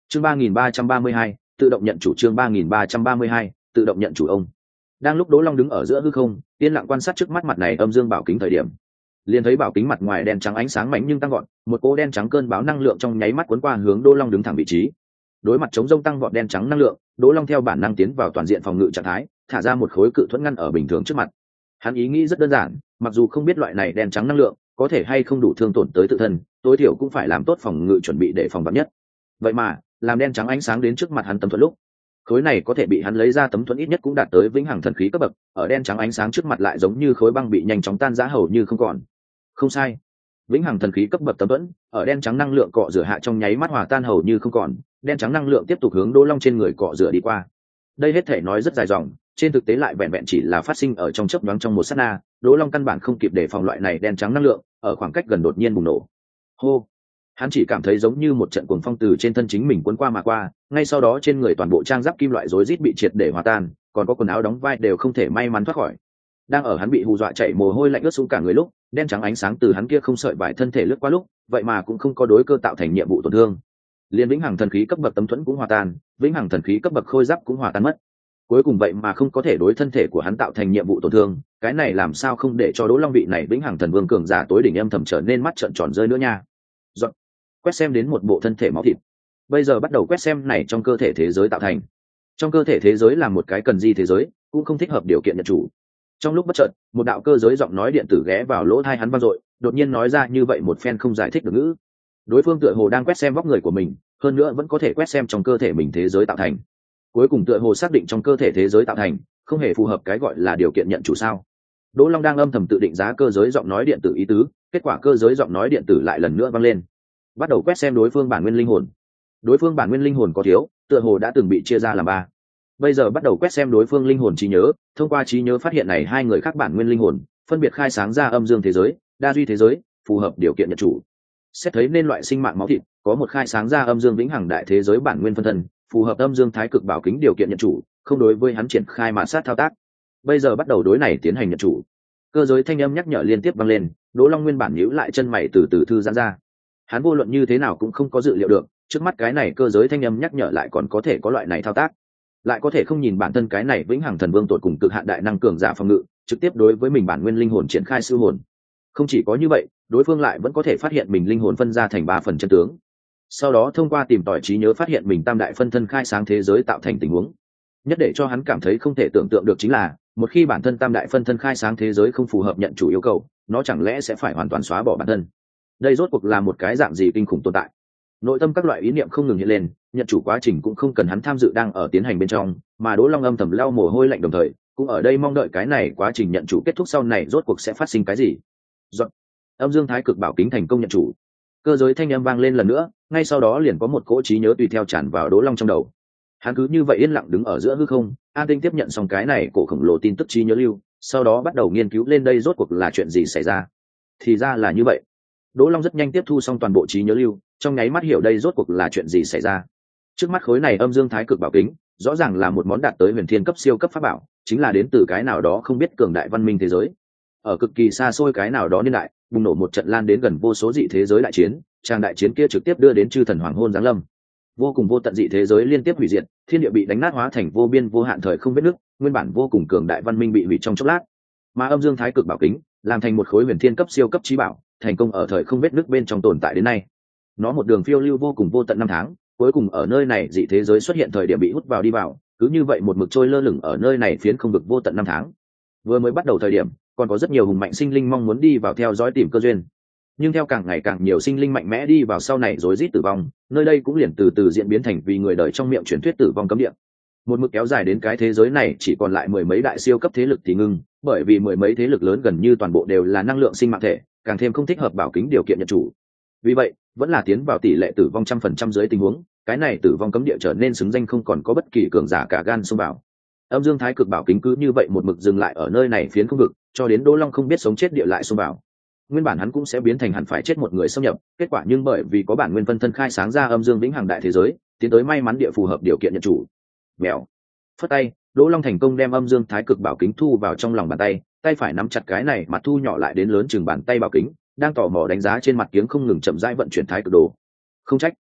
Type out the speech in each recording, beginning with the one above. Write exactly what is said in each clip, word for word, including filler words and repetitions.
chương ba nghìn ba trăm ba mươi hai tự động nhận chủ. Chương ba nghìn ba trăm ba mươi hai tự động nhận chủ. Ông đang lúc Đỗ Long đứng ở giữa hư không yên lặng quan sát trước mắt mặt này âm dương bảo kính thời điểm, liền thấy bảo kính mặt ngoài đen trắng ánh sáng mạnh nhưng tăng gọn, một cỗ đen trắng cơn báo năng lượng trong nháy mắt cuốn qua hướng Đỗ Long đứng thẳng vị trí. Đối mặt chống rông tăng vọt đen trắng năng lượng, Đỗ Long theo bản năng tiến vào toàn diện phòng ngự trạng thái, thả ra một khối cự thuẫn ngăn ở bình thường trước mặt. Hắn ý nghĩ rất đơn giản, mặc dù không biết loại này đen trắng năng lượng có thể hay không đủ thương tổn tới tự thân, tối thiểu cũng phải làm tốt phòng ngự chuẩn bị để phòng vạn nhất. Vậy mà, làm đen trắng ánh sáng đến trước mặt hắn tấm thuẫn lúc, khối này có thể bị hắn lấy ra tấm thuẫn ít nhất cũng đạt tới vĩnh hằng thần khí cấp bậc, ở đen trắng ánh sáng trước mặt lại giống như khối băng bị nhanh chóng tan rã hầu như không còn. Không sai, vĩnh hằng thần khí cấp bậc tấm thuẫn ở đen trắng năng lượng cọ rửa hạ trong nháy mắt hòa tan hầu như không còn, đen trắng năng lượng tiếp tục hướng Đỗ Long trên người cọ rửa đi qua. Đây hết thể nói rất dài dòng, trên thực tế lại vẹn vẹn chỉ là phát sinh ở trong chớp nhoáng trong một sát na. Đỗ Long căn bản không kịp đề phòng loại này đen trắng năng lượng, ở khoảng cách gần đột nhiên bùng nổ. Hô, hắn chỉ cảm thấy giống như một trận cuồng phong từ trên thân chính mình cuốn qua mà qua, ngay sau đó trên người toàn bộ trang giáp kim loại rối rít bị triệt để hòa tan, còn có quần áo đóng vai đều không thể may mắn thoát khỏi. Đang ở hắn bị hù dọa chạy mồ hôi lạnh ướt xuống cả người lúc, đen trắng ánh sáng từ hắn kia không sợi vải thân thể lướt qua lúc, vậy mà cũng không có đối cơ tạo thành nhiệm vụ tổn thương. Liên vĩnh hằng thần khí cấp bậc tấm thuẫn cũng hòa tan, vĩnh hằng thần khí cấp bậc khôi giáp cũng hòa tan mất. Cuối cùng vậy mà không có thể đối thân thể của hắn tạo thành nhiệm vụ tổn thương, cái này làm sao không để cho Đỗ Long vị này vĩnh hằng thần vương cường giả tối đỉnh âm thầm trở nên mắt trợn tròn rơi nữa nha. Dọn. Quét xem đến một bộ thân thể máu thịt. Bây giờ bắt đầu quét xem này trong cơ thể thế giới tạo thành. Trong cơ thể thế giới là một cái cần gì thế giới, cũng không thích hợp điều kiện nhận chủ. Trong lúc bất chợt, một đạo cơ giới giọng nói điện tử ghé vào lỗ tai hắn vang dội, đột nhiên nói ra như vậy một phen không giải thích được ngữ. Đối phương tựa hồ đang quét xem vóc người của mình, hơn nữa vẫn có thể quét xem trong cơ thể mình thế giới tạo thành. Cuối cùng tựa hồ xác định trong cơ thể thế giới tạo thành không hề phù hợp cái gọi là điều kiện nhận chủ sao. Đỗ Long đang âm thầm tự định giá cơ giới giọng nói điện tử ý tứ, kết quả cơ giới giọng nói điện tử lại lần nữa vang lên, bắt đầu quét xem đối phương bản nguyên linh hồn. Đối phương bản nguyên linh hồn có thiếu, tựa hồ đã từng bị chia ra làm ba. Bây giờ bắt đầu quét xem đối phương linh hồn trí nhớ, thông qua trí nhớ phát hiện này hai người khác bản nguyên linh hồn phân biệt khai sáng ra âm dương thế giới, đa duy thế giới, phù hợp điều kiện nhận chủ. Xét thấy nên loại sinh mạng máu thịt có một khai sáng ra âm dương vĩnh hằng đại thế giới bản nguyên phân thân, phù hợp âm dương thái cực bảo kính điều kiện nhận chủ, không đối với hắn triển khai mã sát thao tác. Bây giờ bắt đầu đối này tiến hành nhận chủ. Cơ giới thanh âm nhắc nhở liên tiếp vang lên, Đỗ Long nguyên bản nhíu lại chân mày từ từ thư giãn ra. Hắn vô luận như thế nào cũng không có dự liệu được, trước mắt cái này cơ giới thanh âm nhắc nhở lại còn có thể có loại này thao tác, lại có thể không nhìn bản thân cái này vĩnh hằng thần vương tột cùng cực hạn đại năng cường giả phòng ngự, trực tiếp đối với mình bản nguyên linh hồn triển khai siêu hồn. Không chỉ có như vậy, đối phương lại vẫn có thể phát hiện mình linh hồn phân ra thành ba phần chân tướng, sau đó thông qua tìm tòi trí nhớ phát hiện mình tam đại phân thân khai sáng thế giới tạo thành tình huống. Nhất để cho hắn cảm thấy không thể tưởng tượng được chính là, một khi bản thân tam đại phân thân khai sáng thế giới không phù hợp nhận chủ yêu cầu, nó chẳng lẽ sẽ phải hoàn toàn xóa bỏ bản thân. Đây rốt cuộc là một cái dạng gì kinh khủng tồn tại. Nội tâm các loại ý niệm không ngừng hiện lên, nhận chủ quá trình cũng không cần hắn tham dự đang ở tiến hành bên trong, mà Đỗ Long âm thầm lau mồ hôi lạnh đồng thời cũng ở đây mong đợi cái này quá trình nhận chủ kết thúc sau này rốt cuộc sẽ phát sinh cái gì. Dọn. Âm dương thái cực bảo kính thành công nhận chủ. Cơ giới thanh âm vang lên lần nữa, ngay sau đó liền có một cỗ trí nhớ tùy theo tràn vào Đỗ Long trong đầu. Hắn cứ như vậy yên lặng đứng ở giữa hư không, an tinh tiếp nhận xong cái này cổ khổng lồ tin tức trí nhớ lưu, sau đó bắt đầu nghiên cứu lên đây rốt cuộc là chuyện gì xảy ra. Thì ra là như vậy. Đỗ Long rất nhanh tiếp thu xong toàn bộ trí nhớ lưu, trong nháy mắt hiểu đây rốt cuộc là chuyện gì xảy ra. Trước mắt khối này âm dương thái cực bảo kính, rõ ràng là một món đạt tới huyền thiên cấp siêu cấp pháp bảo, chính là đến từ cái nào đó không biết cường đại văn minh thế giới. Ở cực kỳ xa xôi cái nào đó niên đại, bùng nổ một trận lan đến gần vô số dị thế giới đại chiến, trang đại chiến kia trực tiếp đưa đến chư thần hoàng hôn giáng lâm. Vô cùng vô tận dị thế giới liên tiếp hủy diệt, thiên địa bị đánh nát hóa thành vô biên vô hạn thời không vết nứt, nguyên bản vô cùng cường đại văn minh bị hủy trong chốc lát. Mà âm dương thái cực bảo kính, làm thành một khối huyền thiên cấp siêu cấp chí bảo, thành công ở thời không vết nứt bên trong tồn tại đến nay. Nó một đường phiêu lưu vô cùng vô tận năm tháng, cuối cùng ở nơi này dị thế giới xuất hiện thời điểm bị hút vào đi vào, cứ như vậy một mực trôi lơ lửng ở nơi này phiến không vực vô tận năm tháng. Vừa mới bắt đầu thời điểm, còn có rất nhiều hùng mạnh sinh linh mong muốn đi vào theo dõi tìm cơ duyên, nhưng theo càng ngày càng nhiều sinh linh mạnh mẽ đi vào sau này rối rít tử vong, nơi đây cũng liền từ từ diễn biến thành vì người đời trong miệng truyền thuyết tử vong cấm địa. Một mực kéo dài đến cái thế giới này chỉ còn lại mười mấy đại siêu cấp thế lực thì ngưng, bởi vì mười mấy thế lực lớn gần như toàn bộ đều là năng lượng sinh mạng thể, càng thêm không thích hợp bảo kính điều kiện nhận chủ. Vì vậy, vẫn là tiến vào tỷ lệ tử vong trăm phần trăm dưới tình huống, cái này tử vong cấm địa trở nên xứng danh không còn có bất kỳ cường giả cả gan xông vào. Âm dương thái cực bảo kính cứ như vậy một mực dừng lại ở nơi này phiến không vực, cho đến Đỗ Long không biết sống chết địa lại xông vào. Nguyên bản hắn cũng sẽ biến thành hẳn phải chết một người xâm nhập, kết quả nhưng bởi vì có bản nguyên phân thân khai sáng ra âm dương vĩnh hằng đại thế giới, tiến tới may mắn địa phù hợp điều kiện nhận chủ. Mèo. Phất tay, Đỗ Long thành công đem âm dương thái cực bảo kính thu vào trong lòng bàn tay, tay phải nắm chặt cái này mặt thu nhỏ lại đến lớn chừng bàn tay bảo kính, đang tò mò đánh giá trên mặt kiếng không ngừng chậm rãi vận chuyển thái cực đồ. Không trách,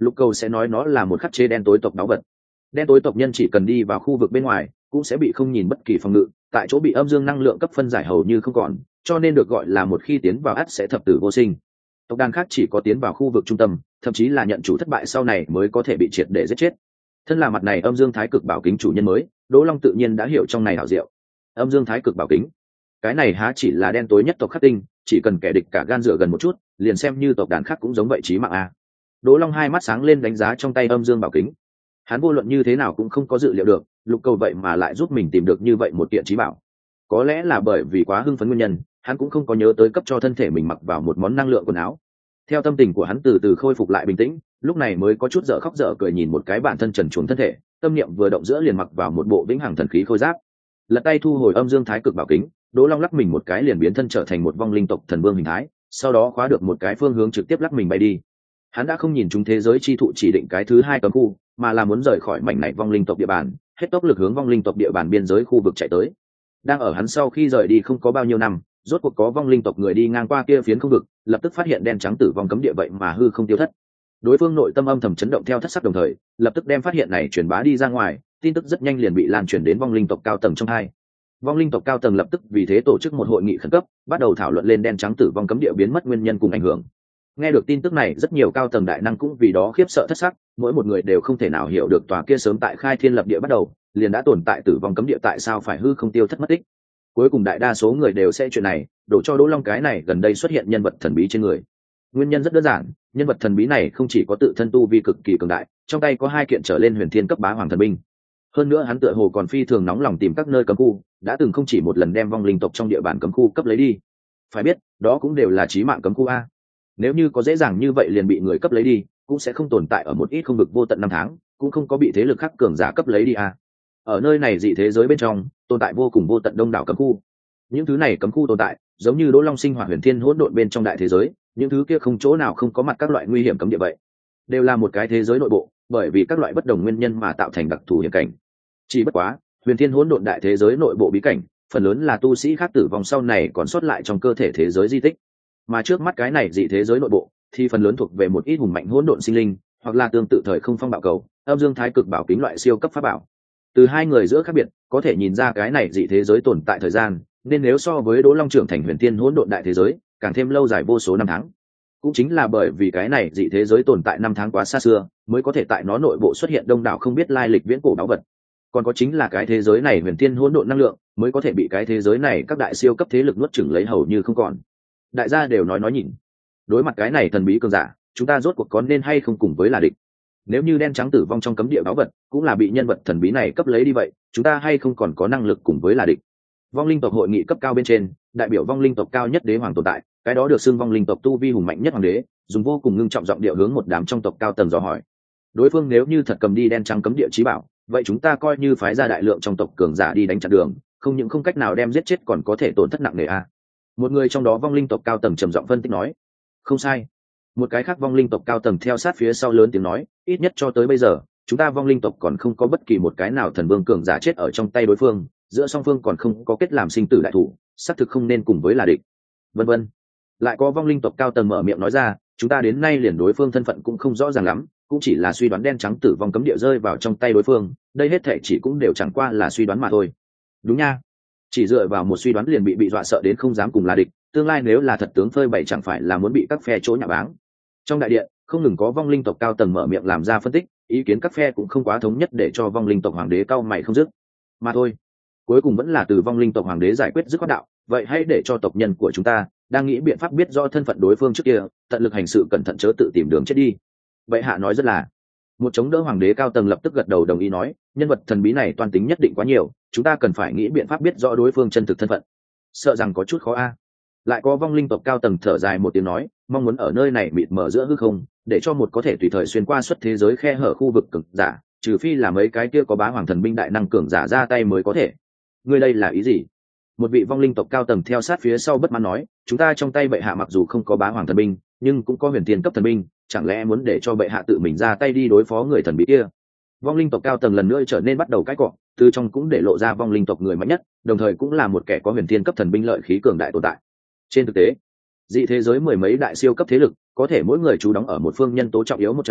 lục cầu sẽ nói nó là một khắc chế đen tối tộc báu vật. Đen tối tộc nhân chỉ cần đi vào khu vực bên ngoài cũng sẽ bị không nhìn bất kỳ phòng ngự, tại chỗ bị âm dương năng lượng cấp phân giải hầu như không còn, cho nên được gọi là một khi tiến vào ắt sẽ thập tử vô sinh. Tộc đàn khác chỉ có tiến vào khu vực trung tâm, thậm chí là nhận chủ thất bại sau này mới có thể bị triệt để giết chết. Thân là mặt này âm dương thái cực bảo kính chủ nhân mới, Đỗ Long tự nhiên đã hiểu trong này hảo diệu. Âm dương thái cực bảo kính, cái này há chỉ là đen tối nhất tộc khắc tinh, chỉ cần kẻ địch cả gan dựa gần một chút, liền xem như tộc đàn khác cũng giống vậy chí mạng a. Đỗ Long hai mắt sáng lên đánh giá trong tay âm dương bảo kính. Hắn vô luận như thế nào cũng không có dự liệu được, lục cầu vậy mà lại giúp mình tìm được như vậy một kiện chí bảo. Có lẽ là bởi vì quá hưng phấn nguyên nhân, hắn cũng không có nhớ tới cấp cho thân thể mình mặc vào một món năng lượng quần áo. Theo tâm tình của hắn từ từ khôi phục lại bình tĩnh, lúc này mới có chút dở khóc dở cười nhìn một cái bản thân trần truồng thân thể, tâm niệm vừa động giữa liền mặc vào một bộ vĩnh hằng thần khí khôi giáp. Lật tay thu hồi âm dương thái cực bảo kính, Đỗ Long lắc mình một cái liền biến thân trở thành một vong linh tộc thần vương hình thái, sau đó khóa được một cái phương hướng trực tiếp lắc mình bay đi. Hắn đã không nhìn chúng thế giới chi thụ chỉ định cái thứ hai cấm khu, mà là muốn rời khỏi mảnh này vong linh tộc địa bàn, hết tốc lực hướng vong linh tộc địa bàn biên giới khu vực chạy tới. Đang ở hắn sau khi rời đi không có bao nhiêu năm, rốt cuộc có vong linh tộc người đi ngang qua kia phiến không vực, lập tức phát hiện đen trắng tử vong cấm địa vậy mà hư không tiêu thất. Đối phương nội tâm âm thầm chấn động theo thất sắc đồng thời, lập tức đem phát hiện này truyền bá đi ra ngoài, tin tức rất nhanh liền bị lan truyền đến vong linh tộc cao tầng trong hai. Vong linh tộc cao tầng lập tức vì thế tổ chức một hội nghị khẩn cấp, bắt đầu thảo luận lên đen trắng tử vong cấm địa biến mất nguyên nhân cùng ảnh hưởng. Nghe được tin tức này, rất nhiều cao tầng đại năng cũng vì đó khiếp sợ thất sắc, mỗi một người đều không thể nào hiểu được tòa kia sớm tại khai thiên lập địa bắt đầu, liền đã tồn tại tử vong cấm địa tại sao phải hư không tiêu thất mất tích. Cuối cùng đại đa số người đều sẽ chuyện này đổ cho Đỗ Long cái này gần đây xuất hiện nhân vật thần bí trên người. Nguyên nhân rất đơn giản, nhân vật thần bí này không chỉ có tự thân tu vi cực kỳ cường đại, trong tay có hai kiện trở lên huyền thiên cấp bá hoàng thần binh. Hơn nữa hắn tựa hồ còn phi thường nóng lòng tìm các nơi cấm khu, đã từng không chỉ một lần đem vong linh tộc trong địa bàn cấm khu cấp lấy đi. Phải biết, đó cũng đều là chí mạng cấm khu a. Nếu như có dễ dàng như vậy liền bị người cấp lấy đi, cũng sẽ không tồn tại ở một ít không vực vô tận năm tháng, cũng không có bị thế lực khác cường giả cấp lấy đi a. Ở nơi này dị thế giới bên trong, tồn tại vô cùng vô tận đông đảo cấm khu. Những thứ này cấm khu tồn tại, giống như Đỗ Long sinh hoạt huyền thiên hỗn độn bên trong đại thế giới, những thứ kia không chỗ nào không có mặt các loại nguy hiểm cấm địa vậy, đều là một cái thế giới nội bộ, bởi vì các loại bất đồng nguyên nhân mà tạo thành đặc thù hiểm cảnh. Chỉ bất quá, huyền thiên hỗn độn đại thế giới nội bộ bí cảnh, phần lớn là tu sĩ khác tử vong sau này còn sót lại trong cơ thể thế giới di tích, mà trước mắt cái này dị thế giới nội bộ thì phần lớn thuộc về một ít hùng mạnh hỗn độn sinh linh, hoặc là tương tự thời không phong bạo cầu, âm dương thái cực bảo kính loại siêu cấp pháp bảo. Từ hai người giữa khác biệt, có thể nhìn ra cái này dị thế giới tồn tại thời gian, nên nếu so với Đỗ Long trưởng thành huyền thiên hỗn độn đại thế giới, càng thêm lâu dài vô số năm tháng. Cũng chính là bởi vì cái này dị thế giới tồn tại năm tháng quá xa xưa, mới có thể tại nó nội bộ xuất hiện đông đảo không biết lai lịch viễn cổ báu vật. Còn có chính là cái thế giới này huyền thiên hỗn độn năng lượng, mới có thể bị cái thế giới này các đại siêu cấp thế lực nuốt chửng lấy hầu như không còn. Đại gia đều nói nói nhịn. Đối mặt cái này thần bí cường giả, chúng ta rốt cuộc có nên hay không cùng với là địch? Nếu như đen trắng tử vong trong cấm địa báu vật cũng là bị nhân vật thần bí này cấp lấy đi vậy, chúng ta hay không còn có năng lực cùng với là địch? Vong linh tộc hội nghị cấp cao bên trên, đại biểu vong linh tộc cao nhất đế hoàng tồn tại, cái đó được xưng vong linh tộc tu vi hùng mạnh nhất hoàng đế, dùng vô cùng ngưng trọng giọng điệu hướng một đám trong tộc cao tầng dò hỏi. Đối phương nếu như thật cầm đi đen trắng cấm địa chí bảo, vậy chúng ta coi như phái ra đại lượng trong tộc cường giả đi đánh chặn đường, không những không cách nào đem giết chết còn có thể tổn thất nặng nề a. Một người trong đó vong linh tộc cao tầng trầm giọng phân tích nói. Không sai. Một cái khác vong linh tộc cao tầng theo sát phía sau lớn tiếng nói, ít nhất cho tới bây giờ, chúng ta vong linh tộc còn không có bất kỳ một cái nào thần vương cường giả chết ở trong tay đối phương, giữa song phương còn không có kết làm sinh tử đại thủ, xác thực không nên cùng với là địch. Vân vân. Lại có vong linh tộc cao tầng mở miệng nói ra, chúng ta đến nay liền đối phương thân phận cũng không rõ ràng lắm, cũng chỉ là suy đoán đen trắng tử vong cấm địa rơi vào trong tay đối phương, đây hết thảy chỉ cũng đều chẳng qua là suy đoán mà thôi. Đúng nha. Chỉ dựa vào một suy đoán liền bị bị dọa sợ đến không dám cùng là địch, tương lai nếu là thật tướng phơi bày chẳng phải là muốn bị các phe chỗ nhạ báng. Trong đại điện, không ngừng có vong linh tộc cao tầng mở miệng làm ra phân tích, ý kiến các phe cũng không quá thống nhất để cho vong linh tộc hoàng đế cao mày không dứt. Mà thôi, cuối cùng vẫn là từ vong linh tộc hoàng đế giải quyết dứt khoát đạo, vậy hãy để cho tộc nhân của chúng ta đang nghĩ biện pháp biết rõ thân phận đối phương trước kia, tận lực hành sự cẩn thận chớ tự tìm đường chết đi. Vậy hạ nói rất là. Một chống đỡ hoàng đế cao tầng lập tức gật đầu đồng ý nói, nhân vật thần bí này toan tính nhất định quá nhiều, chúng ta cần phải nghĩ biện pháp biết rõ đối phương chân thực thân phận. Sợ rằng có chút khó a. Lại có vong linh tộc cao tầng thở dài một tiếng nói, mong muốn ở nơi này mịt mờ giữa hư không, để cho một có thể tùy thời xuyên qua xuất thế giới khe hở khu vực cực giả, trừ phi là mấy cái kia có bá hoàng thần binh đại năng cường giả ra tay mới có thể. Ngươi đây là ý gì? Một vị vong linh tộc cao tầng theo sát phía sau bất mãn nói, chúng ta trong tay bệ hạ mặc dù không có bá hoàng thần binh, nhưng cũng có huyền tiên cấp thần binh, chẳng lẽ muốn để cho bệ hạ tự mình ra tay đi đối phó người thần bí kia? Vong linh tộc cao tầng lần nữa trở nên bắt đầu cãi cọ, từ trong cũng để lộ ra vong linh tộc người mạnh nhất, đồng thời cũng là một kẻ có huyền tiên cấp thần binh lợi khí cường đại tồn tại. Trên thực tế, dị thế giới mười mấy đại siêu cấp thế lực, có thể mỗi người trú đóng ở một phương nhân tố trọng yếu một trong,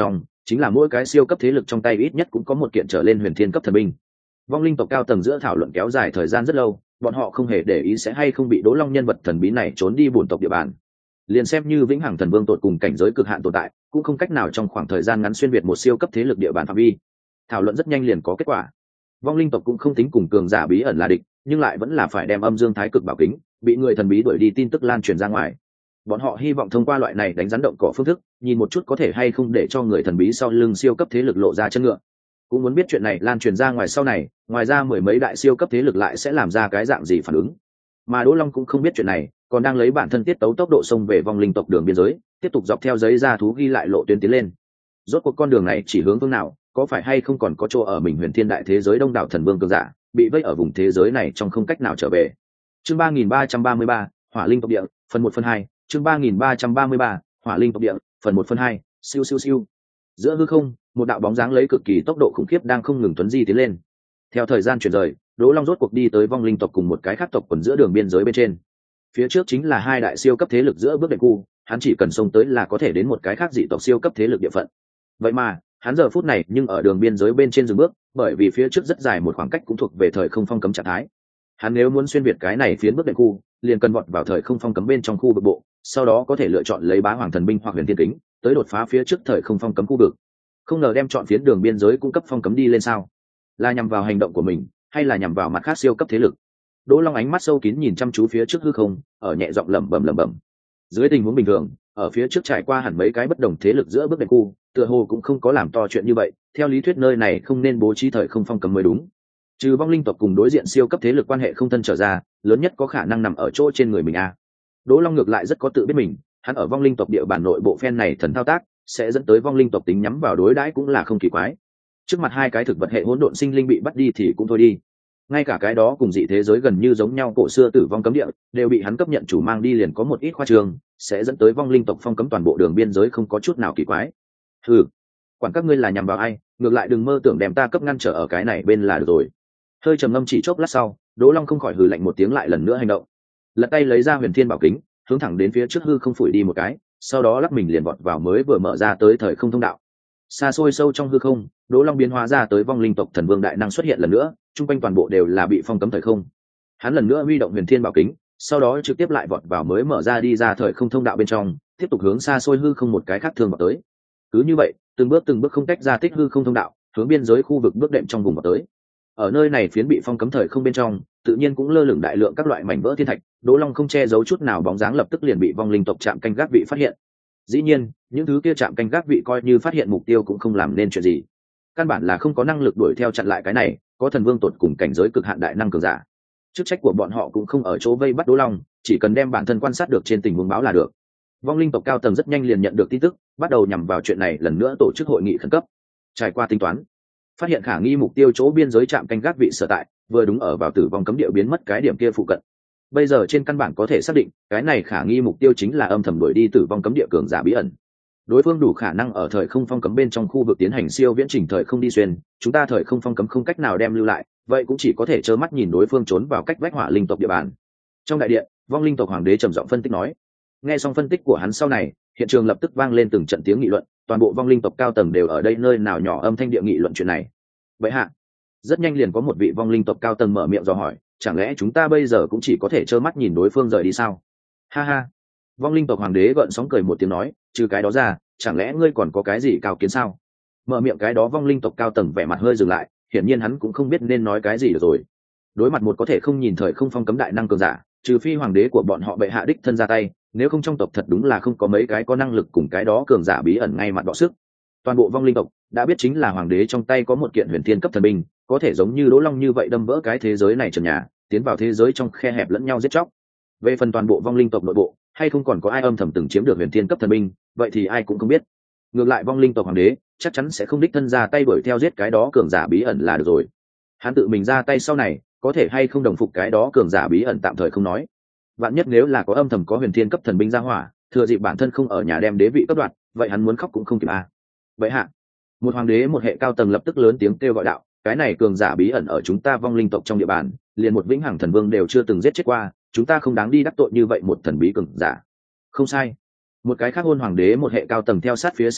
chính là mỗi cái siêu cấp thế lực trong tay ít nhất cũng có một kiện trở lên huyền thiên cấp thần binh. Vong linh tộc cao tầng giữa thảo luận kéo dài thời gian rất lâu, bọn họ không hề để ý sẽ hay không bị Đỗ Long nhân vật thần bí này trốn đi bổn tộc địa bàn. Liền xem như vĩnh hằng thần vương tột cùng cảnh giới cực hạn tồn tại, cũng không cách nào trong khoảng thời gian ngắn xuyên việt một siêu cấp thế lực địa bàn phạm vi. Thảo luận rất nhanh liền có kết quả. Vong linh tộc cũng không tính cùng cường giả bí ẩn là địch, nhưng lại vẫn là phải đem âm dương thái cực bảo kính bị người thần bí đuổi đi tin tức lan truyền ra ngoài. Bọn họ hy vọng thông qua loại này đánh rắn động cỏ phương thức, nhìn một chút có thể hay không để cho người thần bí sau lưng siêu cấp thế lực lộ ra chân ngựa. Cũng muốn biết chuyện này lan truyền ra ngoài sau này, ngoài ra mười mấy đại siêu cấp thế lực lại sẽ làm ra cái dạng gì phản ứng. Mà Đỗ Long cũng không biết chuyện này, còn đang lấy bản thân tiết tấu tốc độ xông về vong linh tộc đường biên giới, tiếp tục dọc theo giấy ra thú ghi lại lộ tuyến tiến lên. Rốt cuộc con đường này chỉ hướng phương nào, có phải hay không còn có chỗ ở mình huyền thiên đại thế giới đông đảo thần vương cường giả, bị vây ở vùng thế giới này trong không cách nào trở về. Chương ba nghìn ba trăm ba mươi ba, Hỏa Linh tộc địa, phần một phần hai, chương ba nghìn ba trăm ba mươi ba, Hỏa Linh tộc địa, phần một phần hai, siêu siêu siêu. Giữa hư không, một đạo bóng dáng lấy cực kỳ tốc độ khủng khiếp đang không ngừng tuấn di tiến lên. Theo thời gian chuyển rời, Đỗ Long rốt cuộc đi tới vong linh tộc cùng một cái khác tộc quần giữa đường biên giới bên trên. Phía trước chính là hai đại siêu cấp thế lực giữa bước đệm khu, hắn chỉ cần xông tới là có thể đến một cái khác dị tộc siêu cấp thế lực địa phận. Vậy mà, hắn giờ phút này nhưng ở đường biên giới bên trên dừng bước, bởi vì phía trước rất dài một khoảng cách cũng thuộc về thời không phong cấm trạng thái. Hắn nếu muốn xuyên việt cái này phiến bước đệm khu, liền cần vọt vào thời không phong cấm bên trong khu vực bộ, sau đó có thể lựa chọn lấy bá hoàng thần binh hoặc huyền thiên kính, tới đột phá phía trước thời không phong cấm khu vực. Không ngờ đem chọn phiến đường biên giới cung cấp phong cấm đi lên sao? Là nhằm vào hành động của mình, hay là nhằm vào mặt khác siêu cấp thế lực? Đỗ Long ánh mắt sâu kín nhìn chăm chú phía trước hư không, ở nhẹ giọng lẩm bẩm lẩm bẩm. Dưới tình huống bình thường, ở phía trước trải qua hẳn mấy cái bất đồng thế lực giữa bước đệm khu, tựa hồ cũng không có làm to chuyện như vậy, theo lý thuyết nơi này không nên bố trí thời không phong cấm mới đúng. Trừ vong linh tộc cùng đối diện siêu cấp thế lực quan hệ không thân trở ra, lớn nhất có khả năng nằm ở chỗ trên người mình a. Đỗ Long ngược lại rất có tự biết mình, hắn ở vong linh tộc địa bàn nội bộ phen này thần thao tác, sẽ dẫn tới vong linh tộc tính nhắm vào đối đãi cũng là không kỳ quái. Trước mặt hai cái thực vật hệ hỗn độn sinh linh bị bắt đi thì cũng thôi đi, ngay cả cái đó cùng dị thế giới gần như giống nhau cổ xưa tử vong cấm địa đều bị hắn cấp nhận chủ mang đi, liền có một ít khoa trương, sẽ dẫn tới vong linh tộc phong cấm toàn bộ đường biên giới không có chút nào kỳ quái. Hừ, quản các ngươi là nhằm vào ai, ngược lại đừng mơ tưởng đem ta cấp ngăn trở ở cái này bên là được rồi. Hơi trầm ngâm chỉ chốc lát sau, Đỗ Long không khỏi hừ lạnh một tiếng, lại lần nữa hành động, lật tay lấy ra huyền thiên bảo kính, hướng thẳng đến phía trước hư không phủi đi một cái, sau đó lắc mình liền vọt vào mới vừa mở ra tới thời không thông đạo. Xa xôi sâu trong hư không, Đỗ Long biến hóa ra tới vong linh tộc thần vương đại năng xuất hiện lần nữa, chung quanh toàn bộ đều là bị phong cấm thời không. Hắn lần nữa huy động huyền thiên bảo kính, sau đó trực tiếp lại vọt vào mới mở ra đi ra thời không thông đạo bên trong, tiếp tục hướng xa xôi hư không một cái khác thường vào tới. Cứ như vậy, từng bước từng bước không cách ra tích hư không thông đạo, hướng biên giới khu vực bước đệm trong vùng vào tới. Ở nơi này phiến bị phong cấm thời không bên trong, tự nhiên cũng lơ lửng đại lượng các loại mảnh vỡ thiên thạch, Đỗ Long không che giấu chút nào bóng dáng lập tức liền bị vong linh tộc chạm canh gác vị phát hiện. Dĩ nhiên, những thứ kia chạm canh gác vị coi như phát hiện mục tiêu cũng không làm nên chuyện gì. Căn bản là không có năng lực đuổi theo chặn lại cái này, có thần vương tột cùng cảnh giới cực hạn đại năng cường giả. Chức trách của bọn họ cũng không ở chỗ vây bắt Đỗ Long, chỉ cần đem bản thân quan sát được trên tình huống báo là được. Vong linh tộc cao tầng rất nhanh liền nhận được tin tức, bắt đầu nhằm vào chuyện này lần nữa tổ chức hội nghị khẩn cấp. Trải qua tính toán, phát hiện khả nghi mục tiêu chỗ biên giới trạm canh gác vị sở tại, vừa đúng ở vào tử vong cấm địa biến mất cái điểm kia phụ cận. Bây giờ trên căn bản có thể xác định, cái này khả nghi mục tiêu chính là âm thầm đuổi đi tử vong cấm địa cường giả bí ẩn. Đối phương đủ khả năng ở thời không phong cấm bên trong khu vực tiến hành siêu viễn trình thời không đi xuyên, chúng ta thời không phong cấm không cách nào đem lưu lại, vậy cũng chỉ có thể trơ mắt nhìn đối phương trốn vào cách vách hỏa linh tộc địa bàn. Trong đại điện, vong linh tộc hoàng đế trầm giọng phân tích nói. Nghe xong phân tích của hắn sau này, hiện trường lập tức vang lên từng trận tiếng nghị luận, toàn bộ vong linh tộc cao tầng đều ở đây nơi nào nhỏ âm thanh địa nghị luận chuyện này. Vậy hạ, rất nhanh liền có một vị vong linh tộc cao tầng mở miệng dò hỏi, chẳng lẽ chúng ta bây giờ cũng chỉ có thể trơ mắt nhìn đối phương rời đi sao? Ha ha. Vong linh tộc hoàng đế gợn sóng cười một tiếng nói, trừ cái đó ra, chẳng lẽ ngươi còn có cái gì cao kiến sao? Mở miệng cái đó vong linh tộc cao tầng vẻ mặt hơi dừng lại, hiển nhiên hắn cũng không biết nên nói cái gì được rồi. Đối mặt một có thể không nhìn thời không phong cấm đại năng cường giả, trừ phi hoàng đế của bọn họ bệ hạ đích thân ra tay, nếu không trong tộc thật đúng là không có mấy cái có năng lực cùng cái đó cường giả bí ẩn ngay mặt đọ sức. Toàn bộ vong linh tộc đã biết chính là hoàng đế trong tay có một kiện huyền thiên cấp thần binh, có thể giống như Đỗ Long như vậy đâm vỡ cái thế giới này trần nhà, tiến vào thế giới trong khe hẹp lẫn nhau giết chóc. Về phần toàn bộ vong linh tộc nội bộ, hay không còn có ai âm thầm từng chiếm được huyền thiên cấp thần binh, vậy thì ai cũng không biết. Ngược lại vong linh tộc hoàng đế chắc chắn sẽ không đích thân ra tay đuổi theo giết cái đó cường giả bí ẩn là được rồi. Hắn tự mình ra tay sau này, có thể hay không đồng phục cái đó cường giả bí ẩn tạm thời không nói. Vạn nhất nếu là có âm thầm có huyền thiên cấp thần binh ra hỏa, thừa dịp bản thân không ở nhà đem đế vị cấp đoạt, vậy hắn muốn khóc cũng không kịp a. À. Vậy hạ, một hoàng đế một hệ cao tầng lập tức lớn tiếng kêu gọi đạo, cái này cường giả bí ẩn ở chúng ta vong linh tộc trong địa bàn, liền một vĩnh hằng thần vương đều chưa từng giết chết qua, chúng ta không đáng đi đắc tội như vậy một thần bí cường giả. Không sai. Một cái khác hôn hoàng đế một hệ cao tầng theo sát phía sau đạo,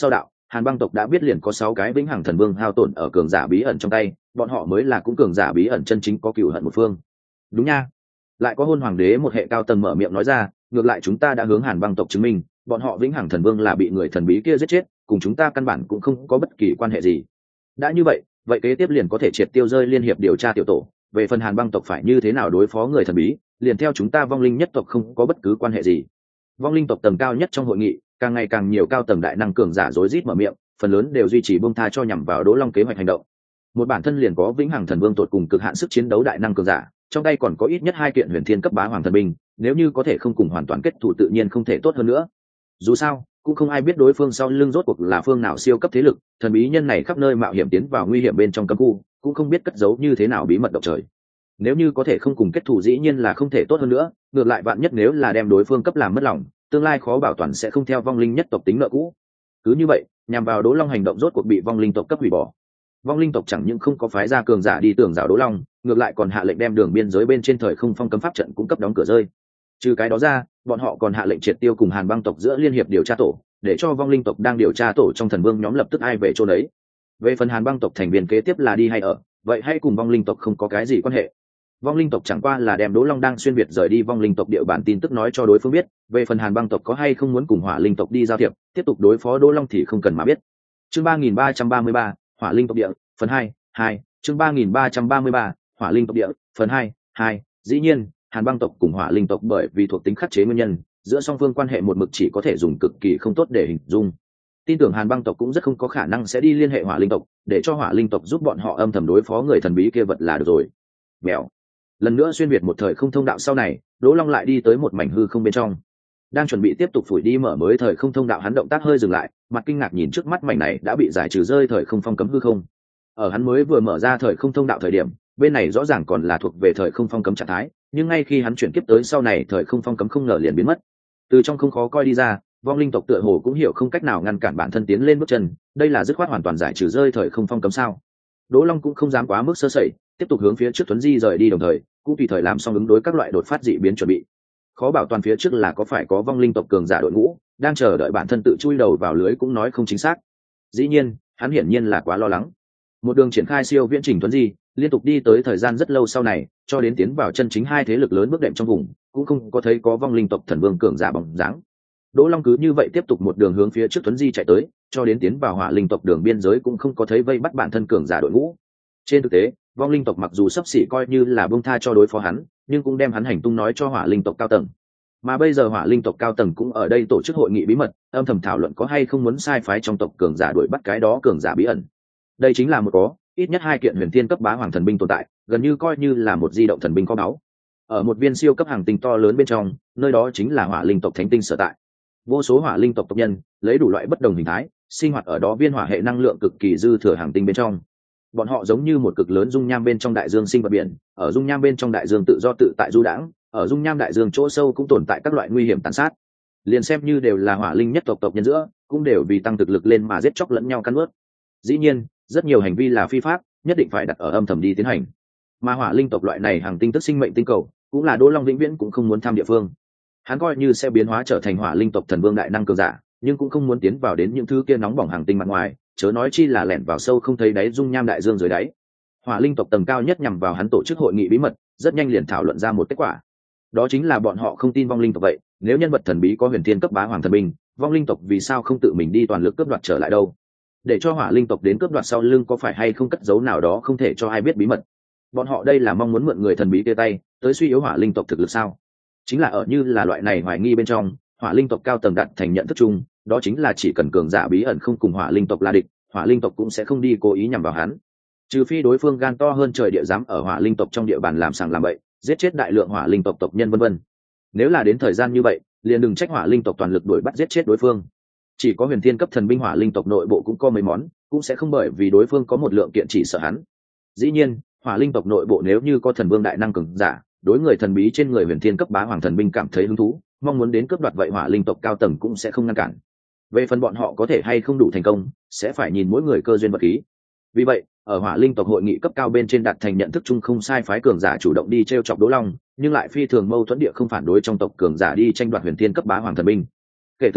Hàn Băng tộc đã biết liền có sáu cái vĩnh hằng thần vương hao tổn ở cường giả bí ẩn trong tay, bọn họ mới là cũng cường giả bí ẩn chân chính có cừu hận một phương. Đúng nha. Lại có hôn hoàng đế một hệ cao tầng mở miệng nói ra, ngược lại chúng ta đã hướng Hàn Băng tộc chứng minh, bọn họ vĩnh hằng thần vương là bị người thần bí kia giết chết, cùng chúng ta căn bản cũng không có bất kỳ quan hệ gì. Đã như vậy, vậy kế tiếp liền có thể triệt tiêu rơi liên hiệp điều tra tiểu tổ, về phần Hàn Băng tộc phải như thế nào đối phó người thần bí, liền theo chúng ta vong linh nhất tộc không có bất cứ quan hệ gì. Vong linh tộc tầng cao nhất trong hội nghị, càng ngày càng nhiều cao tầng đại năng cường giả rối rít mở miệng, phần lớn đều duy trì buông tha cho nhằm vào Đỗ Long kế hoạch hành động. Một bản thân liền có vĩnh hằng thần vương tột cùng cực hạn sức chiến đấu đại năng cường giả, trong tay còn có ít nhất hai kiện huyền thiên cấp bá hoàng thần binh, nếu như có thể không cùng hoàn toàn kết thủ tự nhiên không thể tốt hơn nữa. Dù sao, cũng không ai biết đối phương sau lưng rốt cuộc là phương nào siêu cấp thế lực, thần bí nhân này khắp nơi mạo hiểm tiến vào nguy hiểm bên trong cấm khu, cũng không biết cất giấu như thế nào bí mật động trời. Nếu như có thể không cùng kết thủ dĩ nhiên là không thể tốt hơn nữa, ngược lại vạn nhất nếu là đem đối phương cấp làm mất lòng, tương lai khó bảo toàn sẽ không theo vong linh nhất tộc tính nợ cũ. Cứ như vậy, nhằm vào Đỗ Long hành động rốt cuộc bị vong linh tộc cấp hủy bỏ. Vong linh tộc chẳng những không có phái ra cường giả đi tưởng rào Đỗ Long, ngược lại còn hạ lệnh đem đường biên giới bên trên thời không phong cấm pháp trận cũng cấp đóng cửa rơi. Trừ cái đó ra, bọn họ còn hạ lệnh triệt tiêu cùng Hàn Băng tộc giữa liên hiệp điều tra tổ, để cho vong linh tộc đang điều tra tổ trong thần vương nhóm lập tức ai về chỗ đấy. Về phần Hàn Băng tộc thành viên kế tiếp là đi hay ở, vậy hay cùng vong linh tộc không có cái gì quan hệ. Vong linh tộc chẳng qua là đem Đỗ Long đang xuyên việt rời đi vong linh tộc địa bàn tin tức nói cho đối phương biết, về phần Hàn Băng tộc có hay không muốn cùng Hỏa linh tộc đi giao thiệp, tiếp tục đối phó Đỗ Long thì không cần mà biết. Chương ba nghìn ba trăm ba mươi ba, Hỏa linh tộc địa, phần hai, hai, chương ba nghìn ba trăm ba mươi ba, Hỏa linh tộc địa, phần hai, hai. Dĩ nhiên, Hàn Băng tộc cùng Hỏa linh tộc bởi vì thuộc tính khắc chế nguyên nhân, giữa song phương quan hệ một mực chỉ có thể dùng cực kỳ không tốt để hình dung. Tin tưởng Hàn Băng tộc cũng rất không có khả năng sẽ đi liên hệ Hỏa linh tộc, để cho Hỏa linh tộc giúp bọn họ âm thầm đối phó người thần bí kia vật là được rồi. Mèo. Lần nữa xuyên việt một thời không thông đạo sau này, Đỗ Long lại đi tới một mảnh hư không bên trong. Đang chuẩn bị tiếp tục phủi đi mở mới thời không thông đạo, hắn động tác hơi dừng lại, mặt kinh ngạc nhìn trước mắt mảnh này đã bị giải trừ rơi thời không phong cấm hư không. Ở hắn mới vừa mở ra thời không thông đạo thời điểm, bên này rõ ràng còn là thuộc về thời không phong cấm trạng thái, nhưng ngay khi hắn chuyển kiếp tới sau này, thời không phong cấm không ngờ liền biến mất. Từ trong không khó coi đi ra, vong linh tộc tựa hồ cũng hiểu không cách nào ngăn cản bản thân tiến lên bước chân, đây là dứt khoát hoàn toàn giải trừ rơi thời không phong cấm sao? Đỗ Long cũng không dám quá mức sơ sẩy, tiếp tục hướng phía trước tuấn di rời đi, đồng thời cũng tùy thời làm xong ứng đối các loại đột phát dị biến chuẩn bị. Khó bảo toàn phía trước là có phải có vong linh tộc cường giả đội ngũ đang chờ đợi bản thân tự chui đầu vào lưới cũng nói không chính xác. Dĩ nhiên, hắn hiển nhiên là quá lo lắng. Một đường triển khai siêu viễn trình tuấn di, liên tục đi tới thời gian rất lâu sau này, cho đến tiến vào chân chính hai thế lực lớn bước đệm trong vùng, cũng không có thấy có vong linh tộc thần vương cường giả bóng dáng. Đỗ Long cứ như vậy tiếp tục một đường hướng phía trước tuấn di chạy tới, cho đến tiến vào Hỏa linh tộc đường biên giới cũng không có thấy vây bắt bản thân cường giả đội ngũ. Trên thực tế, vong linh tộc mặc dù sắp xỉ coi như là buông tha cho đối phó hắn, nhưng cũng đem hắn hành tung nói cho Hỏa linh tộc cao tầng. Mà bây giờ Hỏa linh tộc cao tầng cũng ở đây tổ chức hội nghị bí mật, âm thầm thảo luận có hay không muốn sai phái trong tộc cường giả đuổi bắt cái đó cường giả bí ẩn. Đây chính là một có ít nhất hai kiện huyền thiên cấp bá hoàng thần binh tồn tại, gần như coi như là một di động thần binh kho báu. Ở một viên siêu cấp hàng tinh to lớn bên trong, nơi đó chính là Hỏa linh tộc thánh tinh sở tại. Vô số Hỏa linh tộc tộc nhân lấy đủ loại bất đồng hình thái sinh hoạt ở đó viên hỏa hệ năng lượng cực kỳ dư thừa hàng tinh bên trong. Bọn họ giống như một cực lớn dung nham bên trong đại dương sinh vật biển, ở dung nham bên trong đại dương tự do tự tại du đãng, ở dung nham đại dương chỗ sâu cũng tồn tại các loại nguy hiểm tàn sát. Liền xem như đều là Hỏa linh nhất tộc tộc nhân giữa, cũng đều vì tăng thực lực lên mà giết chóc lẫn nhau cắn nuốt. Dĩ nhiên, rất nhiều hành vi là phi pháp, nhất định phải đặt ở âm thầm đi tiến hành. Mà Hỏa linh tộc loại này hàng tinh tức sinh mệnh tinh cầu, cũng là Đỗ Long vĩnh viễn cũng không muốn tham địa phương. Hắn coi như sẽ biến hóa trở thành Hỏa linh tộc thần vương đại năng cường giả, nhưng cũng không muốn tiến vào đến những thứ kia nóng bỏng hàng tinh mặt ngoài, chớ nói chi là lẻn vào sâu không thấy đáy dung nham đại dương dưới đáy. Hỏa linh tộc tầng cao nhất nhằm vào hắn tổ chức hội nghị bí mật, rất nhanh liền thảo luận ra một kết quả. Đó chính là bọn họ không tin vong linh tộc vậy, nếu nhân vật thần bí có huyền thiên cấp bá hoàng thần binh, vong linh tộc vì sao không tự mình đi toàn lực cướp đoạt trở lại đâu? Để cho Hỏa linh tộc đến cướp đoạt sau lưng có phải hay không cất giấu nào đó không thể cho ai biết bí mật? Bọn họ đây là mong muốn mượn người thần bí kia tay, tới suy yếu Hỏa linh tộc thực lực sao? Chính là ở như là loại này hoài nghi bên trong, Hỏa linh tộc cao tầng đặt thành nhận thức chung, đó chính là chỉ cần cường giả bí ẩn không cùng Hỏa linh tộc là địch, Hỏa linh tộc cũng sẽ không đi cố ý nhằm vào hắn. Trừ phi đối phương gan to hơn trời địa dám ở Hỏa linh tộc trong địa bàn làm sàng làm bậy, giết chết đại lượng Hỏa linh tộc tộc nhân vân vân. Nếu là đến thời gian như vậy, liền đừng trách Hỏa linh tộc toàn lực đuổi bắt giết chết đối phương. Chỉ có huyền thiên cấp thần binh Hỏa linh tộc nội bộ cũng có mấy món, cũng sẽ không bởi vì đối phương có một lượng kiện chỉ sợ hắn. Dĩ nhiên, Hỏa linh tộc nội bộ nếu như có thần vương đại năng cường giả, đối người thần bí trên người huyền thiên cấp bá hoàng thần binh cảm thấy hứng thú, mong muốn đến cướp đoạt vậy Hỏa linh tộc cao tầng cũng sẽ không ngăn cản. Về phần bọn họ có thể hay không đủ thành công, sẽ phải nhìn mỗi người cơ duyên vật khí. Vì vậy, ở Hỏa linh tộc hội nghị cấp cao bên trên đạt thành nhận thức chung không sai phái cường giả chủ động đi t r e o chọc Đỗ Long, nhưng lại phi thường mâu thuẫn địa không phản đối trong tộc cường giả đi tranh đoạt huyền thiên cấp bá hoàng thần binh. Kể từ đó,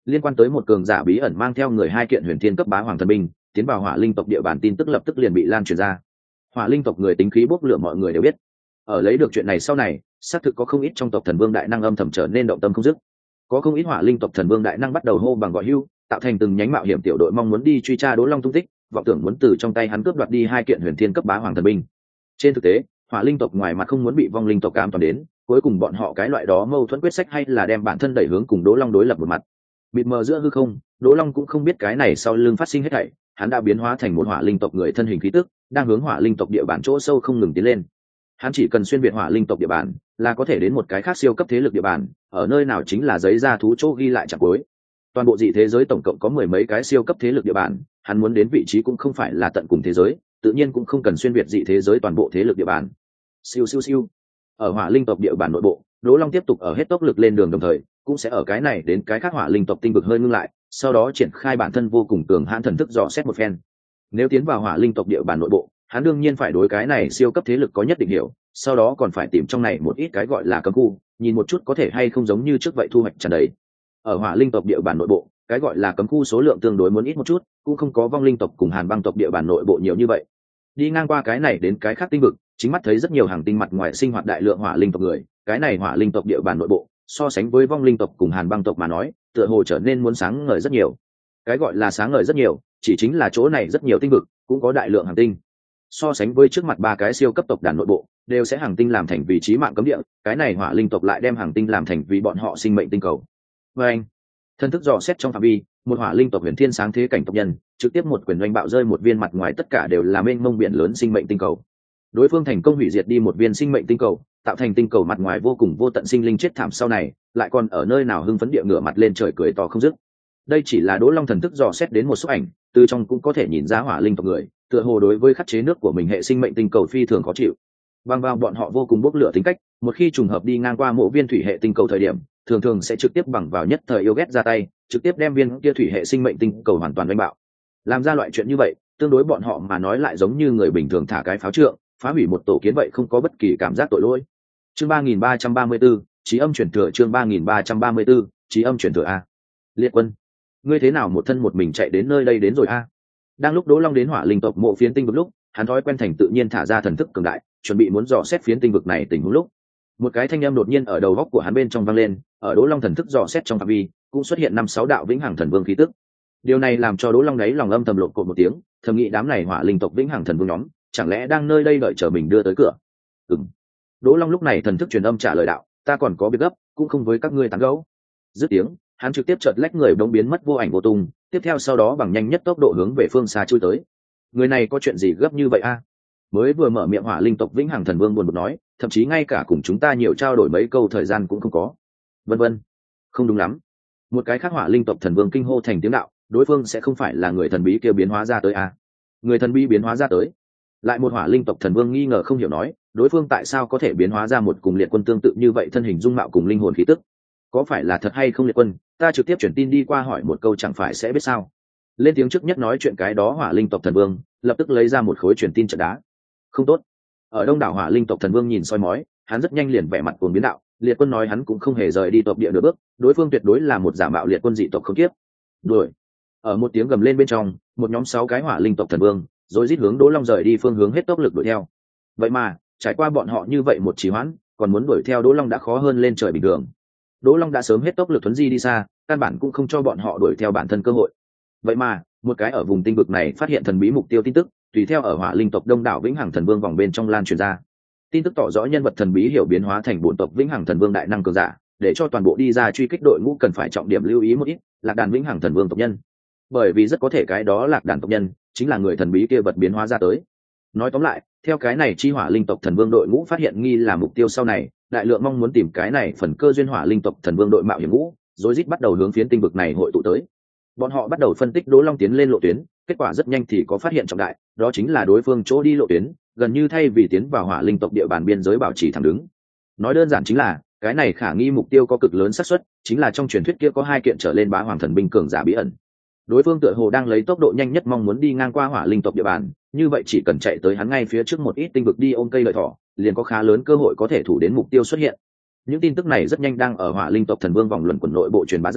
liên quan tới một cường giả bí ẩn mang theo người hai kiện huyền thiên cấp bá hoàng thần binh tiến vào hỏa linh tộc địa bàn tin tức lập tức liền bị lan truyền ra. Hỏa linh tộc người tính khí bốc lửa mọi người đều biết. Ở lấy được chuyện này sau này, xác thực có không ít trong tộc thần vương đại năng âm thầm trở nên động tâm không dứt. Có không ít hỏa linh tộc thần vương đại năng bắt đầu hô bằng gọi hưu, tạo thành từng nhánh mạo hiểm tiểu đội mong muốn đi truy tra Đỗ Long tung tích, vọng tưởng muốn từ trong tay hắn cướp đoạt đi hai kiện huyền thiên cấp bá hoàng thần binh. Trên thực tế, hỏa linh tộc ngoài mặt không muốn bị vong linh tộc cam toàn đến, cuối cùng bọn họ cái loại đó mâu thuẫn quyết sách hay là đem bản thân đẩy hướng cùng Đỗ Long đối lập một mặt. Bịt mờ giữa hư không, Đỗ Long cũng không biết cái này sau lưng phát sinh hết thảy, hắn đã biến hóa thành một hỏa linh tộc người thân hình khí tức, đang hướng hỏa linh tộc địa bàn chỗ sâu không ngừng tiến lên. Hắn chỉ cần xuyên việt hỏa linh tộc địa bàn, là có thể đến một cái khác siêu cấp thế lực địa bàn, ở nơi nào chính là giấy ra thú chỗ ghi lại chẳng cuối. Toàn bộ dị thế giới tổng cộng có mười mấy cái siêu cấp thế lực địa bàn, hắn muốn đến vị trí cũng không phải là tận cùng thế giới, tự nhiên cũng không cần xuyên việt dị thế giới toàn bộ thế lực địa bàn. Siêu siêu siêu. Ở hỏa linh tộc địa bàn nội bộ, Đỗ Long tiếp tục ở hết tốc lực lên đường, đồng thời cũng sẽ ở cái này đến cái khác hỏa linh tộc tinh vực hơi ngưng lại, sau đó triển khai bản thân vô cùng cường hãn thần thức dò xét một phen. Nếu tiến vào hỏa linh tộc địa bàn nội bộ, hắn đương nhiên phải đối cái này siêu cấp thế lực có nhất định hiểu, sau đó còn phải tìm trong này một ít cái gọi là cấm khu, nhìn một chút có thể hay không giống như trước vậy thu hoạch tràn đầy. Ở hỏa linh tộc địa bàn nội bộ, cái gọi là cấm khu số lượng tương đối muốn ít một chút, cũng không có vong linh tộc cùng hàn băng tộc địa bàn nội bộ nhiều như vậy. Đi ngang qua cái này đến cái khác tinh vực, chính mắt thấy rất nhiều hàng tinh mặt ngoài sinh hoạt đại lượng hỏa linh tộc người, cái này hỏa linh tộc địa bàn nội bộ so sánh với vong linh tộc cùng hàn băng tộc mà nói, tựa hồ trở nên muốn sáng ngời rất nhiều. Cái gọi là sáng ngời rất nhiều, chỉ chính là chỗ này rất nhiều tinh vực cũng có đại lượng hàng tinh. So sánh với trước mặt ba cái siêu cấp tộc đàn nội bộ, đều sẽ hàng tinh làm thành vị trí mạng cấm địa, cái này hỏa linh tộc lại đem hàng tinh làm thành vì bọn họ sinh mệnh tinh cầu. Và anh, thân thức dò xét trong phạm vi, một hỏa linh tộc huyền thiên sáng thế cảnh tộc nhân, trực tiếp một quyền oanh bạo rơi một viên mặt ngoài tất cả đều là mênh mông biển lớn sinh mệnh tinh cầu. Đối phương thành công hủy diệt đi một viên sinh mệnh tinh cầu, tạo thành tinh cầu mặt ngoài vô cùng vô tận sinh linh chết thảm, sau này lại còn ở nơi nào hưng phấn địa ngửa mặt lên trời cười to không dứt. Đây chỉ là Đỗ Long thần thức dò xét đến một số ảnh, từ trong cũng có thể nhìn ra hỏa linh tộc người tựa hồ đối với khắc chế nước của mình hệ sinh mệnh tinh cầu phi thường khó chịu. Bằng vào bọn họ vô cùng bốc lửa tính cách, một khi trùng hợp đi ngang qua mộ viên thủy hệ tinh cầu thời điểm, thường thường sẽ trực tiếp bằng vào nhất thời yêu ghét ra tay, trực tiếp đem viên kia thủy hệ sinh mệnh tinh cầu hoàn toàn đánh bạo. Làm ra loại chuyện như vậy, tương đối bọn họ mà nói lại giống như người bình thường thả cái pháo trượng, phá hủy một tổ kiến vậy, không có bất kỳ cảm giác tội lỗi. Chương ba nghìn ba trăm ba mươi 34, Chí âm chuyển thừa. Chương ba nghìn ba trăm ba mươi 34, Chí âm chuyển thừa a. Liệt Quân, ngươi thế nào một thân một mình chạy đến nơi đây đến rồi a? Đang lúc Đỗ Long đến hỏa linh tộc mộ phiến tinh vực lúc, hắn thói quen thành tự nhiên thả ra thần thức cường đại, chuẩn bị muốn dò xét phiến tinh vực này tình huống lúc, một cái thanh âm đột nhiên ở đầu góc của hắn bên trong vang lên, ở Đỗ Long thần thức dò xét trong phạm vi, cũng xuất hiện năm sáu đạo vĩnh hằng thần vương khí tức. Điều này làm cho Đỗ Long đấy lòng âm thầm lộn cột một tiếng, thầm nghĩ đám này hỏa linh tộc vĩnh hằng thần vương nhóm, chẳng lẽ đang nơi đây đợi chờ mình đưa tới cửa? Ừm. Đỗ Long lúc này thần thức truyền âm trả lời đạo, ta còn có việc gấp, cũng không với các ngươi tán gẫu. Dứt tiếng, hắn trực tiếp chợt lách người bỗng biến mất vô ảnh vô tung, tiếp theo sau đó bằng nhanh nhất tốc độ hướng về phương xa chui tới. Người này có chuyện gì gấp như vậy a? Mới vừa mở miệng hỏa linh tộc vĩnh hằng thần vương buồn bực nói, thậm chí ngay cả cùng chúng ta nhiều trao đổi mấy câu thời gian cũng không có. Vân vân. Không đúng lắm. Một cái khác hỏa linh tộc thần vương kinh hô thành tiếng đạo, đối phương sẽ không phải là người thần bí kia biến hóa ra tới a? Người thần bí biến hóa ra tới? Lại một hỏa linh tộc thần vương nghi ngờ không hiểu nói, đối phương tại sao có thể biến hóa ra một cùng Liệt Quân tương tự như vậy thân hình dung mạo cùng linh hồn khí tức? Có phải là thật hay không Liệt Quân, ta trực tiếp chuyển tin đi qua hỏi một câu chẳng phải sẽ biết sao? Lên tiếng trước nhất nói chuyện cái đó hỏa linh tộc thần vương lập tức lấy ra một khối truyền tin trận đá. Không tốt. Ở đông đảo hỏa linh tộc thần vương nhìn soi mói, hắn rất nhanh liền vẻ mặt cuồng biến đạo, Liệt Quân nói hắn cũng không hề rời đi tộc địa nửa bước, đối phương tuyệt đối là một giả mạo Liệt Quân dị tộc không kiếp. Đuổi. Ở một tiếng gầm lên bên trong, một nhóm sáu cái hỏa linh tộc thần vương rồi rít hướng Đỗ Long rời đi phương hướng hết tốc lực đuổi theo. Vậy mà, trải qua bọn họ như vậy một trì hoãn, còn muốn đuổi theo Đỗ Long đã khó hơn lên trời bình thường. Đỗ Long đã sớm hết tốc lực thuấn di đi xa, căn bản cũng không cho bọn họ đuổi theo bản thân cơ hội. Vậy mà, một cái ở vùng tinh vực này phát hiện thần bí mục tiêu tin tức, tùy theo ở hỏa linh tộc đông đảo vĩnh hằng thần vương vòng bên trong lan truyền ra. Tin tức tỏ rõ nhân vật thần bí hiểu biến hóa thành bổn tộc vĩnh hằng thần vương đại năng cường giả, để cho toàn bộ đi ra truy kích đội ngũ cần phải trọng điểm lưu ý một ít, lạc đàn vĩnh hằng thần vương tộc nhân. Bởi vì rất có thể cái đó lạc đàn tộc nhân chính là người thần bí kia vật biến hóa ra tới. Nói tóm lại, theo cái này chi hỏa linh tộc thần vương đội ngũ phát hiện nghi là mục tiêu sau này, đại lượng mong muốn tìm cái này phần cơ duyên hỏa linh tộc thần vương đội mạo hiểm ngũ, rối rít bắt đầu hướng phiến tinh vực này hội tụ tới. Bọn họ bắt đầu phân tích Đỗ Long tiến lên lộ tuyến, kết quả rất nhanh thì có phát hiện trọng đại, đó chính là đối phương chỗ đi lộ tuyến gần như thay vì tiến vào hỏa linh tộc địa bàn biên giới bảo trì thẳng đứng. Nói đơn giản chính là cái này khả nghi mục tiêu có cực lớn xác suất chính là trong truyền thuyết kia có hai kiện trở lên bá hoàng thần binh cường giả bí ẩn. Đối phương tựa hồ đang lấy tốc độ nhanh nhất mong muốn đi ngang qua hỏa linh tộc địa bàn, như vậy chỉ cần chạy tới hắn ngay phía trước một ít tinh vực đi ôm cây lợi thỏ, liền có khá lớn cơ hội có thể thủ đến mục tiêu xuất hiện. Những tin tức này rất nhanh đang ở hỏa linh tộc thần vương vòng luẩn quẩn nội bộ truyền bá ra,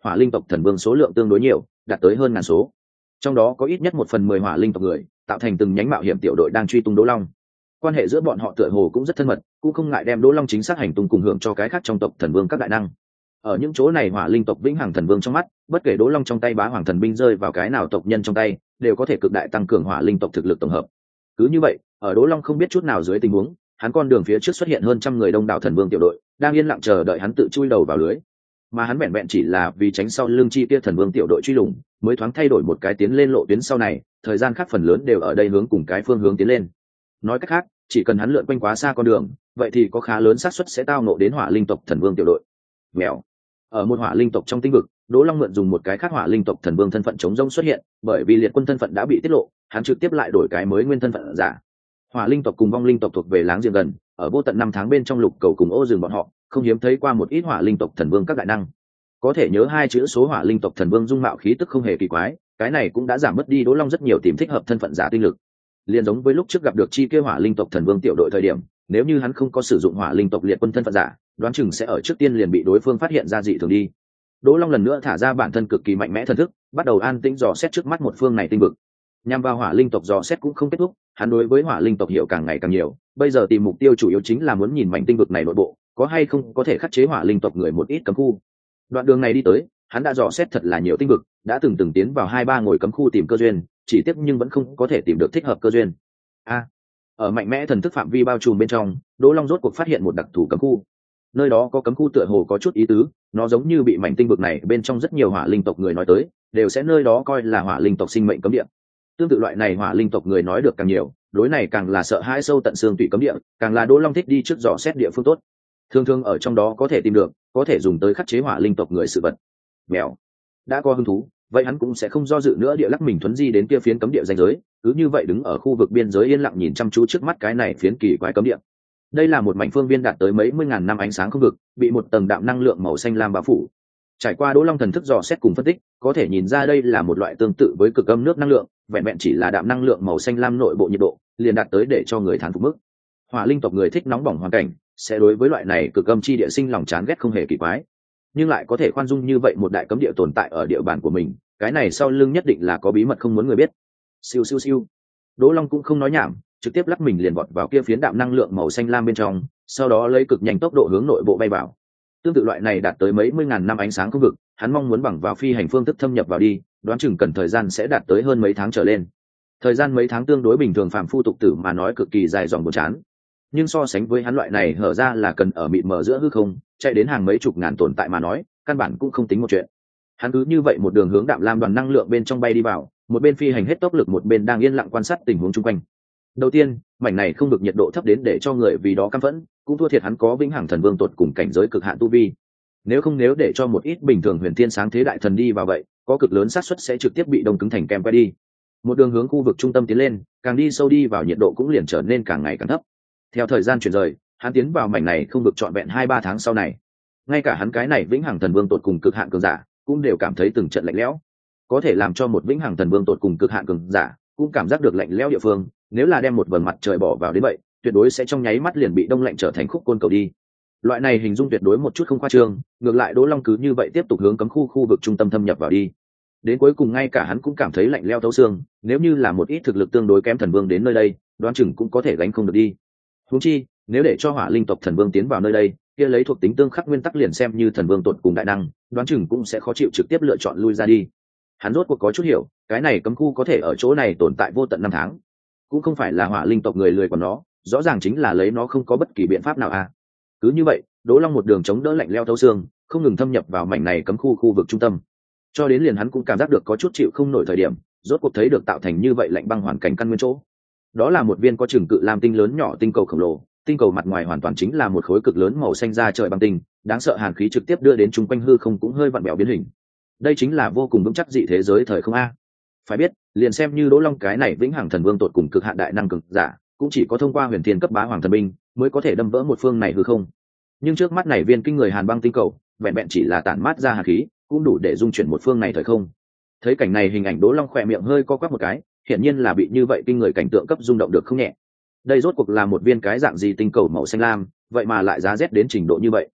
hỏa linh tộc thần vương số lượng tương đối nhiều, đạt tới hơn ngàn số. Trong đó có ít nhất một phần mười hỏa linh tộc người, tạo thành từng nhánh mạo hiểm tiểu đội đang truy tung Đỗ Long. Quan hệ giữa bọn họ tựa hồ cũng rất thân mật, cũng không ngại đem Đỗ Long chính xác hành tung cùng hưởng cho cái khác trong tộc thần vương các đại năng. Ở những chỗ này hỏa linh tộc vĩnh hằng thần vương trong mắt, bất kể Đỗ Long trong tay bá hoàng thần binh rơi vào cái nào tộc nhân trong tay, đều có thể cực đại tăng cường hỏa linh tộc thực lực tổng hợp. Cứ như vậy, ở Đỗ Long không biết chút nào dưới tình huống, hắn con đường phía trước xuất hiện hơn trăm người đông đảo thần vương tiểu đội, đang yên lặng chờ đợi hắn tự chui đầu vào lưới. Mà hắn vẹn vẹn chỉ là vì tránh sau lưng chi kia thần vương tiểu đội truy lùng, mới thoáng thay đổi một cái tiến lên lộ tuyến sau này, thời gian khác phần lớn đều ở đây hướng cùng cái phương hướng tiến lên. Nói cách khác, chỉ cần hắn lượn quanh quá xa con đường, vậy thì có khá lớn xác suất sẽ tao ngộ đến hỏa linh tộc thần vương tiểu đội. Mèo. Ở một hỏa linh tộc trong tinh vực, Đỗ Long mượn dùng một cái khác hỏa linh tộc thần vương thân phận chống rông xuất hiện, bởi vì liệt quân thân phận đã bị tiết lộ, hắn trực tiếp lại đổi cái mới nguyên thân phận giả. Hỏa linh tộc cùng vong linh tộc thuộc về láng giềng gần, ở vô tận năm tháng bên trong lục cầu cùng ô rừng bọn họ, không hiếm thấy qua một ít hỏa linh tộc thần vương các đại năng. Có thể nhớ hai chữ số hỏa linh tộc thần vương dung mạo khí tức không hề kỳ quái, cái này cũng đã giảm mất đi Đỗ Long rất nhiều tìm thích hợp thân phận giả tinh lực. Liên giống với lúc trước gặp được chi kia hỏa linh tộc thần vương tiểu đội thời điểm, nếu như hắn không có sử dụng hỏa linh tộc liệt quân thân phận giả, đoán chừng sẽ ở trước tiên liền bị đối phương phát hiện ra dị thường đi. Đỗ Long lần nữa thả ra bản thân cực kỳ mạnh mẽ thần thức, bắt đầu an tĩnh dò xét trước mắt một phương này tinh vực. Nhằm vào hỏa linh tộc dò xét cũng không kết thúc, hắn đối với hỏa linh tộc hiểu càng ngày càng nhiều, bây giờ tìm mục tiêu chủ yếu chính là muốn nhìn mảnh tinh vực này nội bộ, có hay không có thể khắc chế hỏa linh tộc người một ít cấm khu. Đoạn đường này đi tới, hắn đã dò xét thật là nhiều tinh vực, đã từng từng tiến vào hai ba ngồi cấm khu tìm cơ duyên, chỉ tiếc nhưng vẫn không có thể tìm được thích hợp cơ duyên. A, ở mạnh mẽ thần thức phạm vi bao trùm bên trong, Đỗ Long rốt cuộc phát hiện một đặc thù cấm khu. Nơi đó có cấm khu tựa hồ có chút ý tứ, nó giống như bị mảnh tinh vực này bên trong rất nhiều hỏa linh tộc người nói tới, đều sẽ nơi đó coi là hỏa linh tộc sinh mệnh cấm địa. Tương tự loại này hỏa linh tộc người nói được càng nhiều, đối này càng là sợ hãi sâu tận xương tủy cấm địa, càng là Đỗ Long thích đi trước dò xét địa phương tốt. Thường thường ở trong đó có thể tìm được, có thể dùng tới khắc chế hỏa linh tộc người sự vật. Mèo đã có hứng thú, vậy hắn cũng sẽ không do dự nữa địa lắc mình thuấn di đến kia phiến cấm địa ranh giới, cứ như vậy đứng ở khu vực biên giới yên lặng nhìn chăm chú trước mắt cái này phiến kỳ quái cấm địa. Đây là một mảnh phương viên đạt tới mấy mươi ngàn năm ánh sáng không vực, bị một tầng đạm năng lượng màu xanh lam bao phủ. Trải qua Đỗ Long thần thức dò xét cùng phân tích, có thể nhìn ra đây là một loại tương tự với cực âm nước năng lượng, vẹn vẹn chỉ là đạm năng lượng màu xanh lam nội bộ nhiệt độ, liền đạt tới để cho người thán phục mức. Hỏa linh tộc người thích nóng bỏng hoàn cảnh, sẽ đối với loại này cực âm chi địa sinh lòng chán ghét không hề kỳ quái. Nhưng lại có thể khoan dung như vậy một đại cấm địa tồn tại ở địa bàn của mình, cái này sau lưng nhất định là có bí mật không muốn người biết. Siêu siêu siêu. Đỗ Long cũng không nói nhảm, trực tiếp lắc mình liền vọt vào kia phiến đạm năng lượng màu xanh lam bên trong, sau đó lấy cực nhanh tốc độ hướng nội bộ bay vào. Tương tự loại này đạt tới mấy mươi ngàn năm ánh sáng không vực, hắn mong muốn bằng vào phi hành phương thức thâm nhập vào đi, đoán chừng cần thời gian sẽ đạt tới hơn mấy tháng trở lên. Thời gian mấy tháng tương đối bình thường phàm phu tục tử mà nói cực kỳ dài dòng buồn chán. Nhưng so sánh với hắn loại này hở ra là cần ở mịt mờ giữa hư không, chạy đến hàng mấy chục ngàn tồn tại mà nói, căn bản cũng không tính một chuyện. Hắn cứ như vậy một đường hướng đạm lam đoàn năng lượng bên trong bay đi vào, một bên phi hành hết tốc lực một bên đang yên lặng quan sát tình huống chung quanh. Đầu tiên, mảnh này không được nhiệt độ thấp đến để cho người vì đó căm phẫn, cũng thua thiệt hắn có vĩnh hằng thần vương tột cùng cảnh giới cực hạn tu vi. Nếu không nếu để cho một ít bình thường huyền thiên sáng thế đại thần đi vào vậy, có cực lớn xác suất sẽ trực tiếp bị đông cứng thành kem que đi. Một đường hướng khu vực trung tâm tiến lên, càng đi sâu đi vào nhiệt độ cũng liền trở nên càng ngày càng thấp. Theo thời gian chuyển rời, hắn tiến vào mảnh này không được trọn vẹn hai ba tháng sau này, ngay cả hắn cái này vĩnh hằng thần vương tột cùng cực hạn cường giả cũng đều cảm thấy từng trận lạnh lẽo. Có thể làm cho một vĩnh hằng thần vương tột cùng cực hạn cường giả cũng cảm giác được lạnh lẽo địa phương, nếu là đem một vầng mặt trời bỏ vào đến vậy, tuyệt đối sẽ trong nháy mắt liền bị đông lạnh trở thành khúc côn cầu đi. Loại này hình dung tuyệt đối một chút không khoa trương, ngược lại Đỗ Long cứ như vậy tiếp tục hướng cấm khu khu vực trung tâm thâm nhập vào đi. Đến cuối cùng ngay cả hắn cũng cảm thấy lạnh lẽo thấu xương, nếu như là một ít thực lực tương đối kém thần vương đến nơi đây, đoán chừng cũng có thể gánh không được đi. Huống chi, nếu để cho hỏa linh tộc thần vương tiến vào nơi đây, kia lấy thuộc tính tương khắc nguyên tắc liền xem như thần vương tột cùng đại năng, đoán chừng cũng sẽ khó chịu trực tiếp lựa chọn lui ra đi. Hắn rốt cuộc có chút hiểu, cái này cấm khu có thể ở chỗ này tồn tại vô tận năm tháng, cũng không phải là hỏa linh tộc người lười của nó, rõ ràng chính là lấy nó không có bất kỳ biện pháp nào à. Cứ như vậy, Đỗ Long một đường chống đỡ lạnh lẽo thấu xương, không ngừng thâm nhập vào mảnh này cấm khu khu vực trung tâm, cho đến liền hắn cũng cảm giác được có chút chịu không nổi thời điểm, rốt cuộc thấy được tạo thành như vậy lạnh băng hoàn cảnh căn nguyên chỗ. Đó là một viên có chừng cự lam tinh lớn nhỏ tinh cầu khổng lồ, tinh cầu mặt ngoài hoàn toàn chính là một khối cực lớn màu xanh da trời băng tinh, đáng sợ hàn khí trực tiếp đưa đến chung quanh hư không cũng hơi vặn bèo biến hình. Đây chính là vô cùng vững chắc dị thế giới thời không a. Phải biết, liền xem như Đỗ Long cái này vĩnh hằng thần vương tột cùng cực hạn đại năng cực giả, cũng chỉ có thông qua huyền thiên cấp bá hoàng thần binh mới có thể đâm vỡ một phương này hư không. Nhưng trước mắt này viên kinh người hàn băng tinh cầu, vẹn vẹn chỉ là tản mát ra hàn khí, cũng đủ để dung chuyển một phương này thời không. Thấy cảnh này, hình ảnh Đỗ Long khỏe miệng hơi co quắp một cái, hiển nhiên là bị như vậy kinh người cảnh tượng cấp rung động được không nhẹ. Đây rốt cuộc là một viên cái dạng gì tinh cầu màu xanh lam, vậy mà lại giá rét đến trình độ như vậy.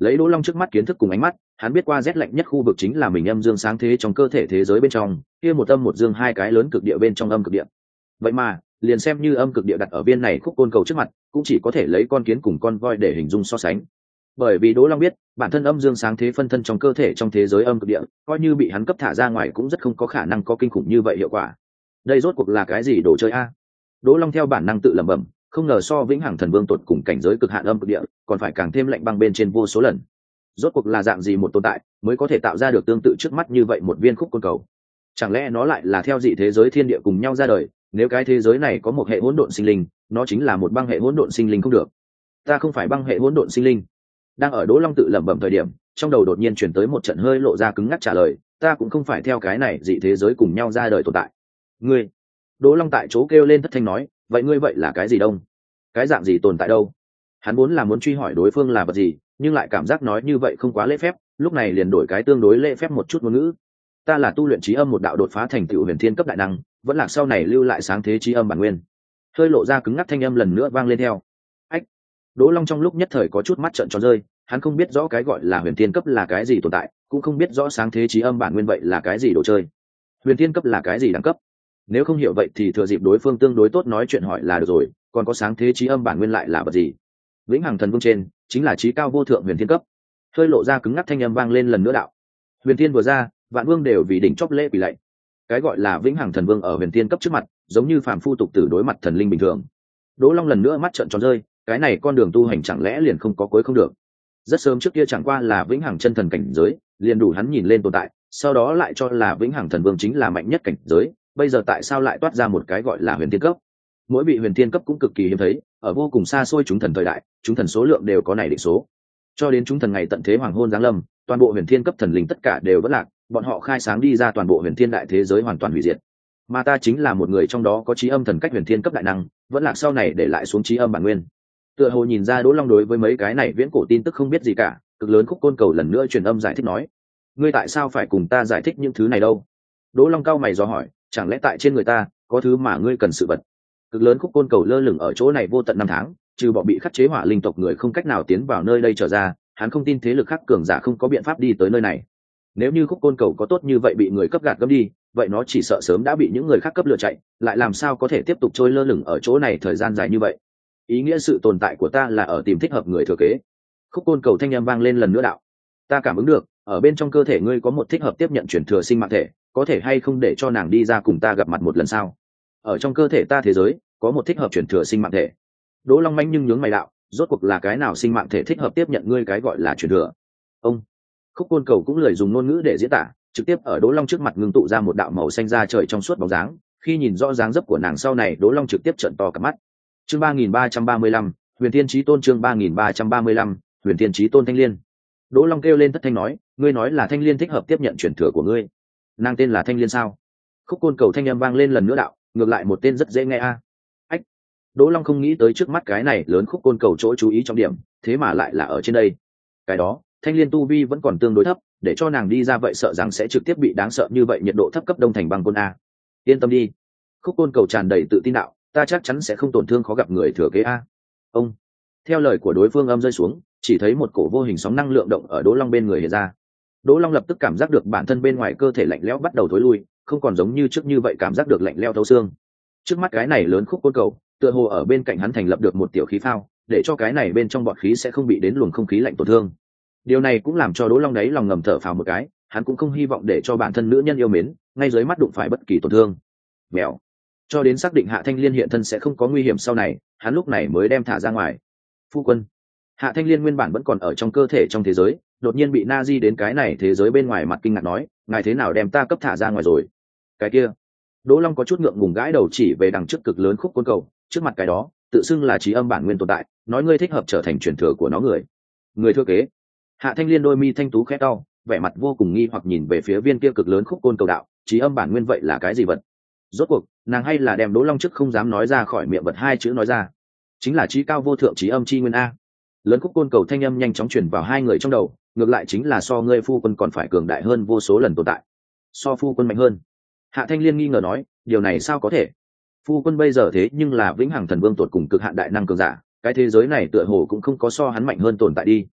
Lấy Đỗ Long trước mắt kiến thức cùng ánh mắt, hắn biết qua rét lạnh nhất khu vực chính là mình âm dương sáng thế trong cơ thể thế giới bên trong, kia một âm một dương hai cái lớn cực địa bên trong âm cực địa. Vậy mà, liền xem như âm cực địa đặt ở viên này khúc côn cầu trước mặt, cũng chỉ có thể lấy con kiến cùng con voi để hình dung so sánh. Bởi vì Đỗ Long biết, bản thân âm dương sáng thế phân thân trong cơ thể trong thế giới âm cực địa, coi như bị hắn cấp thả ra ngoài cũng rất không có khả năng có kinh khủng như vậy hiệu quả. Đây rốt cuộc là cái gì đồ chơi a? Đỗ Long theo bản năng tự lẩm bẩm, không ngờ so vĩnh hằng thần vương tột cùng cảnh giới cực hạn âm cực địa, còn phải càng thêm lạnh băng bên trên vô số lần. Rốt cuộc là dạng gì một tồn tại mới có thể tạo ra được tương tự trước mắt như vậy một viên khúc côn cầu? Chẳng lẽ nó lại là theo dị thế giới thiên địa cùng nhau ra đời? Nếu cái thế giới này có một hệ hỗn độn sinh linh, nó chính là một băng hệ hỗn độn sinh linh không được. Ta không phải băng hệ hỗn độn sinh linh. Đang ở Đỗ Long tự lẩm bẩm thời điểm, trong đầu đột nhiên chuyển tới một trận hơi lộ ra cứng ngắc trả lời, ta cũng không phải theo cái này dị thế giới cùng nhau ra đời tồn tại. Ngươi? Đỗ Long tại chỗ kêu lên thất thanh nói, vậy ngươi vậy là cái gì đông? Cái dạng gì tồn tại đâu? Hắn vốn là muốn truy hỏi đối phương là vật gì, nhưng lại cảm giác nói như vậy không quá lễ phép, lúc này liền đổi cái tương đối lễ phép một chút ngôn ngữ. Ta là tu luyện trí âm một đạo đột phá thành tựu huyền thiên cấp đại năng, vẫn là sau này lưu lại sáng thế trí âm bản nguyên. Hơi lộ ra cứng ngắc thanh âm lần nữa vang lên theo. Ách! Đỗ Long trong lúc nhất thời có chút mắt trợn tròn rơi, hắn không biết rõ cái gọi là huyền thiên cấp là cái gì tồn tại, cũng không biết rõ sáng thế trí âm bản nguyên vậy là cái gì đồ chơi. Huyền thiên cấp là cái gì đẳng cấp? Nếu không hiểu vậy thì thừa dịp đối phương tương đối tốt nói chuyện hỏi là được rồi, còn có sáng thế trí âm bản nguyên lại là vật gì? Vĩnh hằng thần vương trên chính là trí cao vô thượng huyền thiên cấp. Hơi lộ ra cứng ngắc thanh âm vang lên lần nữa đạo. Huyền thiên vừa ra, vạn vương đều vì đỉnh chóp lễ quỳ lạy. Cái gọi là vĩnh hằng thần vương ở huyền thiên cấp trước mặt, giống như phàm phu tục tử đối mặt thần linh bình thường. Đỗ Long lần nữa mắt trợn tròn rơi, cái này con đường tu hành chẳng lẽ liền không có cuối không được? Rất sớm trước kia chẳng qua là vĩnh hằng chân thần cảnh giới, liền đủ hắn nhìn lên tồn tại, sau đó lại cho là vĩnh hằng thần vương chính là mạnh nhất cảnh giới, bây giờ tại sao lại toát ra một cái gọi là huyền thiên cấp? Mỗi vị huyền thiên cấp cũng cực kỳ hiếm thấy, ở vô cùng xa xôi chúng thần thời đại, chúng thần số lượng đều có này định số. Cho đến chúng thần ngày tận thế hoàng hôn giáng lâm, toàn bộ huyền thiên cấp thần linh tất cả đều vỡ lạc, bọn họ khai sáng đi ra toàn bộ huyền thiên đại thế giới hoàn toàn hủy diệt. Mà ta chính là một người trong đó có trí âm thần cách huyền thiên cấp đại năng, vẫn lạc sau này để lại xuống trí âm bản nguyên. Tựa hồ nhìn ra Đỗ Long đối với mấy cái này viễn cổ tin tức không biết gì cả, cực lớn khúc côn cầu lần nữa truyền âm giải thích nói: ngươi tại sao phải cùng ta giải thích những thứ này đâu? Đỗ Long cao mày dò hỏi, chẳng lẽ tại trên người ta có thứ mà ngươi cần sự vật? Cực lớn khúc côn cầu lơ lửng ở chỗ này vô tận năm tháng, trừ bỏ bị khắc chế hỏa linh tộc người không cách nào tiến vào nơi đây trở ra, hắn không tin thế lực khác cường giả không có biện pháp đi tới nơi này. Nếu như khúc côn cầu có tốt như vậy bị người cấp gạt gấp đi, vậy nó chỉ sợ sớm đã bị những người khác cấp lừa chạy, lại làm sao có thể tiếp tục trôi lơ lửng ở chỗ này thời gian dài như vậy? Ý nghĩa sự tồn tại của ta là ở tìm thích hợp người thừa kế. Khúc côn cầu thanh âm vang lên lần nữa đạo. Ta cảm ứng được, ở bên trong cơ thể ngươi có một thích hợp tiếp nhận chuyển thừa sinh mạng thể, có thể hay không để cho nàng đi ra cùng ta gặp mặt một lần sao? Ở trong cơ thể ta thế giới có một thích hợp chuyển thừa sinh mạng thể. Đỗ Long manh nhưng nhướng mày đạo, rốt cuộc là cái nào sinh mạng thể thích hợp tiếp nhận ngươi cái gọi là chuyển thừa? Ông Khúc côn cầu cũng lời dùng ngôn ngữ để diễn tả, trực tiếp ở Đỗ Long trước mặt ngưng tụ ra một đạo màu xanh da trời trong suốt bóng dáng. Khi nhìn rõ dáng dấp của nàng sau này, Đỗ Long trực tiếp trợn to cả mắt. Chương ba nghìn ba trăm ba mươi lăm, Huyền Thiên Chí Tôn. Chương ba nghìn ba trăm ba mươi lăm, Huyền Thiên Chí Tôn Thanh Liên. Đỗ Long kêu lên thất thanh nói, ngươi nói là Thanh Liên thích hợp tiếp nhận chuyển thừa của ngươi? Nàng tên là Thanh Liên sao? Khúc côn cầu thanh âm vang lên lần nữa đạo, ngược lại một tên rất dễ nghe a. Ách. Đỗ Long không nghĩ tới trước mắt cái này lớn khúc côn cầu chỗ chú ý trong điểm, thế mà lại là ở trên đây. Cái đó, Thanh Liên tu vi vẫn còn tương đối thấp, để cho nàng đi ra vậy sợ rằng sẽ trực tiếp bị đáng sợ như vậy nhiệt độ thấp cấp đông thành băng côn a. Yên tâm đi. Khúc côn cầu tràn đầy tự tin đạo, ta chắc chắn sẽ không tổn thương khó gặp người thừa kế a. Ông. Theo lời của đối phương âm rơi xuống, chỉ thấy một cổ vô hình sóng năng lượng động ở Đỗ Long bên người hiện ra. Đỗ Long lập tức cảm giác được bản thân bên ngoài cơ thể lạnh lẽo bắt đầu thối lui, không còn giống như trước như vậy cảm giác được lạnh lẽo thấu xương. Trước mắt cái này lớn khúc côn cầu, tựa hồ ở bên cạnh hắn thành lập được một tiểu khí phao, để cho cái này bên trong bọt khí sẽ không bị đến luồng không khí lạnh tổn thương. Điều này cũng làm cho Đỗ Long đấy lòng ngầm thở phào một cái, hắn cũng không hy vọng để cho bản thân nữ nhân yêu mến ngay dưới mắt đụng phải bất kỳ tổn thương. Mèo. Cho đến xác định Hạ Thanh Liên hiện thân sẽ không có nguy hiểm sau này, hắn lúc này mới đem thả ra ngoài. Phu quân. Hạ Thanh Liên nguyên bản vẫn còn ở trong cơ thể trong thế giới, đột nhiên bị na di đến cái này thế giới bên ngoài mặt kinh ngạc nói, ngài thế nào đem ta cấp thả ra ngoài rồi? Cái kia. Đỗ Long có chút ngượng ngùng gãi đầu chỉ về đằng trước cực lớn khúc côn cầu, trước mặt cái đó, tự xưng là trí âm bản nguyên tồn tại, nói ngươi thích hợp trở thành truyền thừa của nó người. Người thừa kế. Hạ Thanh Liên đôi mi thanh tú khẽ cau, vẻ mặt vô cùng nghi hoặc nhìn về phía viên kia cực lớn khúc côn cầu đạo, trí âm bản nguyên vậy là cái gì vật? Rốt cuộc, nàng hay là đem Đỗ Long trước không dám nói ra khỏi miệng vật hai chữ nói ra. Chính là trí cao vô thượng trí âm chi nguyên a. Lớn khúc côn cầu thanh âm nhanh chóng truyền vào hai người trong đầu, ngược lại chính là so ngươi phu quân còn phải cường đại hơn vô số lần tồn tại. So phu quân mạnh hơn? Hạ Thanh Liên nghi ngờ nói, điều này sao có thể? Phu quân bây giờ thế nhưng là vĩnh hằng thần vương tột cùng cực hạn đại năng cường giả, cái thế giới này tựa hồ cũng không có so hắn mạnh hơn tồn tại đi.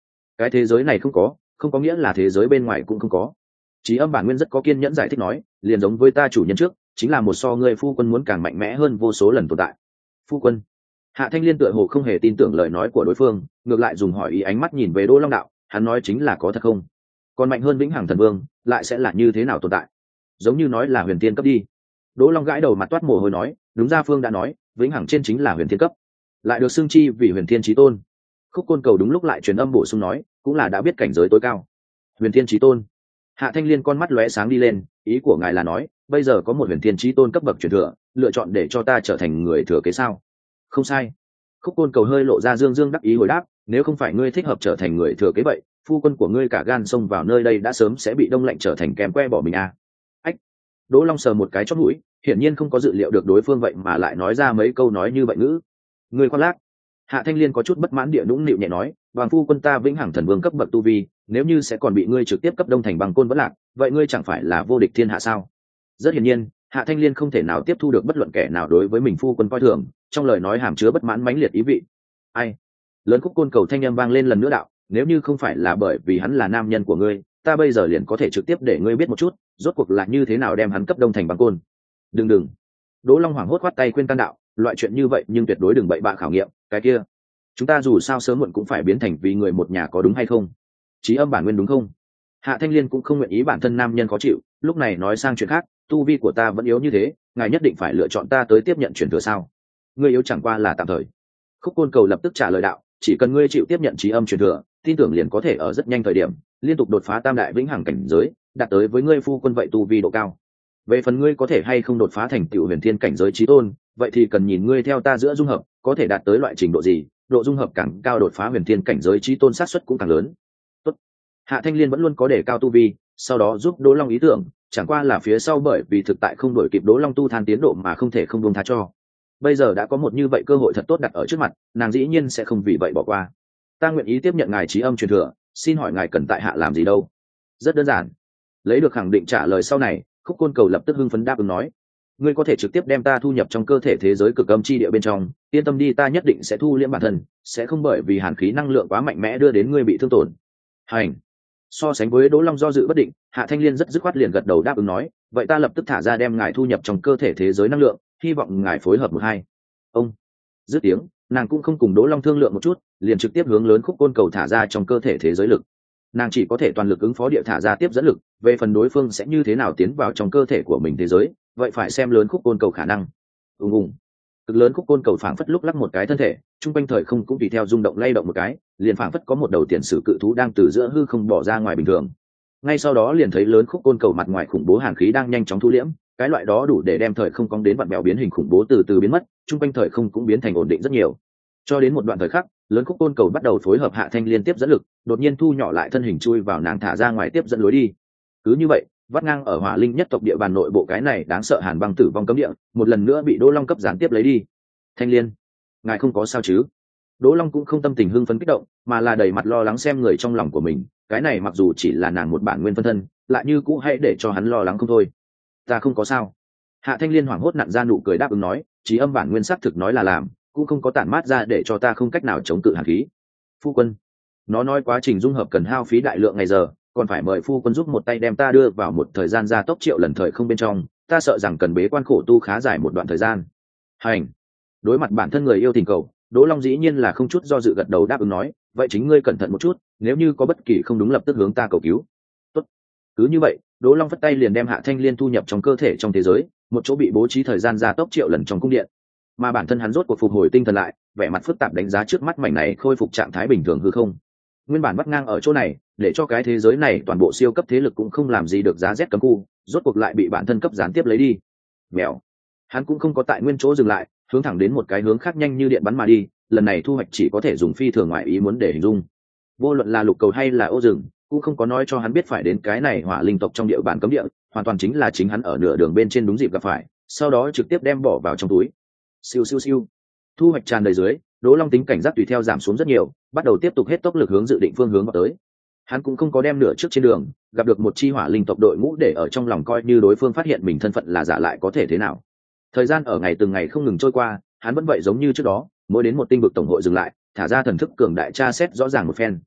cái thế giới này không có không có nghĩa là thế giới bên ngoài cũng không có. Trí Âm bản nguyên rất có kiên nhẫn giải thích nói, liền giống với ta chủ nhân trước, chính là một so ngươi phu quân muốn càng mạnh mẽ hơn vô số lần tồn tại. Phu quân? Hạ Thanh Liên tựa hồ không hề tin tưởng lời nói của đối phương, ngược lại dùng hỏi ý ánh mắt nhìn về Đỗ Long đạo, hắn nói chính là có thật không? Còn mạnh hơn Vĩnh Hằng Thần Vương, lại sẽ là như thế nào tồn tại? Giống như nói là huyền tiên cấp đi. Đỗ Long gãi đầu mặt toát mồ hôi nói, đúng ra Phương đã nói, Vĩnh Hằng trên chính là huyền tiên cấp, lại được xưng chi vì huyền thiên chí tôn. Khúc Côn Cầu đúng lúc lại truyền âm bổ sung nói, cũng là đã biết cảnh giới tối cao. Huyền thiên chí tôn. Hạ Thanh Liên con mắt lóe sáng đi lên, ý của ngài là nói, bây giờ có một huyền thiên chí tôn cấp bậc truyền thừa, lựa chọn để cho ta trở thành người thừa kế sao? Không sai. Khúc Côn Cầu hơi lộ ra dương dương đắc ý hồi đáp, nếu không phải ngươi thích hợp trở thành người thừa kế vậy, phu quân của ngươi cả gan xông vào nơi đây đã sớm sẽ bị đông lạnh trở thành kém que bỏ mình à. Ách. Đỗ Long sờ một cái chót mũi, hiển nhiên không có dự liệu được đối phương vậy mà lại nói ra mấy câu nói như vậy ngữ. Ngươi khoác lác. Hạ Thanh Liên có chút bất mãn địa nũng nịu nhẹ nói, "Hoàng phu quân ta Vĩnh Hằng Thần Vương cấp bậc tu vi, nếu như sẽ còn bị ngươi trực tiếp cấp đông thành bằng côn vẫn lạc, vậy ngươi chẳng phải là vô địch thiên hạ sao?" Rất hiển nhiên, Hạ Thanh Liên không thể nào tiếp thu được bất luận kẻ nào đối với mình phu quân coi thường, trong lời nói hàm chứa bất mãn mãnh liệt ý vị. Ai? Lớn Khúc Côn Cầu thanh âm vang lên lần nữa đạo, "Nếu như không phải là bởi vì hắn là nam nhân của ngươi, ta bây giờ liền có thể trực tiếp để ngươi biết một chút, rốt cuộc là như thế nào đem hắn cấp đông thành bằng côn." Đừng đừng. Đỗ Long hoảng hốt khoát tay khuyên can đạo, loại chuyện như vậy nhưng tuyệt đối đừng bậy bạ khảo nghiệm, cái kia chúng ta dù sao sớm muộn cũng phải biến thành vì người một nhà, có đúng hay không? Trí Âm bản nguyên đúng không? Hạ Thanh Liên cũng không nguyện ý bản thân nam nhân khó chịu, lúc này nói sang chuyện khác, tu vi của ta vẫn yếu như thế, ngài nhất định phải lựa chọn ta tới tiếp nhận truyền thừa sao? Ngươi yếu chẳng qua là tạm thời. Khúc Côn Cầu lập tức trả lời đạo, chỉ cần ngươi chịu tiếp nhận Trí Âm truyền thừa, tin tưởng liền có thể ở rất nhanh thời điểm liên tục đột phá tam đại vĩnh hằng cảnh giới, đạt tới với ngươi phu quân vậy tu vi độ cao. Về phần ngươi có thể hay không đột phá thành tựu huyền thiên cảnh giới chí tôn, vậy thì cần nhìn ngươi theo ta giữa dung hợp có thể đạt tới loại trình độ gì, độ dung hợp càng cao đột phá huyền thiên cảnh giới chí tôn xác suất cũng càng lớn. Tốt. Hạ Thanh Liên vẫn luôn có đề cao tu vi, sau đó giúp Đỗ Long ý tưởng, chẳng qua là phía sau bởi vì thực tại không đổi kịp Đỗ Long tu than tiến độ mà không thể không buông tha cho. Bây giờ đã có một như vậy cơ hội thật tốt đặt ở trước mặt, nàng dĩ nhiên sẽ không vì vậy bỏ qua. Ta nguyện ý tiếp nhận ngài Trí Âm truyền thừa, xin hỏi ngài cần tại hạ làm gì đâu? Rất đơn giản. Lấy được khẳng định trả lời sau này, Khúc Côn Cầu lập tức hưng phấn đáp ứng nói, ngươi có thể trực tiếp đem ta thu nhập trong cơ thể thế giới cực âm chi địa bên trong, yên tâm đi, ta nhất định sẽ thu liễm bản thân, sẽ không bởi vì hàn khí năng lượng quá mạnh mẽ đưa đến ngươi bị thương tổn. Hành. So sánh với Đỗ Long do dự bất định, Hạ Thanh Liên rất dứt khoát liền gật đầu đáp ứng nói, vậy ta lập tức thả ra đem ngài thu nhập trong cơ thể thế giới năng lượng, hy vọng ngài phối hợp một hai. Ông. Dứt tiếng, nàng cũng không cùng Đỗ Long thương lượng một chút, liền trực tiếp hướng lớn Khúc Côn Cầu thả ra trong cơ thể thế giới lực. Nàng chỉ có thể toàn lực ứng phó địa thả ra tiếp dẫn lực, về phần đối phương sẽ như thế nào tiến vào trong cơ thể của mình thế giới, vậy phải xem lớn Khúc Côn Cầu khả năng. ùng ùng cực lớn Khúc Côn Cầu phảng phất lúc lắc một cái thân thể, trung quanh thời không cũng tùy theo rung động lay động một cái, liền phảng phất có một đầu tiền sử cự thú đang từ giữa hư không bỏ ra ngoài bình thường. Ngay sau đó liền thấy lớn Khúc Côn Cầu mặt ngoài khủng bố hàn khí đang nhanh chóng thu liễm, cái loại đó đủ để đem thời không cong đến vặn bèo biến hình khủng bố từ từ biến mất, trung quanh thời không cũng biến thành ổn định rất nhiều. Cho đến một đoạn thời khắc, lớn Khúc Côn Cầu bắt đầu phối hợp Hạ Thanh Liên tiếp dẫn lực, đột nhiên thu nhỏ lại thân hình chui vào nàng thả ra ngoài tiếp dẫn lối đi. Cứ như vậy, vắt ngang ở Hỏa Linh nhất tộc địa bàn nội bộ cái này đáng sợ hàn băng tử vong cấm địa, một lần nữa bị Đỗ Long cấp gián tiếp lấy đi. Thanh Liên, ngài không có sao chứ? Đỗ Long cũng không tâm tình hưng phấn kích động, mà là đầy mặt lo lắng xem người trong lòng của mình, cái này mặc dù chỉ là nàng một bản nguyên phân thân, lại như cũ hãy để cho hắn lo lắng không thôi. Ta không có sao. Hạ Thanh Liên hoảng hốt nặn ra nụ cười đáp ứng nói, Trí Âm bản nguyên sắc thực nói là làm, cũng không có tản mát ra để cho ta không cách nào chống cự hàn khí. Phu quân, nó nói quá trình dung hợp cần hao phí đại lượng ngày giờ, còn phải mời phu quân giúp một tay đem ta đưa vào một thời gian gia tốc triệu lần thời không bên trong, ta sợ rằng cần bế quan khổ tu khá dài một đoạn thời gian. Hành. Đối mặt bản thân người yêu tình cầu, Đỗ Long dĩ nhiên là không chút do dự gật đầu đáp ứng nói, vậy chính ngươi cẩn thận một chút, nếu như có bất kỳ không đúng lập tức hướng ta cầu cứu. Tốt. Cứ như vậy, Đỗ Long vất tay liền đem Hạ Thanh Liên thu nhập trong cơ thể trong thế giới, một chỗ bị bố trí thời gian gia tốc triệu lần trong cung điện. Mà bản thân hắn rốt cuộc phục hồi tinh thần lại, vẻ mặt phức tạp đánh giá trước mắt mảnh này khôi phục trạng thái bình thường hư không. Nguyên bản bắt ngang ở chỗ này, để cho cái thế giới này toàn bộ siêu cấp thế lực cũng không làm gì được giá rét cấm khu, rốt cuộc lại bị bản thân cấp gián tiếp lấy đi. Mèo. Hắn cũng không có tại nguyên chỗ dừng lại, hướng thẳng đến một cái hướng khác nhanh như điện bắn mà đi, lần này thu hoạch chỉ có thể dùng phi thường ngoại ý muốn để hình dung. Vô luận là lục cầu hay là ô rừng, cũng không có nói cho hắn biết phải đến cái này hỏa linh tộc trong địa bàn cấm địa, hoàn toàn chính là chính hắn ở nửa đường bên trên đúng dịp gặp phải, sau đó trực tiếp đem bỏ vào trong túi. Siêu siêu siêu. Thu hoạch tràn đầy dưới, Đỗ Long tính cảnh giác tùy theo giảm xuống rất nhiều, bắt đầu tiếp tục hết tốc lực hướng dự định phương hướng vào tới. Hắn cũng không có đem nửa trước trên đường gặp được một chi hỏa linh tộc đội ngũ để ở trong lòng coi như đối phương phát hiện mình thân phận là giả lại có thể thế nào. Thời gian ở ngày từng ngày không ngừng trôi qua, hắn vẫn vậy giống như trước đó, mỗi đến một tinh vực tổng hội dừng lại, thả ra thần thức cường đại tra xét rõ ràng một phen.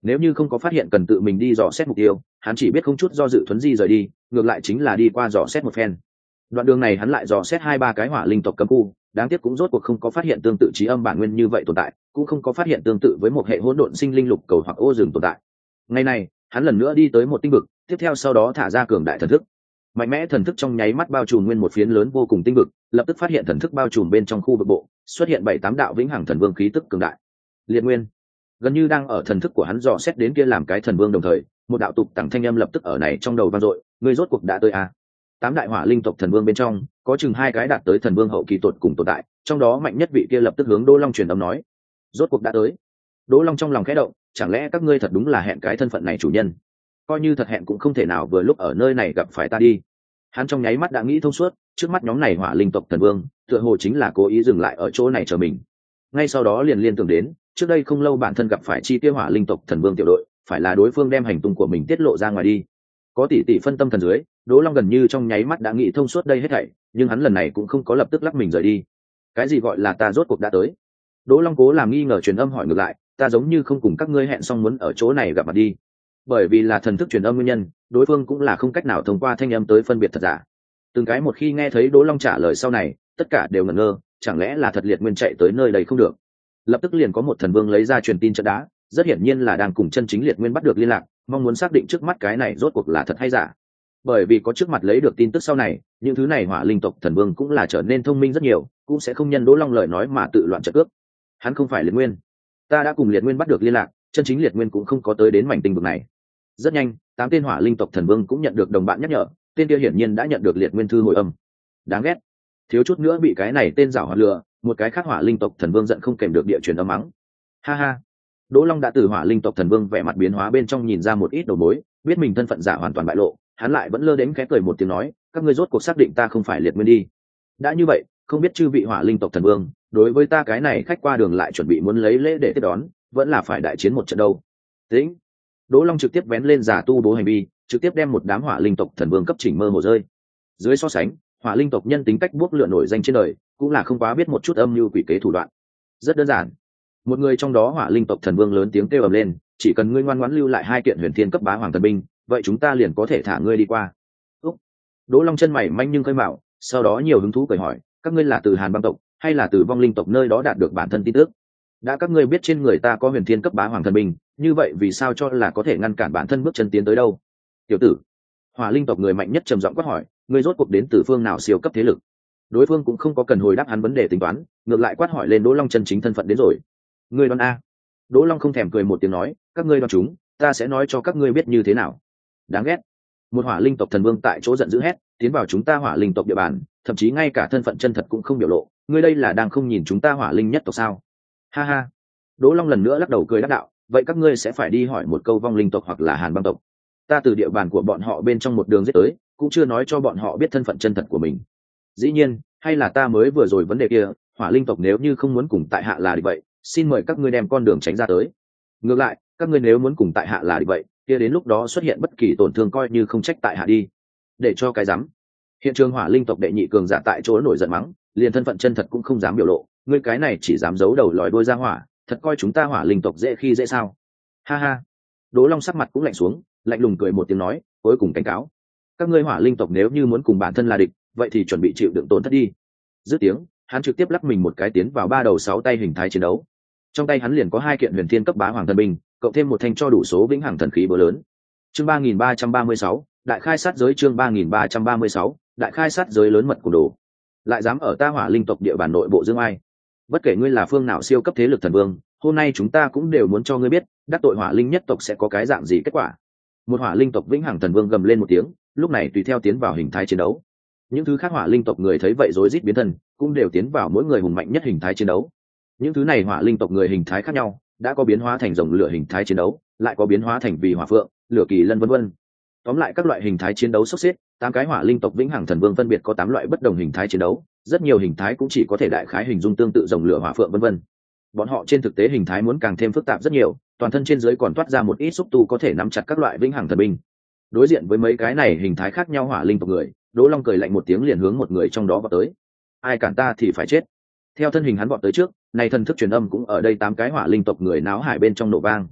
Nếu như không có phát hiện cần tự mình đi dò xét mục tiêu, hắn chỉ biết không chút do dự thuấn di rời đi, ngược lại chính là đi qua dò xét một phen. Đoạn đường này hắn lại dò xét hai ba cái hỏa linh tộc cấm khu, đáng tiếc cũng rốt cuộc không có phát hiện tương tự trí âm bản nguyên như vậy tồn tại, cũng không có phát hiện tương tự với một hệ hỗn độn sinh linh lục cầu hoặc ô rừng tồn tại. Ngày này, hắn lần nữa đi tới một tinh vực, tiếp theo sau đó thả ra cường đại thần thức. Mạnh mẽ thần thức trong nháy mắt bao trùm nguyên một phiến lớn vô cùng tinh vực, lập tức phát hiện thần thức bao trùm bên trong khu vực bộ, xuất hiện bảy tám đạo vĩnh hằng thần vương khí tức cường đại. Liệt nguyên, gần như đang ở thần thức của hắn dò xét đến kia làm cái thần vương đồng thời, một đạo tục tặng thanh âm lập tức ở này trong đầu vang dội, ngươi rốt cuộc đã tới à? Tám đại hỏa linh tộc thần vương bên trong, có chừng hai cái đạt tới thần vương hậu kỳ tột cùng tồn tại, trong đó mạnh nhất vị kia lập tức hướng Đỗ Long truyền âm nói, rốt cuộc đã tới. Đỗ Long trong lòng khẽ động, chẳng lẽ các ngươi thật đúng là hẹn cái thân phận này chủ nhân? Coi như thật hẹn cũng không thể nào vừa lúc ở nơi này gặp phải ta đi. Hắn trong nháy mắt đã nghĩ thông suốt, trước mắt nhóm này hỏa linh tộc thần vương, tựa hồ chính là cố ý dừng lại ở chỗ này chờ mình. Ngay sau đó liền liên tưởng đến, trước đây không lâu bản thân gặp phải chi tiêu hỏa linh tộc thần vương tiểu đội, phải là đối phương đem hành tung của mình tiết lộ ra ngoài đi. Có tỷ tỷ phân tâm thần dưới, Đỗ Long gần như trong nháy mắt đã nghĩ thông suốt đây hết thảy, nhưng hắn lần này cũng không có lập tức lắc mình rời đi. Cái gì gọi là ta rốt cuộc đã tới? Đỗ Long cố làm nghi ngờ truyền âm hỏi ngược lại, ta giống như không cùng các ngươi hẹn xong muốn ở chỗ này gặp mặt đi. Bởi vì là thần thức truyền âm nguyên nhân, đối phương cũng là không cách nào thông qua thanh âm tới phân biệt thật giả. Từng cái một khi nghe thấy Đỗ Long trả lời sau này, tất cả đều ngẩn ngơ, chẳng lẽ là thật liệt nguyên chạy tới nơi đây không được. Lập tức liền có một thần vương lấy ra truyền tin trận đá, rất hiển nhiên là đang cùng chân chính liệt nguyên bắt được liên lạc, mong muốn xác định trước mắt cái này rốt cuộc là thật hay giả. Bởi vì có trước mặt lấy được tin tức sau này, những thứ này hỏa linh tộc thần vương cũng là trở nên thông minh rất nhiều, cũng sẽ không nhân Đỗ Long lời nói mà tự loạn trận cước. Hắn không phải liệt nguyên, ta đã cùng liệt nguyên bắt được liên lạc, chân chính liệt nguyên cũng không có tới đến mảnh tinh vực này. Rất nhanh, tám tên hỏa linh tộc thần vương cũng nhận được đồng bạn nhắc nhở, tên kia hiển nhiên đã nhận được liệt nguyên thư hồi âm. Đáng ghét, thiếu chút nữa bị cái này tên giảo hoạt lừa, một cái khác hỏa linh tộc thần vương giận không kèm được địa truyền âm mắng. Ha ha. Đỗ Long đã từ hỏa linh tộc thần vương vẻ mặt biến hóa bên trong nhìn ra một ít đầu mối, biết mình thân phận giả hoàn toàn bại lộ, hắn lại vẫn lơ đến khẽ cười một tiếng nói, các ngươi rốt cuộc xác định ta không phải liệt nguyên đi. Đã như vậy, không biết chư vị hỏa linh tộc thần vương, đối với ta cái này khách qua đường lại chuẩn bị muốn lấy lễ để tiếp đón, vẫn là phải đại chiến một trận đâu. Tĩnh. Đỗ Long trực tiếp vén lên giả tu bố hành vi, trực tiếp đem một đám hỏa linh tộc thần vương cấp chỉnh mơ hồ rơi. Dưới so sánh, hỏa linh tộc nhân tính cách buốc lửa nổi danh trên đời, cũng là không quá biết một chút âm mưu quỷ kế thủ đoạn. Rất đơn giản, một người trong đó hỏa linh tộc thần vương lớn tiếng kêu ầm lên, chỉ cần ngươi ngoan ngoãn lưu lại hai kiện huyền thiên cấp bá hoàng thần binh, vậy chúng ta liền có thể thả ngươi đi qua. Úc. Đỗ Long chân mày manh nhưng khơi mạo, sau đó nhiều hứng thú cười hỏi, các ngươi là từ Hàn băng tộc hay là từ vong linh tộc nơi đó đạt được bản thân tin tức? Đã các ngươi biết trên người ta có huyền thiên cấp bá hoàng thần binh, như vậy vì sao cho là có thể ngăn cản bản thân bước chân tiến tới đâu? Tiểu tử, hỏa linh tộc người mạnh nhất trầm giọng quát hỏi, ngươi rốt cuộc đến từ phương nào siêu cấp thế lực? Đối phương cũng không có cần hồi đáp hắn vấn đề tính toán, ngược lại quát hỏi lên Đỗ Long chân chính thân phận đến rồi. Ngươi đoán a? Đỗ Long không thèm cười một tiếng nói, các ngươi đoán chúng, ta sẽ nói cho các ngươi biết như thế nào. Đáng ghét. Một hỏa linh tộc thần vương tại chỗ giận dữ hét, tiến vào chúng ta hỏa linh tộc địa bàn, thậm chí ngay cả thân phận chân thật cũng không biểu lộ, ngươi đây là đang không nhìn chúng ta hỏa linh nhất tộc sao? Ha ha. Đỗ Long lần nữa lắc đầu cười đáp đạo, vậy các ngươi sẽ phải đi hỏi một câu vong linh tộc hoặc là Hàn băng tộc. Ta từ địa bàn của bọn họ bên trong một đường giết tới, cũng chưa nói cho bọn họ biết thân phận chân thật của mình. Dĩ nhiên, hay là ta mới vừa rồi vấn đề kia, hỏa linh tộc nếu như không muốn cùng tại hạ là địch vậy, xin mời các ngươi đem con đường tránh ra tới. Ngược lại, các ngươi nếu muốn cùng tại hạ là địch vậy, kia đến lúc đó xuất hiện bất kỳ tổn thương coi như không trách tại hạ đi. Để cho cái rắm. Hiện trường hỏa linh tộc đệ nhị cường giả tại chỗ nổi giận mắng, liền thân phận chân thật cũng không dám biểu lộ, ngươi cái này chỉ dám giấu đầu lòi đuôi ra hỏa, thật coi chúng ta hỏa linh tộc dễ khi dễ sao? Ha ha. Đỗ Long sắc mặt cũng lạnh xuống, lạnh lùng cười một tiếng nói, cuối cùng cảnh cáo, các ngươi hỏa linh tộc nếu như muốn cùng bản thân là địch, vậy thì chuẩn bị chịu đựng tổn thất đi. Dứt tiếng, hắn trực tiếp lắc mình một cái tiến vào ba đầu sáu tay hình thái chiến đấu. Trong tay hắn liền có hai kiện huyền thiên cấp bá hoàng thần binh, cộng thêm một thanh cho đủ số vĩnh hằng thần khí bữa lớn. Chương ba nghìn ba trăm ba mươi sáu, đại khai sát giới. Chương ba nghìn ba trăm ba mươi sáu, đại khai sát giới lớn mật của đồ. Lại dám ở ta hỏa linh tộc địa bàn nội bộ dương ai? Bất kể ngươi là phương nào siêu cấp thế lực thần vương, hôm nay chúng ta cũng đều muốn cho ngươi biết, đắc tội hỏa linh nhất tộc sẽ có cái dạng gì kết quả. Một hỏa linh tộc vĩnh hằng thần vương gầm lên một tiếng, lúc này tùy theo tiến vào hình thái chiến đấu. Những thứ khác hỏa linh tộc người thấy vậy rối rít biến thân, cũng đều tiến vào mỗi người hùng mạnh nhất hình thái chiến đấu. Những thứ này hỏa linh tộc người hình thái khác nhau, đã có biến hóa thành rồng lửa hình thái chiến đấu, lại có biến hóa thành vì hỏa phượng, lửa kỳ lân vân vân. Tóm lại các loại hình thái chiến đấu sốc xếp, tám cái hỏa linh tộc vĩnh hằng thần vương phân biệt có tám loại bất đồng hình thái chiến đấu, rất nhiều hình thái cũng chỉ có thể đại khái hình dung tương tự rồng lửa hỏa phượng vân vân. Bọn họ trên thực tế hình thái muốn càng thêm phức tạp rất nhiều, toàn thân trên dưới còn toát ra một ít xúc tu có thể nắm chặt các loại vĩnh hằng thần binh. Đối diện với mấy cái này hình thái khác nhau hỏa linh tộc người, Đỗ Long cười lạnh một tiếng liền hướng một người trong đó vọt tới. Ai cản ta thì phải chết. Theo thân hình hắn vọt tới trước, này thần thức truyền âm cũng ở đây tám cái hỏa linh tộc người náo hải bên trong nổ vang.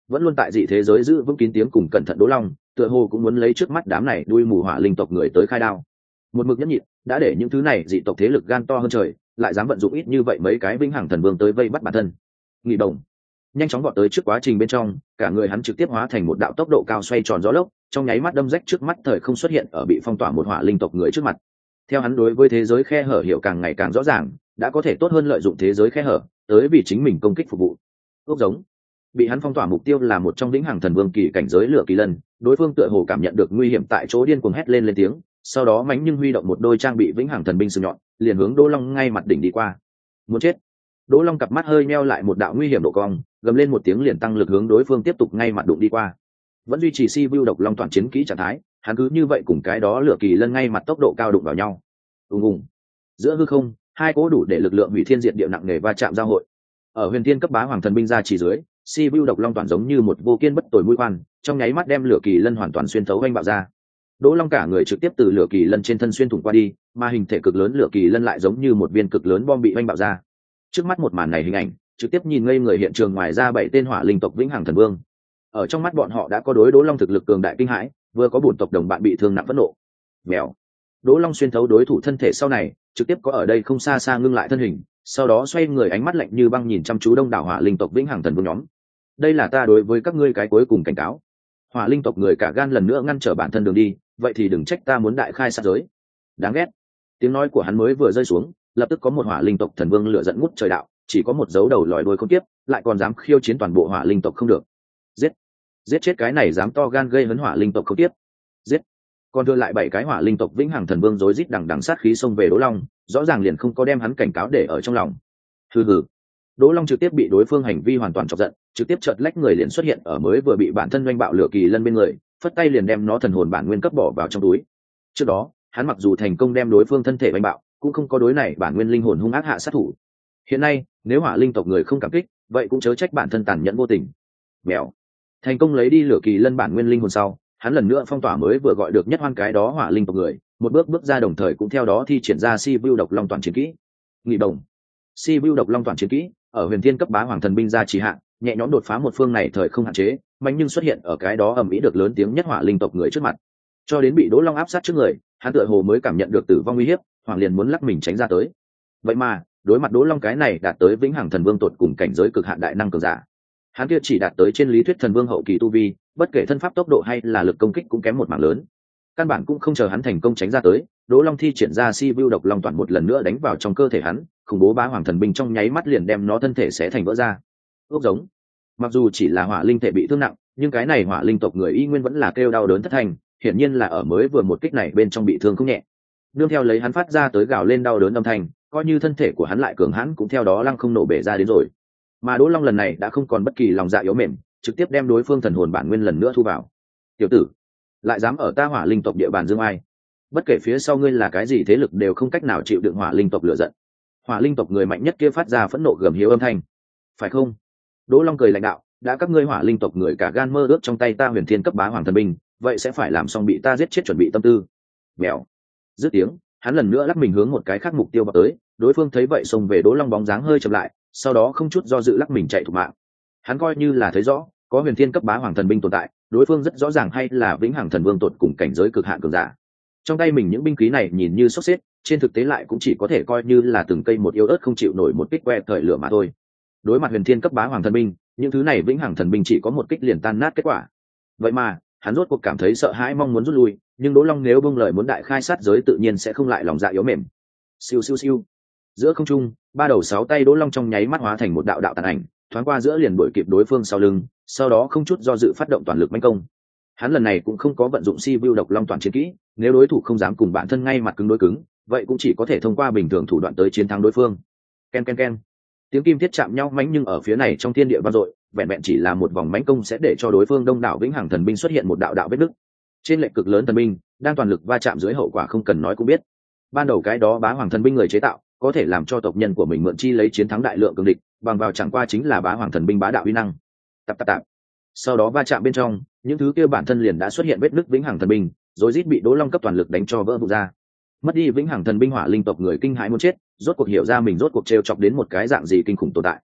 vẫn luôn tại dị thế giới giữ vững kín tiếng cùng cẩn thận Đỗ Long tựa hồ cũng muốn lấy trước mắt đám này đuôi mù hỏa linh tộc người tới khai đao. Một mực nhẫn nhịn đã để những thứ này dị tộc thế lực gan to hơn trời, lại dám vận dụng ít như vậy mấy cái vĩnh hằng thần vương tới vây bắt bản thân. Nghị đồng nhanh chóng vọt tới trước, quá trình bên trong cả người hắn trực tiếp hóa thành một đạo tốc độ cao xoay tròn gió lốc, trong nháy mắt đâm rách trước mắt thời không, xuất hiện ở bị phong tỏa một hỏa linh tộc người trước mặt. Theo hắn đối với thế giới khe hở hiểu càng ngày càng rõ ràng, đã có thể tốt hơn lợi dụng thế giới khe hở tới vì chính mình công kích phục vụ. Ốc giống bị hắn phong tỏa mục tiêu là một trong vĩnh hằng thần vương kỳ cảnh giới lửa kỳ lân, đối phương tựa hồ cảm nhận được nguy hiểm tại chỗ, điên cuồng hét lên lên tiếng, sau đó mánh nhưng huy động một đôi trang bị vĩnh hằng thần binh sừng nhọn, liền hướng Đỗ Long ngay mặt đỉnh đi qua. Muốn chết! Đỗ Long cặp mắt hơi meo lại một đạo nguy hiểm độ cong, gầm lên một tiếng liền tăng lực hướng đối phương tiếp tục ngay mặt đụng đi qua. Vẫn duy trì si vu độc long toàn chiến kỹ trạng thái, hắn cứ như vậy cùng cái đó lửa kỳ lân ngay mặt tốc độ cao đụng vào nhau. Ùng ùng. Giữa hư không, hai cỗ đủ để lực lượng hủy thiên diệt địa nặng nề va chạm giao hội. Ở huyền thiên cấp bá hoàng thần binh ra chỉ dưới, si vu độc long toàn giống như một vô kiên bất tồi mũi khoan, trong nháy mắt đem lửa kỳ lân hoàn toàn xuyên thấu vanh bạo ra. Đỗ Long cả người trực tiếp từ lửa kỳ lân trên thân xuyên thủng qua đi, mà hình thể cực lớn lửa kỳ lân lại giống như một viên cực lớn bom bị vanh bạo ra. Trước mắt một màn này hình ảnh, trực tiếp nhìn ngây người hiện trường, ngoài ra bảy tên hỏa linh tộc vĩnh hằng thần vương. Ở trong mắt bọn họ đã có đối Đỗ Long thực lực cường đại kinh hãi, vừa có bổn tộc đồng bạn bị thương nặng phẫn nộ. Mèo. Đỗ Long xuyên thấu đối thủ thân thể sau này, trực tiếp có ở đây không xa xa ngưng lại thân hình, sau đó xoay người, ánh mắt lạnh như băng nhìn chăm chú đông đảo hỏa linh tộc vĩnh hằng thần vương nhóm. Đây là ta đối với các ngươi cái cuối cùng cảnh cáo. Hỏa linh tộc người cả gan lần nữa ngăn trở bản thân đường đi, vậy thì đừng trách ta muốn đại khai sát giới. Đáng ghét. Tiếng nói của hắn mới vừa rơi xuống, lập tức có một hỏa linh tộc thần vương lửa giận ngút trời đạo, chỉ có một dấu đầu lòi đuôi không tiếp, lại còn dám khiêu chiến toàn bộ hỏa linh tộc không được. Giết, giết chết cái này dám to gan gây hấn hỏa linh tộc không tiếp. Giết. Còn đưa lại bảy cái hỏa linh tộc vĩnh hằng thần vương rối rít đằng đằng sát khí xông về Đỗ Long, rõ ràng liền không có đem hắn cảnh cáo để ở trong lòng. Hừ hừ. Đỗ Long trực tiếp bị đối phương hành vi hoàn toàn chọc giận, trực tiếp chợt lách người liền xuất hiện ở mới vừa bị bản thân doanh bạo lửa kỳ lân bên người, phất tay liền đem nó thần hồn bản nguyên cấp bỏ vào trong túi. Trước đó, hắn mặc dù thành công đem đối phương thân thể doanh bạo, cũng không có đối này bản nguyên linh hồn hung ác hạ sát thủ. Hiện nay, nếu hỏa linh tộc người không cảm kích, vậy cũng chớ trách bản thân tàn nhẫn vô tình. Mèo. Thành công lấy đi lửa kỳ lân bản nguyên linh hồn sau, hắn lần nữa phong tỏa mới vừa gọi được nhất hoan cái đó hỏa linh tộc người, một bước bước ra, đồng thời cũng theo đó thi triển ra si vu độc long toàn chiến kỹ. Nghị đồng. Si vu độc long toàn chiến kỹ ở huyền thiên cấp bá hoàng thần binh ra trì hạn, nhẹ nhõm đột phá một phương này thời không hạn chế, mạnh nhưng xuất hiện ở cái đó ầm ĩ được lớn tiếng nhất hỏa linh tộc người trước mặt, cho đến bị Đỗ Long áp sát trước người, hắn tựa hồ mới cảm nhận được tử vong uy hiếp, hoàng liền muốn lắc mình tránh ra tới. Vậy mà đối mặt Đỗ Long cái này đạt tới vĩnh hằng thần vương tột cùng cảnh giới cực hạn đại năng cường giả, hắn kia chỉ đạt tới trên lý thuyết thần vương hậu kỳ tu vi, bất kể thân pháp tốc độ hay là lực công kích cũng kém một mảng lớn. Căn bản cũng không chờ hắn thành công tránh ra tới, Đỗ Long thi triển ra si vu độc long toàn một lần nữa đánh vào trong cơ thể hắn, khủng bố bá hoàng thần binh trong nháy mắt liền đem nó thân thể xé thành vỡ ra. Ốc giống. Mặc dù chỉ là hỏa linh thể bị thương nặng, nhưng cái này hỏa linh tộc người y nguyên vẫn là kêu đau đớn thất thanh, hiển nhiên là ở mới vừa một kích này bên trong bị thương không nhẹ. Nương theo lấy hắn phát ra tới gào lên đau đớn âm thanh, coi như thân thể của hắn lại cường hãn cũng theo đó lăng không nổ bể ra đến rồi. Mà Đỗ Long lần này đã không còn bất kỳ lòng dạ yếu mềm, trực tiếp đem đối phương thần hồn bản nguyên lần nữa thu vào. Tiểu tử, lại dám ở ta hỏa linh tộc địa bàn dương ai? Bất kể phía sau ngươi là cái gì thế lực đều không cách nào chịu đựng hỏa linh tộc lửa giận. Hỏa linh tộc người mạnh nhất kia phát ra phẫn nộ gầm hiếu âm thanh. Phải không? Đỗ Long cười lạnh đạo, đã các ngươi hỏa linh tộc người cả gan mơ ước trong tay ta huyền thiên cấp bá hoàng thần binh, vậy sẽ phải làm xong bị ta giết chết chuẩn bị tâm tư. Mèo. Dứt tiếng, hắn lần nữa lắc mình hướng một cái khác mục tiêu vào tới, đối phương thấy vậy xông về Đỗ Long bóng dáng hơi chậm lại, sau đó không chút do dự lắc mình chạy thục mạng. Hắn coi như là thấy rõ, có huyền thiên cấp bá hoàng thần binh tồn tại, đối phương rất rõ ràng hay là vĩnh hằng thần vương tột cùng cảnh giới cực hạn cường giả. Trong tay mình những binh khí này nhìn như xốc xếp, trên thực tế lại cũng chỉ có thể coi như là từng cây một yếu ớt không chịu nổi một kích que thời lửa mà thôi. Đối mặt huyền thiên cấp bá hoàng thần binh, những thứ này vĩnh hằng thần binh chỉ có một kích liền tan nát kết quả. Vậy mà hắn rốt cuộc cảm thấy sợ hãi, mong muốn rút lui, nhưng Đỗ Long nếu bông lời muốn đại khai sát giới tự nhiên sẽ không lại lòng dạ yếu mềm. Siêu siêu siêu. Giữa không trung, ba đầu sáu tay Đỗ Long trong nháy mắt hóa thành một đạo đạo tàn ảnh, thoáng qua giữa liền đuổi kịp đối phương sau lưng, sau đó không chút do dự phát động toàn lực mãnh công. Hắn lần này cũng không có vận dụng si vu độc long toàn chiến kỹ, nếu đối thủ không dám cùng bản thân ngay mặt cứng đối cứng, vậy cũng chỉ có thể thông qua bình thường thủ đoạn tới chiến thắng đối phương. Ken ken ken. Tiếng kim thiết chạm nhau mãnh, nhưng ở phía này trong thiên địa vang dội, vẹn vẹn chỉ là một vòng mãnh công sẽ để cho đối phương đông đảo vĩnh hằng thần binh xuất hiện một đạo đạo vết nứt. Trên lệch cực lớn thần binh, đang toàn lực va chạm dưới hậu quả không cần nói cũng biết. Ban đầu cái đó bá hoàng thần binh người chế tạo, có thể làm cho tộc nhân của mình mượn chi lấy chiến thắng đại lượng cường địch, bằng vào chẳng qua chính là bá hoàng thần binh bá đạo uy năng. Tạp tạp tạp. Sau đó va chạm bên trong, những thứ kia bản thân liền đã xuất hiện vết nứt vĩnh hằng thần binh, rồi rít bị Đỗ Long cấp toàn lực đánh cho vỡ vụn ra. Mất đi vĩnh hằng thần binh hỏa linh tộc người kinh hãi muốn chết, rốt cuộc hiểu ra mình rốt cuộc trêu chọc đến một cái dạng gì kinh khủng tồn tại.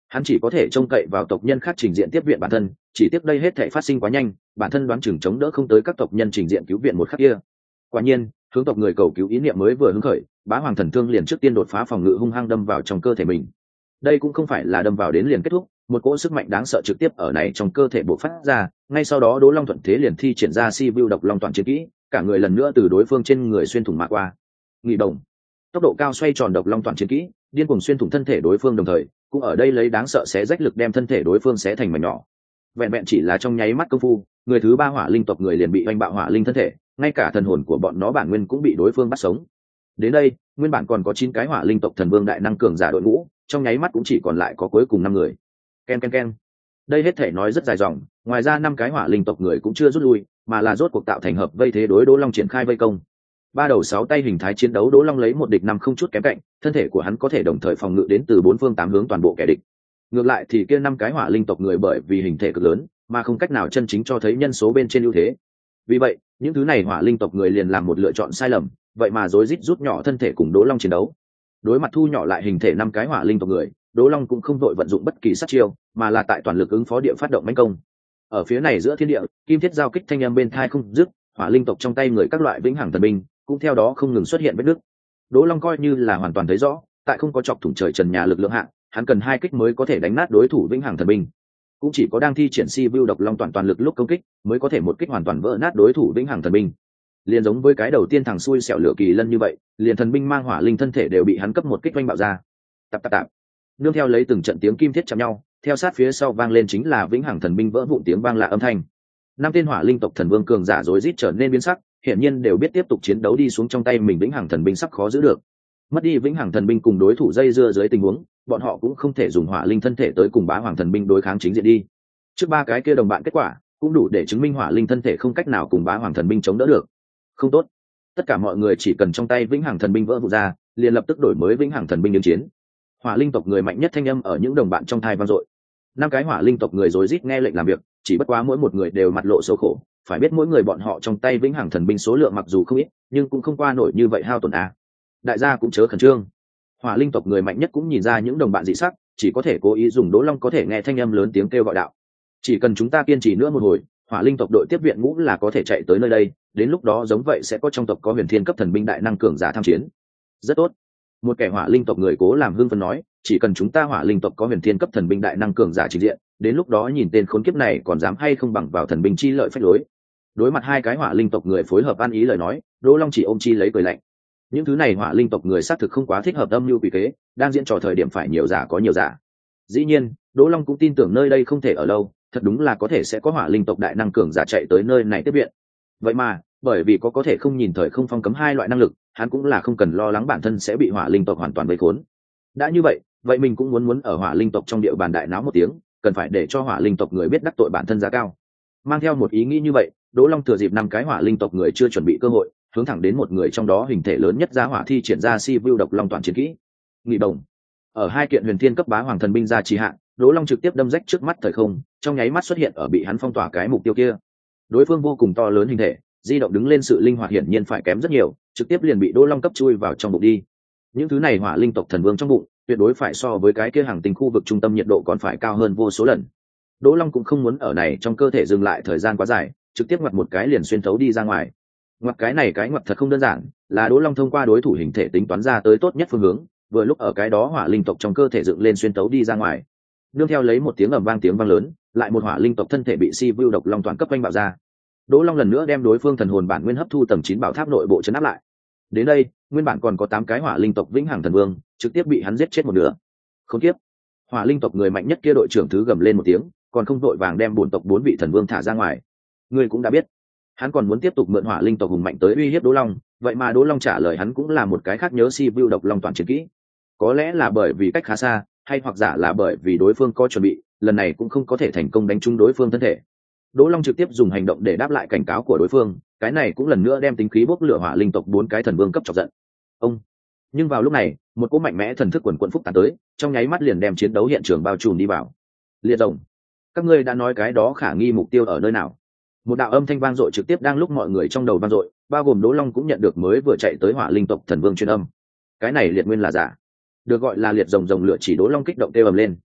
hắn chỉ có thể trông cậy vào tộc nhân khác trình diện tiếp viện bản thân, chỉ tiếc đây hết thể phát sinh quá nhanh, bản thân đoán chừng chống đỡ không tới các tộc nhân trình diện cứu viện một khắc kia. Quả nhiên, hướng tộc người cầu cứu ý niệm mới vừa hứng khởi, bá hoàng thần thương liền trước tiên đột phá phòng ngự hung hăng đâm vào trong cơ thể mình. Đây cũng không phải là đâm vào đến liền kết thúc, một cỗ sức mạnh đáng sợ trực tiếp ở này trong cơ thể bộc phát ra, ngay sau đó Đỗ Long thuận thế liền thi triển ra Si Vu độc long toàn chiến kỹ, cả người lần nữa từ đối phương trên người xuyên thủng mà qua. Nghị đồng, tốc độ cao xoay tròn độc long toàn chiến kỹ, điên cuồng xuyên thủng thân thể đối phương, đồng thời cũng ở đây lấy đáng sợ xé rách lực đem thân thể đối phương xé thành mảnh nhỏ. Vẹn vẹn chỉ là trong nháy mắt công phu, người thứ ba hỏa linh tộc người liền bị oanh bạo hỏa linh thân thể, ngay cả thần hồn của bọn nó bản nguyên cũng bị đối phương bắt sống. Đến đây, nguyên bản còn có chín cái hỏa linh tộc thần vương đại năng cường giả đội ngũ, trong nháy mắt cũng chỉ còn lại có cuối cùng năm người. Ken ken ken. Đây hết thể nói rất dài dòng, ngoài ra năm cái hỏa linh tộc người cũng chưa rút lui, mà là rốt cuộc tạo thành hợp vây thế đối Đỗ Long triển khai vây công. Ba đầu sáu tay hình thái chiến đấu, Đỗ Long lấy một địch năm không chút kém cạnh, thân thể của hắn có thể đồng thời phòng ngự đến từ bốn phương tám hướng toàn bộ kẻ địch. Ngược lại thì kia năm cái hỏa linh tộc người bởi vì hình thể cực lớn, mà không cách nào chân chính cho thấy nhân số bên trên ưu thế. Vì vậy, những thứ này hỏa linh tộc người liền làm một lựa chọn sai lầm, vậy mà rối rít rút nhỏ thân thể cùng Đỗ Long chiến đấu. Đối mặt thu nhỏ lại hình thể năm cái hỏa linh tộc người, Đỗ Long cũng không vội vận dụng bất kỳ sát chiêu, mà là tại toàn lực ứng phó địa phát động mãnh công. Ở phía này giữa thiên địa, kim thiết giao kích thanh âm bên tai không dứt, hỏa linh tộc trong tay người các loại vĩnh hằng thần binh cũng theo đó không ngừng xuất hiện vết nứt. Đỗ Long coi như là hoàn toàn thấy rõ, tại không có chọc thủng trời trần nhà lực lượng hạng, hắn cần hai kích mới có thể đánh nát đối thủ vĩnh hằng thần binh. Cũng chỉ có đang thi triển Si Vu độc long toàn toàn lực lúc công kích, mới có thể một kích hoàn toàn vỡ nát đối thủ vĩnh hằng thần binh. Liền giống với cái đầu tiên thằng xui xẻo lửa kỳ lân như vậy, liền thần binh mang hỏa linh thân thể đều bị hắn cấp một kích oanh bạo ra. Tạp tạp tạp. Nương theo lấy từng trận tiếng kim thiết chạm nhau, theo sát phía sau vang lên chính là vĩnh hằng thần binh vỡ vụn tiếng vang lạ âm thanh. Năm tên hỏa linh tộc thần vương cường giả rối rít trở nên biến sắc, hiển nhiên đều biết tiếp tục chiến đấu đi xuống trong tay mình vĩnh hằng thần binh sắp khó giữ được. Mất đi vĩnh hằng thần binh cùng đối thủ dây dưa dưới tình huống, bọn họ cũng không thể dùng hỏa linh thân thể tới cùng bá hoàng thần binh đối kháng chính diện đi. Trước ba cái kia đồng bạn kết quả cũng đủ để chứng minh hỏa linh thân thể không cách nào cùng bá hoàng thần binh chống đỡ được. Không tốt, tất cả mọi người chỉ cần trong tay vĩnh hằng thần binh vỡ vụn ra, liền lập tức đổi mới vĩnh hằng thần binh ứng chiến. Hỏa linh tộc người mạnh nhất thanh âm ở những đồng bạn trong thai vang dội. Năm cái hỏa linh tộc người rối rít nghe lệnh làm việc, chỉ bất quá mỗi một người đều mặt lộ xấu khổ, phải biết mỗi người bọn họ trong tay vĩnh hằng thần binh số lượng mặc dù không ít, nhưng cũng không qua nổi như vậy hao tổn à. Đại gia cũng chớ khẩn trương. Hỏa linh tộc người mạnh nhất cũng nhìn ra những đồng bạn dị sắc, chỉ có thể cố ý dùng Đỗ Long có thể nghe thanh âm lớn tiếng kêu gọi đạo. Chỉ cần chúng ta kiên trì nữa một hồi, hỏa linh tộc đội tiếp viện ngũ là có thể chạy tới nơi đây, đến lúc đó giống vậy sẽ có trong tộc có huyền thiên cấp thần binh đại năng cường giả tham chiến. Rất tốt. Một kẻ hỏa linh tộc người cố làm hưng phấn nói, chỉ cần chúng ta hỏa linh tộc có huyền thiên cấp thần binh đại năng cường giả trình diện, đến lúc đó nhìn tên khốn kiếp này còn dám hay không bằng vào thần binh chi lợi phách lối. Đối mặt hai cái hỏa linh tộc người phối hợp ăn ý lời nói, Đỗ Long chỉ ôm chi lấy cười lạnh. Những thứ này hỏa linh tộc người xác thực không quá thích hợp âm mưu quỷ kế, đang diễn trò thời điểm phải nhiều giả có nhiều giả. Dĩ nhiên, Đỗ Long cũng tin tưởng nơi đây không thể ở lâu, thật đúng là có thể sẽ có hỏa linh tộc đại năng cường giả chạy tới nơi này tiếp viện. Vậy mà, bởi vì có có thể không nhìn thời không phong cấm hai loại năng lực, hắn cũng là không cần lo lắng bản thân sẽ bị hỏa linh tộc hoàn toàn vây khốn. Đã như vậy, vậy mình cũng muốn muốn ở hỏa linh tộc trong địa bàn đại náo một tiếng, cần phải để cho hỏa linh tộc người biết đắc tội bản thân giá cao. Mang theo một ý nghĩ như vậy, Đỗ Long thừa dịp năm cái hỏa linh tộc người chưa chuẩn bị cơ hội, hướng thẳng đến một người trong đó hình thể lớn nhất ra hỏa thi triển ra Si Vu độc long toàn chiến kỹ. Nghị đồng. Ở hai kiện huyền thiên cấp bá hoàng thần binh ra trì hạn, Đỗ Long trực tiếp đâm rách trước mắt thời không, trong nháy mắt xuất hiện ở bị hắn phong tỏa cái mục tiêu kia. Đối phương vô cùng to lớn hình thể, di động đứng lên sự linh hoạt hiển nhiên phải kém rất nhiều, trực tiếp liền bị Đỗ Long cấp chui vào trong bụng đi. Những thứ này hỏa linh tộc thần vương trong bụng, tuyệt đối phải so với cái kia hàng tinh khu vực trung tâm nhiệt độ còn phải cao hơn vô số lần. Đỗ Long cũng không muốn ở này trong cơ thể dừng lại thời gian quá dài, trực tiếp ngoặt một cái liền xuyên thấu đi ra ngoài. Ngoặt cái này cái ngoặt thật không đơn giản, là Đỗ Long thông qua đối thủ hình thể tính toán ra tới tốt nhất phương hướng, vừa lúc ở cái đó hỏa linh tộc trong cơ thể dựng lên xuyên thấu đi ra ngoài. Nương theo lấy một tiếng ầm vang tiếng vang lớn, lại một hỏa linh tộc thân thể bị Si Vu độc long toàn cấp quanh bạo ra. Đỗ Long lần nữa đem đối phương thần hồn bản nguyên hấp thu tầng chín bảo tháp nội bộ chấn áp lại. Đến đây, nguyên bản còn có tám cái hỏa linh tộc vĩnh hằng thần vương, trực tiếp bị hắn giết chết một nửa. Không tiếp, hỏa linh tộc người mạnh nhất kia đội trưởng thứ gầm lên một tiếng, còn không vội vàng đem bổn tộc bốn vị thần vương thả ra ngoài. Ngươi cũng đã biết, hắn còn muốn tiếp tục mượn hỏa linh tộc hùng mạnh tới uy hiếp Đỗ Long, vậy mà Đỗ Long trả lời hắn cũng là một cái khác nhớ Si Vu độc long toàn chiến kỹ. Có lẽ là bởi vì cách khá xa, hay hoặc giả là bởi vì đối phương có chuẩn bị, lần này cũng không có thể thành công đánh trúng đối phương thân thể. Đỗ Long trực tiếp dùng hành động để đáp lại cảnh cáo của đối phương, cái này cũng lần nữa đem tính khí bốc lửa hỏa linh tộc bốn cái thần vương cấp chọc giận. Ông. Nhưng vào lúc này, một cỗ mạnh mẽ thần thức quần quần phúc tán tới, trong nháy mắt liền đem chiến đấu hiện trường bao trùm đi vào. Liệt rồng, các ngươi đã nói cái đó khả nghi mục tiêu ở nơi nào? Một đạo âm thanh vang dội trực tiếp đang lúc mọi người trong đầu vang dội, bao gồm Đỗ Long cũng nhận được mới vừa chạy tới hỏa linh tộc thần vương truyền âm. Cái này liệt nguyên là giả, được gọi là liệt rồng rồng lửa chỉ Đỗ Long kích động kêu ầm lên.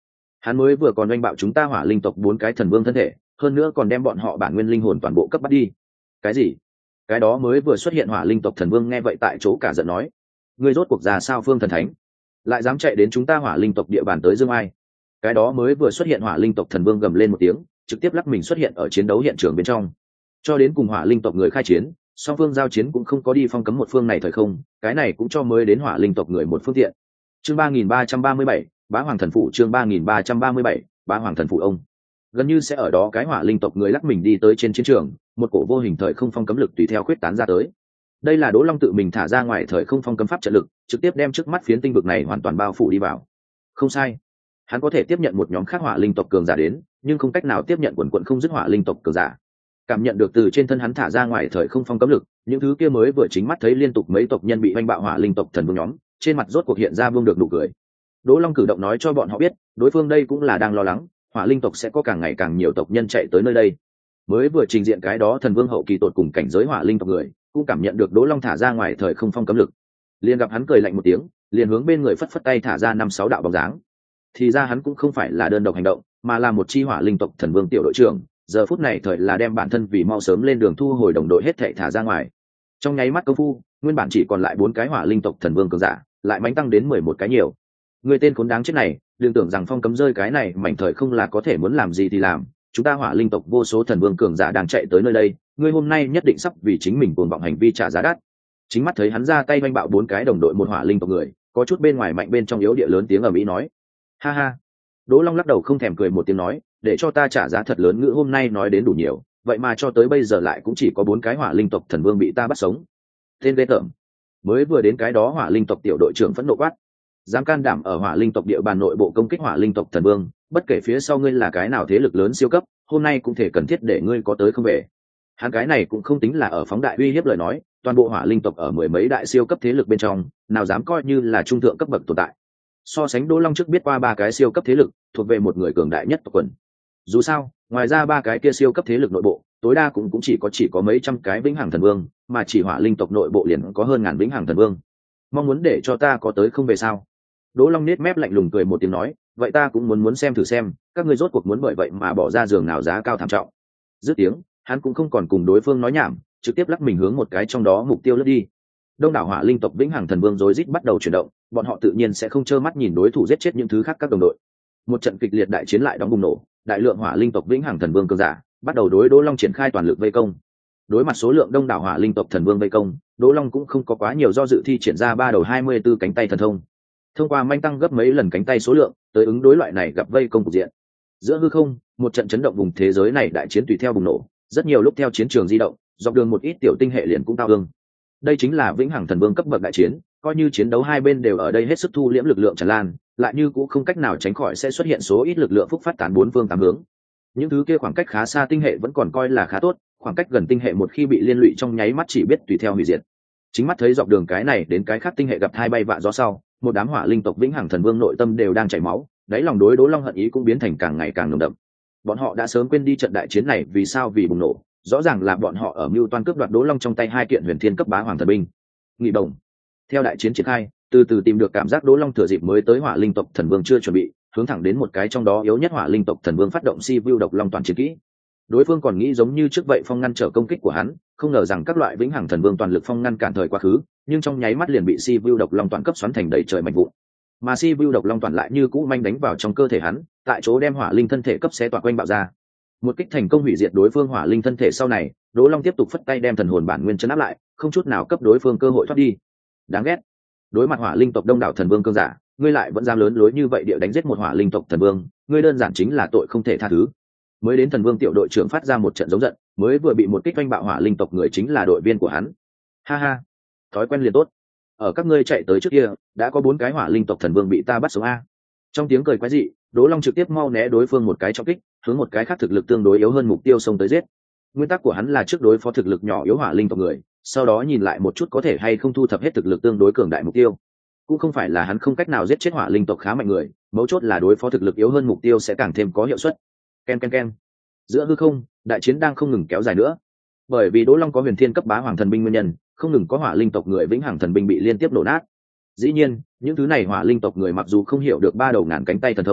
hắn mới vừa còn oanh bạo chúng ta hỏa linh tộc bốn cái thần vương thân thể, hơn nữa còn đem bọn họ bản nguyên linh hồn toàn bộ cấp bắt đi. Cái gì? Cái đó mới vừa xuất hiện hỏa linh tộc thần vương nghe vậy tại chỗ cả giận nói, ngươi rốt cuộc ra sao Phương Thần Thánh, lại dám chạy đến chúng ta hỏa linh tộc địa bàn tới dương ai? Cái đó mới vừa xuất hiện hỏa linh tộc thần vương gầm lên một tiếng, trực tiếp lắc mình xuất hiện ở chiến đấu hiện trường bên trong. Cho đến cùng hỏa linh tộc người khai chiến, song phương giao chiến cũng không có đi phong cấm một phương này thời không, cái này cũng cho mới đến hỏa linh tộc người một phương tiện. Chương ba nghìn ba trăm ba mươi bảy, Bá Hoàng Thần Phụ. Chương ba nghìn ba trăm ba mươi bảy, Bá Hoàng Thần Phụ. Ông gần như sẽ ở đó cái hỏa linh tộc người lắc mình đi tới trên chiến trường, một cổ vô hình thời không phong cấm lực tùy theo khuyết tán ra tới. Đây là Đỗ Long tự mình thả ra ngoài thời không phong cấm pháp trận lực, trực tiếp đem trước mắt phiến tinh vực này hoàn toàn bao phủ đi vào. Không sai, hắn có thể tiếp nhận một nhóm khác hỏa linh tộc cường giả đến, nhưng không cách nào tiếp nhận quần quần không dứt hỏa linh tộc cường giả. Cảm nhận được từ trên thân hắn thả ra ngoài thời không phong cấm lực, những thứ kia mới vừa chính mắt thấy liên tục mấy tộc nhân bị oanh bạo hỏa linh tộc thần vương nhóm, trên mặt rốt cuộc hiện ra vương được nụ cười. Đỗ Long cử động nói cho bọn họ biết, đối phương đây cũng là đang lo lắng, hỏa linh tộc sẽ có càng ngày càng nhiều tộc nhân chạy tới nơi đây. Mới vừa trình diện cái đó thần vương hậu kỳ tột cùng cảnh giới hỏa linh tộc người, cũng cảm nhận được Đỗ Long thả ra ngoài thời không phong cấm lực, liền gặp hắn cười lạnh một tiếng, liền hướng bên người phất phất tay thả ra năm sáu đạo bóng dáng. Thì ra hắn cũng không phải là đơn độc hành động, mà là một chi hỏa linh tộc thần vương tiểu đội trưởng, giờ phút này thời là đem bản thân vì mau sớm lên đường thu hồi đồng đội hết thảy thả ra ngoài. Trong nháy mắt công phu, nguyên bản chỉ còn lại bốn cái hỏa linh tộc thần vương cường giả, lại mánh tăng đến mười một cái nhiều. Người tên khốn đáng chết này, đừng tưởng rằng phong cấm rơi cái này mảnh thời không là có thể muốn làm gì thì làm, chúng ta hỏa linh tộc vô số thần vương cường giả đang chạy tới nơi đây, ngươi hôm nay nhất định sắp vì chính mình cuồng vọng hành vi trả giá đắt. Chính mắt thấy hắn ra tay vanh bạo bốn cái đồng đội một hỏa linh tộc người, có chút bên ngoài mạnh bên trong yếu địa lớn tiếng ầm ĩ nói. Ha ha. Đỗ Long lắc đầu không thèm cười một tiếng nói, để cho ta trả giá thật lớn ngữ hôm nay nói đến đủ nhiều, vậy mà cho tới bây giờ lại cũng chỉ có bốn cái hỏa linh tộc thần vương bị ta bắt sống. Tên ghê tởm. Mới vừa đến cái đó hỏa linh tộc tiểu đội trưởng phẫn nộ quát, dám can đảm ở hỏa linh tộc địa bàn nội bộ công kích hỏa linh tộc thần vương, bất kể phía sau ngươi là cái nào thế lực lớn siêu cấp, hôm nay cũng thể cần thiết để ngươi có tới không về. Hắn cái này cũng không tính là ở phóng đại uy hiếp lời nói, toàn bộ hỏa linh tộc ở mười mấy đại siêu cấp thế lực bên trong, nào dám coi như là trung thượng cấp bậc tồn tại. So sánh Đỗ Long trước biết qua ba cái siêu cấp thế lực, thuộc về một người cường đại nhất tộc quần. Dù sao, ngoài ra ba cái kia siêu cấp thế lực nội bộ, tối đa cũng cũng chỉ có chỉ có mấy trăm cái vĩnh hằng thần vương, mà chỉ hỏa linh tộc nội bộ liền có hơn ngàn vĩnh hằng thần vương. Mong muốn để cho ta có tới không về sao? Đỗ Long nết mép lạnh lùng cười một tiếng nói, vậy ta cũng muốn muốn xem thử xem, các ngươi rốt cuộc muốn bởi vậy mà bỏ ra giường nào giá cao thảm trọng. Dứt tiếng, hắn cũng không còn cùng đối phương nói nhảm, trực tiếp lắc mình hướng một cái trong đó mục tiêu lướt đi. Đông đảo hỏa linh tộc vĩnh hằng thần vương rối rít bắt đầu chuyển động, bọn họ tự nhiên sẽ không trơ mắt nhìn đối thủ giết chết những thứ khác các đồng đội. Một trận kịch liệt đại chiến lại đóng bùng nổ, đại lượng hỏa linh tộc vĩnh hằng thần vương cường giả bắt đầu đối Đỗ Long triển khai toàn lực vây công. Đối mặt số lượng đông đảo hỏa linh tộc thần vương vây công, Đỗ Long cũng không có quá nhiều do dự thi triển ra ba đầu hai mươi tư cánh tay thần thông. Thông qua manh tăng gấp mấy lần cánh tay số lượng, tới ứng đối loại này gặp vây công cục diện. Giữa hư không, một trận chấn động vùng thế giới này đại chiến tùy theo bùng nổ, rất nhiều lúc theo chiến trường di động, dọc đường một ít tiểu tinh hệ liền cũng tao ương. Đây chính là vĩnh hằng thần vương cấp bậc đại chiến, coi như chiến đấu hai bên đều ở đây hết sức thu liễm lực lượng tràn lan, lại như cũng không cách nào tránh khỏi sẽ xuất hiện số ít lực lượng phúc phát tán bốn phương tám hướng. Những thứ kia khoảng cách khá xa tinh hệ vẫn còn coi là khá tốt, khoảng cách gần tinh hệ một khi bị liên lụy trong nháy mắt chỉ biết tùy theo hủy diệt. Chính mắt thấy dọc đường cái này đến cái khác tinh hệ gặp hai bay vạ gió sau, một đám hỏa linh tộc vĩnh hằng thần vương nội tâm đều đang chảy máu, đáy lòng đối Đỗ Long hận ý cũng biến thành càng ngày càng nồng đậm. Bọn họ đã sớm quên đi trận đại chiến này vì sao vì bùng nổ, rõ ràng là bọn họ ở mưu toan cướp đoạt Đỗ Long trong tay hai kiện huyền thiên cấp bá hoàng thần binh. Nghị đồng. Theo đại chiến triển khai, từ từ tìm được cảm giác Đỗ Long thừa dịp mới tới hỏa linh tộc thần vương chưa chuẩn bị, hướng thẳng đến một cái trong đó yếu nhất hỏa linh tộc thần vương phát động si vu độc long toàn chiến kỹ. Đối phương còn nghĩ giống như trước vậy phong ngăn trở công kích của hắn, không ngờ rằng các loại vĩnh hằng thần vương toàn lực phong ngăn cản thời quá khứ, nhưng trong nháy mắt liền bị si vu độc long toàn cấp xoắn thành đầy trời mạnh vụn. Mà si vu độc long toàn lại như cũ manh đánh vào trong cơ thể hắn, tại chỗ đem hỏa linh thân thể cấp xé toạc quanh bạo ra. Một kích thành công hủy diệt đối phương hỏa linh thân thể sau này, Đỗ Long tiếp tục phất tay đem thần hồn bản nguyên chấn áp lại, không chút nào cấp đối phương cơ hội thoát đi. Đáng ghét. Đối mặt hỏa linh tộc đông đảo thần vương cương giả, ngươi lại vẫn dám lớn lối như vậy địa đánh giết một hỏa linh tộc thần vương, ngươi đơn giản chính là tội không thể tha thứ. Mới đến thần vương tiểu đội trưởng phát ra một trận giống giận, mới vừa bị một kích oanh bạo hỏa linh tộc người chính là đội viên của hắn. Ha ha, thói quen liền tốt. Ở các ngươi chạy tới trước kia, đã có bốn cái hỏa linh tộc thần vương bị ta bắt sống a. Trong tiếng cười quái dị, Đỗ Long trực tiếp mau né đối phương một cái trọng kích, hướng một cái khác thực lực tương đối yếu hơn mục tiêu xông tới giết. Nguyên tắc của hắn là trước đối phó thực lực nhỏ yếu hỏa linh tộc người, sau đó nhìn lại một chút có thể hay không thu thập hết thực lực tương đối cường đại mục tiêu. Cũng không phải là hắn không cách nào giết chết hỏa linh tộc khá mạnh người, mấu chốt là đối phó thực lực yếu hơn mục tiêu sẽ càng thêm có hiệu suất. Ken ken ken. Giữa hư không, đại chiến đang không ngừng kéo dài nữa. Bởi vì Đỗ Long có huyền thiên cấp bá hoàng thần binh nguyên nhân, không ngừng có hỏa linh tộc người vĩnh hằng thần binh bị liên tiếp nổ nát. Dĩ nhiên, những thứ này hỏa linh tộc người mặc dù không hiểu được ba đầu ngàn cánh tay thần thông,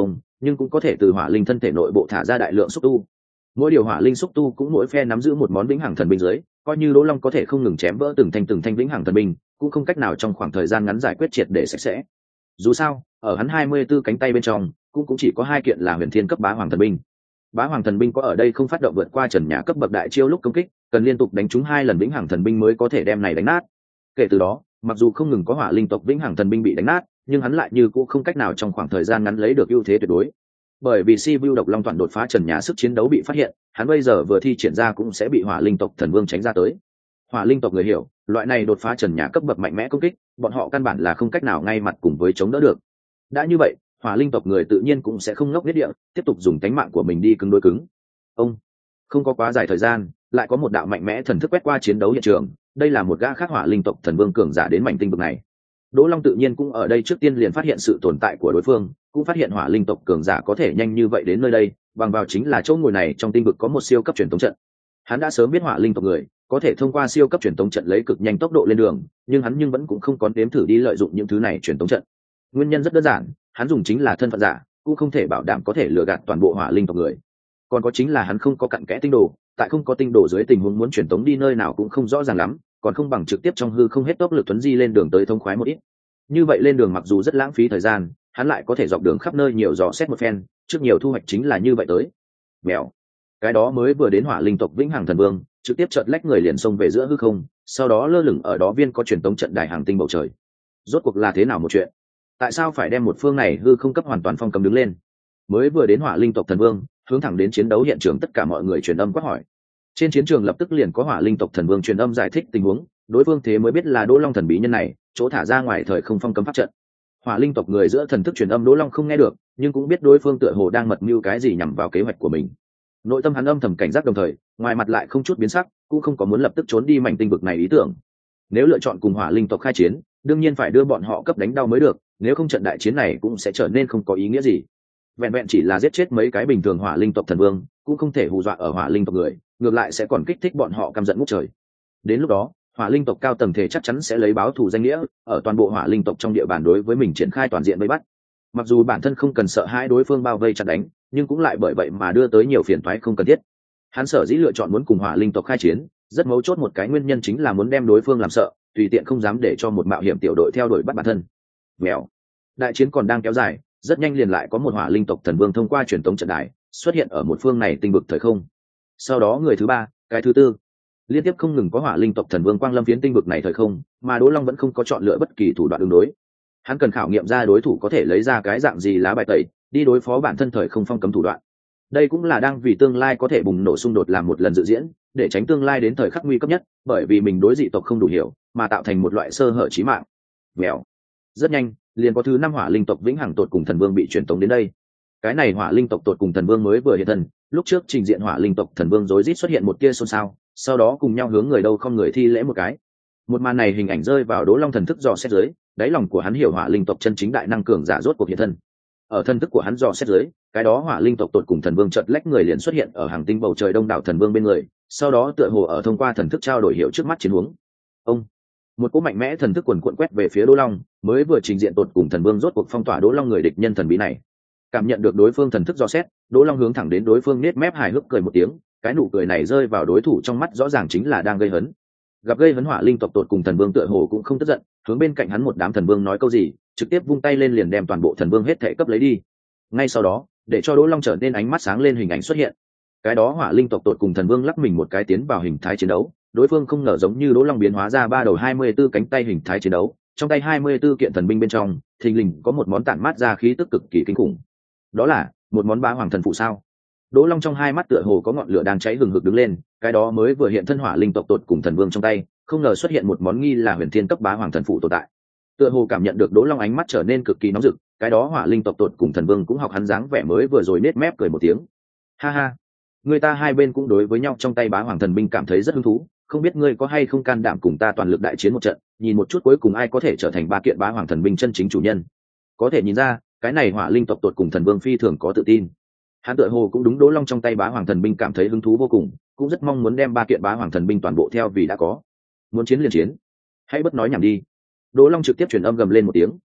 nhưng cũng có thể từ hỏa linh thân thể nội bộ thả ra đại lượng xúc tu. Mỗi điều hỏa linh xúc tu cũng mỗi phe nắm giữ một món vĩnh hằng thần binh dưới, coi như Đỗ Long có thể không ngừng chém vỡ từng thanh từng thanh vĩnh hằng thần binh, cũng không cách nào trong khoảng thời gian ngắn giải quyết triệt để sạch sẽ. Dù sao, ở hắn hai mươi 24 cánh tay bên trong, cũng cũng chỉ có hai kiện là huyền thiên cấp bá hoàng thần binh. Bá hoàng thần binh có ở đây không phát động vượt qua trần nhà cấp bậc đại chiêu lúc công kích, cần liên tục đánh trúng hai lần vĩnh hằng thần binh mới có thể đem này đánh nát. Kể từ đó, mặc dù không ngừng có hỏa linh tộc vĩnh hằng thần binh bị đánh nát, nhưng hắn lại như cũng không cách nào trong khoảng thời gian ngắn lấy được ưu thế tuyệt đối. Bởi vì si vu độc long toàn đột phá trần nhà sức chiến đấu bị phát hiện, hắn bây giờ vừa thi triển ra cũng sẽ bị hỏa linh tộc thần vương tránh ra tới. Hỏa linh tộc người hiểu, loại này đột phá trần nhà cấp bậc mạnh mẽ công kích, bọn họ căn bản là không cách nào ngay mặt cùng với chống đỡ được. Đã như vậy, hỏa linh tộc người tự nhiên cũng sẽ không ngốc biết địa, tiếp tục dùng tánh mạng của mình đi cứng đối cứng. Ông không có quá dài thời gian, lại có một đạo mạnh mẽ thần thức quét qua chiến đấu hiện trường. Đây là một gã khác hỏa linh tộc thần vương cường giả đến mảnh tinh vực này. Đỗ Long tự nhiên cũng ở đây trước tiên liền phát hiện sự tồn tại của đối phương, cũng phát hiện hỏa linh tộc cường giả có thể nhanh như vậy đến nơi đây, bằng vào chính là chỗ ngồi này trong tinh vực có một siêu cấp truyền tống trận. Hắn đã sớm biết hỏa linh tộc người có thể thông qua siêu cấp truyền tống trận lấy cực nhanh tốc độ lên đường, nhưng hắn nhưng vẫn cũng không có nếm thử đi lợi dụng những thứ này truyền tống trận. Nguyên nhân rất đơn giản, hắn dùng chính là thân phận giả, cũng không thể bảo đảm có thể lừa gạt toàn bộ hỏa linh tộc người. Còn có chính là hắn không có cặn kẽ tinh đồ, tại không có tinh đồ dưới tình huống muốn truyền tống đi nơi nào cũng không rõ ràng lắm, còn không bằng trực tiếp trong hư không hết tốc lực tuấn di lên đường tới thông khoái một ít. Như vậy lên đường mặc dù rất lãng phí thời gian, hắn lại có thể dọc đường khắp nơi nhiều dò xét một phen, trước nhiều thu hoạch chính là như vậy tới. Mèo, cái đó mới vừa đến hỏa linh tộc vĩnh hằng thần vương, trực tiếp chợt lách người liền xông về giữa hư không, sau đó lơ lửng ở đó viên có truyền tống trận đài hàng tinh bầu trời. Rốt cuộc là thế nào một chuyện? Tại sao phải đem một phương này hư không cấp hoàn toàn phong cấm đứng lên? Mới vừa đến hỏa linh tộc thần vương, hướng thẳng đến chiến đấu hiện trường tất cả mọi người truyền âm quát hỏi. Trên chiến trường lập tức liền có hỏa linh tộc thần vương truyền âm giải thích tình huống, đối phương thế mới biết là Đỗ Long thần bí nhân này chỗ thả ra ngoài thời không phong cấm pháp trận. Hỏa linh tộc người giữa thần thức truyền âm Đỗ Long không nghe được, nhưng cũng biết đối phương tựa hồ đang mật mưu cái gì nhằm vào kế hoạch của mình. Nội tâm hắn âm thầm cảnh giác, đồng thời ngoài mặt lại không chút biến sắc, cũng không có muốn lập tức trốn đi mảnh tinh vực này ý tưởng. Nếu lựa chọn cùng hỏa linh tộc khai chiến, đương nhiên phải đưa bọn họ cấp đánh đau mới được, nếu không trận đại chiến này cũng sẽ trở nên không có ý nghĩa gì. Vẹn vẹn chỉ là giết chết mấy cái bình thường hỏa linh tộc thần vương, cũng không thể hù dọa ở hỏa linh tộc người, ngược lại sẽ còn kích thích bọn họ căm giận ngút trời. Đến lúc đó, hỏa linh tộc cao tầng thể chắc chắn sẽ lấy báo thù danh nghĩa, ở toàn bộ hỏa linh tộc trong địa bàn đối với mình triển khai toàn diện vây bắt. Mặc dù bản thân không cần sợ hãi đối phương bao vây chặt đánh, nhưng cũng lại bởi vậy mà đưa tới nhiều phiền toái không cần thiết. Hắn sở dĩ lựa chọn muốn cùng hỏa linh tộc khai chiến, rất mấu chốt một cái nguyên nhân chính là muốn đem đối phương làm sợ, tùy tiện không dám để cho một mạo hiểm tiểu đội theo đuổi bắt bản thân. Mèo, đại chiến còn đang kéo dài, rất nhanh liền lại có một hỏa linh tộc thần vương thông qua truyền tống trận đài xuất hiện ở một phương này tinh vực thời không. Sau đó người thứ ba, cái thứ tư, liên tiếp không ngừng có hỏa linh tộc thần vương quang lâm phiến tinh vực này thời không, mà Đỗ Long vẫn không có chọn lựa bất kỳ thủ đoạn ứng đối. Hắn cần khảo nghiệm ra đối thủ có thể lấy ra cái dạng gì lá bài tẩy đi đối phó bản thân thời không phong cấm thủ đoạn. Đây cũng là đang vì tương lai có thể bùng nổ xung đột làm một lần dự diễn, để tránh tương lai đến thời khắc nguy cấp nhất, bởi vì mình đối dị tộc không đủ hiểu mà tạo thành một loại sơ hở chí mạng. Vèo, rất nhanh liền có thứ năm hỏa linh tộc vĩnh hằng tột cùng thần vương bị truyền tống đến đây. Cái này hỏa linh tộc tột cùng thần vương mới vừa hiện thân, lúc trước trình diện hỏa linh tộc thần vương rối rít xuất hiện một tia xôn xao, sau đó cùng nhau hướng người đâu không người thi lễ một cái. Một màn này hình ảnh rơi vào Đỗ Long thần thức dò xét dưới, đáy lòng của hắn hiểu hỏa linh tộc chân chính đại năng cường giả rốt cuộc hiện thân. Ở thần thức của hắn dò xét dưới, cái đó hỏa linh tộc tột cùng thần vương chợt lách người liền xuất hiện ở hàng tinh bầu trời đông đảo thần vương bên người, sau đó tựa hồ ở thông qua thần thức trao đổi hiểu trước mắt chiến huống. Ông, một cỗ mạnh mẽ thần thức quần cuộn quét về phía Đỗ Long, mới vừa trình diện tột cùng thần vương rốt cuộc phong tỏa Đỗ Long người địch nhân thần bí này. Cảm nhận được đối phương thần thức dò xét, Đỗ Long hướng thẳng đến đối phương nết mép hài hước cười một tiếng, cái nụ cười này rơi vào đối thủ trong mắt rõ ràng chính là đang gây hấn. Gặp gây hấn hỏa linh tộc tột cùng thần vương tựa hồ cũng không tức giận, hướng bên cạnh hắn một đám thần vương nói câu gì, trực tiếp vung tay lên liền đem toàn bộ thần vương hết thể cấp lấy đi. Ngay sau đó, để cho Đỗ Long trở nên ánh mắt sáng lên hình ảnh xuất hiện. Cái đó hỏa linh tộc tột cùng thần vương lắc mình một cái tiến vào hình thái chiến đấu, đối phương không ngờ giống như Đỗ Long biến hóa ra ba đầu hai mươi 24 cánh tay hình thái chiến đấu, trong tay hai mươi 24 kiện thần binh bên trong, thình lình có một món tản mát ra khí tức cực kỳ kinh khủng. Đó là một món bá hoàng thần phụ sao? Đỗ Long trong hai mắt tựa hồ có ngọn lửa đang cháy hừng hực đứng lên, cái đó mới vừa hiện thân hỏa linh tộc tột cùng thần vương trong tay, không ngờ xuất hiện một món nghi là huyền thiên cấp bá hoàng thần phụ tồn tại. Tựa hồ cảm nhận được Đỗ Long ánh mắt trở nên cực kỳ nóng rực, cái đó hỏa linh tộc tột cùng thần vương cũng học hắn dáng vẻ mới vừa rồi nết mép cười một tiếng. Ha ha, người ta hai bên cũng đối với nhau trong tay bá hoàng thần binh cảm thấy rất hứng thú, không biết ngươi có hay không can đảm cùng ta toàn lực đại chiến một trận, nhìn một chút cuối cùng ai có thể trở thành ba kiện bá hoàng thần binh chân chính chủ nhân. Có thể nhìn ra, cái này hỏa linh tộc tột cùng thần vương phi thường có tự tin. Hắn tựa hồ cũng đúng Đỗ Long trong tay bá hoàng thần binh cảm thấy hứng thú vô cùng, cũng rất mong muốn đem ba kiện bá hoàng thần binh toàn bộ theo vì đã có. Muốn chiến liền chiến, hãy bất nói nhảm đi. Đỗ Long trực tiếp truyền âm gầm lên một tiếng.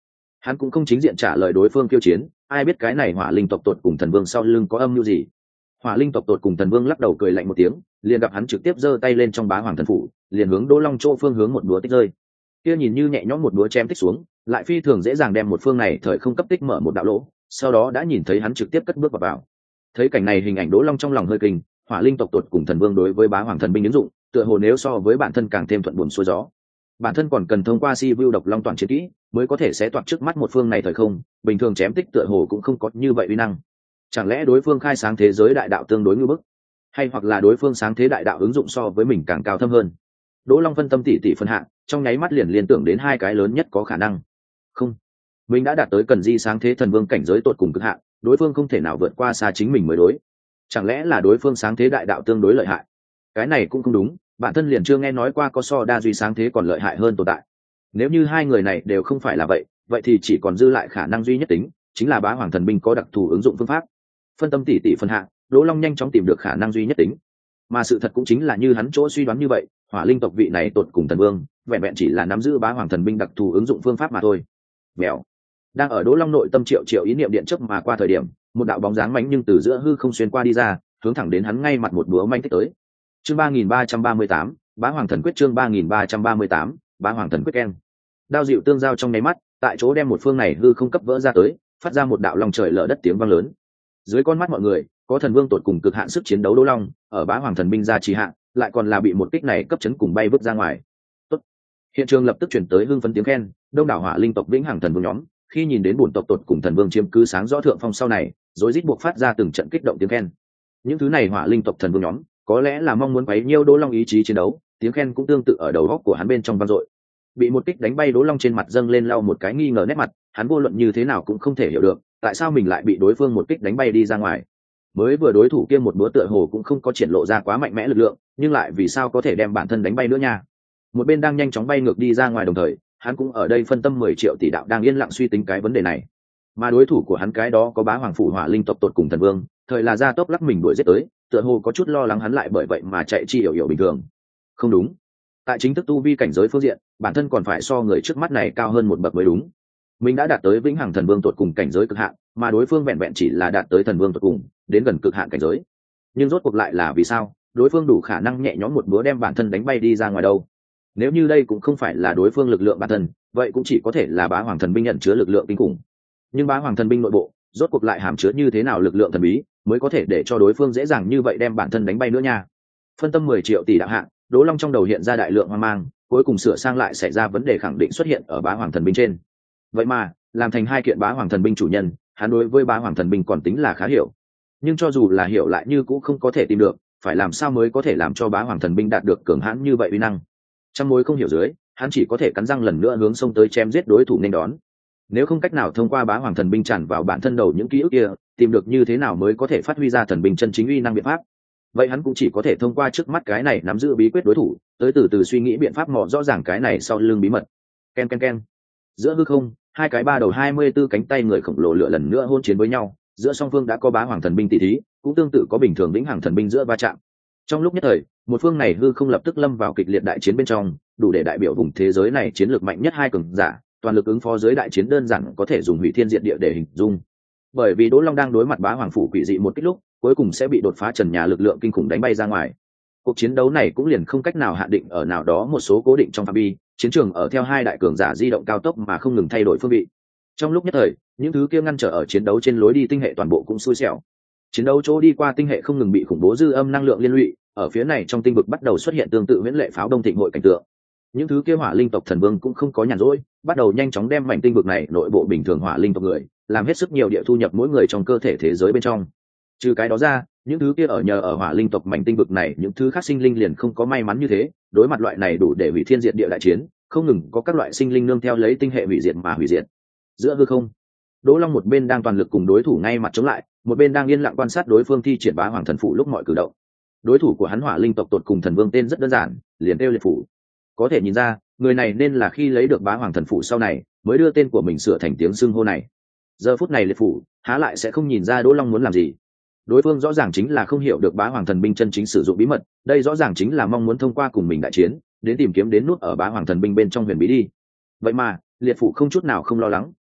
hắn cũng không chính diện trả lời đối phương khiêu chiến, ai biết cái này hỏa linh tộc tột cùng thần vương sau lưng có âm mưu gì. Hỏa linh tộc tột cùng thần vương lắc đầu cười lạnh một tiếng, liền gặp hắn trực tiếp giơ tay lên trong bá hoàng thần phủ, liền hướng Đỗ Long chỗ phương hướng một búa tích rơi. Kia nhìn như nhẹ nhõm một búa chém tích xuống, lại phi thường dễ dàng đem một phương này thời không cấp tích mở một đạo lỗ, sau đó đã nhìn thấy hắn trực tiếp cất bước vào vào. Thấy cảnh này, hình ảnh Đỗ Long trong lòng hơi kinh, hỏa linh tộc tột cùng thần vương đối với bá hoàng thần binh ứng dụng, tựa hồ nếu so với bản thân càng thêm thuận buồm xuôi gió. Bản thân còn cần thông qua si vu độc long toàn chiến kỹ mới có thể xé toạc trước mắt một phương này thời không, bình thường chém tích tựa hồ cũng không có như vậy uy năng. Chẳng lẽ đối phương khai sáng thế giới đại đạo tương đối ngưu bức, hay hoặc là đối phương sáng thế đại đạo ứng dụng so với mình càng cao thâm hơn? Đỗ Long phân tâm tỉ tỉ phân hạ, trong nháy mắt liền liên tưởng đến hai cái lớn nhất có khả năng. Không, mình đã đạt tới cần di sáng thế thần vương cảnh giới tột cùng cực hạn, đối phương không thể nào vượt qua xa chính mình mới đối. Chẳng lẽ là đối phương sáng thế đại đạo tương đối lợi hại? Cái này cũng không đúng, bản thân liền chưa nghe nói qua có so đa duy sáng thế còn lợi hại hơn tồn tại. Nếu như hai người này đều không phải là vậy, vậy thì chỉ còn dư lại khả năng duy nhất tính, chính là bá hoàng thần binh có đặc thù ứng dụng phương pháp. Phân tâm tỉ tỉ phân hạ, Đỗ Long nhanh chóng tìm được khả năng duy nhất tính. Mà sự thật cũng chính là như hắn chỗ suy đoán như vậy, hỏa linh tộc vị này tột cùng thần vương, vẹn vẹn chỉ là nắm giữ bá hoàng thần binh đặc thù ứng dụng phương pháp mà thôi. Mèo. Đang ở Đỗ Long nội tâm triệu triệu ý niệm điện chớp mà qua thời điểm, một đạo bóng dáng mánh nhưng từ giữa hư không xuyên qua đi ra, hướng thẳng đến hắn ngay mặt một búa manh tích tới. Chương ba nghìn ba trăm ba mươi tám, Bá Hoàng Thần Quyết. Chương ba nghìn ba trăm ba mươi tám, Bá Hoàng Thần Quyết ken. Đao dịu tương giao trong nháy mắt, tại chỗ đem một phương này hư không cấp vỡ ra tới, phát ra một đạo long trời lở đất tiếng vang lớn. Dưới con mắt mọi người, có thần vương tột cùng cực hạn sức chiến đấu Đỗ Long, ở Bá Hoàng Thần binh ra trì hạn, lại còn là bị một kích này cấp chấn cùng bay vứt ra ngoài. Tốt. Hiện trường lập tức chuyển tới hưng phấn tiếng khen, đông đảo hỏa linh tộc vĩnh hằng thần vương nhóm, khi nhìn đến bổn tộc tột cùng thần vương chiếm cứ sáng rõ thượng phong sau này, rối rít buộc phát ra từng trận kích động tiếng khen. Những thứ này hỏa linh tộc thần vương nhóm, có lẽ là mong muốn quấy nhiêu Đỗ Long ý chí chiến đấu, tiếng khen cũng tương tự ở đầu góc của hắn bên trong vang dội. Bị một kích đánh bay Đỗ Long trên mặt dâng lên lau một cái nghi ngờ nét mặt, hắn vô luận như thế nào cũng không thể hiểu được, tại sao mình lại bị đối phương một kích đánh bay đi ra ngoài. Mới vừa đối thủ kia một búa tựa hồ cũng không có triển lộ ra quá mạnh mẽ lực lượng, nhưng lại vì sao có thể đem bản thân đánh bay nữa nha? Một bên đang nhanh chóng bay ngược đi ra ngoài đồng thời, hắn cũng ở đây phân tâm mười triệu tỷ đạo đang yên lặng suy tính cái vấn đề này. Mà đối thủ của hắn cái đó có bá hoàng phủ hỏa linh tộc tột cùng thần vương, thời là ra tốc lắc mình đuổi giết tới, tựa hồ có chút lo lắng hắn lại bởi vậy mà chạy chi hiểu hiểu bình thường. Không đúng, tại chính thức tu vi cảnh giới phương diện, bản thân còn phải so người trước mắt này cao hơn một bậc mới đúng. Mình đã đạt tới vĩnh hằng thần vương tột cùng cảnh giới cực hạn, mà đối phương vẹn vẹn chỉ là đạt tới thần vương tột cùng, đến gần cực hạn cảnh giới. Nhưng rốt cuộc lại là vì sao đối phương đủ khả năng nhẹ nhõm một búa đem bản thân đánh bay đi ra ngoài đâu? Nếu như đây cũng không phải là đối phương lực lượng bản thân, vậy cũng chỉ có thể là bá hoàng thần binh nhận chứa lực lượng kinh khủng. Nhưng bá hoàng thần binh nội bộ rốt cuộc lại hàm chứa như thế nào lực lượng thần bí mới có thể để cho đối phương dễ dàng như vậy đem bản thân đánh bay nữa nha? Phân tâm mười triệu tỷ đạo hạng, Đỗ Long trong đầu hiện ra đại lượng hoang mang, cuối cùng sửa sang lại xảy ra vấn đề khẳng định xuất hiện ở bá hoàng thần binh trên. Vậy mà làm thành hai kiện bá hoàng thần binh chủ nhân, hắn đối với bá hoàng thần binh còn tính là khá hiểu. Nhưng cho dù là hiểu lại như cũng không có thể tìm được, phải làm sao mới có thể làm cho bá hoàng thần binh đạt được cường hãn như vậy uy năng? Trong mối không hiểu dưới, hắn chỉ có thể cắn răng lần nữa hướng xông tới chém giết đối thủ nên đón. Nếu không cách nào thông qua bá hoàng thần binh tràn vào bản thân đầu những ký ức kia, tìm được như thế nào mới có thể phát huy ra thần binh chân chính uy năng biện pháp, vậy hắn cũng chỉ có thể thông qua trước mắt cái này nắm giữ bí quyết đối thủ, tới từ từ suy nghĩ biện pháp mò rõ ràng cái này sau lưng bí mật. Ken ken ken. Giữa hư không, hai cái ba đầu hai mươi tư cánh tay người khổng lồ lựa lần nữa hôn chiến với nhau, giữa song phương đã có bá hoàng thần binh tỷ thí, cũng tương tự có bình thường vĩnh hằng thần binh giữa va chạm. Trong lúc nhất thời, một phương này hư không lập tức lâm vào kịch liệt đại chiến bên trong, đủ để đại biểu vùng thế giới này chiến lược mạnh nhất hai cường giả, toàn lực ứng phó dưới đại chiến đơn giản có thể dùng hủy thiên diệt địa để hình dung. Bởi vì Đỗ Long đang đối mặt bá hoàng phủ quỷ dị một kích lúc, cuối cùng sẽ bị đột phá trần nhà lực lượng kinh khủng đánh bay ra ngoài. Cuộc chiến đấu này cũng liền không cách nào hạn định ở nào đó một số cố định trong phạm vi, chiến trường ở theo hai đại cường giả di động cao tốc mà không ngừng thay đổi phương vị. Trong lúc nhất thời, những thứ kia ngăn trở ở chiến đấu trên lối đi tinh hệ toàn bộ cũng xui xẻo. Chiến đấu chỗ đi qua tinh hệ không ngừng bị khủng bố dư âm năng lượng liên lụy, ở phía này trong tinh vực bắt đầu xuất hiện tương tự huyễn lệ pháo đông thịnh hội cảnh tượng. Những thứ kia hỏa linh tộc thần vương cũng không có nhàn rỗi, bắt đầu nhanh chóng đem mảnh tinh vực này nội bộ bình thường hỏa linh tộc người, làm hết sức nhiều địa thu nhập mỗi người trong cơ thể thế giới bên trong. Trừ cái đó ra, những thứ kia ở nhờ ở hỏa linh tộc mảnh tinh vực này, những thứ khác sinh linh liền không có may mắn như thế, đối mặt loại này đủ để hủy thiên diệt địa đại chiến, không ngừng có các loại sinh linh nương theo lấy tinh hệ hủy diệt mà hủy diệt. Giữa hư không, Đỗ Long một bên đang toàn lực cùng đối thủ ngay mặt chống lại, một bên đang yên lặng quan sát đối phương thi triển bá hoàng thần phủ lúc mọi cử động. Đối thủ của hắn hỏa linh tộc tột cùng thần vương tên rất đơn giản, liền kêu liệt phủ. Có thể nhìn ra, người này nên là khi lấy được bá hoàng thần phủ sau này, mới đưa tên của mình sửa thành tiếng xưng hô này. Giờ phút này liệt phủ, há lại sẽ không nhìn ra Đỗ Long muốn làm gì. Đối phương rõ ràng chính là không hiểu được bá hoàng thần binh chân chính sử dụng bí mật, đây rõ ràng chính là mong muốn thông qua cùng mình đại chiến, đến tìm kiếm đến nút ở bá hoàng thần binh bên trong huyền bí đi. Vậy mà, liệt phủ không chút nào không lo lắng,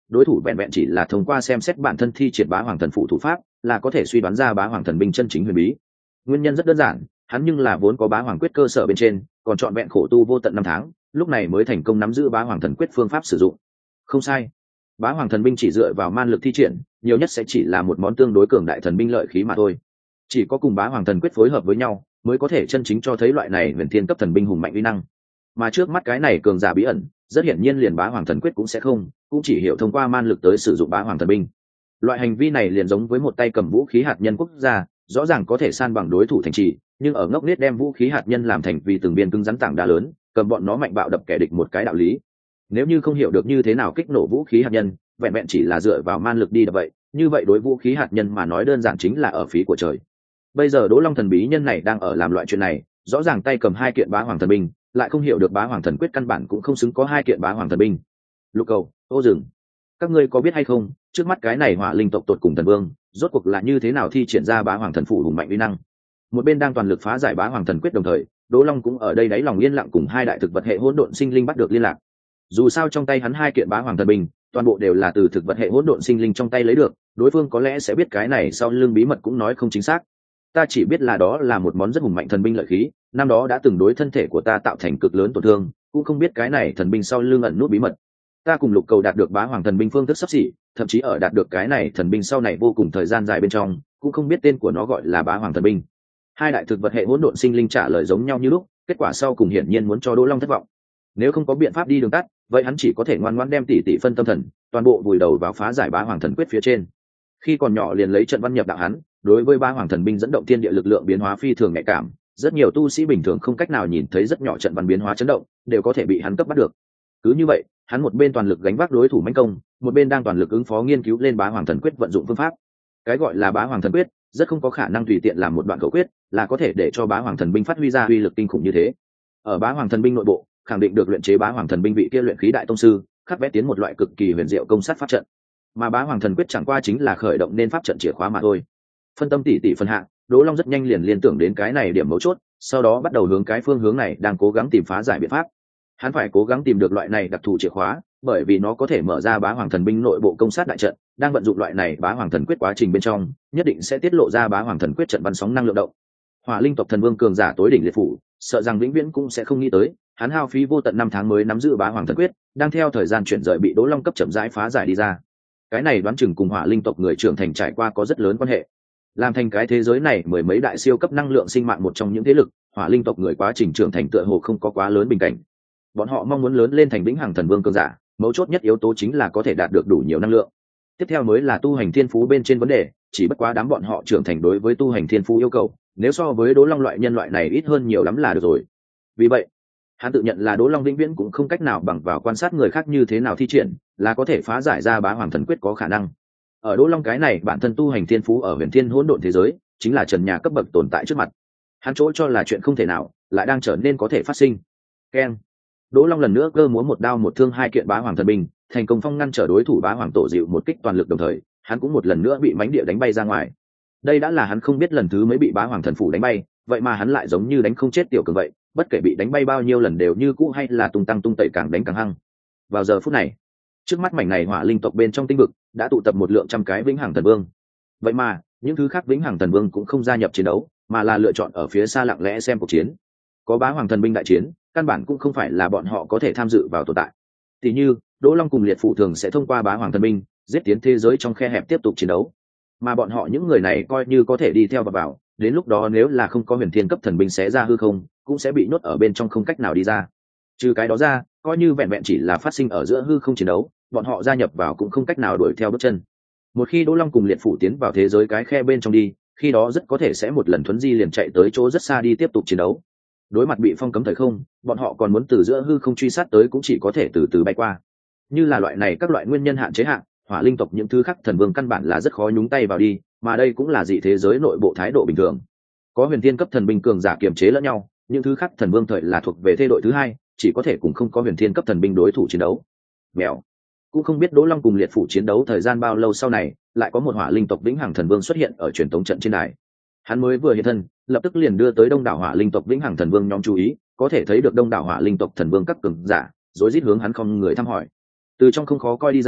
đối thủ vẹn vẹn chỉ là thông qua xem xét bản thân thi triển bá hoàng thần phụ thủ pháp là có thể suy đoán ra bá hoàng thần binh chân chính huyền bí. Nguyên nhân rất đơn giản, hắn nhưng là vốn có bá hoàng quyết cơ sở bên trên, còn chọn vẹn khổ tu vô tận năm tháng, lúc này mới thành công nắm giữ bá hoàng thần quyết phương pháp sử dụng. Không sai, bá hoàng thần binh chỉ dựa vào man lực thi triển, nhiều nhất sẽ chỉ là một món tương đối cường đại thần binh lợi khí mà thôi. Chỉ có cùng bá hoàng thần quyết phối hợp với nhau, mới có thể chân chính cho thấy loại này huyền thiên cấp thần binh hùng mạnh uy năng. Mà trước mắt cái này cường giả bí ẩn, rất hiển nhiên liền bá hoàng thần quyết cũng sẽ không, cũng chỉ hiểu thông qua man lực tới sử dụng bá hoàng thần binh. Loại hành vi này liền giống với một tay cầm vũ khí hạt nhân quốc gia, rõ ràng có thể san bằng đối thủ thành trì, nhưng ở ngốc nghếch đem vũ khí hạt nhân làm thành vì từng biên cứng rắn tảng đá lớn, cầm bọn nó mạnh bạo đập kẻ địch một cái đạo lý. Nếu như không hiểu được như thế nào kích nổ vũ khí hạt nhân, vẹn vẹn chỉ là dựa vào man lực đi đập vậy, như vậy đối vũ khí hạt nhân mà nói đơn giản chính là ở phí của trời. Bây giờ Đỗ Long thần bí nhân này đang ở làm loại chuyện này, rõ ràng tay cầm hai kiện bá hoàng thần binh, lại không hiểu được bá hoàng thần quyết căn bản cũng không xứng có hai kiện bá hoàng thần binh. Lục Cầu, Ô Dừng, các ngươi có biết hay không, trước mắt cái này hỏa linh tộc tột cùng thần vương, rốt cuộc là như thế nào thi triển ra bá hoàng thần phủ hùng mạnh uy năng? Một bên đang toàn lực phá giải bá hoàng thần quyết đồng thời, Đỗ Long cũng ở đây đáy lòng yên lặng cùng hai đại thực vật hệ hỗn độn sinh linh bắt được liên lạc. Dù sao trong tay hắn hai kiện bá hoàng thần binh, toàn bộ đều là từ thực vật hệ hỗn độn sinh linh trong tay lấy được, đối phương có lẽ sẽ biết cái này sau lưng bí mật cũng nói không chính xác. Ta chỉ biết là đó là một món rất hùng mạnh thần binh lợi khí, năm đó đã từng đối thân thể của ta tạo thành cực lớn tổn thương, cũng không biết cái này thần binh sau lưng ẩn nút bí mật. Ta cùng Lục Cầu đạt được bá hoàng thần binh phương thức sắp xỉ, thậm chí ở đạt được cái này thần binh sau này vô cùng thời gian dài bên trong, cũng không biết tên của nó gọi là bá hoàng thần binh. Hai đại thực vật hệ hỗn độn sinh linh trả lời giống nhau như lúc, kết quả sau cùng hiển nhiên muốn cho Đỗ Long thất vọng. Nếu không có biện pháp đi đường tắt, vậy hắn chỉ có thể ngoan ngoãn đem tỷ tỷ phân tâm thần, toàn bộ vùi đầu vào phá giải bá hoàng thần quyết phía trên. Khi còn nhỏ liền lấy trận văn nhập đạo hắn, đối với bá hoàng thần binh dẫn động thiên địa lực lượng biến hóa phi thường nhạy cảm, rất nhiều tu sĩ bình thường không cách nào nhìn thấy rất nhỏ trận văn biến hóa chấn động, đều có thể bị hắn cấp bắt được. Cứ như vậy, hắn một bên toàn lực gánh vác đối thủ mãnh công, một bên đang toàn lực ứng phó nghiên cứu lên bá hoàng thần quyết vận dụng phương pháp. Cái gọi là bá hoàng thần quyết, rất không có khả năng tùy tiện làm một đoạn khẩu quyết, là có thể để cho bá hoàng thần binh phát huy ra uy lực kinh khủng như thế. Ở bá hoàng thần binh nội bộ, khẳng định được luyện chế bá hoàng thần binh vị kia luyện khí đại tông sư, khắc vẽ tiến một loại cực kỳ huyền diệu công sát pháp trận. Mà bá hoàng thần quyết chẳng qua chính là khởi động nên pháp trận chìa khóa mà thôi. Phân tâm tỉ tỉ phân hạ, Đỗ Long rất nhanh liền liên tưởng đến cái này điểm mấu chốt, sau đó bắt đầu hướng cái phương hướng này đang cố gắng tìm phá giải biện pháp. Hắn phải cố gắng tìm được loại này đặc thù chìa khóa, bởi vì nó có thể mở ra bá hoàng thần binh nội bộ công sát đại trận, đang vận dụng loại này bá hoàng thần quyết quá trình bên trong, nhất định sẽ tiết lộ ra bá hoàng thần quyết trận văn sóng năng lượng động. Hỏa linh tộc thần vương cường giả tối đỉnh liệt phủ, sợ rằng vĩnh viễn cũng sẽ không nghĩ tới, hắn hao phí vô tận năm tháng mới nắm giữ bá hoàng thần quyết, đang theo thời gian chuyển rời bị Đỗ Long cấp chậm rãi phá giải đi ra. Cái này đoán chừng cùng hỏa linh tộc người trưởng thành trải qua có rất lớn quan hệ. Làm thành cái thế giới này mười mấy đại siêu cấp năng lượng sinh mạng một trong những thế lực, hỏa linh tộc người quá trình trưởng thành tựa hồ không có quá lớn bình cảnh. Bọn họ mong muốn lớn lên thành vĩnh hằng thần vương cường giả, mấu chốt nhất yếu tố chính là có thể đạt được đủ nhiều năng lượng. Tiếp theo mới là tu hành thiên phú bên trên vấn đề, chỉ bất quá đám bọn họ trưởng thành đối với tu hành thiên phú yêu cầu, nếu so với Đỗ Long loại nhân loại này ít hơn nhiều lắm là được rồi. Vì vậy, hắn tự nhận là Đỗ Long vĩnh viễn cũng không cách nào bằng vào quan sát người khác như thế nào thi triển, là có thể phá giải ra bá hoàng thần quyết có khả năng. Ở Đỗ Long cái này bản thân tu hành thiên phú ở huyền thiên hỗn độn thế giới, chính là trần nhà cấp bậc tồn tại trước mặt. Hắn chỗ cho là chuyện không thể nào, lại đang trở nên có thể phát sinh. Keng. Đỗ Long lần nữa cơ múa một đao một thương hai kiện bá hoàng thần binh, thành công phong ngăn trở đối thủ bá hoàng tổ dịu một kích toàn lực, đồng thời, hắn cũng một lần nữa bị mãnh địa đánh bay ra ngoài. Đây đã là hắn không biết lần thứ mấy bị bá hoàng thần phủ đánh bay, vậy mà hắn lại giống như đánh không chết tiểu cường vậy, bất kể bị đánh bay bao nhiêu lần đều như cũ hay là tung tăng tung tẩy, càng đánh càng hăng. Vào giờ phút này, trước mắt mảnh này hỏa linh tộc bên trong tinh vực đã tụ tập một lượng trăm cái vĩnh hằng thần vương. Vậy mà, những thứ khác vĩnh hằng thần vương cũng không gia nhập chiến đấu, mà là lựa chọn ở phía xa lặng lẽ xem cuộc chiến. Có bá hoàng thần binh đại chiến, căn bản cũng không phải là bọn họ có thể tham dự vào tồn tại. Tỷ như, Đỗ Long cùng liệt phụ thường sẽ thông qua bá hoàng thần binh, giết tiến thế giới trong khe hẹp tiếp tục chiến đấu. Mà bọn họ những người này coi như có thể đi theo và vào, đến lúc đó nếu là không có huyền thiên cấp thần binh xé ra hư không, cũng sẽ bị nhốt ở bên trong không cách nào đi ra. Trừ cái đó ra, coi như vẹn vẹn chỉ là phát sinh ở giữa hư không chiến đấu, bọn họ gia nhập vào cũng không cách nào đuổi theo bước chân. Một khi Đỗ Long cùng liệt phụ tiến vào thế giới cái khe bên trong đi, khi đó rất có thể sẽ một lần thuấn di liền chạy tới chỗ rất xa đi tiếp tục chiến đấu. Đối mặt bị phong cấm thời không, bọn họ còn muốn từ giữa hư không truy sát tới cũng chỉ có thể từ từ bay qua. Như là loại này các loại nguyên nhân hạn chế hạn, hỏa linh tộc những thứ khác thần vương căn bản là rất khó nhúng tay vào đi, mà đây cũng là dị thế giới nội bộ thái độ bình thường. Có huyền thiên cấp thần binh cường giả kiềm chế lẫn nhau, những thứ khác thần vương thời là thuộc về thế đội thứ hai, chỉ có thể cùng không có huyền thiên cấp thần binh đối thủ chiến đấu. Mèo, cũng không biết Đỗ Long cùng liệt phủ chiến đấu thời gian bao lâu sau này, lại có một hỏa linh tộc vĩnh hằng thần vương xuất hiện ở truyền tống trận trên đài. Hắn mới vừa hiện thân, lập tức liền đưa tới đông đảo hỏa linh tộc vĩnh hằng thần vương nhóm chú ý, có thể thấy được đông đảo hỏa linh tộc thần vương các cường giả rối rít hướng hắn không người thăm hỏi. Từ trong không khó coi đi ra,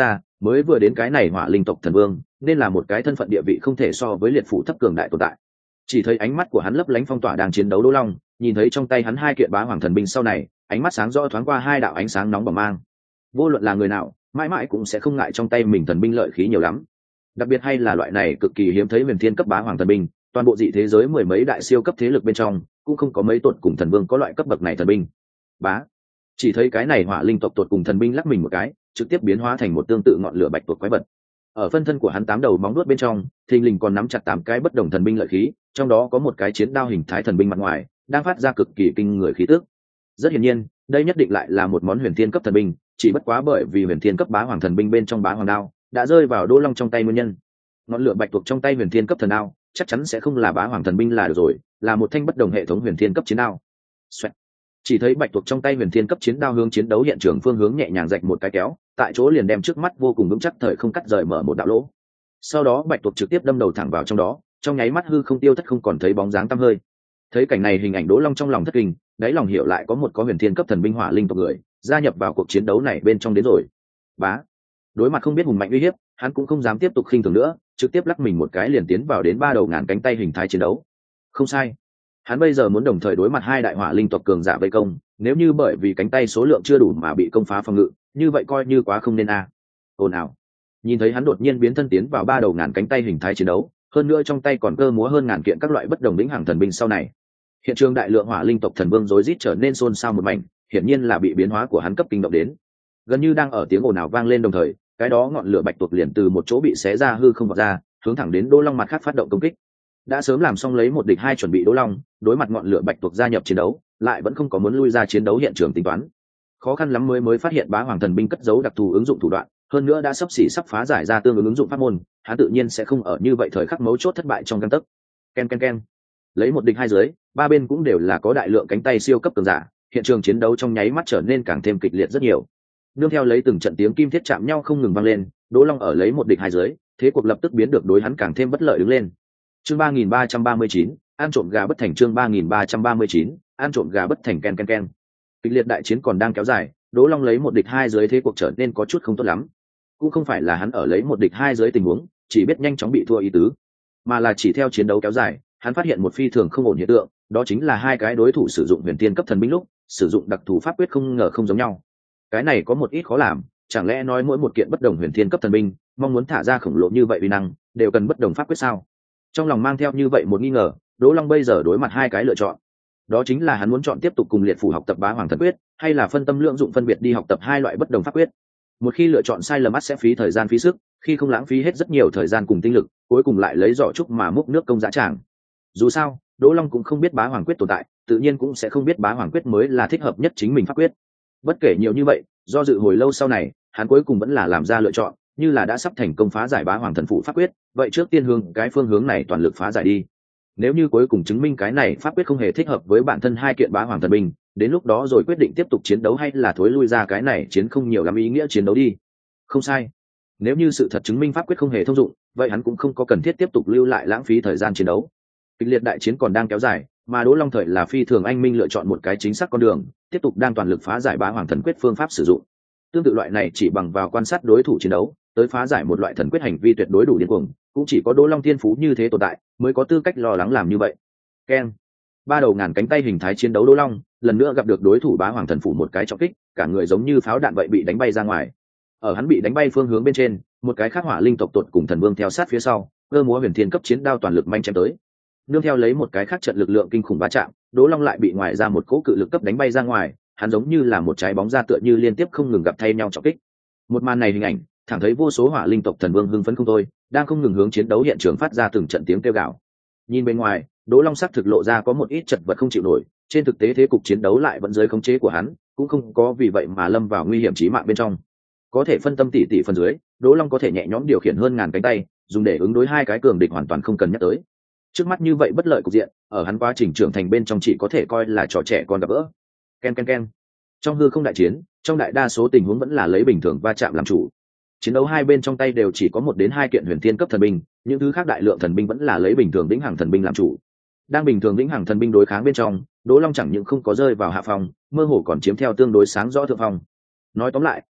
mới vừa đến cái này hỏa linh tộc thần vương nên là một cái thân phận địa vị không thể so với liệt phủ thấp cường đại tồn tại. Chỉ thấy ánh mắt của hắn lấp lánh phong tỏa đang chiến đấu Đỗ Long, nhìn thấy trong tay hắn hai kiện bá hoàng thần binh sau này, ánh mắt sáng rõ thoáng qua hai đạo ánh sáng nóng bỏng mang. Vô luận là người nào, mãi mãi cũng sẽ không ngại trong tay mình thần binh lợi khí nhiều lắm. Đặc biệt hay là loại này cực kỳ hiếm thấy huyền thiên cấp bá hoàng thần binh, toàn bộ dị thế giới mười mấy đại siêu cấp thế lực bên trong, cũng không có mấy tuột cùng thần vương có loại cấp bậc này thần binh. Bá. Chỉ thấy cái này hỏa linh tộc tuột cùng thần binh lắc mình một cái, trực tiếp biến hóa thành một tương tự ngọn lửa bạch tuộc quái vật. Ở phân thân của hắn tám đầu móng vuốt bên trong, thình lình còn nắm chặt tám cái bất đồng thần binh lợi khí, trong đó có một cái chiến đao hình thái thần binh mặt ngoài, đang phát ra cực kỳ kinh người khí tức. Rất hiển nhiên, đây nhất định lại là một món huyền thiên cấp thần binh, chỉ bất quá bởi vì huyền thiên cấp bá hoàng thần binh bên trong bá hoàng đao đã rơi vào Đỗ Long trong tay nguyên nhân. Ngọn lửa bạch tuộc trong tay huyền thiên cấp thần đao, chắc chắn sẽ không là bá hoàng thần binh là được rồi, là một thanh bất đồng hệ thống huyền thiên cấp chiến đao. Xoẹt. Chỉ thấy bạch tuộc trong tay huyền thiên cấp chiến đao hướng chiến đấu hiện trường phương hướng nhẹ nhàng rạch một cái kéo, tại chỗ liền đem trước mắt vô cùng vững chắc thời không cắt rời mở một đạo lỗ. Sau đó bạch tuộc trực tiếp đâm đầu thẳng vào trong đó, trong nháy mắt hư không tiêu thất không còn thấy bóng dáng tăm hơi. Thấy cảnh này hình ảnh Đỗ Long trong lòng thất kinh, đáy lòng hiểu lại có một có huyền thiên cấp thần binh hỏa linh tộc người gia nhập vào cuộc chiến đấu này bên trong đến rồi. Bá. Đối mặt không biết hùng mạnh uy hiếp, hắn cũng không dám tiếp tục khinh thường nữa, trực tiếp lắc mình một cái liền tiến vào đến ba đầu ngàn cánh tay hình thái chiến đấu. Không sai, hắn bây giờ muốn đồng thời đối mặt hai đại hỏa linh tộc cường giả vây công, nếu như bởi vì cánh tay số lượng chưa đủ mà bị công phá phòng ngự, như vậy coi như quá không nên a. À. Ồn ào. Nhìn thấy hắn đột nhiên biến thân tiến vào ba đầu ngàn cánh tay hình thái chiến đấu, hơn nữa trong tay còn cơ múa hơn ngàn kiện các loại bất đồng lĩnh hàng thần binh sau này. Hiện trường đại lượng hỏa linh tộc thần vương rối rít trở nên xôn xao một mảnh, hiển nhiên là bị biến hóa của hắn cấp kinh động đến. Gần như đang ở tiếng ồn ào vang lên đồng thời, cái đó ngọn lửa bạch tuộc liền từ một chỗ bị xé ra hư không vọt ra, hướng thẳng đến Đỗ Long mặt khác phát động công kích. Đã sớm làm xong lấy một địch hai chuẩn bị Đỗ Long, đối mặt ngọn lửa bạch tuộc gia nhập chiến đấu, lại vẫn không có muốn lui ra chiến đấu hiện trường tính toán. Khó khăn lắm mới mới phát hiện bá hoàng thần binh cất giấu đặc thù ứng dụng thủ đoạn, hơn nữa đã sắp xỉ sắp phá giải ra tương ứng ứng dụng pháp môn, hắn tự nhiên sẽ không ở như vậy thời khắc mấu chốt thất bại trong gang tấc. Ken ken ken. Lấy một địch hai dưới, ba bên cũng đều là có đại lượng cánh tay siêu cấp cường giả, hiện trường chiến đấu trong nháy mắt trở nên càng thêm kịch liệt rất nhiều. Nương theo lấy từng trận tiếng kim thiết chạm nhau không ngừng vang lên, Đỗ Long ở lấy một địch hai dưới, thế cuộc lập tức biến được đối hắn càng thêm bất lợi đứng lên. Chương ba nghìn ba trăm ba mươi chín, ăn trộm gà bất thành. Chương ba nghìn ba trăm ba mươi chín, ăn trộm gà bất thành. Ken ken ken. Kịch liệt đại chiến còn đang kéo dài, Đỗ Long lấy một địch hai dưới thế cuộc trở nên có chút không tốt lắm. Cũng không phải là hắn ở lấy một địch hai dưới tình huống, chỉ biết nhanh chóng bị thua ý tứ, mà là chỉ theo chiến đấu kéo dài, hắn phát hiện một phi thường không ổn hiện tượng, đó chính là hai cái đối thủ sử dụng huyền tiên cấp thần binh lúc sử dụng đặc thù pháp quyết không ngờ không giống nhau. Cái này có một ít khó làm, chẳng lẽ nói mỗi một kiện bất đồng huyền thiên cấp thần binh mong muốn thả ra khổng lồ như vậy uy năng đều cần bất đồng pháp quyết sao? Trong lòng mang theo như vậy một nghi ngờ, Đỗ Long bây giờ đối mặt hai cái lựa chọn, đó chính là hắn muốn chọn tiếp tục cùng liệt phủ học tập bá hoàng thần quyết, hay là phân tâm lượng dụng phân biệt đi học tập hai loại bất đồng pháp quyết. Một khi lựa chọn sai lầm ắt sẽ phí thời gian phí sức, khi không lãng phí hết rất nhiều thời gian cùng tinh lực, cuối cùng lại lấy giỏ trúc mà múc nước công dã tràng. Dù sao, Đỗ Long cũng không biết bá hoàng quyết tồn tại, tự nhiên cũng sẽ không biết bá hoàng quyết mới là thích hợp nhất chính mình pháp quyết. Bất kể nhiều như vậy, do dự hồi lâu sau này, hắn cuối cùng vẫn là làm ra lựa chọn, như là đã sắp thành công phá giải bá hoàng thần phụ pháp quyết, vậy trước tiên hướng cái phương hướng này toàn lực phá giải đi. Nếu như cuối cùng chứng minh cái này pháp quyết không hề thích hợp với bản thân hai kiện bá hoàng thần binh, đến lúc đó rồi quyết định tiếp tục chiến đấu hay là thối lui ra cái này chiến không nhiều lắm ý nghĩa chiến đấu đi. Không sai. Nếu như sự thật chứng minh pháp quyết không hề thông dụng, vậy hắn cũng không có cần thiết tiếp tục lưu lại lãng phí thời gian chiến đấu. Kịch liệt đại chiến còn đang kéo dài, mà Đỗ Long thời là phi thường anh minh lựa chọn một cái chính xác con đường, tiếp tục đang toàn lực phá giải bá hoàng thần quyết phương pháp sử dụng. Tương tự loại này chỉ bằng vào quan sát đối thủ chiến đấu, tới phá giải một loại thần quyết hành vi tuyệt đối đủ điên cuồng, cũng chỉ có Đỗ Long thiên phú như thế tồn tại, mới có tư cách lo lắng làm như vậy. Keng. Ba đầu ngàn cánh tay hình thái chiến đấu Đỗ Long, lần nữa gặp được đối thủ bá hoàng thần phủ một cái trọng kích, cả người giống như pháo đạn vậy bị đánh bay ra ngoài. Ở hắn bị đánh bay phương hướng bên trên, một cái khác hỏa linh tộc tột cùng thần vương theo sát phía sau, cơ múa huyền thiên cấp chiến đao toàn lực manh chém tới. Nương theo lấy một cái khác trận lực lượng kinh khủng va chạm, Đỗ Long lại bị ngoài ra một cỗ cự lực cấp đánh bay ra ngoài, hắn giống như là một trái bóng ra tựa như liên tiếp không ngừng gặp thay nhau trọng kích. Một màn này hình ảnh, thẳng thấy vô số hỏa linh tộc thần vương hưng phấn không thôi, đang không ngừng hướng chiến đấu hiện trường phát ra từng trận tiếng kêu gào. Nhìn bên ngoài, Đỗ Long sắc thực lộ ra có một ít chật vật không chịu nổi, trên thực tế thế cục chiến đấu lại vẫn dưới khống chế của hắn, cũng không có vì vậy mà lâm vào nguy hiểm chí mạng bên trong. Có thể phân tâm tỉ tỉ phần dưới, Đỗ Long có thể nhẹ nhõm điều khiển hơn ngàn cánh tay, dùng để ứng đối hai cái cường địch hoàn toàn không cần nhắc tới. Trước mắt như vậy bất lợi cục diện, ở hắn quá trình trưởng thành bên trong chỉ có thể coi là trò trẻ con gặp gỡ. Ken ken ken. Trong hư không đại chiến, trong đại đa số tình huống vẫn là lấy bình thường va chạm làm chủ. Chiến đấu hai bên trong tay đều chỉ có một đến hai kiện huyền thiên cấp thần binh, những thứ khác đại lượng thần binh vẫn là lấy bình thường vĩnh hằng thần binh làm chủ. Đang bình thường vĩnh hằng thần binh đối kháng bên trong, Đỗ Long chẳng những không có rơi vào hạ phòng, mơ hồ còn chiếm theo tương đối sáng rõ thượng phong. Nói tóm lại,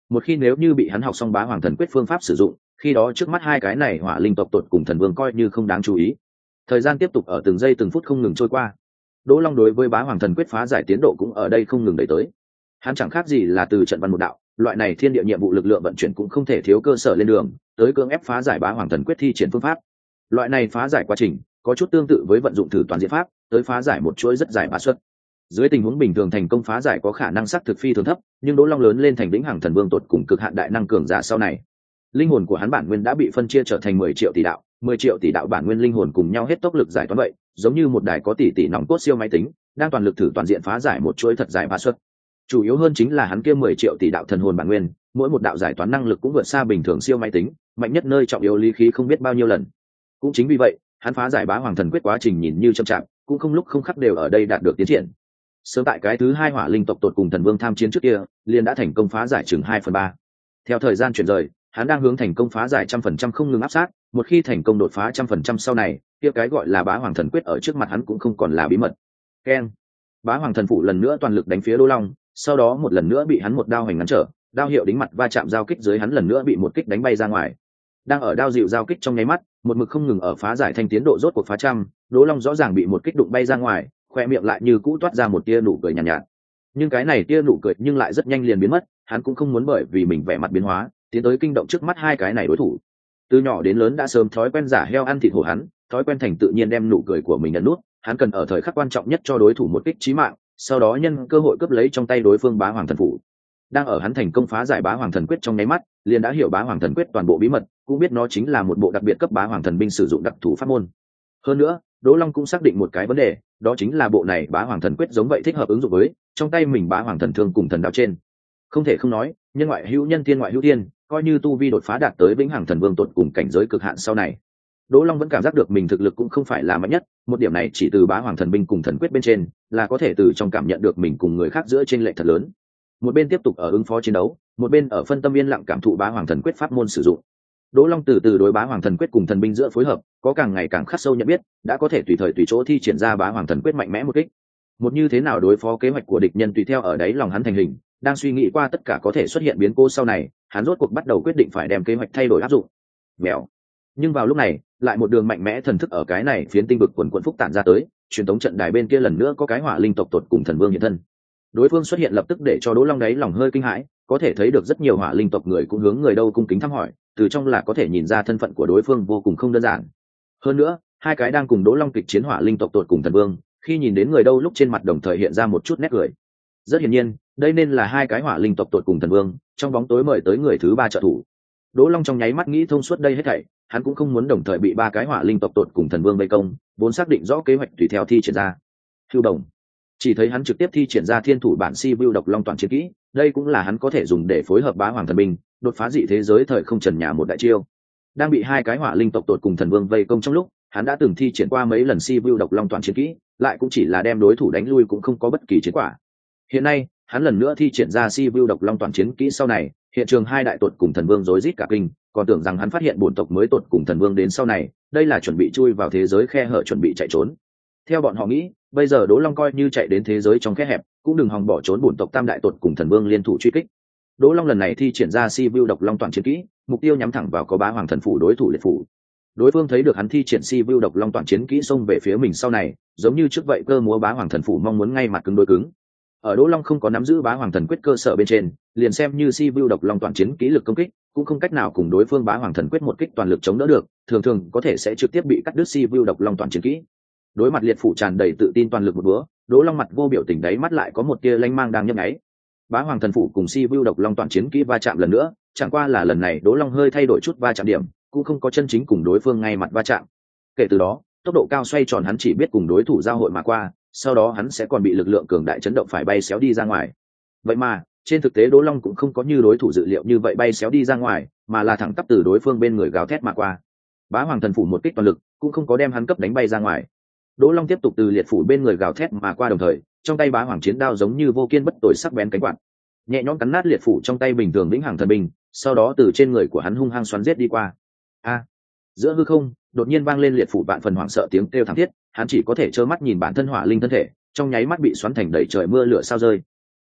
một khi nếu như bị hắn học xong bá hoàng thần quyết phương pháp sử dụng, khi đó trước mắt hai cái này hỏa linh tộc tột cùng thần vương coi như không đáng chú ý. Thời gian tiếp tục ở từng giây từng phút không ngừng trôi qua. Đỗ Long đối với bá hoàng thần quyết phá giải tiến độ cũng ở đây không ngừng đẩy tới. Hắn chẳng khác gì là từ trận văn một đạo, loại này thiên địa nhiệm vụ lực lượng vận chuyển cũng không thể thiếu cơ sở lên đường, tới cưỡng ép phá giải bá hoàng thần quyết thi triển phương pháp. Loại này phá giải quá trình có chút tương tự với vận dụng thử toàn diện pháp, tới phá giải một chuỗi rất dài bá suất. Dưới tình huống bình thường thành công phá giải có khả năng xác thực phi thường thấp, nhưng Đỗ Long lớn lên thành vĩnh hằng thần vương tột cùng cực hạn đại năng cường giả sau này. Linh hồn của hắn bản nguyên đã bị phân chia trở thành mười triệu tỷ đạo, mười triệu tỷ đạo bản nguyên linh hồn cùng nhau hết tốc lực giải toán vậy, giống như một đài có tỷ tỷ nòng cốt siêu máy tính, đang toàn lực thử toàn diện phá giải một chuỗi thật dài bá suất. Chủ yếu hơn chính là hắn kia mười triệu tỷ đạo thần hồn bản nguyên, mỗi một đạo giải toán năng lực cũng vượt xa bình thường siêu máy tính, mạnh nhất nơi trọng yếu lý khí không biết bao nhiêu lần. Cũng chính vì vậy, hắn phá giải bá hoàng thần quyết quá trình nhìn như chậm chạp, cũng không lúc không khắc đều ở đây đạt được tiến triển. Sớm tại cái thứ hai hỏa linh tộc tột cùng thần vương tham chiến trước kia, liền đã thành công phá giải chừng hai phần ba. Theo thời gian chuyển rời, hắn đang hướng thành công phá giải trăm phần trăm không ngừng áp sát, một khi thành công đột phá trăm phần trăm sau này, kia cái gọi là bá hoàng thần quyết ở trước mặt hắn cũng không còn là bí mật. Keng! Bá hoàng thần phủ lần nữa toàn lực đánh phía Đỗ Long, sau đó một lần nữa bị hắn một đao hành ngăn trở, đao hiệu đính mặt va chạm giao kích dưới hắn lần nữa bị một kích đánh bay ra ngoài. Đang ở đao dịu giao kích trong nháy mắt, một mực không ngừng ở phá giải thanh tiến độ rốt cuộc phá trăm, Đỗ Long rõ ràng bị một kích đụng bay ra ngoài, khoe miệng lại như cũ toát ra một tia nụ cười nhàn nhạt, nhạt. Nhưng cái này tia nụ cười nhưng lại rất nhanh liền biến mất, hắn cũng không muốn bởi vì mình vẻ mặt biến hóa, tiến tới kinh động trước mắt hai cái này đối thủ. Từ nhỏ đến lớn đã sớm thói quen giả heo ăn thịt hổ hắn, thói quen thành tự nhiên đem nụ cười của mình nhận nút, hắn cần ở thời khắc quan trọng nhất cho đối thủ một kích chí mạng, sau đó nhân cơ hội cướp lấy trong tay đối phương bá hoàng thần phủ. Đang ở hắn thành công phá giải bá hoàng thần quyết trong nháy mắt, liền đã hiểu bá hoàng thần quyết toàn bộ bí mật, cũng biết nó chính là một bộ đặc biệt cấp bá hoàng thần binh sử dụng đặc thù pháp môn. Hơn nữa, Đỗ Long cũng xác định một cái vấn đề, đó chính là bộ này bá hoàng thần quyết giống vậy thích hợp ứng dụng với trong tay mình bá hoàng thần thương cùng thần đạo trên. Không thể không nói, nhân ngoại hữu nhân thiên ngoại hữu thiên, coi như tu vi đột phá đạt tới vĩnh hằng thần vương tột cùng cảnh giới cực hạn sau này, Đỗ Long vẫn cảm giác được mình thực lực cũng không phải là mạnh nhất, một điểm này chỉ từ bá hoàng thần binh cùng thần quyết bên trên, là có thể từ trong cảm nhận được mình cùng người khác giữa chênh lệch thật lớn. Một bên tiếp tục ở ứng phó chiến đấu, một bên ở phân tâm yên lặng cảm thụ bá hoàng thần quyết pháp môn sử dụng. Đỗ Long từ từ đối bá hoàng thần quyết cùng thần binh giữa phối hợp, có càng ngày càng khắc sâu nhận biết, đã có thể tùy thời tùy chỗ thi triển ra bá hoàng thần quyết mạnh mẽ một kích. Một như thế nào đối phó kế hoạch của địch nhân tùy theo ở đấy lòng hắn thành hình, đang suy nghĩ qua tất cả có thể xuất hiện biến cố sau này, hắn rốt cuộc bắt đầu quyết định phải đem kế hoạch thay đổi áp dụng. Mèo. Nhưng vào lúc này, lại một đường mạnh mẽ thần thức ở cái này phiến tinh vực quần quần phúc tản ra tới, truyền thống trận đài bên kia lần nữa có cái hỏa linh tộc tột cùng thần vương hiện thân. Đối phương xuất hiện lập tức để cho Đỗ Long đấy lòng hơi kinh hãi, có thể thấy được rất nhiều hỏa linh tộc người cũng hướng người đâu cung kính thăm hỏi, từ trong là có thể nhìn ra thân phận của đối phương vô cùng không đơn giản. Hơn nữa, hai cái đang cùng Đỗ Long kịch chiến hỏa linh tộc tột cùng thần vương, khi nhìn đến người đâu lúc trên mặt đồng thời hiện ra một chút nét cười. Rất hiển nhiên, đây nên là hai cái hỏa linh tộc tột cùng thần vương, trong bóng tối mời tới người thứ ba trợ thủ. Đỗ Long trong nháy mắt nghĩ thông suốt đây hết thảy, hắn cũng không muốn đồng thời bị ba cái hỏa linh tộc tột cùng thần vương vây công, vốn xác định rõ kế hoạch tùy theo thi triển ra. Hưu đồng, chỉ thấy hắn trực tiếp thi triển ra thiên thủ bản si bưu độc long toàn chiến kỹ, đây cũng là hắn có thể dùng để phối hợp bá hoàng thần binh, đột phá dị thế giới thời không trần nhà một đại chiêu. Đang bị hai cái hỏa linh tộc tột cùng thần vương vây công trong lúc, hắn đã từng thi triển qua mấy lần si bưu độc long toàn chiến kỹ, lại cũng chỉ là đem đối thủ đánh lui cũng không có bất kỳ chiến quả. Hiện nay, hắn lần nữa thi triển ra si bưu độc long toàn chiến kỹ sau này, hiện trường hai đại tột cùng thần vương rối rít cả kinh, còn tưởng rằng hắn phát hiện bổn tộc mới tột cùng thần vương đến sau này, đây là chuẩn bị chui vào thế giới khe hở chuẩn bị chạy trốn. Theo bọn họ nghĩ, bây giờ Đỗ Long coi như chạy đến thế giới trong khe hẹp, cũng đừng hòng bỏ trốn bổn tộc tam đại tột cùng thần vương liên thủ truy kích. Đỗ Long lần này thi triển ra si bưu độc long toàn chiến kỹ, mục tiêu nhắm thẳng vào có bá hoàng thần phủ đối thủ liệt phủ. Đối phương thấy được hắn thi triển si bưu độc long toàn chiến kỹ xông về phía mình sau này, giống như trước vậy cơ múa bá hoàng thần phủ mong muốn ngay mặt cứng đối cứng. Ở Đỗ Long không có nắm giữ bá hoàng thần quyết cơ sở bên trên, liền xem như si bưu độc long toàn chiến kỹ lực công kích, cũng không cách nào cùng đối phương bá hoàng thần quyết một kích toàn lực chống đỡ được, thường thường có thể sẽ trực tiếp bị cắt đứt si bưu độc long toàn chiến kỹ. Đối mặt liệt phủ tràn đầy tự tin toàn lực một búa, Đỗ Long mặt vô biểu tình đáy mắt lại có một tia lanh mang đang nhấp nháy. Bá hoàng thần phủ cùng si bưu độc long toàn chiến kỹ va chạm lần nữa, chẳng qua là lần này Đỗ Long hơi thay đổi chút va chạm điểm, cũng không có chân chính cùng đối phương ngay mặt va chạm. Kể từ đó, tốc độ cao xoay tròn hắn chỉ biết cùng đối thủ giao hội mà qua, sau đó hắn sẽ còn bị lực lượng cường đại chấn động phải bay xéo đi ra ngoài. Vậy mà, trên thực tế Đỗ Long cũng không có như đối thủ dự liệu như vậy bay xéo đi ra ngoài, mà là thẳng tắp từ đối phương bên người gào thét mà qua. Bá hoàng thần phủ một kích toàn lực, cũng không có đem hắn cấp đánh bay ra ngoài. Đỗ Long tiếp tục từ liệt phủ bên người gào thét mà qua, đồng thời, trong tay bá hoàng chiến đao giống như vô kiên bất tồi sắc bén cánh quạt, nhẹ nhõm cắn nát liệt phủ trong tay bình thường vĩnh hằng thần binh, sau đó từ trên người của hắn hung hăng xoắn giết đi qua. A! Giữa hư không, đột nhiên vang lên liệt phủ vạn phần hoảng sợ tiếng kêu thảm thiết, hắn chỉ có thể trơ mắt nhìn bản thân hỏa linh thân thể, trong nháy mắt bị xoắn thành đầy trời mưa lửa sao rơi.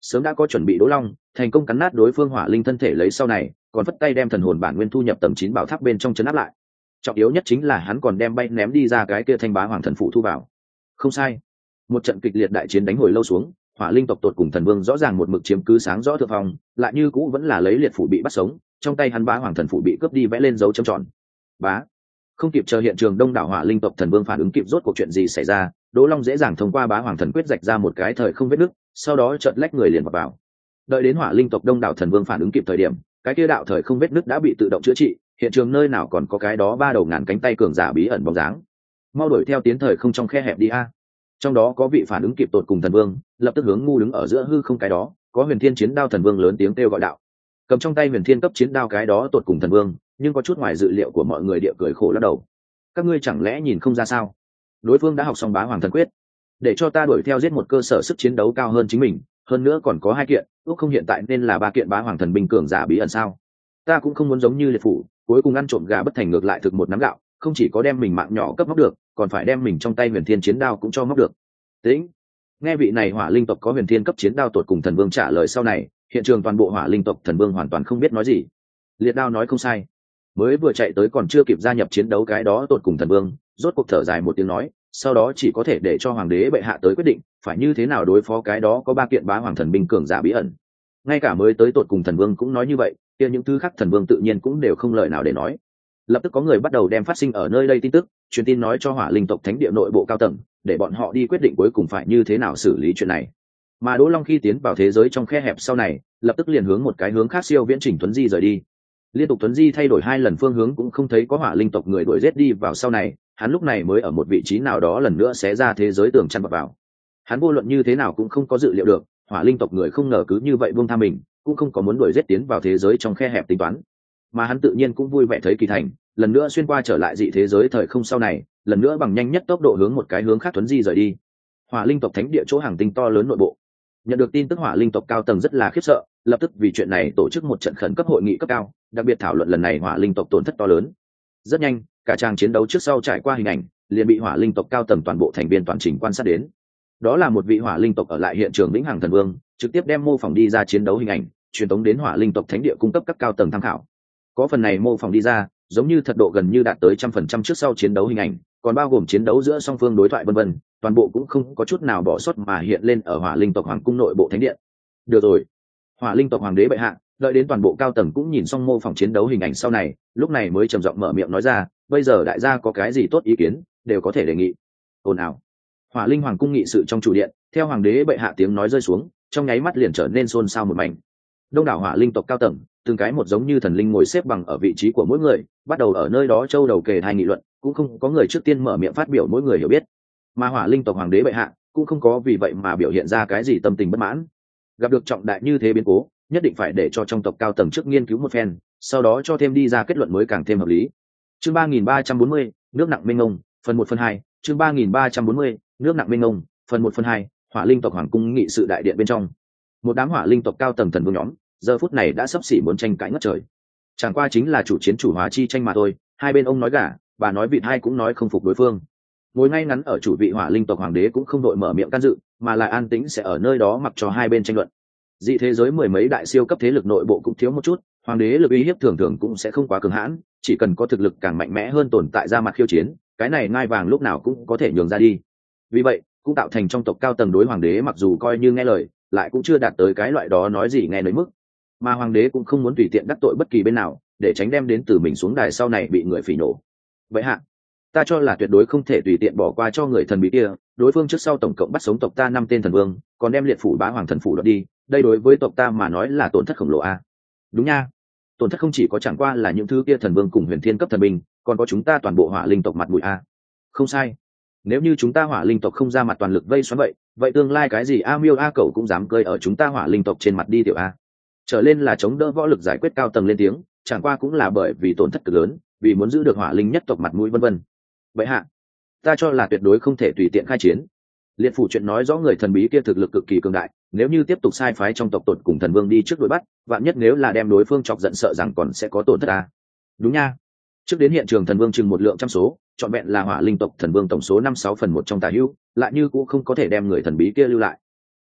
sớm đã có chuẩn bị Đỗ Long thành công cắn nát đối phương hỏa linh thân thể, lấy sau này còn vất tay đem thần hồn bản nguyên thu nhập tầm chín bảo tháp bên trong chấn áp lại. Trọng yếu nhất chính là hắn còn đem bay ném đi ra cái kia thanh bá hoàng thần phụ thu vào. Không sai, một trận kịch liệt đại chiến đánh hồi lâu xuống, hỏa linh tộc tột cùng thần vương rõ ràng một mực chiếm cứ sáng rõ thượng phong, lại như cũ vẫn là lấy liệt phủ bị bắt sống, trong tay hắn bá hoàng thần phụ bị cướp đi vẽ lên dấu chấm tròn. Bá, không kịp chờ hiện trường đông đảo hỏa linh tộc thần vương phản ứng kịp rốt cuộc chuyện gì xảy ra, Đỗ Long dễ dàng thông qua bá hoàng thần quyết rạch ra một cái thời không vết nứt, sau đó chợt lách người liền vào, vào. Đợi đến hỏa linh tộc đông đảo thần vương phản ứng kịp thời điểm, cái kia đạo thời không vết nứt đã bị tự động chữa trị, hiện trường nơi nào còn có cái đó ba đầu ngàn cánh tay cường giả bí ẩn bóng dáng. Mau đuổi theo tiến thời không trong khe hẹp đi a. Trong đó có vị phản ứng kịp tột cùng thần vương, lập tức hướng ngu đứng ở giữa hư không cái đó, có huyền thiên chiến đao thần vương lớn tiếng kêu gọi đạo. Cầm trong tay huyền thiên cấp chiến đao cái đó tột cùng thần vương, nhưng có chút ngoài dự liệu của mọi người, địa cười khổ lắc đầu. Các ngươi chẳng lẽ nhìn không ra sao? Đối phương đã học xong bá hoàng thần quyết, để cho ta đuổi theo giết một cơ sở sức chiến đấu cao hơn chính mình, hơn nữa còn có hai kiện, ước không hiện tại nên là ba kiện bá hoàng thần binh cường giả bí ẩn sao? Ta cũng không muốn giống như liệt phủ, cuối cùng ăn trộm gà bất thành ngược lại thực một nắm gạo, không chỉ có đem mình mạng nhỏ cấp móc được, còn phải đem mình trong tay huyền thiên chiến đao cũng cho móc được. Tĩnh. Nghe vị này hỏa linh tộc có huyền thiên cấp chiến đao tột cùng thần vương trả lời sau này, hiện trường toàn bộ hỏa linh tộc thần vương hoàn toàn không biết nói gì. Liệt đao nói không sai, mới vừa chạy tới còn chưa kịp gia nhập chiến đấu cái đó tột cùng thần vương, rốt cuộc thở dài một tiếng nói, sau đó chỉ có thể để cho hoàng đế bệ hạ tới quyết định, phải như thế nào đối phó cái đó có ba kiện bá hoàng thần binh cường giả bí ẩn. Ngay cả mới tới tột cùng thần vương cũng nói như vậy, kia những thứ khác thần vương tự nhiên cũng đều không lời nào để nói. Lập tức có người bắt đầu đem phát sinh ở nơi đây tin tức truyền tin nói cho hỏa linh tộc thánh địa nội bộ cao tầng, để bọn họ đi quyết định cuối cùng phải như thế nào xử lý chuyện này. Mà Đỗ Long khi tiến vào thế giới trong khe hẹp sau này, lập tức liền hướng một cái hướng khác siêu viễn trình tuấn di rời đi. Liên tục tuấn di thay đổi hai lần phương hướng cũng không thấy có hỏa linh tộc người đuổi giết đi vào, sau này hắn lúc này mới ở một vị trí nào đó lần nữa xé ra thế giới tường chắn bọc vào. Hắn vô luận như thế nào cũng không có dự liệu được hỏa linh tộc người không ngờ cứ như vậy buông tha mình, cũng không có muốn đuổi giết tiến vào thế giới trong khe hẹp tính toán. Mà hắn tự nhiên cũng vui vẻ thấy kỳ thành lần nữa xuyên qua trở lại dị thế giới thời không, sau này lần nữa bằng nhanh nhất tốc độ hướng một cái hướng khác tuấn di rời đi. Hỏa linh tộc thánh địa chỗ hàng tinh to lớn nội bộ, nhận được tin tức hỏa linh tộc cao tầng rất là khiếp sợ, lập tức vì chuyện này tổ chức một trận khẩn cấp hội nghị cấp cao, đặc biệt thảo luận lần này hỏa linh tộc tổn thất to lớn. Rất nhanh, cả trang chiến đấu trước sau trải qua hình ảnh liền bị hỏa linh tộc cao tầng toàn bộ thành viên toàn trình quan sát đến. Đó là một vị hỏa linh tộc ở lại hiện trường vĩnh hằng thần vương, trực tiếp đem mô phỏng đi ra chiến đấu hình ảnh truyền tống đến hỏa linh tộc thánh địa cung cấp các cao tầng tham khảo. Có phần này mô phỏng đi ra, giống như thật độ gần như đạt tới trăm phần trăm trước sau chiến đấu hình ảnh, còn bao gồm chiến đấu giữa song phương đối thoại vân vân, toàn bộ cũng không có chút nào bỏ sót mà hiện lên ở hỏa linh tộc hoàng cung nội bộ thánh điện. Được rồi, hỏa linh tộc hoàng đế bệ hạ, đợi đến toàn bộ cao tầng cũng nhìn xong mô phỏng chiến đấu hình ảnh sau này, lúc này mới trầm giọng mở miệng nói ra, bây giờ đại gia có cái gì tốt ý kiến đều có thể đề nghị. Ồn ào. Hỏa linh hoàng cung nghị sự trong chủ điện, theo hoàng đế bệ hạ tiếng nói rơi xuống, trong nháy mắt liền trở nên xôn xao một mảnh. Đông đảo hỏa linh tộc cao tầng, từng cái một giống như thần linh ngồi xếp bằng ở vị trí của mỗi người, bắt đầu ở nơi đó châu đầu kề hai nghị luận, cũng không có người trước tiên mở miệng phát biểu mỗi người hiểu biết. Mà hỏa linh tộc hoàng đế bệ hạ cũng không có vì vậy mà biểu hiện ra cái gì tâm tình bất mãn. Gặp được trọng đại như thế biến cố, nhất định phải để cho trong tộc cao tầng trước nghiên cứu một phen, sau đó cho thêm đi ra kết luận mới càng thêm hợp lý. Chương ba nghìn ba trăm bốn mươi, nước nặng mênh mông, phần một phần hai. Chương ba nghìn ba trăm bốn mươi, nước nặng mênh mông, phần một phần hai. Hỏa linh tộc hoàng cung nghị sự đại điện bên trong, một đám hỏa linh tộc cao tầng thần vương nhóm giờ phút này đã sắp xỉ muốn tranh cãi ngất trời. Chẳng qua chính là chủ chiến chủ hóa chi tranh mà thôi, hai bên ông nói gà, bà nói vịt, hai cũng nói không phục đối phương. Ngồi ngay ngắn ở chủ vị hỏa linh tộc hoàng đế cũng không đội mở miệng can dự, mà là an tĩnh sẽ ở nơi đó mặc cho hai bên tranh luận. Dị thế giới mười mấy đại siêu cấp thế lực nội bộ cũng thiếu một chút, hoàng đế lực uy hiếp thường thường cũng sẽ không quá cường hãn, chỉ cần có thực lực càng mạnh mẽ hơn tồn tại ra mặt khiêu chiến, cái này ngai vàng lúc nào cũng có thể nhường ra đi. Vì vậy cũng tạo thành trong tộc cao tầng đối hoàng đế mặc dù coi như nghe lời, lại cũng chưa đạt tới cái loại đó nói gì nghe nới mức, mà hoàng đế cũng không muốn tùy tiện đắc tội bất kỳ bên nào, để tránh đem đến từ mình xuống đài sau này bị người phỉ nổ. Vậy hạ, ta cho là tuyệt đối không thể tùy tiện bỏ qua cho người thần bí kia, đối phương trước sau tổng cộng bắt sống tộc ta năm tên thần vương, còn đem liệt phủ bá hoàng thần phủ đoạt đi, đây đối với tộc ta mà nói là tổn thất khổng lồ a. Đúng nha, tổn thất không chỉ có chẳng qua là những thứ kia thần vương cùng huyền thiên cấp thần binh, còn có chúng ta toàn bộ hỏa linh tộc mặt mũi a. Không sai, nếu như chúng ta hỏa linh tộc không ra mặt toàn lực vây xoắn vậy, vậy tương lai cái gì a miêu a cẩu cũng dám cơi ở chúng ta hỏa linh tộc trên mặt đi tiểu a. Trở lên là chống đỡ võ lực giải quyết cao tầng lên tiếng, chẳng qua cũng là bởi vì tổn thất cực lớn, vì muốn giữ được hỏa linh nhất tộc mặt mũi vân vân. Vậy hạ, ta cho là tuyệt đối không thể tùy tiện khai chiến. Liệt phủ chuyện nói rõ người thần bí kia thực lực cực kỳ cường đại, nếu như tiếp tục sai phái trong tộc tột cùng thần vương đi trước đuổi bắt, vạn nhất nếu là đem đối phương chọc giận sợ rằng còn sẽ có tổn thất a. Đúng nha, trước đến hiện trường thần vương chừng một lượng trăm số, trọn vẹn là hỏa linh tộc thần vương tổng số năm sáu phần một trong tà hữu, lại như cũng không có thể đem người thần bí kia lưu lại.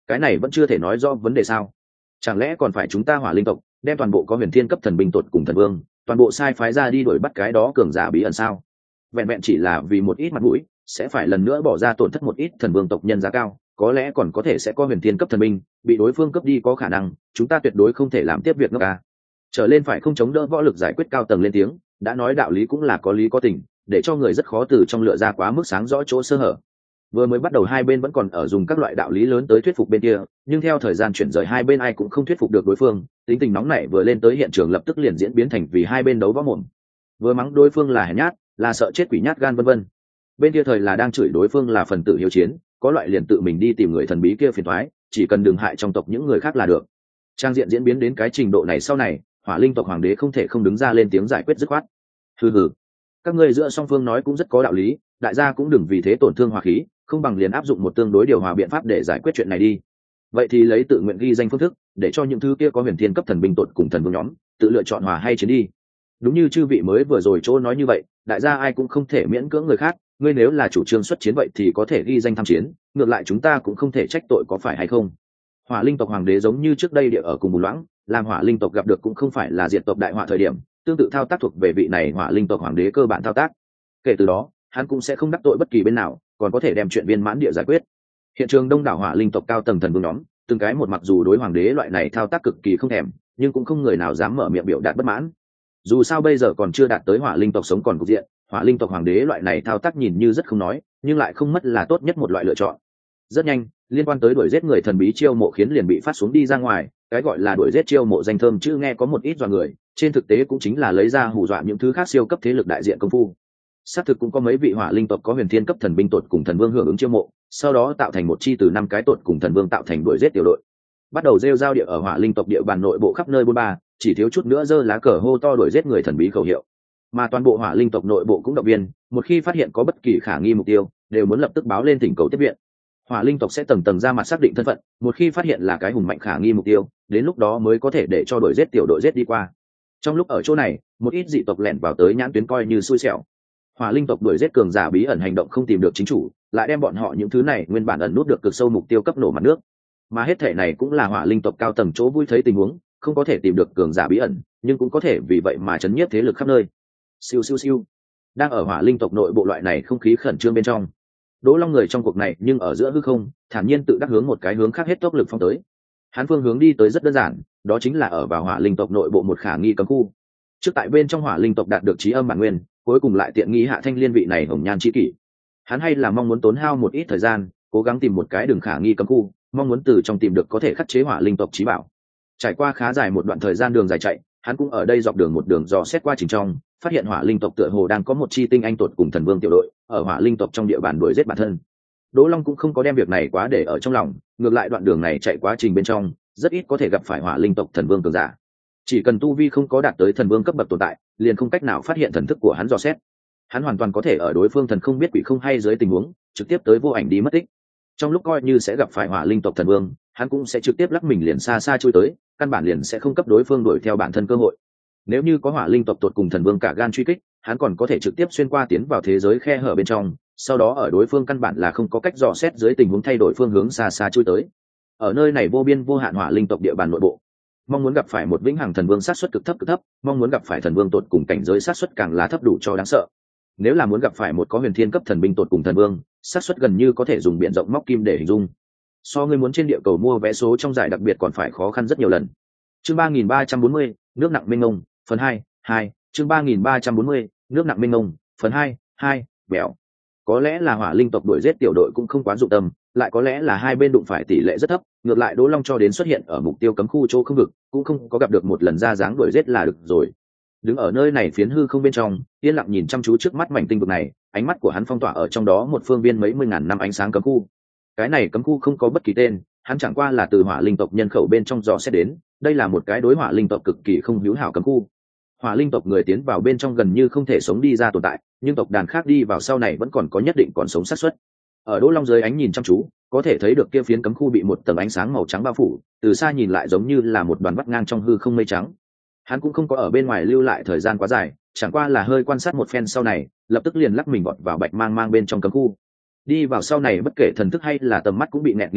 cái này vẫn chưa thể nói rõ vấn đề sao? Chẳng lẽ còn phải chúng ta hỏa linh tộc đem toàn bộ có huyền thiên cấp thần binh tột cùng thần vương toàn bộ sai phái ra đi đuổi bắt cái đó cường giả bí ẩn sao? Vẹn vẹn chỉ là vì một ít mặt mũi sẽ phải lần nữa bỏ ra tổn thất một ít thần vương tộc nhân giá cao, có lẽ còn có thể sẽ có huyền thiên cấp thần binh bị đối phương cướp đi, có khả năng chúng ta tuyệt đối không thể làm tiếp việc nữa cả. Trở lên phải không chống đỡ võ lực giải quyết cao tầng lên tiếng, đã nói đạo lý cũng là có lý có tình, để cho người rất khó từ trong lựa ra quá mức sáng rõ chỗ sơ hở. Vừa mới bắt đầu hai bên vẫn còn ở dùng các loại đạo lý lớn tới thuyết phục bên kia, nhưng theo thời gian chuyển rời hai bên ai cũng không thuyết phục được đối phương, tính tình nóng nảy vừa lên tới hiện trường lập tức liền diễn biến thành vì hai bên đấu võ mồm. Vừa mắng đối phương là hèn nhát, là sợ chết quỷ nhát gan vân vân. Bên kia thời là đang chửi đối phương là phần tử hiếu chiến, có loại liền tự mình đi tìm người thần bí kia phiền toái, chỉ cần đừng hại trong tộc những người khác là được. Trang diện diễn biến đến cái trình độ này sau này, Hỏa Linh tộc hoàng đế không thể không đứng ra lên tiếng giải quyết dứt khoát. Hừ hừ, các ngươi giữa song phương nói cũng rất có đạo lý, đại gia cũng đừng vì thế tổn thương hòa khí, không bằng liền áp dụng một tương đối điều hòa biện pháp để giải quyết chuyện này đi. Vậy thì lấy tự nguyện ghi danh phương thức, để cho những thứ kia có huyền thiên cấp thần binh tột cùng thần vương nhóm tự lựa chọn hòa hay chiến đi. Đúng như chư vị mới vừa rồi chỗ nói như vậy, đại gia ai cũng không thể miễn cưỡng người khác, ngươi nếu là chủ trương xuất chiến vậy thì có thể ghi danh tham chiến, ngược lại chúng ta cũng không thể trách tội, có phải hay không? Hỏa Linh tộc hoàng đế giống như trước đây địa ở cùng Bùn Loãng, làm Hỏa Linh tộc gặp được cũng không phải là diệt tộc đại họa thời điểm, tương tự thao tác thuộc về vị này Hỏa Linh tộc hoàng đế cơ bản thao tác. Kể từ đó, hắn cũng sẽ không đắc tội bất kỳ bên nào, còn có thể đem chuyện viên mãn địa giải quyết. Hiện trường đông đảo Hỏa Linh tộc cao tầng thần vương nhóm, từng cái một mặc dù đối hoàng đế loại này thao tác cực kỳ không thèm, nhưng cũng không người nào dám mở miệng biểu đạt bất mãn. Dù sao bây giờ còn chưa đạt tới Hỏa Linh tộc sống còn cục diện, Hỏa Linh tộc hoàng đế loại này thao tác nhìn như rất không nói, nhưng lại không mất là tốt nhất một loại lựa chọn. Rất nhanh, liên quan tới đuổi giết người thần bí chiêu mộ khiến liền bị phát xuống đi ra ngoài, cái gọi là đuổi giết chiêu mộ danh thơm chứ nghe có một ít dọa người, trên thực tế cũng chính là lấy ra hù dọa những thứ khác siêu cấp thế lực đại diện công phu. Xác thực cũng có mấy vị Hỏa Linh tộc có huyền thiên cấp thần binh tột cùng thần vương hưởng ứng chiêu mộ, sau đó tạo thành một chi từ năm cái tột cùng thần vương tạo thành đuổi giết tiểu đội, bắt đầu rêu giao địa ở Hỏa Linh tộc địa bàn nội bộ khắp nơi bôn ba, chỉ thiếu chút nữa giơ lá cờ hô to đuổi giết người thần bí khẩu hiệu. Mà toàn bộ Hỏa Linh tộc nội bộ cũng động viên, một khi phát hiện có bất kỳ khả nghi mục tiêu, đều muốn lập tức báo lên thỉnh cầu tiếp viện. Hỏa Linh tộc sẽ tầng tầng ra mặt xác định thân phận, một khi phát hiện là cái hùng mạnh khả nghi mục tiêu, đến lúc đó mới có thể để cho đội giết tiểu đội giết đi qua. Trong lúc ở chỗ này, một ít dị tộc lẻn vào tới nhãn tuyến coi như xui xẻo. Hỏa Linh tộc đuổi giết cường giả bí ẩn hành động không tìm được chính chủ, lại đem bọn họ những thứ này nguyên bản ẩn nút được cực sâu mục tiêu cấp nổ mặt nước. Mà hết thể này cũng là Hỏa Linh tộc cao tầng chỗ vui thấy tình huống, không có thể tìm được cường giả bí ẩn, nhưng cũng có thể vì vậy mà chấn nhiếp thế lực khắp nơi. Siêu siêu siêu. Đang ở Hỏa Linh tộc nội bộ loại này không khí khẩn trương bên trong, Đỗ Long người trong cuộc này nhưng ở giữa hư không, thản nhiên tự đắc hướng một cái hướng khác hết tốc lực phong tới. Hắn phương hướng đi tới rất đơn giản, đó chính là ở vào Hỏa Linh tộc nội bộ một khả nghi cấm khu. Trước tại bên trong Hỏa Linh tộc đạt được trí âm bản nguyên, cuối cùng lại tiện nghi hạ thanh liên vị này hồng nhan chi kỷ. Hắn hay là mong muốn tốn hao một ít thời gian, cố gắng tìm một cái đường khả nghi cấm khu, mong muốn từ trong tìm được có thể khắc chế Hỏa Linh tộc trí bảo. Trải qua khá dài một đoạn thời gian đường dài chạy, hắn cũng ở đây dọc đường một đường dò xét qua trình trong, phát hiện Hỏa Linh tộc tựa hồ đang có một chi tinh anh tuột cùng thần vương tiểu đội ở Hỏa Linh tộc trong địa bàn đuổi giết bản thân. Đỗ Long cũng không có đem việc này quá để ở trong lòng, ngược lại đoạn đường này chạy quá trình bên trong, rất ít có thể gặp phải Hỏa Linh tộc thần vương cường giả. Chỉ cần tu vi không có đạt tới thần vương cấp bậc tồn tại, liền không cách nào phát hiện thần thức của hắn dò xét. Hắn hoàn toàn có thể ở đối phương thần không biết quỷ không hay dưới tình huống, trực tiếp tới vô ảnh đi mất tích. Trong lúc coi như sẽ gặp phải Hỏa Linh tộc thần vương, hắn cũng sẽ trực tiếp lắc mình liền xa xa chui tới, căn bản liền sẽ không cấp đối phương đuổi theo bản thân cơ hội. Nếu như có Hỏa Linh tộc tột cùng thần vương cả gan truy kích, hắn còn có thể trực tiếp xuyên qua tiến vào thế giới khe hở bên trong, sau đó ở đối phương căn bản là không có cách dò xét dưới tình huống thay đổi phương hướng xa xa chui tới. Ở nơi này vô biên vô hạn Hỏa Linh tộc địa bàn nội bộ, mong muốn gặp phải một vĩnh hằng thần vương sát suất cực thấp cực thấp, mong muốn gặp phải thần vương tột cùng cảnh giới sát suất càng là thấp đủ cho đáng sợ. Nếu là muốn gặp phải một có huyền thiên cấp thần binh tột cùng thần vương, sát suất gần như có thể dùng biển rộng móc kim để hình dung. So người muốn trên địa cầu mua vé số trong giải đặc biệt còn phải khó khăn rất nhiều lần. Chương ba nghìn ba trăm bốn mươi, nước nặng mênh mông, phần hai, hai, chương ba nghìn ba trăm bốn mươi, nước nặng mênh mông, phần hai, hai, bèo. Có lẽ là Hỏa Linh tộc đuổi giết tiểu đội cũng không quá dụng tâm, lại có lẽ là hai bên đụng phải tỷ lệ rất thấp, ngược lại Đỗ Long cho đến xuất hiện ở mục tiêu cấm khu chỗ không vực, cũng không có gặp được một lần ra dáng đuổi giết là được rồi. Đứng ở nơi này phiến hư không bên trong, yên lặng nhìn chăm chú trước mắt mảnh tinh vực này, ánh mắt của hắn phong tỏa ở trong đó một phương viên mấy mươi ngàn năm ánh sáng cấm khu. Cái này cấm khu không có bất kỳ tên, hắn chẳng qua là từ Hỏa Linh tộc nhân khẩu bên trong dò xét đến, đây là một cái đối Hỏa Linh tộc cực kỳ không hữu hảo cấm khu. Hỏa Linh tộc người tiến vào bên trong gần như không thể sống đi ra tồn tại, nhưng tộc đàn khác đi vào sau này vẫn còn có nhất định còn sống xác suất. Ở Đỗ Long dưới ánh nhìn chăm chú, có thể thấy được kia phiến cấm khu bị một tầng ánh sáng màu trắng bao phủ, từ xa nhìn lại giống như là một đoàn vắt ngang trong hư không mây trắng. Hắn cũng không có ở bên ngoài lưu lại thời gian quá dài, chẳng qua là hơi quan sát một phen sau này, lập tức liền lắc mình vọt vào bạch mang mang bên trong cấm khu. Đi vào sau này bất kể thần thức hay là tầm mắt cũng bị nẹt nghiêm trọng,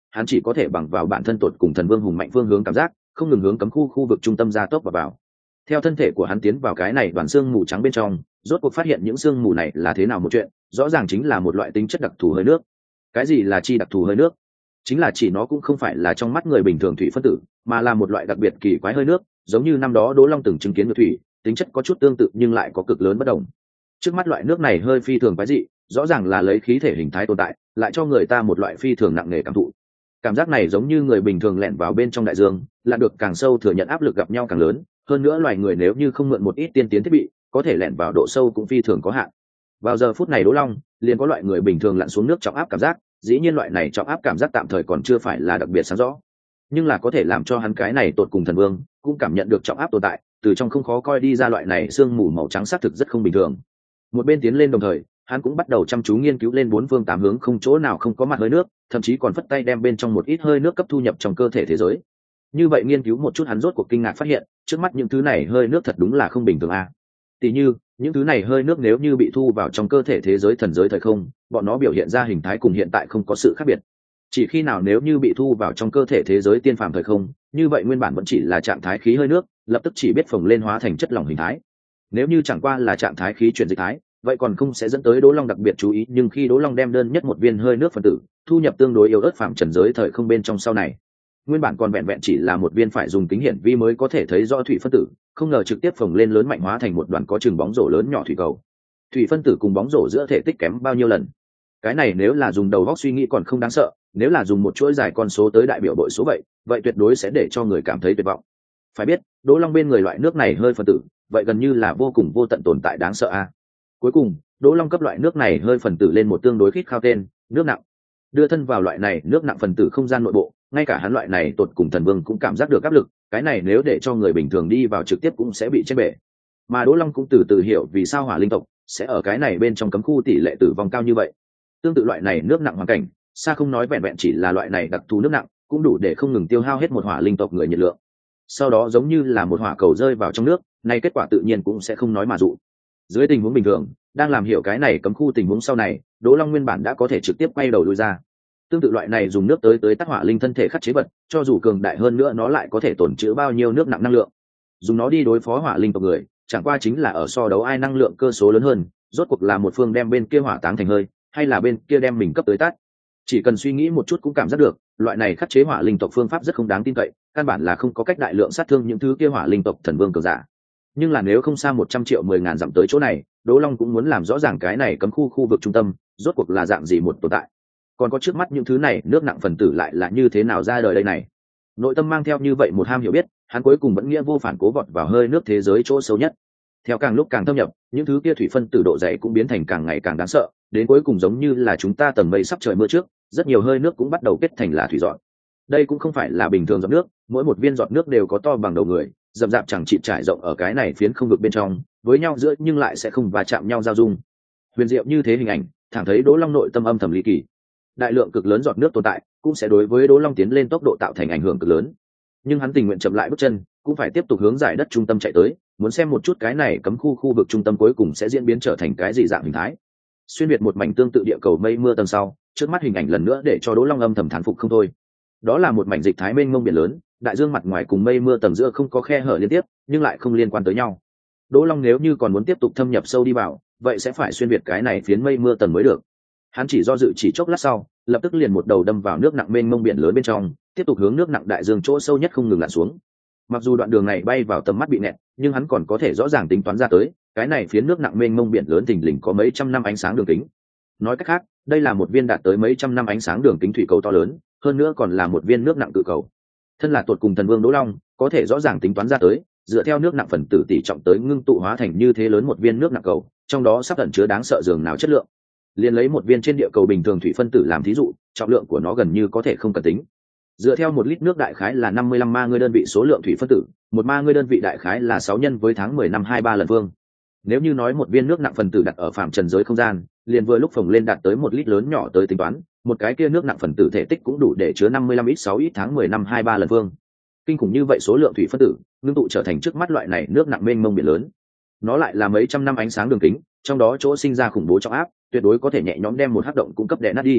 hắn chỉ có thể bằng vào bản thân tột cùng thần vương hùng mạnh phương hướng cảm giác, không ngừng hướng cấm khu khu vực trung tâm gia tốc và vào. Theo thân thể của hắn tiến vào cái này đoàn xương mù trắng bên trong, rốt cuộc phát hiện những xương mù này là thế nào một chuyện, rõ ràng chính là một loại tính chất đặc thù hơi nước. Cái gì là chi đặc thù hơi nước? Chính là chỉ nó cũng không phải là trong mắt người bình thường thủy phân tử, mà là một loại đặc biệt kỳ quái hơi nước, giống như năm đó Đỗ Long từng chứng kiến được thủy, tính chất có chút tương tự nhưng lại có cực lớn bất đồng. Trước mắt loại nước này hơi phi thường quái dị, rõ ràng là lấy khí thể hình thái tồn tại, lại cho người ta một loại phi thường nặng nề cảm thụ. Cảm giác này giống như người bình thường lẻn vào bên trong đại dương, là được càng sâu thừa nhận áp lực gặp nhau càng lớn, hơn nữa loài người nếu như không mượn một ít tiên tiến thiết bị, có thể lẻn vào độ sâu cũng phi thường có hạn. Vào giờ phút này Đỗ Long liền có loại người bình thường lặn xuống nước trọng áp cảm giác, dĩ nhiên loại này trọng áp cảm giác tạm thời còn chưa phải là đặc biệt sáng rõ, nhưng là có thể làm cho hắn cái này tột cùng thần vương cũng cảm nhận được trọng áp tồn tại, từ trong không khó coi đi ra loại này sương mù màu trắng xác thực rất không bình thường. Một bên tiến lên đồng thời, hắn cũng bắt đầu chăm chú nghiên cứu lên bốn phương tám hướng không chỗ nào không có mặt hơi nước, thậm chí còn phất tay đem bên trong một ít hơi nước cấp thu nhập trong cơ thể thế giới. Như vậy nghiên cứu một chút, hắn rốt cuộc kinh ngạc phát hiện, trước mắt những thứ này hơi nước thật đúng là không bình thường a. À. Tỷ như, những thứ này hơi nước nếu như bị thu vào trong cơ thể thế giới thần giới thời không, bọn nó biểu hiện ra hình thái cùng hiện tại không có sự khác biệt. Chỉ khi nào nếu như bị thu vào trong cơ thể thế giới tiên phàm thời không, như vậy nguyên bản vẫn chỉ là trạng thái khí hơi nước, lập tức chỉ biết phồng lên hóa thành chất lỏng hình thái. Nếu như chẳng qua là trạng thái khí chuyển dịch thái, vậy còn không sẽ dẫn tới Đỗ Long đặc biệt chú ý, nhưng khi Đỗ Long đem đơn nhất một viên hơi nước phân tử thu nhập tương đối yếu ớt phạm trần giới thời không bên trong sau này, nguyên bản còn vẹn vẹn chỉ là một viên phải dùng kính hiển vi mới có thể thấy rõ thủy phân tử, không ngờ trực tiếp phồng lên lớn mạnh hóa thành một đoàn có chừng bóng rổ lớn nhỏ thủy cầu. Thủy phân tử cùng bóng rổ giữa thể tích kém bao nhiêu lần? Cái này nếu là dùng đầu óc suy nghĩ còn không đáng sợ, nếu là dùng một chuỗi dài con số tới đại biểu bội số vậy, vậy tuyệt đối sẽ để cho người cảm thấy tuyệt vọng. Phải biết, Đỗ Long bên người loại nước này hơi phân tử, vậy gần như là vô cùng vô tận tồn tại đáng sợ a. À. Cuối cùng, Đỗ Long cấp loại nước này hơi phần tử lên một tương đối khít khao tên, nước nặng. Đưa thân vào loại này nước nặng phần tử không gian nội bộ, ngay cả hắn loại này tột cùng thần vương cũng cảm giác được áp lực, cái này nếu để cho người bình thường đi vào trực tiếp cũng sẽ bị chết bể. Mà Đỗ Long cũng từ từ hiểu vì sao hỏa linh tộc sẽ ở cái này bên trong cấm khu tỷ lệ tử vong cao như vậy. Tương tự loại này nước nặng hoàn cảnh, xa không nói vẹn vẹn chỉ là loại này đặc thù nước nặng, cũng đủ để không ngừng tiêu hao hết một hỏa linh tộc người nhiệt lượng. Sau đó giống như là một hỏa cầu rơi vào trong nước, này kết quả tự nhiên cũng sẽ không nói mà dụ. Dưới tình huống bình thường, đang làm hiểu cái này cấm khu tình huống sau này, Đỗ Long nguyên bản đã có thể trực tiếp quay đầu lui ra. Tương tự loại này dùng nước tới tới tác hỏa linh thân thể khắc chế vật, cho dù cường đại hơn nữa nó lại có thể tổn trữ bao nhiêu nước nặng năng lượng. Dùng nó đi đối phó hỏa linh tộc người, chẳng qua chính là ở so đấu ai năng lượng cơ số lớn hơn, rốt cuộc là một phương đem bên kia hỏa táng thành hơi, hay là bên kia đem mình cấp tới tát. Chỉ cần suy nghĩ một chút cũng cảm giác được, loại này khắc chế hỏa linh tộc phương pháp rất không đáng tin cậy, căn bản là không có cách đại lượng sát thương những thứ kia hỏa linh tộc thần vương cường giả. Nhưng là nếu không xa một trăm triệu mười ngàn dặm tới chỗ này, Đỗ Long cũng muốn làm rõ ràng cái này cấm khu khu vực trung tâm, rốt cuộc là dạng gì một tồn tại. Còn có trước mắt những thứ này nước nặng phần tử lại là như thế nào ra đời đây này. Nội tâm mang theo như vậy một ham hiểu biết, hắn cuối cùng vẫn nghĩa vô phản cố vọt vào hơi nước thế giới chỗ sâu nhất. Theo càng lúc càng thâm nhập, những thứ kia thủy phân tử độ dày cũng biến thành càng ngày càng đáng sợ, đến cuối cùng giống như là chúng ta tầng mây sắp trời mưa trước, rất nhiều hơi nước cũng bắt đầu kết thành là thủy giọt. Đây cũng không phải là bình thường giọt nước, mỗi một viên giọt nước đều có to bằng đầu người, rậm rạp chẳng chịt trải rộng ở cái này phiến không vực bên trong, với nhau giữa nhưng lại sẽ không va chạm nhau giao dung. Huyền diệu như thế hình ảnh, thẳng thấy Đỗ Long nội tâm âm thầm lý kỳ. Đại lượng cực lớn giọt nước tồn tại, cũng sẽ đối với Đỗ Long tiến lên tốc độ tạo thành ảnh hưởng cực lớn. Nhưng hắn tình nguyện chậm lại bước chân, cũng phải tiếp tục hướng giải đất trung tâm chạy tới, muốn xem một chút cái này cấm khu khu vực trung tâm cuối cùng sẽ diễn biến trở thành cái gì dạng hình thái. Xuyên việt một mảnh tương tự địa cầu mây mưa tầng sau, trước mắt hình ảnh lần nữa để cho Đỗ Long âm thầm thán phục không thôi. Đó là một mảnh dịch thái mênh mông biển lớn, đại dương mặt ngoài cùng mây mưa tầng giữa không có khe hở liên tiếp, nhưng lại không liên quan tới nhau. Đỗ Long nếu như còn muốn tiếp tục thâm nhập sâu đi vào, vậy sẽ phải xuyên việt cái này phiến mây mưa tầng mới được. Hắn chỉ do dự chỉ chốc lát sau, lập tức liền một đầu đâm vào nước nặng mênh mông biển lớn bên trong, tiếp tục hướng nước nặng đại dương chỗ sâu nhất không ngừng lặn xuống. Mặc dù đoạn đường này bay vào tầm mắt bị nẹt, nhưng hắn còn có thể rõ ràng tính toán ra tới, cái này phiến nước nặng mênh mông biển lớn thình lình có mấy trăm năm ánh sáng đường kính. Nói cách khác, đây là một viên đạt tới mấy trăm năm ánh sáng đường kính thủy cầu to lớn, hơn nữa còn là một viên nước nặng cự cầu. Thân là tuột cùng thần vương Đỗ Long, có thể rõ ràng tính toán ra tới, dựa theo nước nặng phần tử tỷ trọng tới ngưng tụ hóa thành như thế lớn một viên nước nặng cầu, trong đó sắp ẩn chứa đáng sợ dường nào chất lượng. Liên lấy một viên trên địa cầu bình thường thủy phân tử làm thí dụ, trọng lượng của nó gần như có thể không cần tính. Dựa theo một lít nước đại khái là năm mươi lăm ma ngươi đơn vị số lượng thủy phân tử, một ma ngươi đơn vị đại khái là sáu nhân với tháng mười năm hai ba lần vương. Nếu như nói một viên nước nặng phần tử đặt ở phạm trần giới không gian, liền vừa lúc phồng lên đạt tới một lít lớn nhỏ tới tính toán, một cái kia nước nặng phần tử thể tích cũng đủ để chứa năm mươi lăm ít sáu ít tháng mười năm hai ba lần vương. Kinh khủng như vậy số lượng thủy phân tử, ngưng tụ trở thành trước mắt loại này nước nặng mênh mông biển lớn. Nó lại là mấy trăm năm ánh sáng đường kính, trong đó chỗ sinh ra khủng bố trọng áp, tuyệt đối có thể nhẹ nhõm đem một hắc động cung cấp đè nát đi.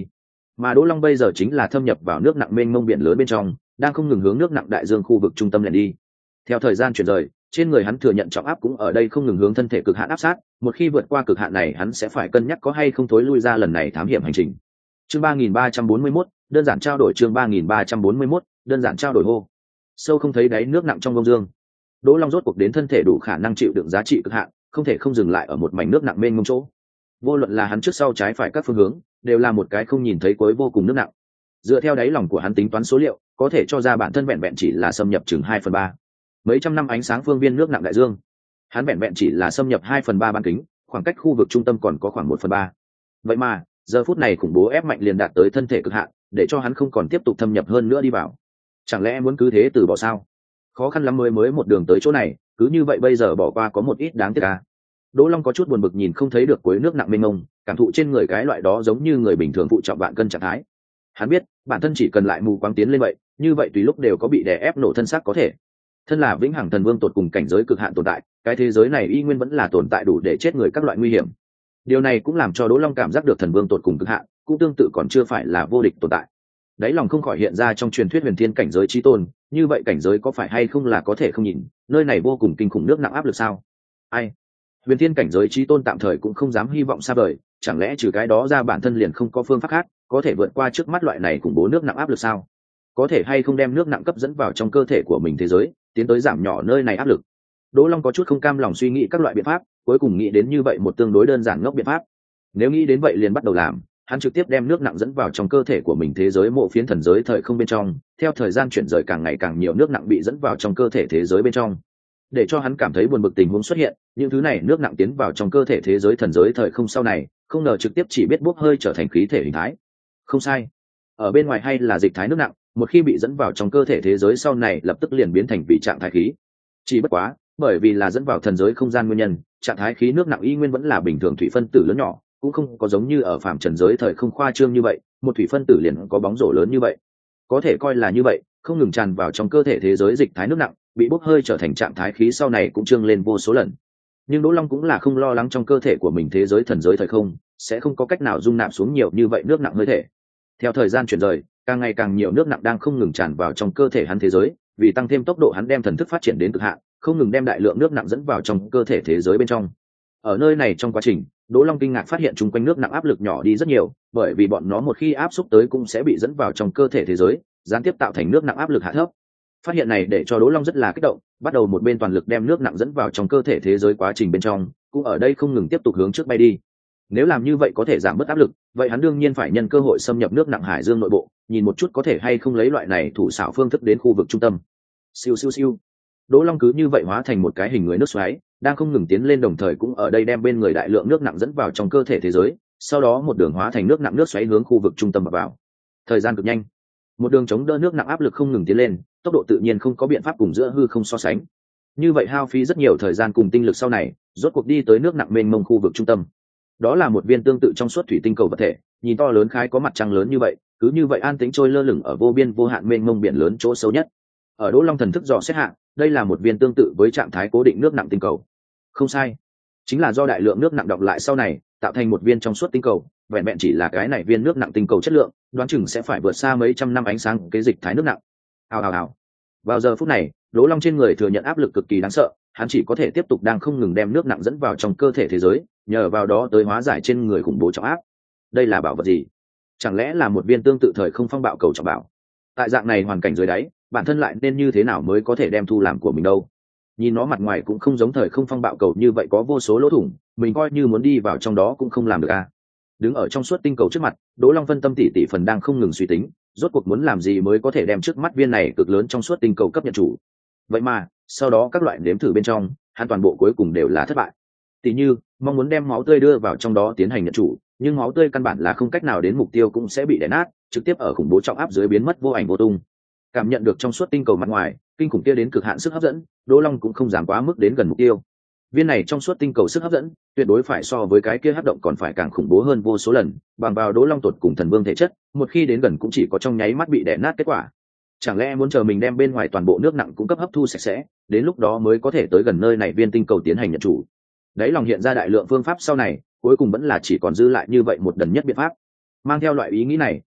mà Đỗ Long bây giờ chính là thâm nhập vào nước nặng mênh mông biển lớn bên trong, đang không ngừng hướng nước nặng đại dương khu vực trung tâm lẻn đi. Theo thời gian chuyển rời, trên người hắn thừa nhận trọng áp cũng ở đây không ngừng hướng thân thể cực hạn áp sát, một khi vượt qua cực hạn này hắn sẽ phải cân nhắc có hay không thối lui ra lần này thám hiểm hành trình. Chương ba nghìn ba trăm bốn mươi mốt, đơn giản trao đổi chương ba nghìn ba trăm bốn mươi mốt, đơn giản trao đổi hô. Sâu không thấy đáy nước nặng trong vông dương. Đỗ Long rốt cuộc đến thân thể đủ khả năng chịu đựng giá trị cực hạn, không thể không dừng lại ở một mảnh nước nặng mênh mông chỗ. Vô luận là hắn trước sau trái phải các phương hướng, đều là một cái không nhìn thấy cuối vô cùng nước nặng. Dựa theo đáy lòng của hắn tính toán số liệu, có thể cho ra bản thân vẹn vẹn chỉ là xâm nhập chừng hai phần ba. Mấy trăm năm ánh sáng phương viên nước nặng đại dương, hắn vẹn vẹn chỉ là xâm nhập hai phần ba bán kính, khoảng cách khu vực trung tâm còn có khoảng một phần ba. Vậy mà, giờ phút này khủng bố ép mạnh liền đạt tới thân thể cực hạn, để cho hắn không còn tiếp tục thâm nhập hơn nữa đi vào. Chẳng lẽ muốn cứ thế từ bỏ sao? Khó khăn lắm mới mới một đường tới chỗ này, cứ như vậy bây giờ bỏ qua có một ít đáng tiếc à. Đỗ Long có chút buồn bực nhìn không thấy được cuối nước nặng mênh mông, cảm thụ trên người cái loại đó giống như người bình thường phụ trọng vạn cân trạng thái. Hắn biết, bản thân chỉ cần lại mù quáng tiến lên vậy, như vậy tùy lúc đều có bị đè ép nổ thân xác có thể. Thân là vĩnh hằng thần vương tột cùng cảnh giới cực hạn tồn tại, cái thế giới này y nguyên vẫn là tồn tại đủ để chết người các loại nguy hiểm. Điều này cũng làm cho Đỗ Long cảm giác được thần vương tột cùng cực hạn, cũng tương tự còn chưa phải là vô địch tồn tại. Đáy lòng không khỏi hiện ra trong truyền thuyết huyền thiên cảnh giới chí tôn, như vậy cảnh giới có phải hay không là có thể không nhìn, nơi này vô cùng kinh khủng nước nặng áp lực sao? Ai? Huyền thiên cảnh giới chí tôn tạm thời cũng không dám hy vọng xa vời, chẳng lẽ trừ cái đó ra bản thân liền không có phương pháp khác có thể vượt qua trước mắt loại này khủng bố nước nặng áp lực sao? Có thể hay không đem nước nặng cấp dẫn vào trong cơ thể của mình thế giới, tiến tới giảm nhỏ nơi này áp lực? Đỗ Long có chút không cam lòng suy nghĩ các loại biện pháp, cuối cùng nghĩ đến như vậy một tương đối đơn giản ngốc biện pháp. Nếu nghĩ đến vậy liền bắt đầu làm, hắn trực tiếp đem nước nặng dẫn vào trong cơ thể của mình thế giới mộ phiến thần giới thời không bên trong, theo thời gian chuyển rời càng ngày càng nhiều nước nặng bị dẫn vào trong cơ thể thế giới bên trong. Để cho hắn cảm thấy buồn bực tình huống xuất hiện, những thứ này nước nặng tiến vào trong cơ thể thế giới thần giới thời không sau này, không ngờ trực tiếp chỉ biết bốc hơi trở thành khí thể hình thái. Không sai, ở bên ngoài hay là dịch thái nước nặng, một khi bị dẫn vào trong cơ thể thế giới sau này lập tức liền biến thành vị trạng thái khí. Chỉ bất quá, bởi vì là dẫn vào thần giới không gian nguyên nhân, trạng thái khí nước nặng y nguyên vẫn là bình thường thủy phân tử lớn nhỏ, cũng không có giống như ở phạm trần giới thời không khoa trương như vậy, một thủy phân tử liền có bóng rổ lớn như vậy. Có thể coi là như vậy, không ngừng tràn vào trong cơ thể thế giới dịch thái nước nặng, bị bốc hơi trở thành trạng thái khí sau này cũng trương lên vô số lần. Nhưng Đỗ Long cũng là không lo lắng trong cơ thể của mình thế giới thần giới thời không sẽ không có cách nào dung nạp xuống nhiều như vậy nước nặng hơi thể. Theo thời gian chuyển rời, càng ngày càng nhiều nước nặng đang không ngừng tràn vào trong cơ thể hắn thế giới, vì tăng thêm tốc độ hắn đem thần thức phát triển đến cực hạn, không ngừng đem đại lượng nước nặng dẫn vào trong cơ thể thế giới bên trong. Ở nơi này trong quá trình, Đỗ Long kinh ngạc phát hiện chung quanh nước nặng áp lực nhỏ đi rất nhiều, bởi vì bọn nó một khi áp xúc tới cũng sẽ bị dẫn vào trong cơ thể thế giới, gián tiếp tạo thành nước nặng áp lực hạ thấp. Phát hiện này để cho Đỗ Long rất là kích động, bắt đầu một bên toàn lực đem nước nặng dẫn vào trong cơ thể thế giới quá trình bên trong, cũng ở đây không ngừng tiếp tục hướng trước bay đi. Nếu làm như vậy có thể giảm bớt áp lực, vậy hắn đương nhiên phải nhân cơ hội xâm nhập nước nặng hải dương nội bộ, nhìn một chút có thể hay không lấy loại này thủ xảo phương thức đến khu vực trung tâm. Siêu siêu siêu. Đỗ Long cứ như vậy hóa thành một cái hình người nước xoáy, đang không ngừng tiến lên đồng thời cũng ở đây đem bên người đại lượng nước nặng dẫn vào trong cơ thể thế giới, sau đó một đường hóa thành nước nặng nước xoáy hướng khu vực trung tâm vào. Thời gian cực nhanh, một đường chống đỡ nước nặng áp lực không ngừng tiến lên, tốc độ tự nhiên không có biện pháp cùng giữa hư không so sánh. Như vậy hao phí rất nhiều thời gian cùng tinh lực sau này, rốt cuộc đi tới nước nặng mênh mông khu vực trung tâm. Đó là một viên tương tự trong suốt thủy tinh cầu vật thể, nhìn to lớn khái có mặt trăng lớn như vậy, cứ như vậy an tĩnh trôi lơ lửng ở vô biên vô hạn mênh mông biển lớn chỗ sâu nhất. Ở Đỗ Long thần thức dò xét hạ, đây là một viên tương tự với trạng thái cố định nước nặng tinh cầu. Không sai, chính là do đại lượng nước nặng đọng lại sau này tạo thành một viên trong suốt tinh cầu, vẹn vẹn chỉ là cái này viên nước nặng tinh cầu chất lượng, đoán chừng sẽ phải vượt xa mấy trăm năm ánh sáng cái dịch thái nước nặng. Ào ào ào. Vào giờ phút này, Đỗ Long trên người thừa nhận áp lực cực kỳ đáng sợ, hắn chỉ có thể tiếp tục đang không ngừng đem nước nặng dẫn vào trong cơ thể thế giới, nhờ vào đó tới hóa giải trên người khủng bố trọng áp. Đây là bảo vật gì? Chẳng lẽ là một viên tương tự thời không phong bạo cầu trọng bảo? Tại dạng này hoàn cảnh dưới đáy, bản thân lại nên như thế nào mới có thể đem thu làm của mình đâu? Nhìn nó mặt ngoài cũng không giống thời không phong bạo cầu như vậy có vô số lỗ thủng, mình coi như muốn đi vào trong đó cũng không làm được à? Đứng ở trong suốt tinh cầu trước mặt, Đỗ Long phân tâm tỉ tỉ phần đang không ngừng suy tính, rốt cuộc muốn làm gì mới có thể đem trước mắt viên này cực lớn trong suốt tinh cầu cấp nhận chủ. Vậy mà, sau đó các loại nếm thử bên trong, hắn toàn bộ cuối cùng đều là thất bại. Tỷ như, mong muốn đem máu tươi đưa vào trong đó tiến hành nhận chủ, nhưng máu tươi căn bản là không cách nào đến mục tiêu cũng sẽ bị đè nát, trực tiếp ở khủng bố trọng áp dưới biến mất vô ảnh vô tung. Cảm nhận được trong suốt tinh cầu mặt ngoài, kinh khủng kia đến cực hạn sức hấp dẫn, Đỗ Long cũng không dám quá mức đến gần mục tiêu. Viên này trong suốt tinh cầu sức hấp dẫn, tuyệt đối phải so với cái kia hấp động còn phải càng khủng bố hơn vô số lần, bằng vào Đỗ Long tột cùng thần vương thể chất, một khi đến gần cũng chỉ có trong nháy mắt bị đè nát kết quả. Chẳng lẽ muốn chờ mình đem bên ngoài toàn bộ nước nặng cung cấp hấp thu sạch sẽ, đến lúc đó mới có thể tới gần nơi này viên tinh cầu tiến hành nhận chủ. Đấy lòng hiện ra đại lượng phương pháp sau này, cuối cùng vẫn là chỉ còn dư lại như vậy một đần nhất biện pháp. Mang theo loại ý nghĩ này,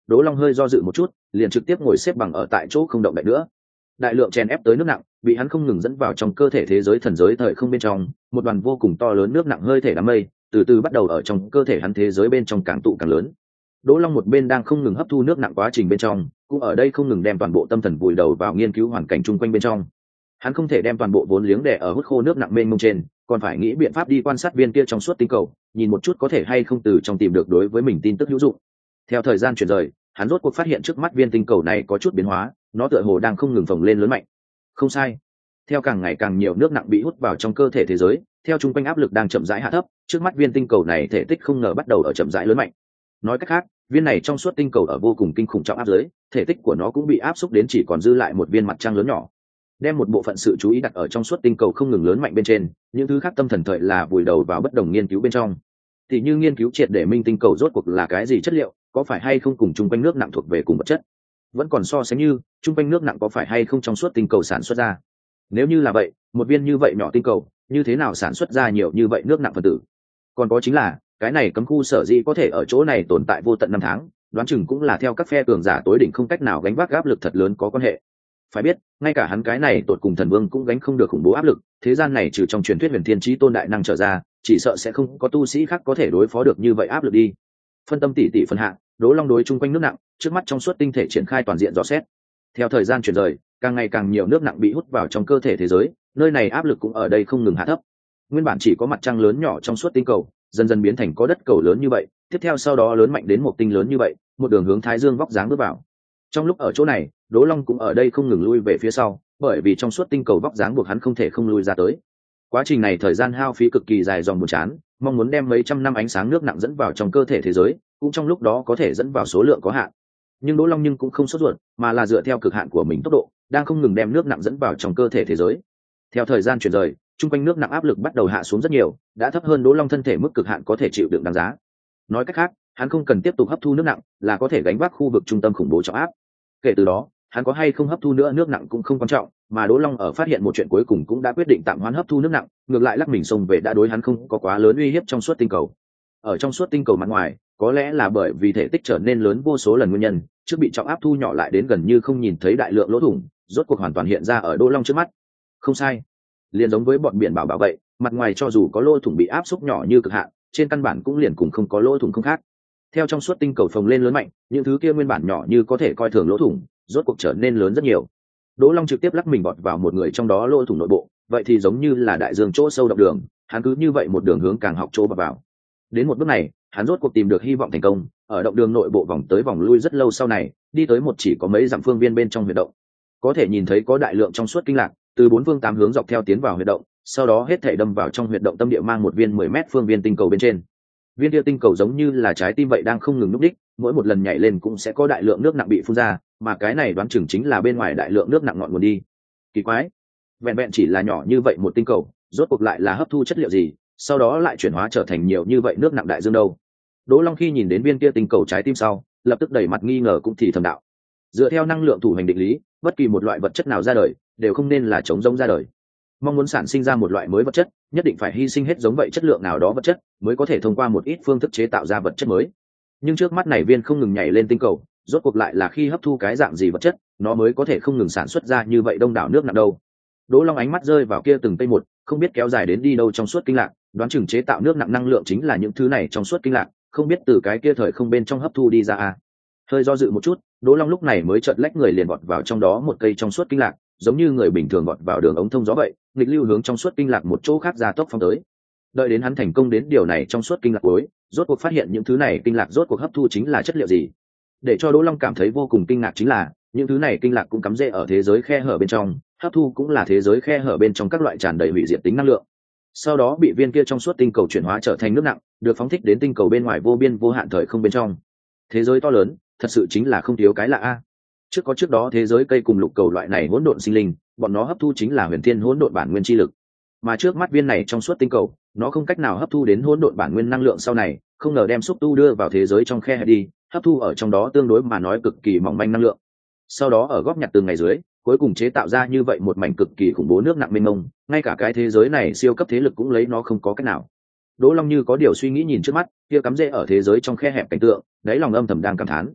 Đỗ Long hơi do dự một chút, liền trực tiếp ngồi xếp bằng ở tại chỗ không động đậy nữa. Đại lượng chèn ép tới nước nặng bị hắn không ngừng dẫn vào trong cơ thể thế giới thần giới thời không bên trong, một đoàn vô cùng to lớn nước nặng hơi thể đám mây từ từ bắt đầu ở trong cơ thể hắn thế giới bên trong càng tụ càng lớn. Đỗ Long một bên đang không ngừng hấp thu nước nặng quá trình bên trong, cũng ở đây không ngừng đem toàn bộ tâm thần vùi đầu vào nghiên cứu hoàn cảnh chung quanh bên trong. Hắn không thể đem toàn bộ vốn liếng đè ở hút khô nước nặng mênh mông trên, còn phải nghĩ biện pháp đi quan sát viên kia trong suốt tinh cầu, nhìn một chút có thể hay không từ trong tìm được đối với mình tin tức hữu dụng. Theo thời gian chuyển rời, hắn rốt cuộc phát hiện trước mắt viên tinh cầu này có chút biến hóa, nó tựa hồ đang không ngừng phồng lên lớn mạnh. Không sai, theo càng ngày càng nhiều nước nặng bị hút vào trong cơ thể thế giới, theo chung quanh áp lực đang chậm rãi hạ thấp, trước mắt viên tinh cầu này thể tích không ngờ bắt đầu ở chậm rãi lớn mạnh. Nói cách khác, viên này trong suốt tinh cầu ở vô cùng kinh khủng trọng áp giới, thể tích của nó cũng bị áp xúc đến chỉ còn dư lại một viên mặt trăng lớn nhỏ. Đem một bộ phận sự chú ý đặt ở trong suốt tinh cầu không ngừng lớn mạnh bên trên, những thứ khác tâm thần thời là vùi đầu vào bất đồng nghiên cứu bên trong. Thì như nghiên cứu triệt để minh tinh cầu rốt cuộc là cái gì chất liệu, có phải hay không cùng chung quanh nước nặng thuộc về cùng vật chất, vẫn còn so sánh như chung quanh nước nặng có phải hay không trong suốt tinh cầu sản xuất ra. Nếu như là vậy, một viên như vậy nhỏ tinh cầu như thế nào sản xuất ra nhiều như vậy nước nặng phân tử? Còn có chính là cái này cấm khu sở dĩ có thể ở chỗ này tồn tại vô tận năm tháng, đoán chừng cũng là theo các phe cường giả tối đỉnh không cách nào gánh vác áp lực thật lớn có quan hệ. Phải biết, ngay cả hắn cái này tột cùng thần vương cũng gánh không được khủng bố áp lực, thế gian này trừ trong truyền thuyết huyền thiên chí tôn đại năng trở ra, chỉ sợ sẽ không có tu sĩ khác có thể đối phó được như vậy áp lực đi. Phân tâm tỉ tỉ phân hạ, Đỗ Long đối chung quanh nước nặng, trước mắt trong suốt tinh thể triển khai toàn diện dò xét. Theo thời gian chuyển rời, càng ngày càng nhiều nước nặng bị hút vào trong cơ thể thế giới, nơi này áp lực cũng ở đây không ngừng hạ thấp. Nguyên bản chỉ có mặt trăng lớn nhỏ trong suốt tinh cầu, dần dần biến thành có đất cầu lớn như vậy, tiếp theo sau đó lớn mạnh đến một tinh lớn như vậy, một đường hướng thái dương vóc dáng bước vào. Trong lúc ở chỗ này, Đỗ Long cũng ở đây không ngừng lui về phía sau, bởi vì trong suốt tinh cầu vóc dáng buộc hắn không thể không lui ra tới. Quá trình này thời gian hao phí cực kỳ dài dòng buồn chán, mong muốn đem mấy trăm năm ánh sáng nước nặng dẫn vào trong cơ thể thế giới, cũng trong lúc đó có thể dẫn vào số lượng có hạn. Nhưng Đỗ Long nhưng cũng không sốt ruột, mà là dựa theo cực hạn của mình tốc độ, đang không ngừng đem nước nặng dẫn vào trong cơ thể thế giới. Theo thời gian chuyển rời, chung quanh nước nặng áp lực bắt đầu hạ xuống rất nhiều, đã thấp hơn Đỗ Long thân thể mức cực hạn có thể chịu đựng đáng giá. Nói cách khác, hắn không cần tiếp tục hấp thu nước nặng, là có thể gánh vác khu vực trung tâm khủng bố trọng áp. Kể từ đó, hắn có hay không hấp thu nữa nước nặng cũng không quan trọng, mà Đỗ Long ở phát hiện một chuyện cuối cùng cũng đã quyết định tạm hoãn hấp thu nước nặng, ngược lại lắc mình xông về đã đối hắn không có quá lớn uy hiếp trong suốt tinh cầu. Ở trong suốt tinh cầu mặt ngoài, có lẽ là bởi vì thể tích trở nên lớn vô số lần nguyên nhân, trước bị trọng áp thu nhỏ lại đến gần như không nhìn thấy đại lượng lỗ thủng, rốt cuộc hoàn toàn hiện ra ở Đỗ Long trước mắt. Không sai, liền giống với bọn biển bảo bảo vậy, mặt ngoài cho dù có lỗ thủng bị áp xúc nhỏ như cực hạn, trên căn bản cũng liền cùng không có lỗ thủng không khác. Theo trong suốt tinh cầu phồng lên lớn mạnh, những thứ kia nguyên bản nhỏ như có thể coi thường lỗ thủng, rốt cuộc trở nên lớn rất nhiều. Đỗ Long trực tiếp lắc mình bọt vào một người trong đó lỗ thủng nội bộ, vậy thì giống như là đại dương chỗ sâu động đường, hắn cứ như vậy một đường hướng càng học chỗ bập vào. Đến một bước này, hắn rốt cuộc tìm được hy vọng thành công, ở động đường nội bộ vòng tới vòng lui rất lâu sau này, đi tới một chỉ có mấy dặm phương viên bên trong huyệt động. Có thể nhìn thấy có đại lượng trong suốt kinh lạc, từ bốn phương tám hướng dọc theo tiến vào huyệt động, sau đó hết thảy đâm vào trong huyệt động tâm địa mang một viên mười mét phương viên tinh cầu bên trên. Viên kia tinh cầu giống như là trái tim vậy đang không ngừng núp đích, mỗi một lần nhảy lên cũng sẽ có đại lượng nước nặng bị phun ra, mà cái này đoán chừng chính là bên ngoài đại lượng nước nặng ngọn nguồn đi. Kỳ quái, vẹn vẹn chỉ là nhỏ như vậy một tinh cầu, rốt cuộc lại là hấp thu chất liệu gì, sau đó lại chuyển hóa trở thành nhiều như vậy nước nặng đại dương đâu? Đỗ Long khi nhìn đến viên kia tinh cầu trái tim sau, lập tức đẩy mặt nghi ngờ cũng thì thầm đạo. Dựa theo năng lượng thủ hành định lý, bất kỳ một loại vật chất nào ra đời, đều không nên là trống rỗng ra đời. Mong muốn sản sinh ra một loại mới vật chất, nhất định phải hy sinh hết giống vậy chất lượng nào đó vật chất, mới có thể thông qua một ít phương thức chế tạo ra vật chất mới. Nhưng trước mắt này viên không ngừng nhảy lên tinh cầu, rốt cuộc lại là khi hấp thu cái dạng gì vật chất, nó mới có thể không ngừng sản xuất ra như vậy đông đảo nước nặng đâu. Đỗ Long ánh mắt rơi vào kia từng cây một, không biết kéo dài đến đi đâu trong suốt kinh lạc, đoán chừng chế tạo nước nặng năng lượng chính là những thứ này trong suốt kinh lạc, không biết từ cái kia thời không bên trong hấp thu đi ra à. Hơi do dự một chút, Đỗ Long lúc này mới chợt lách người liền vọt vào trong đó một cây trong suốt kinh lạc, giống như người bình thường vọt vào đường ống thông gió vậy, nghịch lưu hướng trong suốt kinh lạc một chỗ khác ra tốc phóng tới. Đợi đến hắn thành công đến điều này trong suốt kinh lạc cuối, rốt cuộc phát hiện những thứ này kinh lạc rốt cuộc hấp thu chính là chất liệu gì. Để cho Đỗ Long cảm thấy vô cùng kinh ngạc chính là, những thứ này kinh lạc cũng cắm rễ ở thế giới khe hở bên trong, hấp thu cũng là thế giới khe hở bên trong các loại tràn đầy hủy diệt tính năng lượng. Sau đó bị viên kia trong suốt tinh cầu chuyển hóa trở thành nước nặng, được phóng thích đến tinh cầu bên ngoài vô biên vô hạn thời không bên trong. Thế giới to lớn, thật sự chính là không thiếu cái lạ a. Trước có trước đó thế giới cây cùng lục cầu loại này hỗn độn sinh linh, bọn nó hấp thu chính là huyền thiên hỗn độn bản nguyên chi lực. Mà trước mắt viên này trong suốt tinh cầu, nó không cách nào hấp thu đến hỗn độn bản nguyên năng lượng sau này, không ngờ đem xúc tu đưa vào thế giới trong khe hẹp đi, hấp thu ở trong đó tương đối mà nói cực kỳ mỏng manh năng lượng. Sau đó ở góp nhặt từng ngày dưới, cuối cùng chế tạo ra như vậy một mảnh cực kỳ khủng bố nước nặng mênh mông, ngay cả cái thế giới này siêu cấp thế lực cũng lấy nó không có cách nào. Đỗ Long như có điều suy nghĩ nhìn trước mắt, kia cắm rễ ở thế giới trong khe hẹp cảnh tượng, đáy lòng âm thầm đang cảm thán.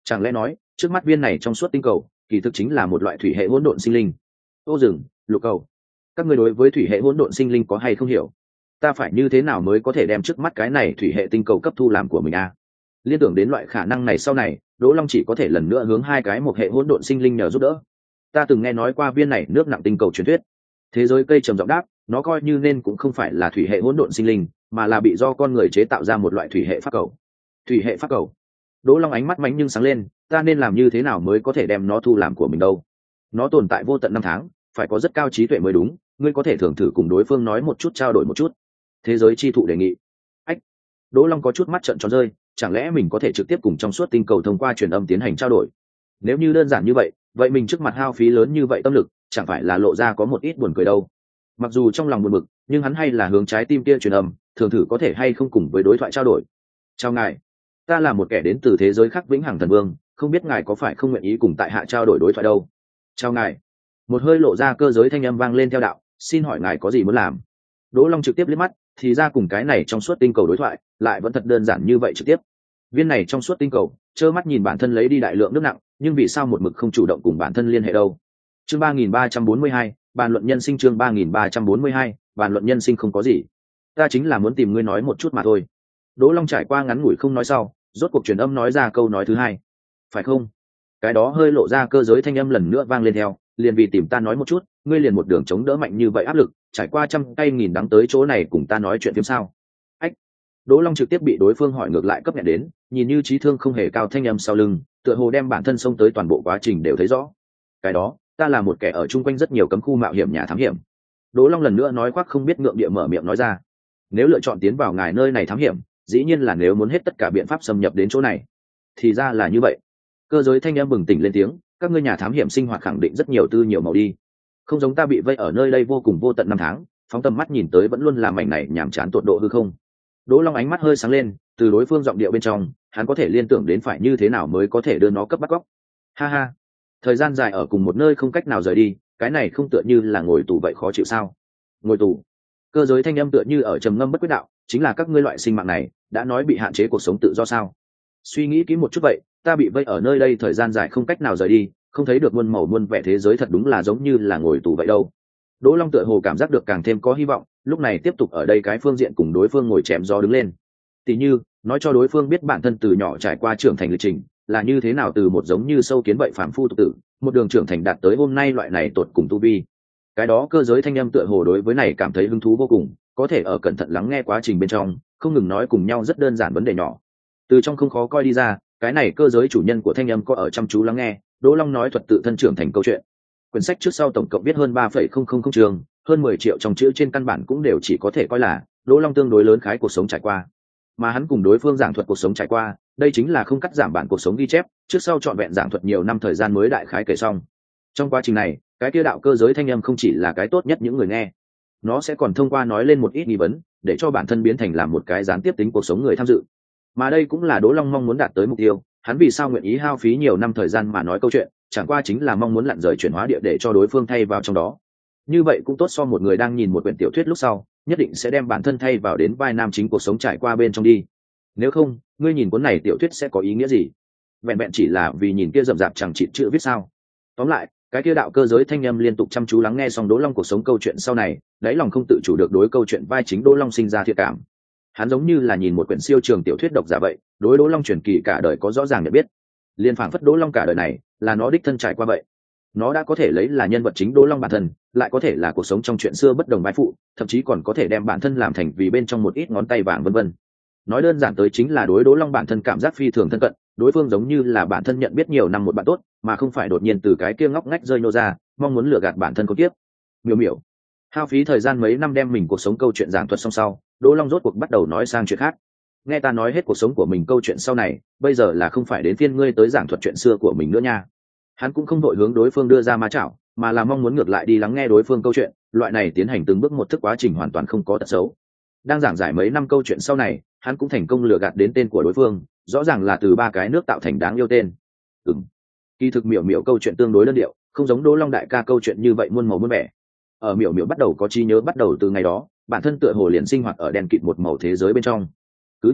Chẳng lẽ nói trước mắt viên này trong suốt tinh cầu kỳ thực chính là một loại thủy hệ hỗn độn sinh linh? Ô rừng, lục cầu, các ngươi đối với thủy hệ hỗn độn sinh linh có hay không hiểu? Ta phải như thế nào mới có thể đem trước mắt cái này thủy hệ tinh cầu cấp thu làm của mình a? Liên tưởng đến loại khả năng này sau này, Đỗ Long chỉ có thể lần nữa hướng hai cái một hệ hỗn độn sinh linh nhờ giúp đỡ. Ta từng nghe nói qua viên này nước nặng tinh cầu truyền thuyết. Thế giới cây trầm giọng đáp, nó coi như nên cũng không phải là thủy hệ hỗn độn sinh linh, mà là bị do con người chế tạo ra một loại thủy hệ pháp cầu. Thủy hệ pháp cầu? Đỗ Long ánh mắt mánh nhưng sáng lên, ta nên làm như thế nào mới có thể đem nó thu làm của mình đâu? Nó tồn tại vô tận năm tháng, phải có rất cao trí tuệ mới đúng, ngươi có thể thường thử cùng đối phương nói một chút, trao đổi một chút. Thế giới chi thụ đề nghị. Ách. Đỗ Long có chút mắt trợn tròn rơi, chẳng lẽ mình có thể trực tiếp cùng trong suốt tinh cầu thông qua truyền âm tiến hành trao đổi? Nếu như đơn giản như vậy, vậy mình trước mặt hao phí lớn như vậy tâm lực, chẳng phải là lộ ra có một ít buồn cười đâu? Mặc dù trong lòng buồn bực, nhưng hắn hay là hướng trái tim kia truyền âm, thường thử có thể hay không cùng với đối thoại trao đổi. Chào ngài, ta là một kẻ đến từ thế giới khác vĩnh hằng thần vương, không biết ngài có phải không nguyện ý cùng tại hạ trao đổi đối thoại đâu? Chào ngài. Một hơi lộ ra cơ giới thanh âm vang lên theo đạo, xin hỏi ngài có gì muốn làm? Đỗ Long trực tiếp liếc mắt, thì ra cùng cái này trong suốt tinh cầu đối thoại, lại vẫn thật đơn giản như vậy trực tiếp. Viên này trong suốt tinh cầu, trơ mắt nhìn bản thân lấy đi đại lượng nước nặng, nhưng vì sao một mực không chủ động cùng bản thân liên hệ đâu? Chương ba nghìn ba trăm bốn mươi hai, bàn luận nhân sinh. Chương ba nghìn ba trăm bốn mươi hai, bàn luận nhân sinh. Không có gì, ta chính là muốn tìm ngươi nói một chút mà thôi. Đỗ Long trải qua ngắn ngủi không nói sau, rốt cuộc truyền âm nói ra câu nói thứ hai. Phải không? Cái đó hơi lộ ra cơ giới thanh âm lần nữa vang lên theo, liền vì tìm ta nói một chút, ngươi liền một đường chống đỡ mạnh như vậy áp lực, trải qua trăm tay nghìn đắng tới chỗ này cùng ta nói chuyện phim sao? Ách. Đỗ Long trực tiếp bị đối phương hỏi ngược lại cấp nhẹ đến, nhìn như trí thương không hề cao thanh âm sau lưng, tựa hồ đem bản thân xông tới toàn bộ quá trình đều thấy rõ. Cái đó, ta là một kẻ ở chung quanh rất nhiều cấm khu mạo hiểm nhà thám hiểm. Đỗ Long lần nữa nói khoác không biết ngượng địa mở miệng nói ra. Nếu lựa chọn tiến vào ngài nơi này thám hiểm, dĩ nhiên là nếu muốn hết tất cả biện pháp xâm nhập đến chỗ này. Thì ra là như vậy. Cơ giới thanh âm bừng tỉnh lên tiếng, các ngươi nhà thám hiểm sinh hoạt khẳng định rất nhiều tư nhiều màu đi. Không giống ta bị vây ở nơi đây vô cùng vô tận năm tháng, phóng tầm mắt nhìn tới vẫn luôn là mảnh này nhàm chán tột độ hư không. Đỗ Long ánh mắt hơi sáng lên, từ đối phương giọng điệu bên trong, hắn có thể liên tưởng đến phải như thế nào mới có thể đưa nó cấp bắt cóc. Ha ha, thời gian dài ở cùng một nơi không cách nào rời đi, cái này không tựa như là ngồi tù vậy khó chịu sao? Ngồi tù? Cơ giới thanh âm tựa như ở trầm ngâm bất quyết đạo, chính là các ngươi loại sinh mạng này đã nói bị hạn chế cuộc sống tự do sao? Suy nghĩ kỹ một chút vậy, ta bị vây ở nơi đây thời gian dài không cách nào rời đi, không thấy được muôn màu muôn vẻ thế giới thật đúng là giống như là ngồi tù vậy đâu. Đỗ Long tựa hồ cảm giác được càng thêm có hy vọng, lúc này tiếp tục ở đây cái phương diện cùng đối phương ngồi chém gió đứng lên. Tỷ như nói cho đối phương biết bản thân từ nhỏ trải qua trưởng thành lịch trình là như thế nào, từ một giống như sâu kiến vậy phàm phu tục tử, một đường trưởng thành đạt tới hôm nay loại này tột cùng tu vi. Cái đó cơ giới thanh âm tựa hồ đối với này cảm thấy hứng thú vô cùng, có thể ở cẩn thận lắng nghe quá trình bên trong, không ngừng nói cùng nhau rất đơn giản vấn đề nhỏ. Từ trong không khó coi đi ra, cái này cơ giới chủ nhân của thanh âm có ở chăm chú lắng nghe. Đỗ Long nói thuật tự thân trưởng thành câu chuyện. Quyển sách trước sau tổng cộng viết hơn ba phẩy không không không chương, hơn mười triệu trong chữ trên căn bản cũng đều chỉ có thể coi là Đỗ Long tương đối lớn khái cuộc sống trải qua. Mà hắn cùng đối phương giảng thuật cuộc sống trải qua, đây chính là không cắt giảm bản cuộc sống ghi chép, trước sau trọn vẹn giảng thuật nhiều năm thời gian mới đại khái kể xong. Trong quá trình này, cái kia đạo cơ giới thanh âm không chỉ là cái tốt nhất những người nghe, nó sẽ còn thông qua nói lên một ít nghi vấn, để cho bản thân biến thành làm một cái gián tiếp tính cuộc sống người tham dự. Mà đây cũng là Đỗ Long mong muốn đạt tới mục tiêu, hắn vì sao nguyện ý hao phí nhiều năm thời gian mà nói câu chuyện, chẳng qua chính là mong muốn lặn rời chuyển hóa địa để cho đối phương thay vào trong đó. Như vậy cũng tốt so một người đang nhìn một quyển tiểu thuyết lúc sau, nhất định sẽ đem bản thân thay vào đến vai nam chính cuộc sống trải qua bên trong đi. Nếu không, ngươi nhìn cuốn này tiểu thuyết sẽ có ý nghĩa gì? Vẹn vẹn chỉ là vì nhìn kia rậm rạp chẳng chịt chữ viết sao? Tóm lại, cái kia đạo cơ giới thanh âm liên tục chăm chú lắng nghe xong Đỗ Long cuộc sống câu chuyện sau này, đáy lòng không tự chủ được đối câu chuyện vai chính Đỗ Long sinh ra thiện cảm. Hắn giống như là nhìn một quyển siêu trường tiểu thuyết độc giả vậy, đối Đỗ Long truyền kỳ cả đời có rõ ràng nhận biết. Liên phảng phất Đỗ Long cả đời này là nó đích thân trải qua vậy. Nó đã có thể lấy là nhân vật chính Đỗ Long bản thân, lại có thể là cuộc sống trong chuyện xưa bất đồng vai phụ, thậm chí còn có thể đem bản thân làm thành vì bên trong một ít ngón tay vàng vân vân. Nói đơn giản tới chính là đối Đỗ Long bản thân cảm giác phi thường thân cận, đối phương giống như là bản thân nhận biết nhiều năm một bạn tốt, mà không phải đột nhiên từ cái kia ngóc ngách rơi nô ra, mong muốn lừa gạt bản thân có tiếp. Miểu miểu, hao phí thời gian mấy năm đem mình cuộc sống câu chuyện giảng thuật xong sau, Đỗ Long rốt cuộc bắt đầu nói sang chuyện khác. Nghe ta nói hết cuộc sống của mình câu chuyện sau này, bây giờ là không phải đến phiên ngươi tới giảng thuật chuyện xưa của mình nữa nha. Hắn cũng không đội hướng đối phương đưa ra ma chảo, mà là mong muốn ngược lại đi lắng nghe đối phương câu chuyện, loại này tiến hành từng bước một thức quá trình hoàn toàn không có tật xấu. Đang giảng giải mấy năm câu chuyện sau này, hắn cũng thành công lừa gạt đến tên của đối phương, rõ ràng là từ ba cái nước tạo thành đáng yêu tên. Ừm, kỳ thực miểu miểu câu chuyện tương đối đơn điệu, không giống Đỗ Long đại ca câu chuyện như vậy muôn màu muôn vẻ. Ở miểu miểu bắt đầu có trí nhớ bắt đầu từ ngày đó, bản thân tựa hồ liền sinh hoạt ở đèn kịt một màu thế giới bên trong. Cứ như vậy,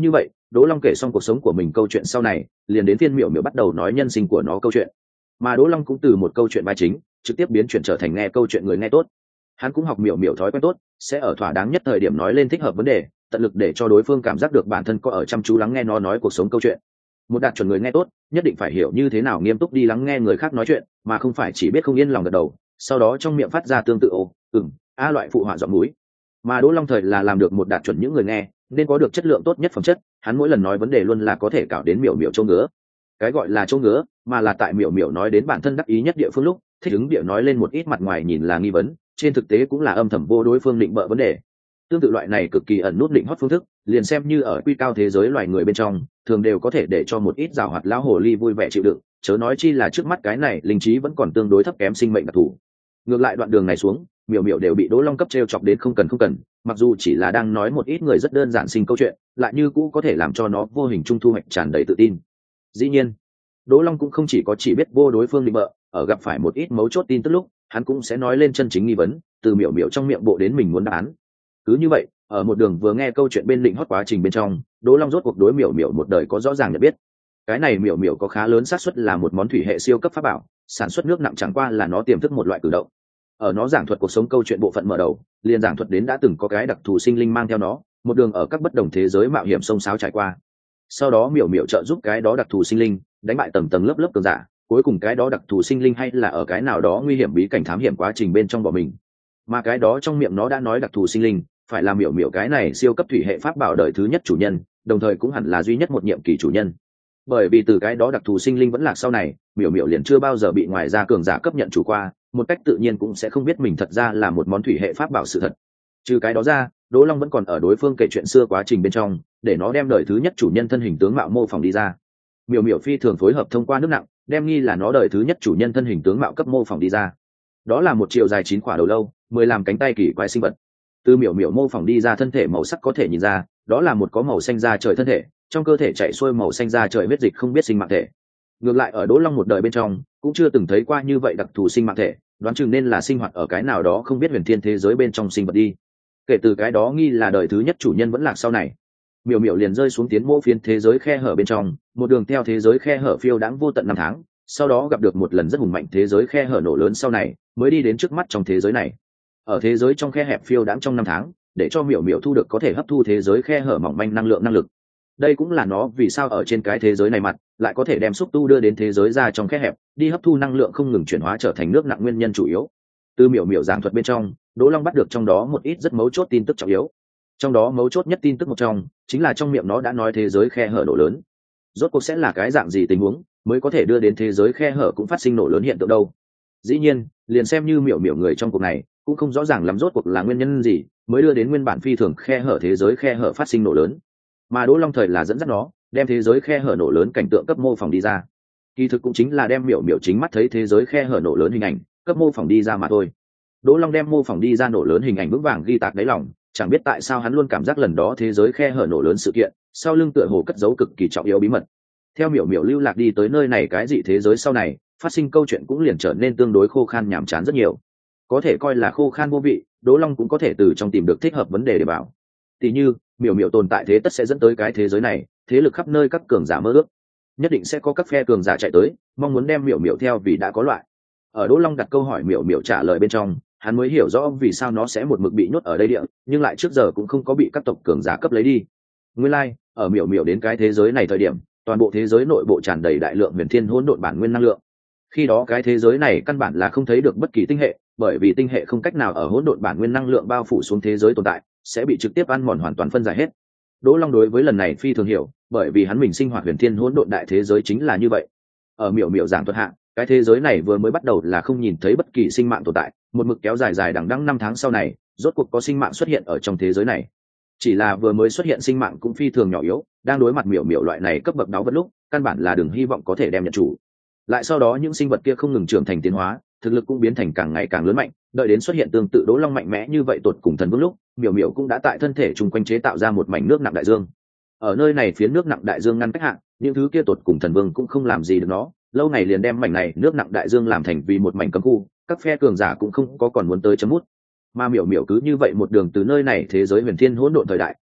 Đỗ Long kể xong cuộc sống của mình câu chuyện sau này, liền đến phiên miểu miểu bắt đầu nói nhân sinh của nó câu chuyện. Mà Đỗ Long cũng từ một câu chuyện vai chính trực tiếp biến chuyển trở thành nghe câu chuyện người nghe tốt. Hắn cũng học miểu miểu thói quen tốt, sẽ ở thỏa đáng nhất thời điểm nói lên thích hợp vấn đề, tận lực để cho đối phương cảm giác được bản thân có ở chăm chú lắng nghe nó nói cuộc sống câu chuyện. Một đạt chuẩn người nghe tốt nhất định phải hiểu như thế nào nghiêm túc đi lắng nghe người khác nói chuyện, mà không phải chỉ biết không yên lòng gật đầu, sau đó trong miệng phát ra tương tự ồ ừm a loại phụ họa giọng núi. Mà Đỗ Long thời là làm được một đạt chuẩn những người nghe nên có được chất lượng tốt nhất phẩm chất, hắn mỗi lần nói vấn đề luôn là có thể cạo đến miểu miểu châu ngứa. Cái gọi là châu ngứa mà là tại miểu miểu nói đến bản thân đắc ý nhất địa phương lúc, thích ứng địa nói lên một ít mặt ngoài nhìn là nghi vấn, trên thực tế cũng là âm thầm vô đối phương định bợ vấn đề. Tương tự loại này cực kỳ ẩn nút định hót phương thức, liền xem như ở quy cao thế giới loài người bên trong, thường đều có thể để cho một ít giàu hoạt lão hồ ly vui vẻ chịu đựng, chớ nói chi là trước mắt cái này linh trí vẫn còn tương đối thấp kém sinh mệnh đặc thù. Ngược lại đoạn đường này xuống, miểu miểu đều bị Đỗ Long cấp trêu chọc đến không cần không cần, mặc dù chỉ là đang nói một ít người rất đơn giản sinh câu chuyện, lại như cũ có thể làm cho nó vô hình trung thu hoạch tràn đầy tự tin. Dĩ nhiên, Đỗ Long cũng không chỉ có chỉ biết vô đối phương định bợ, ở gặp phải một ít mấu chốt tin tức lúc, hắn cũng sẽ nói lên chân chính nghi vấn, từ miểu miểu trong miệng bộ đến mình muốn đáp án. Cứ như vậy, ở một đường vừa nghe câu chuyện bên định hót quá trình bên trong, Đỗ Long rốt cuộc đối miểu miểu một đời có rõ ràng nhận biết. Cái này miểu miểu có khá lớn xác suất là một món thủy hệ siêu cấp pháp bảo, sản xuất nước nặng chẳng qua là nó tiềm thức một loại cử động. Ở nó giảng thuật cuộc sống câu chuyện bộ phận mở đầu, liền giảng thuật đến đã từng có cái đặc thù sinh linh mang theo nó, một đường ở các bất đồng thế giới mạo hiểm sông sáo trải qua. Sau đó miểu miểu trợ giúp cái đó đặc thù sinh linh đánh bại tầng tầng lớp lớp cường giả, cuối cùng cái đó đặc thù sinh linh hay là ở cái nào đó nguy hiểm bí cảnh thám hiểm quá trình bên trong bỏ mình. Mà cái đó trong miệng nó đã nói đặc thù sinh linh phải là miểu miểu cái này siêu cấp thủy hệ pháp bảo đời thứ nhất chủ nhân, đồng thời cũng hẳn là duy nhất một nhiệm kỳ chủ nhân. Bởi vì từ cái đó đặc thù sinh linh vẫn lạc sau này, miểu miểu liền chưa bao giờ bị ngoài ra cường giả cấp nhận chủ qua, một cách tự nhiên cũng sẽ không biết mình thật ra là một món thủy hệ pháp bảo sự thật. Trừ cái đó ra, Đỗ Long vẫn còn ở đối phương kể chuyện xưa quá trình bên trong, để nó đem đời thứ nhất chủ nhân thân hình tướng mạo mô phỏng đi ra. Miểu miểu phi thường phối hợp thông qua nước nặng, đem nghi là nó đời thứ nhất chủ nhân thân hình tướng mạo cấp mô phỏng đi ra. Đó là một triệu dài chín quả đầu lâu, mười làm cánh tay kỳ quái sinh vật. Từ miểu miểu mô phỏng đi ra thân thể màu sắc có thể nhìn ra, đó là một có màu xanh da trời thân thể, trong cơ thể chạy xuôi màu xanh da trời huyết dịch không biết sinh mạng thể. Ngược lại ở Đỗ Long một đời bên trong, cũng chưa từng thấy qua như vậy đặc thù sinh mạng thể, đoán chừng nên là sinh hoạt ở cái nào đó không biết huyền thiên thế giới bên trong sinh vật đi. Kể từ cái đó nghi là đời thứ nhất chủ nhân vẫn lạc sau này, miểu miểu liền rơi xuống tiến mô phiến thế giới khe hở bên trong, một đường theo thế giới khe hở phiêu đãng vô tận năm tháng, sau đó gặp được một lần rất hùng mạnh thế giới khe hở nổ lớn sau này, mới đi đến trước mắt trong thế giới này. Ở thế giới trong khe hẹp phiêu đãng trong năm tháng, để cho miểu miểu thu được có thể hấp thu thế giới khe hở mỏng manh năng lượng năng lực. Đây cũng là nó vì sao ở trên cái thế giới này mặt lại có thể đem xúc tu đưa đến thế giới ra trong khe hẹp, đi hấp thu năng lượng không ngừng chuyển hóa trở thành nước nặng nguyên nhân chủ yếu. Từ miểu miểu giảng thuật bên trong, Đỗ Long bắt được trong đó một ít rất mấu chốt tin tức trọng yếu. Trong đó mấu chốt nhất tin tức một trong chính là trong miệng nó đã nói thế giới khe hở nổ lớn. Rốt cuộc sẽ là cái dạng gì tình huống mới có thể đưa đến thế giới khe hở cũng phát sinh nổ lớn hiện tượng đâu? Dĩ nhiên, liền xem như miểu miểu người trong cuộc này cũng không rõ ràng lắm rốt cuộc là nguyên nhân gì mới đưa đến nguyên bản phi thường khe hở thế giới khe hở phát sinh nổ lớn. Mà Đỗ Long thời là dẫn dắt nó đem thế giới khe hở nổ lớn cảnh tượng cấp mô phỏng đi ra. Kỳ thực cũng chính là đem miểu miểu chính mắt thấy thế giới khe hở nổ lớn hình ảnh cấp mô phỏng đi ra mà thôi. Đỗ Long đem mô phỏng đi ra nổ lớn hình ảnh vững vàng ghi tạc đáy lòng, chẳng biết tại sao hắn luôn cảm giác lần đó thế giới khe hở nổ lớn sự kiện sau lưng tựa hồ cất giấu cực kỳ trọng yếu bí mật. Theo miểu miểu lưu lạc đi tới nơi này cái dị thế giới sau này, phát sinh câu chuyện cũng liền trở nên tương đối khô khan nhàm chán rất nhiều. Có thể coi là khô khan vô vị, Đỗ Long cũng có thể từ trong tìm được thích hợp vấn đề để bảo. Tỷ như miểu miểu tồn tại thế tất sẽ dẫn tới cái thế giới này thế lực khắp nơi các cường giả mơ ước, nhất định sẽ có các phe cường giả chạy tới mong muốn đem miểu miểu theo vì đã có loại. Ở Đỗ Long đặt câu hỏi miểu miểu trả lời bên trong, hắn mới hiểu rõ vì sao nó sẽ một mực bị nhốt ở đây địa, nhưng lại trước giờ cũng không có bị các tộc cường giả cấp lấy đi. Nguyên lai, like, ở miểu miểu đến cái thế giới này thời điểm, toàn bộ thế giới nội bộ tràn đầy đại lượng huyền thiên hỗn độn bản nguyên năng lượng. Khi đó cái thế giới này căn bản là không thấy được bất kỳ tinh hệ, bởi vì tinh hệ không cách nào ở hỗn độn bản nguyên năng lượng bao phủ xuống thế giới tồn tại, sẽ bị trực tiếp ăn mòn hoàn toàn phân giải hết. Đỗ Long đối với lần này phi thường hiểu, bởi vì hắn mình sinh hoạt huyền thiên hỗn độn đại thế giới chính là như vậy. Ở miểu miểu giảng thuật hạ, cái thế giới này vừa mới bắt đầu là không nhìn thấy bất kỳ sinh mạng tồn tại, một mực kéo dài dài đằng đẵng năm tháng sau này, rốt cuộc có sinh mạng xuất hiện ở trong thế giới này. Chỉ là vừa mới xuất hiện sinh mạng cũng phi thường nhỏ yếu, đang đối mặt miểu miểu loại này cấp bậc đáo vật lúc, căn bản là đừng hy vọng có thể đem nhận chủ. Lại sau đó những sinh vật kia không ngừng trưởng thành tiến hóa, thực lực cũng biến thành càng ngày càng lớn mạnh, đợi đến xuất hiện tương tự Đỗ Long mạnh mẽ như vậy tột cùng thần vương lúc, miểu miểu cũng đã tại thân thể chung quanh chế tạo ra một mảnh nước nặng đại dương. Ở nơi này phía nước nặng đại dương ngăn cách hạn, những thứ kia tột cùng thần vương cũng không làm gì được nó, lâu ngày liền đem mảnh này nước nặng đại dương làm thành vì một mảnh cấm khu, các phe cường giả cũng không có còn muốn tới chấm mút. Mà miểu miểu cứ như vậy một đường từ nơi này thế giới huyền thiên hỗn độn thời đại,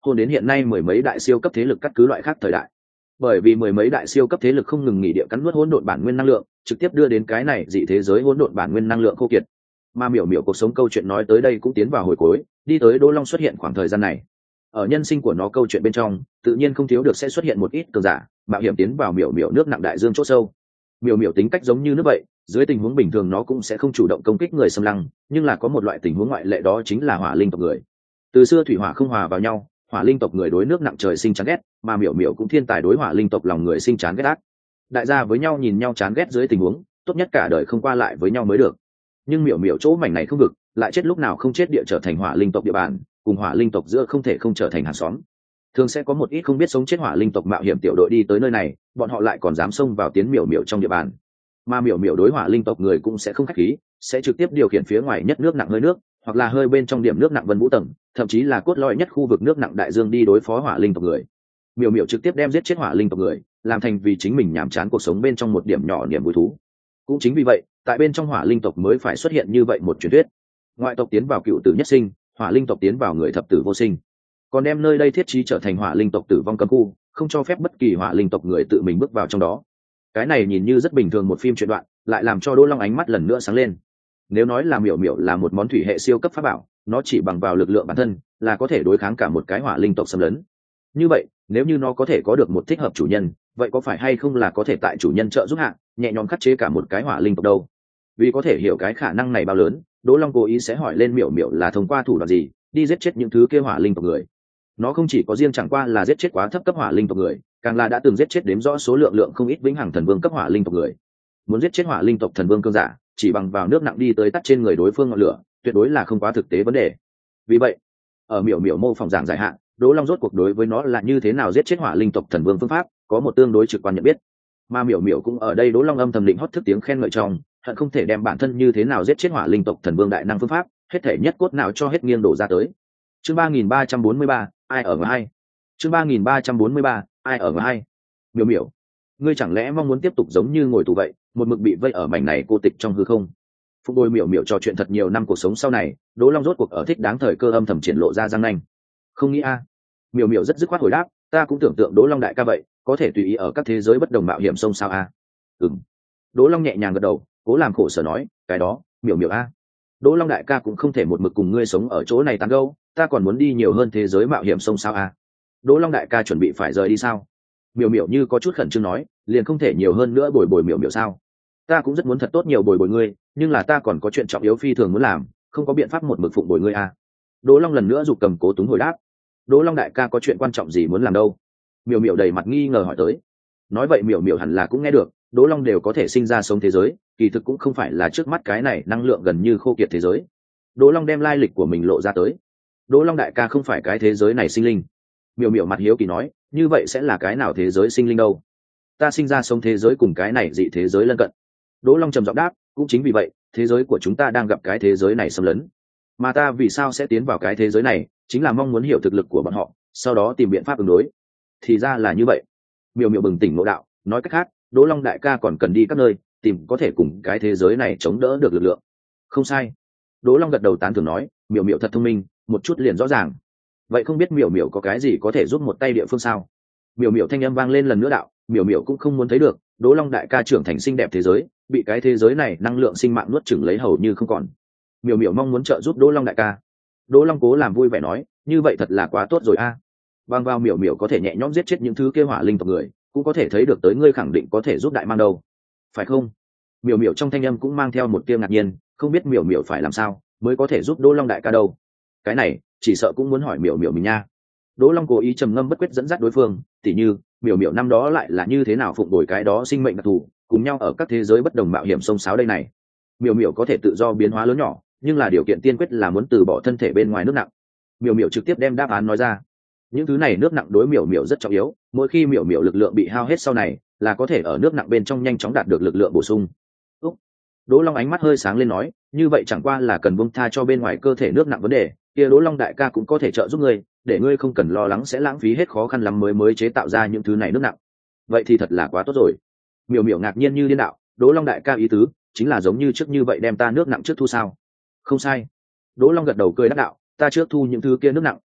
hôn đến hiện nay mười mấy đại siêu cấp thế lực cắt cứ loại khác thời đại. Bởi vì mười mấy đại siêu cấp thế lực không ngừng nghỉ địa cắn nuốt hỗn độn bản nguyên năng lượng, trực tiếp đưa đến cái này dị thế giới hỗn độn bản nguyên năng lượng khô kiệt. Mà miểu miểu cuộc sống câu chuyện nói tới đây cũng tiến vào hồi cuối, đi tới Đỗ Long xuất hiện khoảng thời gian này. Ở nhân sinh của nó câu chuyện bên trong, tự nhiên không thiếu được sẽ xuất hiện một ít cường giả, mạo hiểm tiến vào miểu miểu nước nặng đại dương chỗ sâu. Miểu miểu tính cách giống như nước vậy, dưới tình huống bình thường nó cũng sẽ không chủ động công kích người xâm lăng, nhưng là có một loại tình huống ngoại lệ, đó chính là hỏa linh tộc người. Từ xưa thủy hỏa không hòa vào nhau, hỏa linh tộc người đối nước nặng trời sinh chán ghét, mà miểu miểu cũng thiên tài đối hỏa linh tộc lòng người sinh chán ghét ác. Đại gia với nhau nhìn nhau chán ghét dưới tình huống, tốt nhất cả đời không qua lại với nhau mới được. Nhưng miểu miểu chỗ mảnh này không vực, lại chết lúc nào không chết địa trở thành hỏa linh tộc địa bàn, cùng hỏa linh tộc giữa không thể không trở thành hàng xóm. Thường sẽ có một ít không biết sống chết hỏa linh tộc mạo hiểm tiểu đội đi tới nơi này, bọn họ lại còn dám xông vào tiến miểu miểu trong địa bàn. Mà miểu miểu đối hỏa linh tộc người cũng sẽ không khách khí, sẽ trực tiếp điều khiển phía ngoài nhất nước nặng hơi nước, hoặc là hơi bên trong điểm nước nặng vân vũ tầng, thậm chí là cốt lõi nhất khu vực nước nặng đại dương đi đối phó hỏa linh tộc người. Miểu miểu trực tiếp đem giết chết hỏa linh tộc người, làm thành vì chính mình nhàm chán cuộc sống bên trong một điểm nhỏ niềm vui thú. Cũng chính vì vậy, tại bên trong hỏa linh tộc mới phải xuất hiện như vậy một truyền thuyết: ngoại tộc tiến vào cựu tử nhất sinh, hỏa linh tộc tiến vào người thập tử vô sinh. Còn đem nơi đây thiết trí trở thành hỏa linh tộc tử vong cấm khu, không cho phép bất kỳ hỏa linh tộc người tự mình bước vào trong đó. Cái này nhìn như rất bình thường một phim truyện đoạn, lại làm cho Đỗ Long ánh mắt lần nữa sáng lên. Nếu nói là miểu miểu là một món thủy hệ siêu cấp pháp bảo, nó chỉ bằng vào lực lượng bản thân là có thể đối kháng cả một cái hỏa linh tộc xâm lấn. Như vậy, nếu như nó có thể có được một thích hợp chủ nhân, vậy có phải hay không là có thể tại chủ nhân trợ giúp hạ, nhẹ nhõm khắc chế cả một cái hỏa linh tộc đâu? Vì có thể hiểu cái khả năng này bao lớn, Đỗ Long cố ý sẽ hỏi lên miểu miểu là thông qua thủ đoạn gì đi giết chết những thứ kia hỏa linh tộc người. Nó không chỉ có riêng chẳng qua là giết chết quá thấp cấp hỏa linh tộc người, càng là đã từng giết chết đếm rõ số lượng lượng không ít vĩnh hằng thần vương cấp hỏa linh tộc người. Muốn giết chết hỏa linh tộc thần vương cương giả, chỉ bằng vào nước nặng đi tới tắt trên người đối phương ngọn lửa, tuyệt đối là không quá thực tế vấn đề. Vì vậy, ở miểu miểu mô phỏng giảng dài hạn, Đỗ Long rốt cuộc đối với nó là như thế nào giết chết hỏa linh tộc thần vương phương pháp có một tương đối trực quan nhận biết. Mà miểu miểu cũng ở đây Đỗ Long âm thầm định hót thức tiếng khen ngợi trong, hận không thể đem bản thân như thế nào giết chết hỏa linh tộc thần vương đại năng phương pháp, hết thể nhất cốt nào cho hết nghiêng đổ ra tới. Chương ba nghìn ba trăm bốn mươi ba, ai ở ngõ hai? Chương ba nghìn ba trăm bốn mươi ba, ai ở ngõ hai? Miểu miểu, ngươi chẳng lẽ mong muốn tiếp tục giống như ngồi tù vậy, một mực bị vây ở mảnh này cô tịch trong hư không? Phục đôi miểu miểu trò chuyện thật nhiều năm cuộc sống sau này, Đỗ Long rốt cuộc ở thích đáng thời cơ âm thầm triển lộ ra răng nanh. Không nghĩ a. À. Miểu miểu rất dứt khoát hồi đáp, ta cũng tưởng tượng Đỗ Long đại ca vậy, có thể tùy ý ở các thế giới bất đồng mạo hiểm sông sao a? À? Ừm. Đỗ Long nhẹ nhàng gật đầu, cố làm khổ sở nói, cái đó, miểu miểu a. À. Đỗ Long đại ca cũng không thể một mực cùng ngươi sống ở chỗ này tán gẫu, ta còn muốn đi nhiều hơn thế giới mạo hiểm sông sao a. À? Đỗ Long đại ca chuẩn bị phải rời đi sao? Miểu miểu như có chút khẩn trương nói, liền không thể nhiều hơn nữa bồi bồi miểu miểu sao? Ta cũng rất muốn thật tốt nhiều bồi bồi ngươi, nhưng là ta còn có chuyện trọng yếu phi thường muốn làm, không có biện pháp một mực phụng bồi ngươi a. À. Đỗ Long lần nữa giục cầm cố túng hồi đáp. Đỗ Long đại ca có chuyện quan trọng gì muốn làm đâu? Miểu miểu đầy mặt nghi ngờ hỏi tới. Nói vậy miểu miểu hẳn là cũng nghe được, Đỗ Long đều có thể sinh ra sống thế giới, kỳ thực cũng không phải là trước mắt cái này năng lượng gần như khô kiệt thế giới. Đỗ Long đem lai lịch của mình lộ ra tới. Đỗ Long đại ca không phải cái thế giới này sinh linh. Miểu miểu mặt hiếu kỳ nói, như vậy sẽ là cái nào thế giới sinh linh đâu? Ta sinh ra sống thế giới cùng cái này dị thế giới lân cận. Đỗ Long trầm giọng đáp, cũng chính vì vậy, thế giới của chúng ta đang gặp cái thế giới này xâm lấn. Mà ta vì sao sẽ tiến vào cái thế giới này, chính là mong muốn hiểu thực lực của bọn họ, sau đó tìm biện pháp ứng đối. Thì ra là như vậy. Miểu miểu bừng tỉnh ngộ đạo, nói cách khác, Đỗ Long đại ca còn cần đi các nơi, tìm có thể cùng cái thế giới này chống đỡ được lực lượng. Không sai. Đỗ Long gật đầu tán thưởng nói, miểu miểu thật thông minh, một chút liền rõ ràng. Vậy không biết miểu miểu có cái gì có thể giúp một tay địa phương sao? Miểu miểu thanh âm vang lên lần nữa đạo, miểu miểu cũng không muốn thấy được Đỗ Long đại ca trưởng thành xinh đẹp thế giới, bị cái thế giới này năng lượng sinh mạng nuốt chửng lấy hầu như không còn. Miểu miểu mong muốn trợ giúp Đỗ Long đại ca. Đỗ Long cố làm vui vẻ nói, như vậy thật là quá tốt rồi a. À. Bằng vào miểu miểu có thể nhẹ nhõm giết chết những thứ kia hỏa linh tộc người, cũng có thể thấy được tới ngươi khẳng định có thể giúp đại mang đâu, phải không? Miểu miểu trong thanh âm cũng mang theo một tia ngạc nhiên, không biết miểu miểu phải làm sao mới có thể giúp Đỗ Long đại ca đâu. Cái này chỉ sợ cũng muốn hỏi miểu miểu mình nha. Đỗ Long cố ý trầm ngâm bất quyết dẫn dắt đối phương, tỉ như miểu miểu năm đó lại là như thế nào phụng đổi cái đó sinh mệnh đặc thù, cùng nhau ở các thế giới bất đồng mạo hiểm sông sáo đây này. Miểu miểu có thể tự do biến hóa lớn nhỏ, nhưng là điều kiện tiên quyết là muốn từ bỏ thân thể bên ngoài nước nặng. Miểu miểu trực tiếp đem đáp án nói ra. Những thứ này nước nặng đối miểu miểu rất trọng yếu, mỗi khi miểu miểu lực lượng bị hao hết sau này, là có thể ở nước nặng bên trong nhanh chóng đạt được lực lượng bổ sung. Úc. Đỗ Long ánh mắt hơi sáng lên nói, như vậy chẳng qua là cần buông tha cho bên ngoài cơ thể nước nặng vấn đề, kia Đỗ Long đại ca cũng có thể trợ giúp ngươi, để ngươi không cần lo lắng sẽ lãng phí hết khó khăn lắm mới mới chế tạo ra những thứ này nước nặng. Vậy thì thật là quá tốt rồi. Miểu miểu ngạc nhiên như điên đạo, Đỗ Long đại ca ý tứ chính là giống như trước như vậy đem ta nước nặng trước thu sao? Không sai. Đỗ Long gật đầu cười đáp đạo, ta trước thu những thứ kia nước nặng,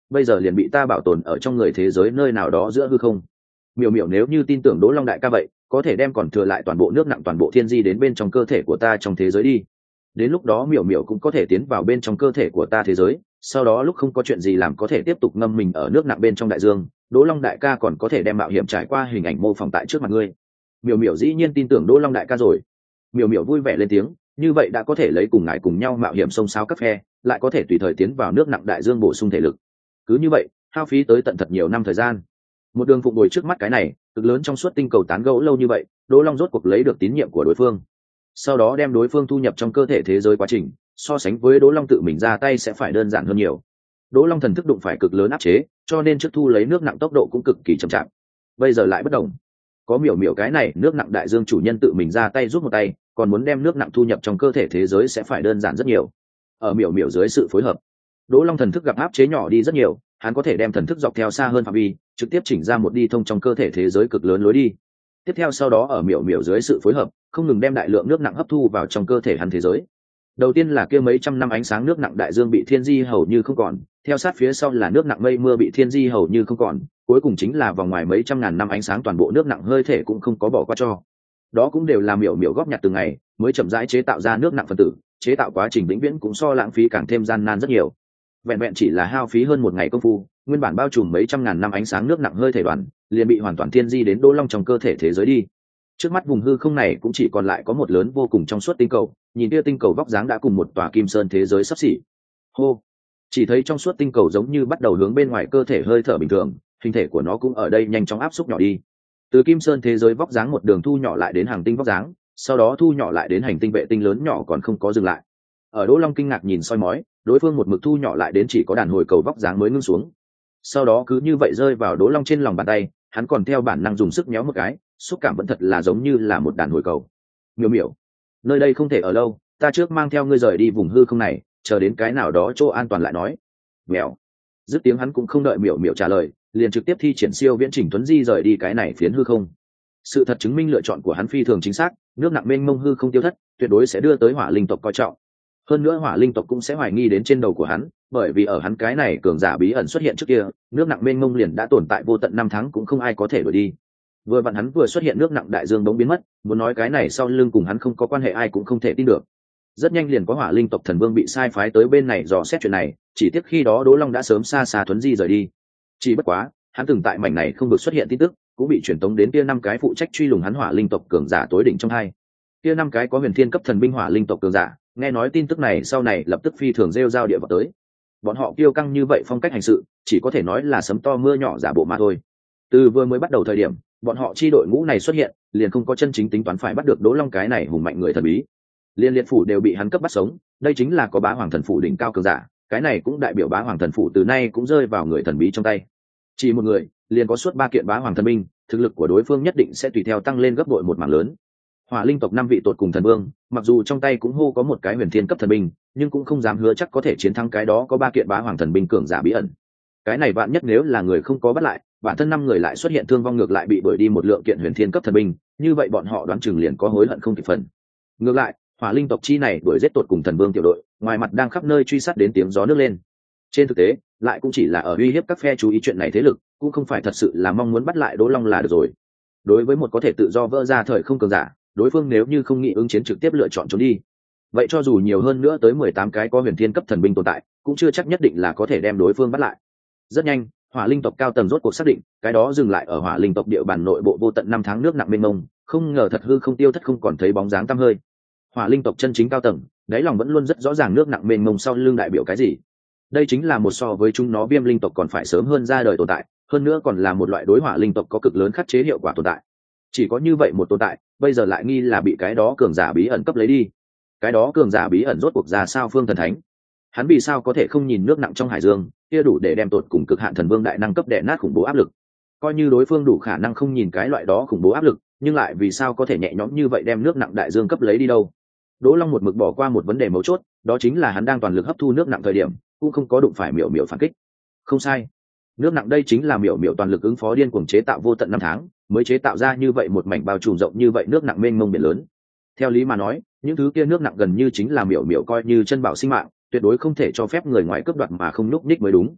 bây giờ liền bị ta bảo tồn ở trong người thế giới nơi nào đó giữa hư không. Miểu miểu nếu như tin tưởng Đỗ Long đại ca vậy, có thể đem còn thừa lại toàn bộ nước nặng toàn bộ thiên di đến bên trong cơ thể của ta trong thế giới đi. Đến lúc đó miểu miểu cũng có thể tiến vào bên trong cơ thể của ta thế giới, sau đó lúc không có chuyện gì làm có thể tiếp tục ngâm mình ở nước nặng bên trong đại dương. Đỗ Long đại ca còn có thể đem mạo hiểm trải qua hình ảnh mô phỏng tại trước mặt ngươi. Miểu miểu dĩ nhiên tin tưởng Đỗ Long đại ca rồi. Miểu miểu vui vẻ lên tiếng, như vậy đã có thể lấy cùng ngài cùng nhau mạo hiểm sông sáo cấp phe, lại có thể tùy thời tiến vào nước nặng đại dương bổ sung thể lực. Cứ như vậy hao phí tới tận thật nhiều năm thời gian, một đường phụng bồi trước mắt cái này cực lớn trong suốt tinh cầu tán gẫu lâu như vậy, Đỗ Long rốt cuộc lấy được tín nhiệm của đối phương, sau đó đem đối phương thu nhập trong cơ thể thế giới. Quá trình so sánh với Đỗ Long tự mình ra tay sẽ phải đơn giản hơn nhiều. Đỗ Long thần thức đụng phải cực lớn áp chế, cho nên trước thu lấy nước nặng tốc độ cũng cực kỳ chậm chạp. Bây giờ lại bất đồng, có miểu miểu cái này nước nặng đại dương chủ nhân tự mình ra tay giúp một tay, còn muốn đem nước nặng thu nhập trong cơ thể thế giới sẽ phải đơn giản rất nhiều. Ở miểu miểu dưới sự phối hợp, Đỗ Long thần thức gặp áp chế nhỏ đi rất nhiều, hắn có thể đem thần thức dọc theo xa hơn phạm vi, trực tiếp chỉnh ra một đi thông trong cơ thể thế giới cực lớn lối đi. Tiếp theo sau đó ở miểu miểu dưới sự phối hợp, không ngừng đem đại lượng nước nặng hấp thu vào trong cơ thể hắn thế giới. Đầu tiên là kia mấy trăm năm ánh sáng nước nặng đại dương bị thiên di hầu như không còn, theo sát phía sau là nước nặng mây mưa bị thiên di hầu như không còn, cuối cùng chính là vòng ngoài mấy trăm ngàn năm ánh sáng toàn bộ nước nặng hơi thể cũng không có bỏ qua cho. Đó cũng đều là miểu miểu góp nhặt từng ngày, mới chậm rãi chế tạo ra nước nặng phân tử, chế tạo quá trình vĩnh viễn cũng so lãng phí càng thêm gian nan rất nhiều. Vẹn vẹn chỉ là hao phí hơn một ngày công phu, nguyên bản bao trùm mấy trăm ngàn năm ánh sáng nước nặng hơi thể đoàn liền bị hoàn toàn thiên di đến Đỗ Long trong cơ thể thế giới đi. Trước mắt vùng hư không này cũng chỉ còn lại có một lớn vô cùng trong suốt tinh cầu, nhìn kia tinh cầu vóc dáng đã cùng một tòa kim sơn thế giới sắp xỉ. Hô, chỉ thấy trong suốt tinh cầu giống như bắt đầu hướng bên ngoài cơ thể hơi thở bình thường, hình thể của nó cũng ở đây nhanh chóng áp xúc nhỏ đi. Từ kim sơn thế giới vóc dáng một đường thu nhỏ lại đến hàng tinh vóc dáng, sau đó thu nhỏ lại đến hành tinh vệ tinh lớn nhỏ còn không có dừng lại. Ở Đỗ Long kinh ngạc nhìn soi mói, đối phương một mực thu nhỏ lại đến chỉ có đàn hồi cầu vóc dáng mới ngưng xuống. Sau đó cứ như vậy rơi vào Đỗ Long trên lòng bàn tay, hắn còn theo bản năng dùng sức méo một cái, xúc cảm vẫn thật là giống như là một đàn hồi cầu. Miểu miểu, nơi đây không thể ở lâu, ta trước mang theo ngươi rời đi vùng hư không này, chờ đến cái nào đó chỗ an toàn lại nói. Mèo. Dứt tiếng hắn cũng không đợi miểu miểu trả lời, liền trực tiếp thi triển siêu viễn chỉnh tuấn di rời đi cái này phiến hư không. Sự thật chứng minh lựa chọn của hắn phi thường chính xác, nước nặng mênh mông hư không tiêu thất, tuyệt đối sẽ đưa tới hỏa linh tộc coi trọng. Hơn nữa hỏa linh tộc cũng sẽ hoài nghi đến trên đầu của hắn, bởi vì ở hắn cái này cường giả bí ẩn xuất hiện trước kia, nước nặng mênh mông liền đã tồn tại vô tận năm tháng cũng không ai có thể đuổi đi. Vừa vặn hắn vừa xuất hiện nước nặng đại dương bỗng biến mất, muốn nói cái này sau lưng cùng hắn không có quan hệ ai cũng không thể tin được. Rất nhanh liền có hỏa linh tộc thần vương bị sai phái tới bên này dò xét chuyện này, chỉ tiếc khi đó Đỗ Long đã sớm xa xa thuấn di rời đi. Chỉ bất quá, hắn từng tại mảnh này không được xuất hiện tin tức, cũng bị truyền tống đến kia năm cái phụ trách truy lùng hắn hỏa linh tộc cường giả tối đỉnh trong hai. Kia năm cái có huyền thiên cấp thần binh hỏa linh tộc cường giả, nghe nói tin tức này sau này lập tức phi thường rêu rao địa vào tới. Bọn họ kiêu căng như vậy phong cách hành sự, chỉ có thể nói là sấm to mưa nhỏ giả bộ mà thôi. Từ vừa mới bắt đầu thời điểm, bọn họ chi đội ngũ này xuất hiện, liền không có chân chính tính toán phải bắt được Đỗ Long cái này hùng mạnh người thần bí. Liên liệt phủ đều bị hắn cấp bắt sống, đây chính là có bá hoàng thần phủ đỉnh cao cường giả, cái này cũng đại biểu bá hoàng thần phủ từ nay cũng rơi vào người thần bí trong tay. Chỉ một người, liền có suốt ba kiện bá hoàng thần binh, thực lực của đối phương nhất định sẽ tùy theo tăng lên gấp bội một mảng lớn. Hỏa linh tộc năm vị tột cùng thần vương, mặc dù trong tay cũng hô có một cái huyền thiên cấp thần binh, nhưng cũng không dám hứa chắc có thể chiến thắng cái đó có ba kiện bá hoàng thần binh cường giả bí ẩn. Cái này vạn nhất nếu là người không có bắt lại, bản thân năm người lại xuất hiện thương vong ngược lại bị đuổi đi một lượng kiện huyền thiên cấp thần binh, như vậy bọn họ đoán chừng liền có hối hận không kịp phần. Ngược lại, hỏa linh tộc chi này đuổi giết tột cùng thần vương tiểu đội, ngoài mặt đang khắp nơi truy sát đến tiếng gió nước lên. Trên thực tế, lại cũng chỉ là ở uy hiếp các phe chú ý chuyện này thế lực, cũng không phải thật sự là mong muốn bắt lại Đỗ Long là được rồi. Đối với một có thể tự do vỡ ra thời không cường giả, đối phương nếu như không nghĩ ứng chiến trực tiếp lựa chọn trốn đi, vậy cho dù nhiều hơn nữa tới mười tám cái có huyền thiên cấp thần binh tồn tại, cũng chưa chắc nhất định là có thể đem đối phương bắt lại. Rất nhanh, hỏa linh tộc cao tầng rốt cuộc xác định, cái đó dừng lại ở hỏa linh tộc địa bàn nội bộ vô tận năm tháng nước nặng mênh mông, không ngờ thật hư không tiêu thất không còn thấy bóng dáng tăm hơi. Hỏa linh tộc chân chính cao tầng, đáy lòng vẫn luôn rất rõ ràng nước nặng mênh mông sau lưng đại biểu cái gì. Đây chính là một so với chúng nó viêm linh tộc còn phải sớm hơn ra đời tồn tại, hơn nữa còn là một loại đối hỏa linh tộc có cực lớn khắc chế hiệu quả tồn tại. Chỉ có như vậy một tồn tại, bây giờ lại nghi là bị cái đó cường giả bí ẩn cấp lấy đi. Cái đó cường giả bí ẩn rốt cuộc ra sao phương thần thánh? Hắn vì sao có thể không nhìn nước nặng trong hải dương, kia đủ để đem tột cùng cực hạn thần vương đại năng cấp đè nát khủng bố áp lực. Coi như đối phương đủ khả năng không nhìn cái loại đó khủng bố áp lực, nhưng lại vì sao có thể nhẹ nhõm như vậy đem nước nặng đại dương cấp lấy đi đâu? Đỗ Long một mực bỏ qua một vấn đề mấu chốt, đó chính là hắn đang toàn lực hấp thu nước nặng thời điểm, cũng không có đụng phải miểu miểu phản kích. Không sai, nước nặng đây chính là miểu miểu toàn lực ứng phó điên cuồng chế tạo vô tận năm tháng, mới chế tạo ra như vậy một mảnh bao trùm rộng như vậy nước nặng mênh mông biển lớn. Theo lý mà nói, những thứ kia nước nặng gần như chính là miểu miểu coi như chân bảo sinh mạng, tuyệt đối không thể cho phép người ngoài cướp đoạt mà không núp ních mới đúng.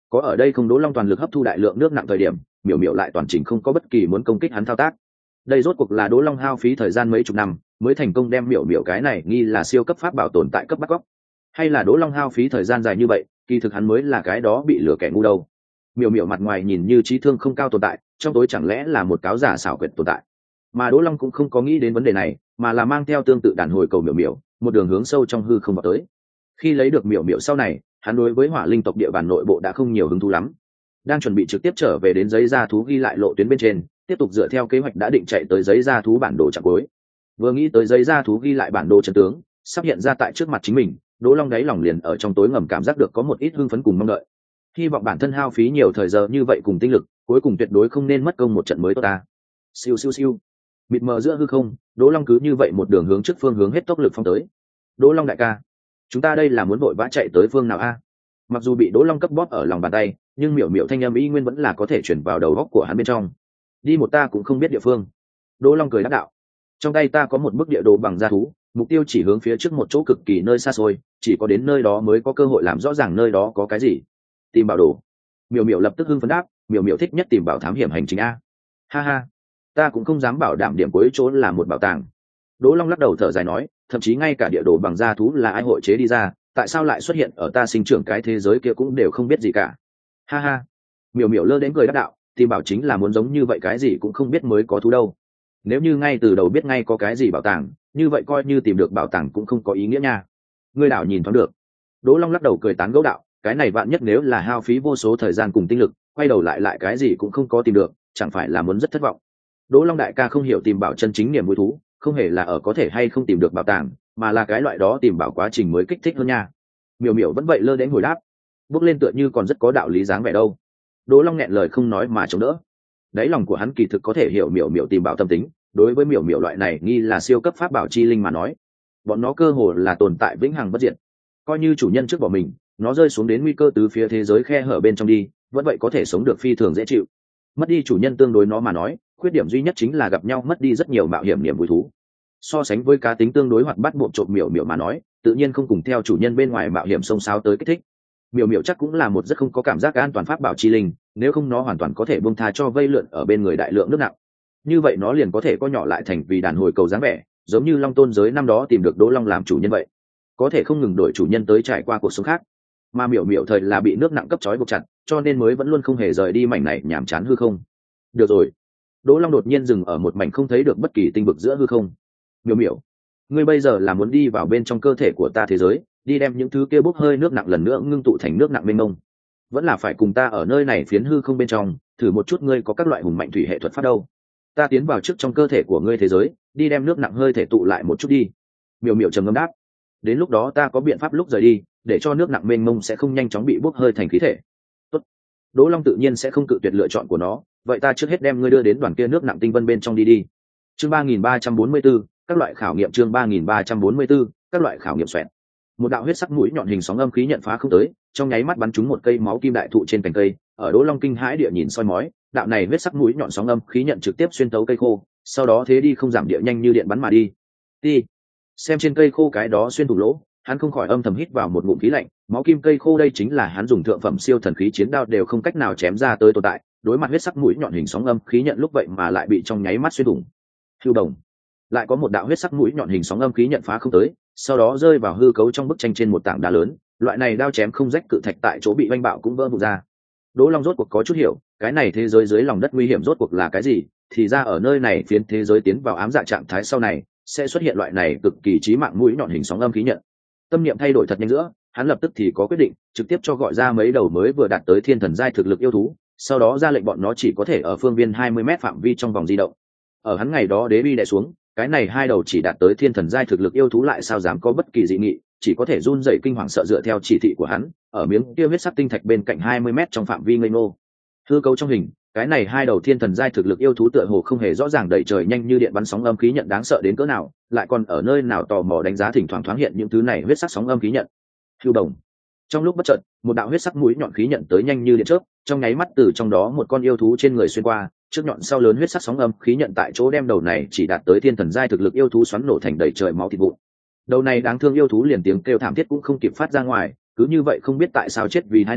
có ở đây không Đỗ Long toàn lực hấp thu đại lượng nước nặng thời điểm, miểu miểu lại toàn trình không có bất kỳ muốn công kích hắn thao tác. Đây rốt cuộc là Đỗ Long hao phí thời gian mấy chục năm mới thành công đem miểu miểu cái này nghi là siêu cấp pháp bảo tồn tại cấp bắt góc, hay là Đỗ Long hao phí thời gian dài như vậy kỳ thực hắn mới là cái đó bị lừa kẻ ngu đâu. Miểu miểu mặt ngoài nhìn như trí thương không cao tồn tại, trong tối chẳng lẽ là một cáo giả xảo quyệt tồn tại. Mà Đỗ Long cũng không có nghĩ đến vấn đề này, mà là mang theo tương tự đàn hồi cầu miểu miểu, một đường hướng sâu trong hư không vào tới. Khi lấy được miểu miểu sau này, hắn đối với hỏa linh tộc địa bàn nội bộ đã không nhiều hứng thú lắm, đang chuẩn bị trực tiếp trở về đến giấy gia thú ghi lại lộ tuyến bên trên, tiếp tục dựa theo kế hoạch đã định chạy tới giấy gia thú bản đồ chặng cuối. Vừa nghĩ tới giấy gia thú ghi lại bản đồ chân tướng sắp hiện ra tại trước mặt chính mình, Đỗ Long đáy lòng liền ở trong tối ngầm cảm giác được có một ít hưng phấn cùng mong đợi. Hy vọng bản thân hao phí nhiều thời giờ như vậy cùng tinh lực, cuối cùng tuyệt đối không nên mất công một trận mới tốt ta. Siêu siêu siêu. Mịt mờ giữa hư không, Đỗ Long cứ như vậy một đường hướng trước phương hướng hết tốc lực phong tới. Đỗ Long đại ca, chúng ta đây là muốn vội vã chạy tới phương nào a? Mặc dù bị Đỗ Long cấp bóp ở lòng bàn tay, nhưng miểu miểu thanh âm y nguyên vẫn là có thể chuyển vào đầu góc của hắn bên trong. Đi một ta cũng không biết địa phương. Đỗ Long cười đáp đạo. Trong tay ta có một bức địa đồ bằng da thú, mục tiêu chỉ hướng phía trước một chỗ cực kỳ nơi xa xôi, chỉ có đến nơi đó mới có cơ hội làm rõ ràng nơi đó có cái gì. Tìm bảo đồ. Miểu miểu lập tức hưng phấn đáp, miểu miểu thích nhất tìm bảo thám hiểm hành trình a. Ha ha, ta cũng không dám bảo đảm điểm cuối chỗ là một bảo tàng. Đỗ Long lắc đầu thở dài nói, thậm chí ngay cả địa đồ bằng da thú là ai hội chế đi ra, tại sao lại xuất hiện ở ta sinh trưởng cái thế giới kia cũng đều không biết gì cả. Ha ha. Miểu miểu lơ đến cười đáp đạo, tìm bảo chính là muốn giống như vậy cái gì cũng không biết mới có thú đâu. Nếu như ngay từ đầu biết ngay có cái gì bảo tàng, như vậy coi như tìm được bảo tàng cũng không có ý nghĩa nha. Ngươi đảo nhìn thoáng được. Đỗ Long lắc đầu cười tán gẫu đạo, cái này vạn nhất nếu là hao phí vô số thời gian cùng tinh lực, quay đầu lại lại cái gì cũng không có tìm được, chẳng phải là muốn rất thất vọng. Đỗ Long đại ca không hiểu tìm bảo chân chính niềm vui thú, không hề là ở có thể hay không tìm được bảo tàng, mà là cái loại đó tìm bảo quá trình mới kích thích hơn nha. Miểu miểu vẫn vậy lơ đến hồi đáp, bước lên tựa như còn rất có đạo lý dáng vẻ đâu. Đỗ Long nghẹn lời không nói mà chống đỡ. Đáy lòng của hắn kỳ thực có thể hiểu miểu miểu tìm bảo tâm tính, đối với miểu miểu loại này nghi là siêu cấp pháp bảo chi linh mà nói, bọn nó cơ hồ là tồn tại vĩnh hằng bất diệt. Coi như chủ nhân trước bỏ mình, nó rơi xuống đến nguy cơ tứ phía thế giới khe hở bên trong đi, vẫn vậy có thể sống được phi thường dễ chịu. Mất đi chủ nhân tương đối nó mà nói, khuyết điểm duy nhất chính là gặp nhau mất đi rất nhiều mạo hiểm niềm vui thú. So sánh với cá tính tương đối hoạt bát bộn trộm miểu miểu mà nói, tự nhiên không cùng theo chủ nhân bên ngoài mạo hiểm xông xáo tới kích thích. Miểu miểu chắc cũng là một rất không có cảm giác an toàn pháp bảo chi linh, nếu không nó hoàn toàn có thể buông tha cho vây lượn ở bên người đại lượng nước nặng. Như vậy nó liền có thể co nhỏ lại thành vì đàn hồi cầu dáng vẻ, giống như Long Tôn giới năm đó tìm được Đỗ Long làm chủ nhân vậy, có thể không ngừng đổi chủ nhân tới trải qua cuộc sống khác. Mà miểu miểu thời là bị nước nặng cấp trói buộc chặt, cho nên mới vẫn luôn không hề rời đi mảnh này nhàm chán hư không. Được rồi. Đỗ Long đột nhiên dừng ở một mảnh không thấy được bất kỳ tinh vực giữa hư không. Miểu miểu, ngươi bây giờ là muốn đi vào bên trong cơ thể của ta thế giới, đi đem những thứ kia bốc hơi nước nặng lần nữa ngưng tụ thành nước nặng mênh mông, vẫn là phải cùng ta ở nơi này phiến hư không bên trong thử một chút ngươi có các loại hùng mạnh thủy hệ thuật pháp đâu. Ta tiến vào trước trong cơ thể của ngươi thế giới, đi đem nước nặng hơi thể tụ lại một chút đi. Miểu miểu trầm ngâm đáp, đến lúc đó ta có biện pháp lúc rời đi, để cho nước nặng mênh mông sẽ không nhanh chóng bị bốc hơi thành khí thể. Tốt. Đỗ Long tự nhiên sẽ không cự tuyệt lựa chọn của nó, vậy ta trước hết đem ngươi đưa đến đoàn kia nước nặng tinh vân bên trong đi đi. Chương ba nghìn ba trăm bốn mươi 344, các loại khảo nghiệm chương ba nghìn ba trăm bốn mươi 344, các loại khảo nghiệm xoẹt. Một đạo huyết sắc mũi nhọn hình sóng âm khí nhận phá không tới, trong nháy mắt bắn trúng một cây máu kim đại thụ trên cành cây, ở Đỗ Long kinh hãi địa nhìn soi mói, đạo này huyết sắc mũi nhọn sóng âm khí nhận trực tiếp xuyên tấu cây khô, sau đó thế đi không giảm địa nhanh như điện bắn mà đi. Đi. Xem trên cây khô cái đó xuyên thủng lỗ, hắn không khỏi âm thầm hít vào một ngụm khí lạnh, máu kim cây khô đây chính là hắn dùng thượng phẩm siêu thần khí chiến đao đều không cách nào chém ra tới tồn tại, đối mặt huyết sắc mũi nhọn hình sóng âm khí nhận lúc vậy mà lại bị trong nháy mắt xuyên thủng. Hưu đồng. Lại có một đạo huyết sắc mũi nhọn hình sóng âm khí nhận phá không tới, sau đó rơi vào hư cấu trong bức tranh trên một tảng đá lớn, loại này đao chém không rách cự thạch tại chỗ bị oanh bạo cũng vỡ vụn ra. Đỗ Long rốt cuộc có chút hiểu, cái này thế giới dưới lòng đất nguy hiểm rốt cuộc là cái gì, thì ra ở nơi này phiến thế giới tiến vào ám dạ trạng thái sau này, sẽ xuất hiện loại này cực kỳ chí mạng mũi nhọn hình sóng âm khí nhận. Tâm niệm thay đổi thật nhanh giữa, hắn lập tức thì có quyết định, trực tiếp cho gọi ra mấy đầu mới vừa đạt tới thiên thần giai thực lực yêu thú, sau đó ra lệnh bọn nó chỉ có thể ở phương viên hai mươi mét phạm vi trong vòng di động. Ở hắn ngày đó đế bi đè xuống, cái này hai đầu chỉ đạt tới thiên thần giai thực lực yêu thú lại sao dám có bất kỳ dị nghị, chỉ có thể run rẩy kinh hoàng sợ dựa theo chỉ thị của hắn, ở miếng kia huyết sắc tinh thạch bên cạnh hai mươi mét trong phạm vi ngây ngô. Hư cấu trong hình, cái này hai đầu thiên thần giai thực lực yêu thú tựa hồ không hề rõ ràng đẩy trời nhanh như điện bắn sóng âm khí nhận đáng sợ đến cỡ nào, lại còn ở nơi nào tò mò đánh giá thỉnh thoảng thoáng hiện những thứ này huyết sắc sóng âm khí nhận. Hưu đồng. Trong lúc bất chợt, một đạo huyết sắc mũi nhọn khí nhận tới nhanh như điện chớp, trong nháy mắt từ trong đó một con yêu thú trên người xuyên qua, trước nhọn sau lớn huyết sắc sóng âm khí nhận tại chỗ đem đầu này chỉ đạt tới thiên thần giai thực lực yêu thú xoắn nổ thành đầy trời máu thịt vụn. Đầu này đáng thương yêu thú liền tiếng kêu thảm thiết cũng không kịp phát ra ngoài, cứ như vậy không biết tại sao chết vì tai nạn,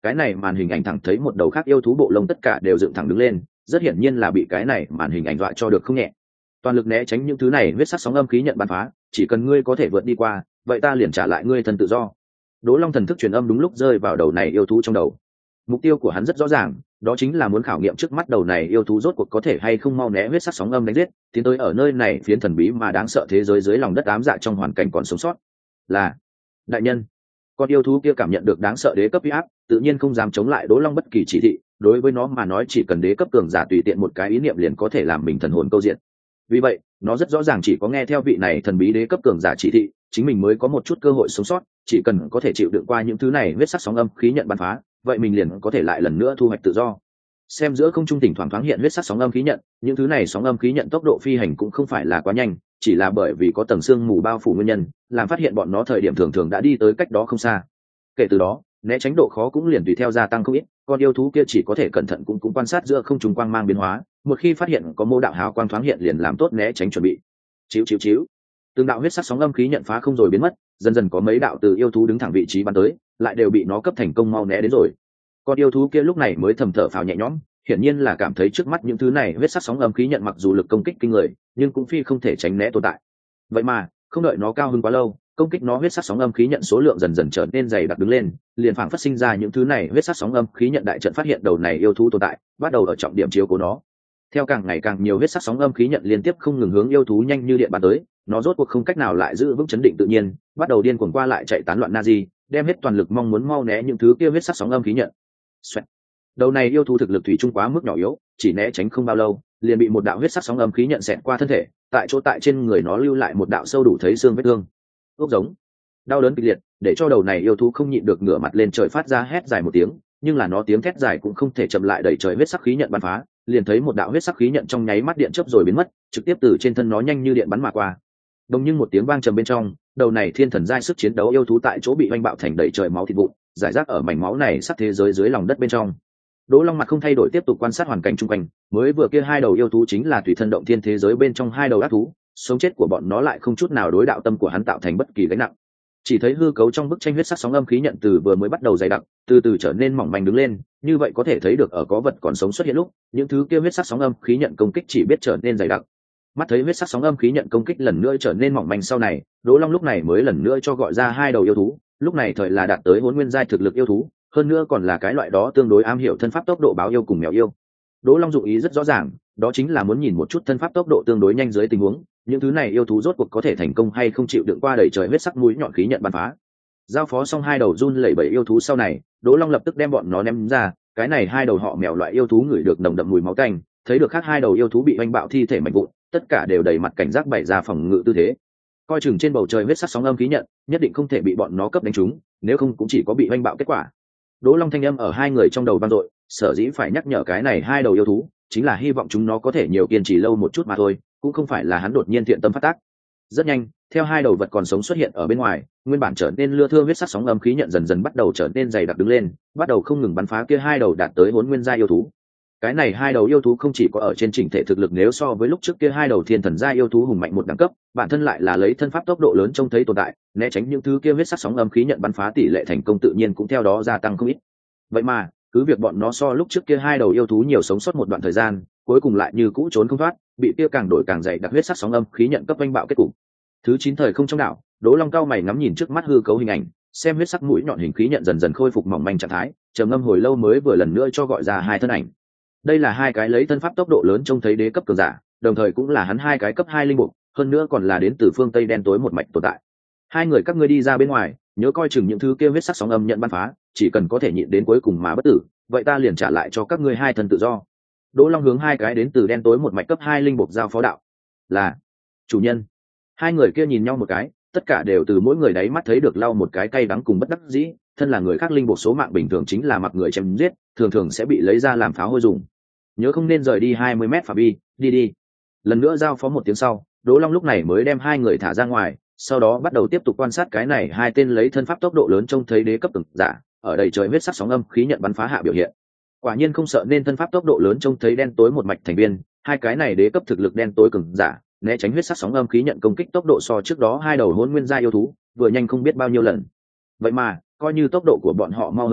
cái này màn hình ảnh thẳng thấy một đầu khác yêu thú bộ lông tất cả đều dựng thẳng đứng lên, rất hiển nhiên là bị cái này màn hình ảnh dọa cho được không nhẹ. Toàn lực né tránh những thứ này huyết sắc sóng âm khí nhận bắn phá, chỉ cần ngươi có thể vượt đi qua, vậy ta liền trả lại ngươi thân tự do. Đỗ Long thần thức truyền âm đúng lúc rơi vào đầu này yêu thú trong đầu. Mục tiêu của hắn rất rõ ràng, đó chính là muốn khảo nghiệm trước mắt đầu này yêu thú rốt cuộc có thể hay không mau né huyết sắc sóng âm đánh giết, tiến tới ở nơi này phiến thần bí mà đáng sợ thế giới dưới lòng đất ám dạ trong hoàn cảnh còn sống sót. Là đại nhân. Con yêu thú kia cảm nhận được đáng sợ đế cấp uy áp, tự nhiên không dám chống lại Đỗ Long bất kỳ chỉ thị, đối với nó mà nói chỉ cần đế cấp cường giả tùy tiện một cái ý niệm liền có thể làm mình thần hồn câu diện. Vì vậy, nó rất rõ ràng chỉ có nghe theo vị này thần bí đế cấp cường giả chỉ thị, chính mình mới có một chút cơ hội sống sót, chỉ cần có thể chịu đựng qua những thứ này huyết sắc sóng âm khí nhận bắn phá, vậy mình liền có thể lại lần nữa thu hoạch tự do. Xem giữa không trung thỉnh thoảng thoáng hiện huyết sắc sóng âm khí nhận, những thứ này sóng âm khí nhận tốc độ phi hành cũng không phải là quá nhanh, chỉ là bởi vì có tầng sương mù bao phủ nguyên nhân, làm phát hiện bọn nó thời điểm thường thường đã đi tới cách đó không xa. Kể từ đó, né tránh độ khó cũng liền tùy theo gia tăng không ít, con yêu thú kia chỉ có thể cẩn thận cũng cũng quan sát giữa không trung quang mang biến hóa, một khi phát hiện có mô đạo hào quang thoáng hiện liền làm tốt né tránh chuẩn bị. Chíu chíu chíu. Từng đạo huyết sắc sóng âm khí nhận phá không rồi biến mất, dần dần có mấy đạo từ yêu thú đứng thẳng vị trí bắn tới, lại đều bị nó cấp thành công mau né đến rồi. Con yêu thú kia lúc này mới thầm thở phào nhẹ nhõm, hiển nhiên là cảm thấy trước mắt những thứ này huyết sắc sóng âm khí nhận mặc dù lực công kích kinh người, nhưng cũng phi không thể tránh né tồn tại. Vậy mà, không đợi nó cao hứng quá lâu, công kích nó huyết sắc sóng âm khí nhận số lượng dần dần trở nên dày đặc đứng lên, liền phảng phát sinh ra những thứ này huyết sắc sóng âm khí nhận đại trận phát hiện đầu này yêu thú tồn tại, bắt đầu ở trọng điểm chiếu cố nó. Theo càng ngày càng nhiều huyết sắc sóng âm khí nhận liên tiếp không ngừng hướng yêu thú nhanh như điện bắn tới, nó rốt cuộc không cách nào lại giữ vững chấn định tự nhiên, bắt đầu điên cuồng qua lại chạy tán loạn Nazi, đem hết toàn lực mong muốn mau né những thứ kia huyết sắc sóng âm khí nhận. Xoẹt. Đầu này yêu thú thực lực thủy chung quá mức nhỏ yếu, chỉ né tránh không bao lâu, liền bị một đạo huyết sắc sóng âm khí nhận xẹt qua thân thể, tại chỗ tại trên người nó lưu lại một đạo sâu đủ thấy xương vết thương. Ốc giống. Đau đớn kịch liệt, để cho đầu này yêu thú không nhịn được ngửa mặt lên trời phát ra hét dài một tiếng, nhưng là nó tiếng thét dài cũng không thể chậm lại đẩy trời huyết sắc khí nhận bắn phá, liền thấy một đạo huyết sắc khí nhận trong nháy mắt điện chớp rồi biến mất, trực tiếp từ trên thân nó nhanh như điện bắn mà qua. Đồng như một tiếng vang trầm bên trong, đầu này thiên thần giai sức chiến đấu yêu thú tại chỗ bị oanh bạo thành đầy trời máu thịt vụn, giải rác ở mảnh máu này sắc thế giới dưới lòng đất bên trong. Đỗ Long mặt không thay đổi tiếp tục quan sát hoàn cảnh xung quanh, mới vừa kia hai đầu yêu thú chính là tùy thân động thiên thế giới bên trong hai đầu ác thú, sống chết của bọn nó lại không chút nào đối đạo tâm của hắn tạo thành bất kỳ gánh nặng. Chỉ thấy hư cấu trong bức tranh huyết sắc sóng âm khí nhận từ vừa mới bắt đầu dày đặc, từ từ trở nên mỏng manh đứng lên, như vậy có thể thấy được ở có vật còn sống xuất hiện lúc, những thứ kia huyết sắc sóng âm khí nhận công kích chỉ biết trở nên dày đặc. Mắt thấy huyết sắc sóng âm khí nhận công kích lần nữa trở nên mỏng manh sau này, Đỗ Long lúc này mới lần nữa cho gọi ra hai đầu yêu thú, lúc này thời là đạt tới Hỗn Nguyên giai thực lực yêu thú, hơn nữa còn là cái loại đó tương đối am hiểu thân pháp tốc độ báo yêu cùng mèo yêu. Đỗ Long dụng ý rất rõ ràng, đó chính là muốn nhìn một chút thân pháp tốc độ tương đối nhanh dưới tình huống, những thứ này yêu thú rốt cuộc có thể thành công hay không chịu đựng qua đầy trời huyết sắc mũi nhọn khí nhận bắn phá. Giao phó xong hai đầu run lẩy bẩy yêu thú sau này, Đỗ Long lập tức đem bọn nó ném ra, cái này hai đầu họ mèo loại yêu thú ngửi được nồng đậm mùi máu tanh, thấy được khác hai đầu yêu thú bị oanh bạo thi thể mạnh vụn, tất cả đều đầy mặt cảnh giác bày ra phòng ngự tư thế. Coi chừng trên bầu trời huyết sắc sóng âm khí nhận, nhất định không thể bị bọn nó cấp đánh trúng, nếu không cũng chỉ có bị oanh bạo kết quả. Đỗ Long thanh âm ở hai người trong đầu vang dội, sở dĩ phải nhắc nhở cái này hai đầu yêu thú, chính là hy vọng chúng nó có thể nhiều kiên trì lâu một chút mà thôi, cũng không phải là hắn đột nhiên thiện tâm phát tác. Rất nhanh, theo hai đầu vật còn sống xuất hiện ở bên ngoài, nguyên bản trở nên lưa thưa huyết sắc sóng âm khí nhận dần dần bắt đầu trở nên dày đặc đứng lên, bắt đầu không ngừng bắn phá kia hai đầu đạt tới Hỗn Nguyên giai yêu thú. Cái này hai đầu yêu thú không chỉ có ở trên chỉnh thể thực lực nếu so với lúc trước kia hai đầu thiên thần giai yêu thú hùng mạnh một đẳng cấp, bản thân lại là lấy thân pháp tốc độ lớn trông thấy tồn tại, né tránh những thứ kia huyết sắc sóng âm khí nhận bắn phá tỷ lệ thành công tự nhiên cũng theo đó gia tăng không ít. Vậy mà, cứ việc bọn nó so lúc trước kia hai đầu yêu thú nhiều sống sót một đoạn thời gian, cuối cùng lại như cũ trốn không thoát, bị kia càng đổi càng dày đặc huyết sắc sóng âm khí nhận cấp oanh bạo kết cục. Thứ chín thời không trong đảo, Đỗ Long cao mày ngắm nhìn trước mắt hư cấu hình ảnh, xem huyết sắc mũi nhọn hình khí nhận dần dần khôi phục mỏng manh trạng thái, trầm ngâm hồi lâu mới vừa lần nữa cho gọi ra hai thân ảnh. Đây là hai cái lấy thân pháp tốc độ lớn trông thấy đế cấp cường giả, đồng thời cũng là hắn hai cái cấp hai linh mục, hơn nữa còn là đến từ phương Tây đen tối một mạch tồn tại. Hai người các ngươi đi ra bên ngoài, nhớ coi chừng những thứ kia huyết sắc sóng âm nhận bắn phá, chỉ cần có thể nhịn đến cuối cùng mà bất tử, vậy ta liền trả lại cho các ngươi hai thân tự do. Đỗ Long hướng hai cái đến từ đen tối một mạch cấp hai linh mục giao phó đạo. Là chủ nhân. Hai người kia nhìn nhau một cái, tất cả đều từ mỗi người đáy mắt thấy được lau một cái cay đắng cùng bất đắc dĩ, thân là người khác linh mục số mạng bình thường chính là mặc người chém giết, thường thường sẽ bị lấy ra làm pháo hôi dùng. Nhớ không nên rời đi hai mươi mét phạm vi, đi đi. Lần nữa giao phó một tiếng sau, Đỗ Long lúc này mới đem hai người thả ra ngoài, sau đó bắt đầu tiếp tục quan sát cái này hai tên lấy thân pháp tốc độ lớn trông thấy đế cấp cường giả, ở đầy trời huyết sắc sóng âm khí nhận bắn phá hạ biểu hiện. Quả nhiên không sợ nên thân pháp tốc độ lớn trông thấy đen tối một mạch thành viên, hai cái này đế cấp thực lực đen tối cường giả, né tránh huyết sắc sóng âm khí nhận công kích tốc độ so trước đó hai đầu Hỗn Nguyên giai yêu thú, vừa nhanh không biết bao nhiêu lần. Vậy mà, coi như tốc độ của bọn họ mau hơn nữa,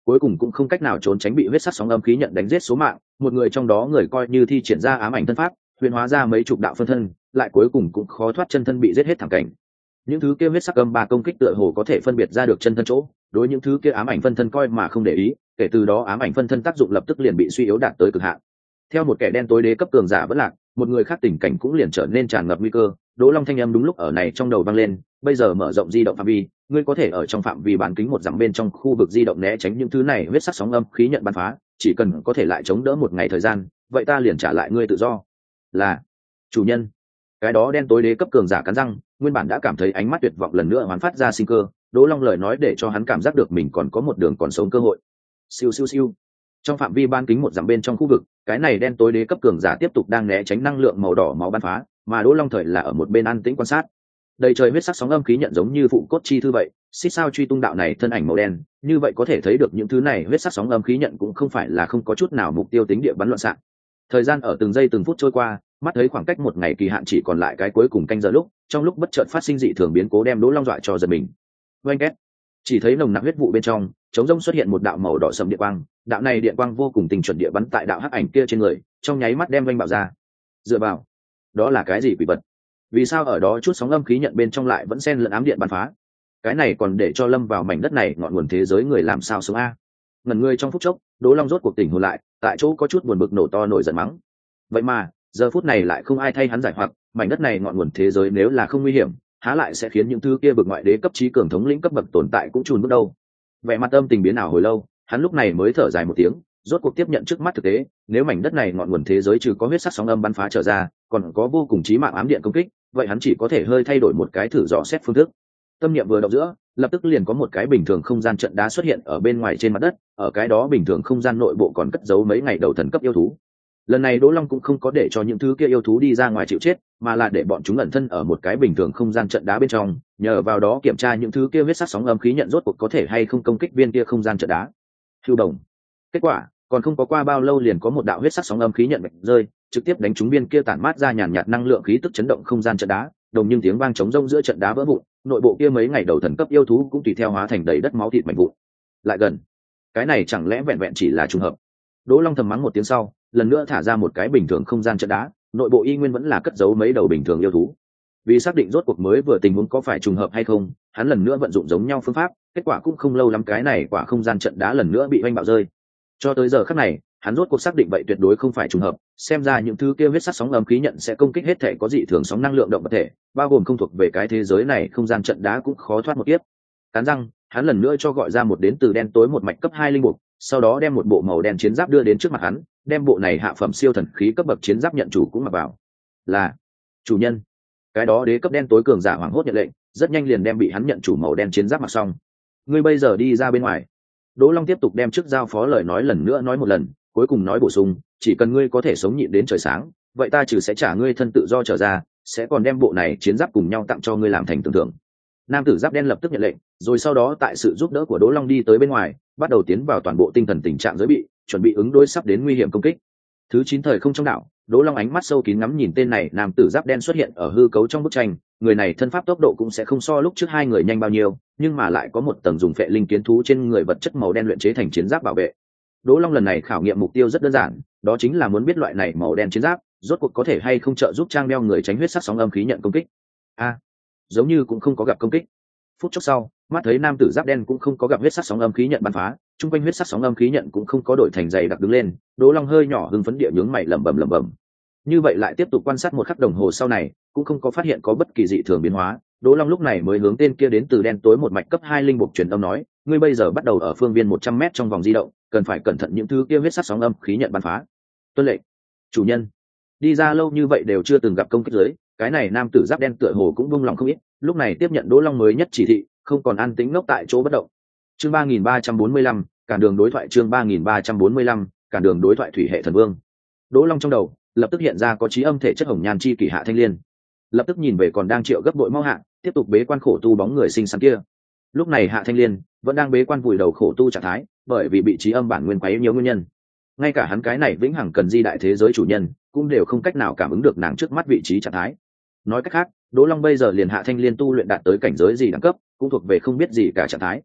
cuối cùng cũng không cách nào trốn tránh bị huyết sắc sóng âm khí nhận đánh giết số mạng. Một người trong đó người coi như thi triển ra ám ảnh thân pháp, huyền hóa ra mấy chục đạo phân thân, lại cuối cùng cũng khó thoát chân thân bị giết hết thẳng cảnh. Những thứ kia huyết sắc âm ba công kích tựa hồ có thể phân biệt ra được chân thân chỗ, đối những thứ kia ám ảnh phân thân coi mà không để ý, kể từ đó ám ảnh phân thân tác dụng lập tức liền bị suy yếu đạt tới cực hạn. Theo một kẻ đen tối đế cấp cường giả vẫn lạc, một người khác tình cảnh cũng liền trở nên tràn ngập nguy cơ. Đỗ Long thanh âm đúng lúc ở này trong đầu vang lên, bây giờ mở rộng di động phạm vi, ngươi có thể ở trong phạm vi bán kính một dặm bên trong khu vực di động né tránh những thứ này huyết sắc sóng âm khí nhận bắn phá, chỉ cần có thể lại chống đỡ một ngày thời gian, vậy ta liền trả lại ngươi tự do. Là chủ nhân. Cái đó đen tối đế cấp cường giả cắn răng, nguyên bản đã cảm thấy ánh mắt tuyệt vọng lần nữa hoán phát ra sinh cơ. Đỗ Long lời nói để cho hắn cảm giác được mình còn có một đường còn sống cơ hội. Siêu siêu siêu. Trong phạm vi ban kính một dặm bên trong khu vực, cái này đen tối đế cấp cường giả tiếp tục đang né tránh năng lượng màu đỏ máu bắn phá, mà Đỗ Long thời là ở một bên an tĩnh quan sát. Đầy trời huyết sắc sóng âm khí nhận giống như phụ cốt chi thư vậy, xích sao truy tung đạo này thân ảnh màu đen, như vậy có thể thấy được những thứ này huyết sắc sóng âm khí nhận cũng không phải là không có chút nào mục tiêu tính địa bắn loạn xạ. Thời gian ở từng giây từng phút trôi qua, mắt thấy khoảng cách một ngày kỳ hạn chỉ còn lại cái cuối cùng canh giờ lúc, trong lúc bất chợt phát sinh dị thường biến cố đem Đỗ Long dọa cho giật mình. Oanh két. Chỉ thấy nồng nặc huyết vụ bên trong, trống rỗng xuất hiện một đạo màu đỏ sẫm điện quang, đạo này điện quang vô cùng tinh chuẩn địa bắn tại đạo hắc ảnh kia trên người, trong nháy mắt đem vênh bạo ra. Dựa vào, đó là cái gì quỷ vật? Vì sao ở đó chút sóng âm khí nhận bên trong lại vẫn xen lẫn ám điện bắn phá? Cái này còn để cho lâm vào mảnh đất này ngọn nguồn thế giới người làm sao sống a? Ngẩn người trong phút chốc, Đỗ Long rốt cuộc tỉnh hồn lại, tại chỗ có chút buồn bực nổ to nổi giận mắng. Vậy mà, giờ phút này lại không ai thay hắn giải hoặc, mảnh đất này ngọn nguồn thế giới nếu là không nguy hiểm, há lại sẽ khiến những thứ kia vực ngoại đế cấp trí cường thống lĩnh cấp bậc tồn tại cũng chùn bước đâu. Vẻ mặt âm tình biến ảo hồi lâu, hắn lúc này mới thở dài một tiếng, rốt cuộc tiếp nhận trước mắt thực tế, nếu mảnh đất này ngọn nguồn thế giới trừ có huyết sắc sóng âm bắn phá trở ra, còn có vô cùng chí mạng ám điện công kích, vậy hắn chỉ có thể hơi thay đổi một cái thử dò xét phương thức. Tâm niệm vừa động giữa, lập tức liền có một cái bình thường không gian trận đá xuất hiện ở bên ngoài trên mặt đất, ở cái đó bình thường không gian nội bộ còn cất giấu mấy ngày đầu thần cấp yêu thú. Lần này Đỗ Long cũng không có để cho những thứ kia yêu thú đi ra ngoài chịu chết, mà là để bọn chúng ẩn thân ở một cái bình thường không gian trận đá bên trong, nhờ vào đó kiểm tra những thứ kia huyết sắc sóng âm khí nhận rốt cuộc có thể hay không công kích viên kia không gian trận đá. Hưu đồng. Kết quả, còn không có qua bao lâu liền có một đạo huyết sắc sóng âm khí nhận bạch rơi, trực tiếp đánh trúng viên kia tản mát ra nhàn nhạt năng lượng khí tức chấn động không gian trận đá, đồng nhưng tiếng vang trống rông giữa trận đá vỡ vụn, nội bộ kia mấy ngày đầu thần cấp yêu thú cũng tùy theo hóa thành đầy đất máu thịt mảnh vụn. Lại gần. Cái này chẳng lẽ vẹn vẹn chỉ là trùng hợp? Đỗ Long thầm mắng một tiếng sau, lần nữa thả ra một cái bình thường không gian trận đá, nội bộ y nguyên vẫn là cất giấu mấy đầu bình thường yêu thú. Vì xác định rốt cuộc mới vừa tình huống có phải trùng hợp hay không, hắn lần nữa vận dụng giống nhau phương pháp, kết quả cũng không lâu lắm cái này quả không gian trận đá lần nữa bị oanh bạo rơi. Cho tới giờ khắc này, hắn rốt cuộc xác định vậy tuyệt đối không phải trùng hợp, xem ra những thứ kia huyết sắc sóng âm khí nhận sẽ công kích hết thể có dị thường sóng năng lượng động vật thể, bao gồm không thuộc về cái thế giới này không gian trận đá cũng khó thoát một kiếp. Cắn răng, hắn lần nữa cho gọi ra một đến từ đen tối một mạch cấp hai linh mục, sau đó đem một bộ màu đen chiến giáp đưa đến trước mặt hắn, đem bộ này hạ phẩm siêu thần khí cấp bậc chiến giáp nhận chủ cũng mặc vào. Là chủ nhân. Cái đó đế cấp đen tối cường giả hoảng hốt nhận lệnh, rất nhanh liền đem bị hắn nhận chủ màu đen chiến giáp mặc xong. Ngươi bây giờ đi ra bên ngoài. Đỗ Long tiếp tục đem trước giao phó lời nói lần nữa nói một lần, cuối cùng nói bổ sung, chỉ cần ngươi có thể sống nhịn đến trời sáng, vậy ta trừ sẽ trả ngươi thân tự do trở ra, sẽ còn đem bộ này chiến giáp cùng nhau tặng cho ngươi làm thành tưởng thưởng. Nam tử giáp đen lập tức nhận lệnh, rồi sau đó tại sự giúp đỡ của Đỗ Long đi tới bên ngoài, bắt đầu tiến vào toàn bộ tinh thần tình trạng giới bị, chuẩn bị ứng đối sắp đến nguy hiểm công kích. Thứ chín thời không trong đảo, Đỗ Long ánh mắt sâu kín ngắm nhìn tên này nam tử giáp đen xuất hiện ở hư cấu trong bức tranh, người này thân pháp tốc độ cũng sẽ không so lúc trước hai người nhanh bao nhiêu, nhưng mà lại có một tầng dùng phệ linh kiến thú trên người vật chất màu đen luyện chế thành chiến giáp bảo vệ. Đỗ Long lần này khảo nghiệm mục tiêu rất đơn giản, đó chính là muốn biết loại này màu đen chiến giáp rốt cuộc có thể hay không trợ giúp trang đeo người tránh huyết sắc sóng âm khí nhận công kích. A, à, giống như cũng không có gặp công kích. Phút chốc sau, mắt thấy nam tử giáp đen cũng không có gặp huyết sắc sóng âm khí nhận bắn phá, chung quanh huyết sắc sóng âm khí nhận cũng không có đổi thành dày đặc đứng lên, Đỗ Long hơi nhỏ hưng phấn địa nhướng mày lẩm bẩm lẩm bẩm. Như vậy lại tiếp tục quan sát một khắc đồng hồ sau này, cũng không có phát hiện có bất kỳ dị thường biến hóa, Đỗ Long lúc này mới hướng tên kia đến từ đen tối một mạch cấp hai linh mục truyền âm nói, ngươi bây giờ bắt đầu ở phương viên một trăm mét trong vòng di động, cần phải cẩn thận những thứ kia huyết sắc sóng âm khí nhận bắn phá. Tuân lệnh. Chủ nhân. Đi ra lâu như vậy đều chưa từng gặp công kích dưới, cái này nam tử giáp đen tựa hồ cũng buông lòng không ít, lúc này tiếp nhận Đỗ Long mới nhất chỉ thị, không còn an tĩnh ngốc tại chỗ bất động. Chương ba nghìn ba trăm bốn mươi lăm, cản đường đối thoại chương ba nghìn ba trăm bốn mươi lăm, cản đường đối thoại thủy hệ thần vương. Đỗ Long trong đầu lập tức hiện ra có trí âm thể chất hồng nhan chi kỳ Hạ Thanh Liên. Lập tức nhìn về còn đang triệu gấp bội mau hạ, tiếp tục bế quan khổ tu bóng người xinh xắn kia. Lúc này Hạ Thanh Liên vẫn đang bế quan vùi đầu khổ tu trạng thái, bởi vì bị trí âm bản nguyên quấy nhiều nguyên nhân. Ngay cả hắn cái này vĩnh hằng cần di đại thế giới chủ nhân, cũng đều không cách nào cảm ứng được nàng trước mắt vị trí trạng thái. Nói cách khác, Đỗ Long bây giờ liền Hạ Thanh Liên tu luyện đạt tới cảnh giới gì đẳng cấp, cũng thuộc về không biết gì cả trạng thái.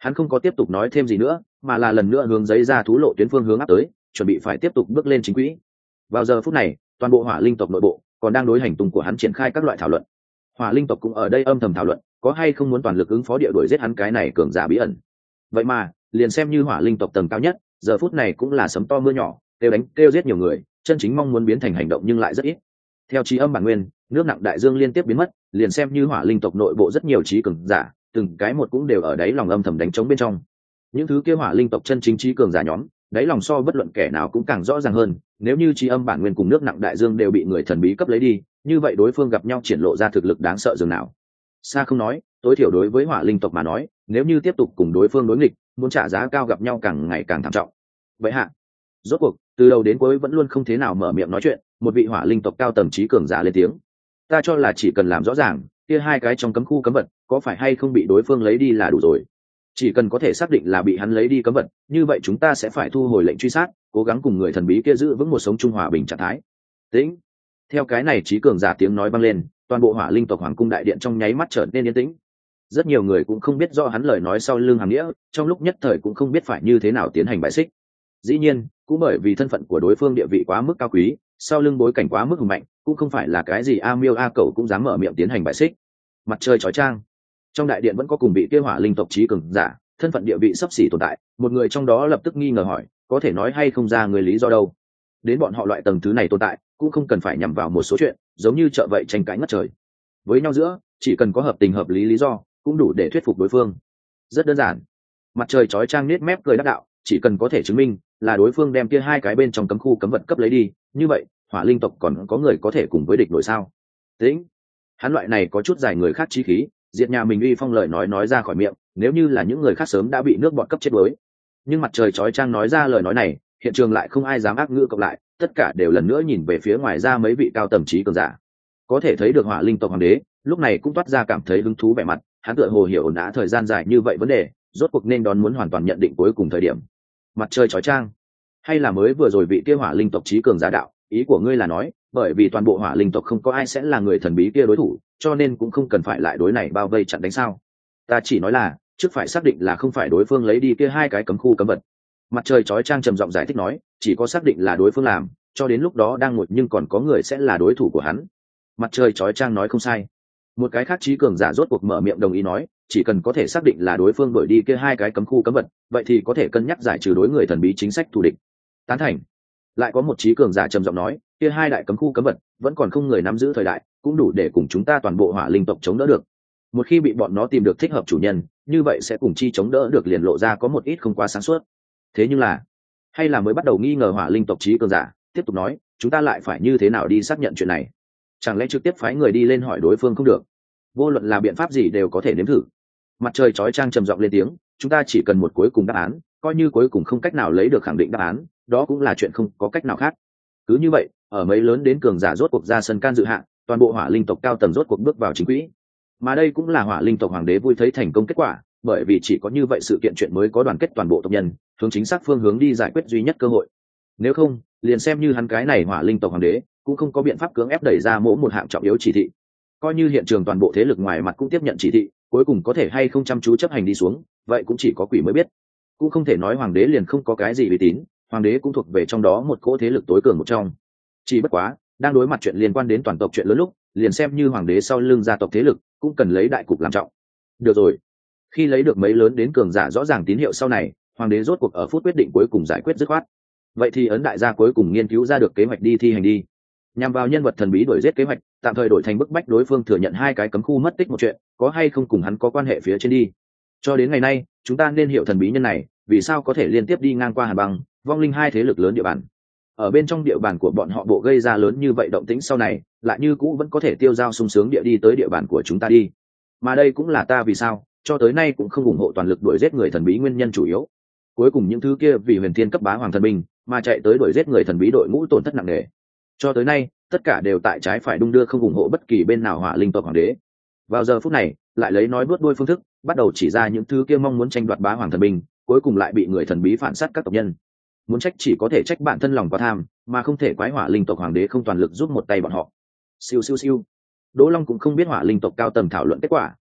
Hắn không có tiếp tục nói thêm gì nữa, mà là lần nữa hướng giấy ra thú lộ tuyến phương hướng áp tới, chuẩn bị phải tiếp tục bước lên chính quỹ. Vào giờ phút này, toàn bộ hỏa linh tộc nội bộ còn đang đối hành tung của hắn triển khai các loại thảo luận. Hỏa linh tộc cũng ở đây âm thầm thảo luận, có hay không muốn toàn lực ứng phó địa đuổi giết hắn cái này cường giả bí ẩn. Vậy mà, liền xem như hỏa linh tộc tầng cao nhất, giờ phút này cũng là sấm to mưa nhỏ, kêu đánh kêu giết nhiều người, chân chính mong muốn biến thành hành động nhưng lại rất ít. Theo trí âm bản nguyên, nước nặng đại dương liên tiếp biến mất, liền xem như hỏa linh tộc nội bộ rất nhiều trí cường giả, từng cái một cũng đều ở đấy lòng âm thầm đánh trống bên trong. Những thứ kia hỏa linh tộc chân chính trí cường giả nhóm, đáy lòng so bất luận kẻ nào cũng càng rõ ràng hơn, nếu như trí âm bản nguyên cùng nước nặng đại dương đều bị người thần bí cấp lấy đi, như vậy đối phương gặp nhau triển lộ ra thực lực đáng sợ dường nào. Xa không nói, tối thiểu đối với hỏa linh tộc mà nói, nếu như tiếp tục cùng đối phương đối nghịch, muốn trả giá cao gặp nhau càng ngày càng thảm trọng. Vậy hạ, rốt cuộc từ đầu đến cuối vẫn luôn không thế nào mở miệng nói chuyện, một vị hỏa linh tộc cao tầng trí cường giả lên tiếng. Ta cho là chỉ cần làm rõ ràng kia hai cái trong cấm khu cấm vật có phải hay không bị đối phương lấy đi là đủ rồi. Chỉ cần có thể xác định là bị hắn lấy đi cấm vật, như vậy chúng ta sẽ phải thu hồi lệnh truy sát, cố gắng cùng người thần bí kia giữ vững một sống trung hòa bình trạng thái. Tĩnh. Theo cái này trí cường giả tiếng nói vang lên, toàn bộ hỏa linh tộc hoàng cung đại điện trong nháy mắt trở nên yên tĩnh. Rất nhiều người cũng không biết rõ hắn lời nói sau lưng hàm nghĩa, trong lúc nhất thời cũng không biết phải như thế nào tiến hành bại xích. Dĩ nhiên, cũng bởi vì thân phận của đối phương địa vị quá mức cao quý, sau lưng bối cảnh quá mức hùng mạnh, cũng không phải là cái gì a miêu a cẩu cũng dám mở miệng tiến hành bại xích. Mặt trời chói chang, trong đại điện vẫn có cùng bị kia hỏa linh tộc trí cường giả, thân phận địa vị sắp xỉ tồn tại, một người trong đó lập tức nghi ngờ hỏi, có thể nói hay không ra người lý do đâu. Đến bọn họ loại tầng thứ này tồn tại, cũng không cần phải nhằm vào một số chuyện, giống như chợ vậy tranh cãi ngất trời. Với nhau giữa, chỉ cần có hợp tình hợp lý lý do, cũng đủ để thuyết phục đối phương. Rất đơn giản. Mặt trời chói chang nết mép cười đắc đạo, chỉ cần có thể chứng minh là đối phương đem kia hai cái bên trong cấm khu cấm vật cấp lấy đi, như vậy hỏa linh tộc còn có người có thể cùng với địch nổi sao? Tĩnh. Hắn loại này có chút giải người khác chí khí, diệt nhà mình uy phong lời nói nói ra khỏi miệng, nếu như là những người khác sớm đã bị nước bọt cấp chết đuối. Nhưng mặt trời chói chang nói ra lời nói này, hiện trường lại không ai dám ác ngữ cộng lại, tất cả đều lần nữa nhìn về phía ngoài ra mấy vị cao tầng trí cường giả. Có thể thấy được hỏa linh tộc hoàng đế lúc này cũng toát ra cảm thấy hứng thú vẻ mặt, hắn tựa hồ hiểu đã thời gian dài như vậy vấn đề, rốt cuộc nên đón muốn hoàn toàn nhận định cuối cùng thời điểm. Mặt trời chói chang, hay là mới vừa rồi vị kia hỏa linh tộc trí cường giả đạo, ý của ngươi là nói bởi vì toàn bộ hỏa linh tộc không có ai sẽ là người thần bí kia đối thủ, cho nên cũng không cần phải lại đối này bao vây chặn đánh sao? Ta chỉ nói là trước phải xác định là không phải đối phương lấy đi kia hai cái cấm khu cấm vật. Mặt trời chói chang trầm giọng giải thích nói, chỉ có xác định là đối phương làm, cho đến lúc đó đang ngồi nhưng còn có người sẽ là đối thủ của hắn. Mặt trời chói chang nói không sai. Một cái khác trí cường giả rốt cuộc mở miệng đồng ý nói, chỉ cần có thể xác định là đối phương đổi đi kia hai cái cấm khu cấm vật, vậy thì có thể cân nhắc giải trừ đối người thần bí chính sách thù địch. Tán thành. Lại có một trí cường giả trầm giọng nói, kia hai đại cấm khu cấm vật vẫn còn không người nắm giữ thời đại, cũng đủ để cùng chúng ta toàn bộ hỏa linh tộc chống đỡ được. Một khi bị bọn nó tìm được thích hợp chủ nhân, như vậy sẽ cùng chi chống đỡ được liền lộ ra có một ít không quá sáng suốt. Thế nhưng là, hay là mới bắt đầu nghi ngờ hỏa linh tộc trí cường giả, tiếp tục nói, chúng ta lại phải như thế nào đi xác nhận chuyện này? Chẳng lẽ trực tiếp phái người đi lên hỏi đối phương không được? Vô luận là biện pháp gì đều có thể nếm thử. Mặt trời chói chang trầm giọng lên tiếng, chúng ta chỉ cần một cuối cùng đáp án, coi như cuối cùng không cách nào lấy được khẳng định đáp án, đó cũng là chuyện không có cách nào khác. Cứ như vậy, ở mấy lớn đến cường giả rốt cuộc ra sân can dự hạn, toàn bộ hỏa linh tộc cao tầng rốt cuộc bước vào chính quỹ. Mà đây cũng là hỏa linh tộc hoàng đế vui thấy thành công kết quả, bởi vì chỉ có như vậy sự kiện chuyện mới có đoàn kết toàn bộ tộc nhân, hướng chính xác phương hướng đi giải quyết duy nhất cơ hội. Nếu không, liền xem như hắn cái này hỏa linh tộc hoàng đế, cũng không có biện pháp cưỡng ép đẩy ra mỗi một hạng trọng yếu chỉ thị. Coi như hiện trường toàn bộ thế lực ngoài mặt cũng tiếp nhận chỉ thị, cuối cùng có thể hay không chăm chú chấp hành đi xuống, vậy cũng chỉ có quỷ mới biết. Cũng không thể nói hoàng đế liền không có cái gì uy tín, hoàng đế cũng thuộc về trong đó một cỗ thế lực tối cường một trong. Chỉ bất quá, đang đối mặt chuyện liên quan đến toàn tộc chuyện lớn lúc, liền xem như hoàng đế sau lưng gia tộc thế lực, cũng cần lấy đại cục làm trọng. Được rồi, khi lấy được mấy lớn đến cường giả rõ ràng tín hiệu sau này, hoàng đế rốt cuộc ở phút quyết định cuối cùng giải quyết dứt khoát. Vậy thì ấn đại gia cuối cùng nghiên cứu ra được kế hoạch đi thi hành đi. Nhằm vào nhân vật thần bí đuổi giết kế hoạch, tạm thời đổi thành bức bách đối phương thừa nhận hai cái cấm khu mất tích một chuyện, có hay không cùng hắn có quan hệ phía trên đi. Cho đến ngày nay, chúng ta nên hiểu thần bí nhân này, vì sao có thể liên tiếp đi ngang qua Hàn Băng, Vong Linh hai thế lực lớn địa bàn. Ở bên trong địa bàn của bọn họ bộ gây ra lớn như vậy động tĩnh sau này, lại như cũ vẫn có thể tiêu dao sung sướng địa đi tới địa bàn của chúng ta đi. Mà đây cũng là ta vì sao, cho tới nay cũng không ủng hộ toàn lực đuổi giết người thần bí nguyên nhân chủ yếu. Cuối cùng những thứ kia vì huyền thiên cấp bá hoàng thần binh, mà chạy tới đuổi giết người thần bí đội ngũ tổn thất nặng nề. Cho tới nay, tất cả đều tại trái phải đung đưa không ủng hộ bất kỳ bên nào hỏa linh tộc hoàng đế. Vào giờ phút này, lại lấy nói buốt đuôi phương thức, bắt đầu chỉ ra những thứ kia mong muốn tranh đoạt bá hoàng thần binh, cuối cùng lại bị người thần bí phản sát các tộc nhân. Muốn trách chỉ có thể trách bản thân lòng quá tham, mà không thể quái hỏa linh tộc hoàng đế không toàn lực giúp một tay bọn họ. Siêu siêu siêu. Đỗ Long cũng không biết hỏa linh tộc cao tầng thảo luận kết quả,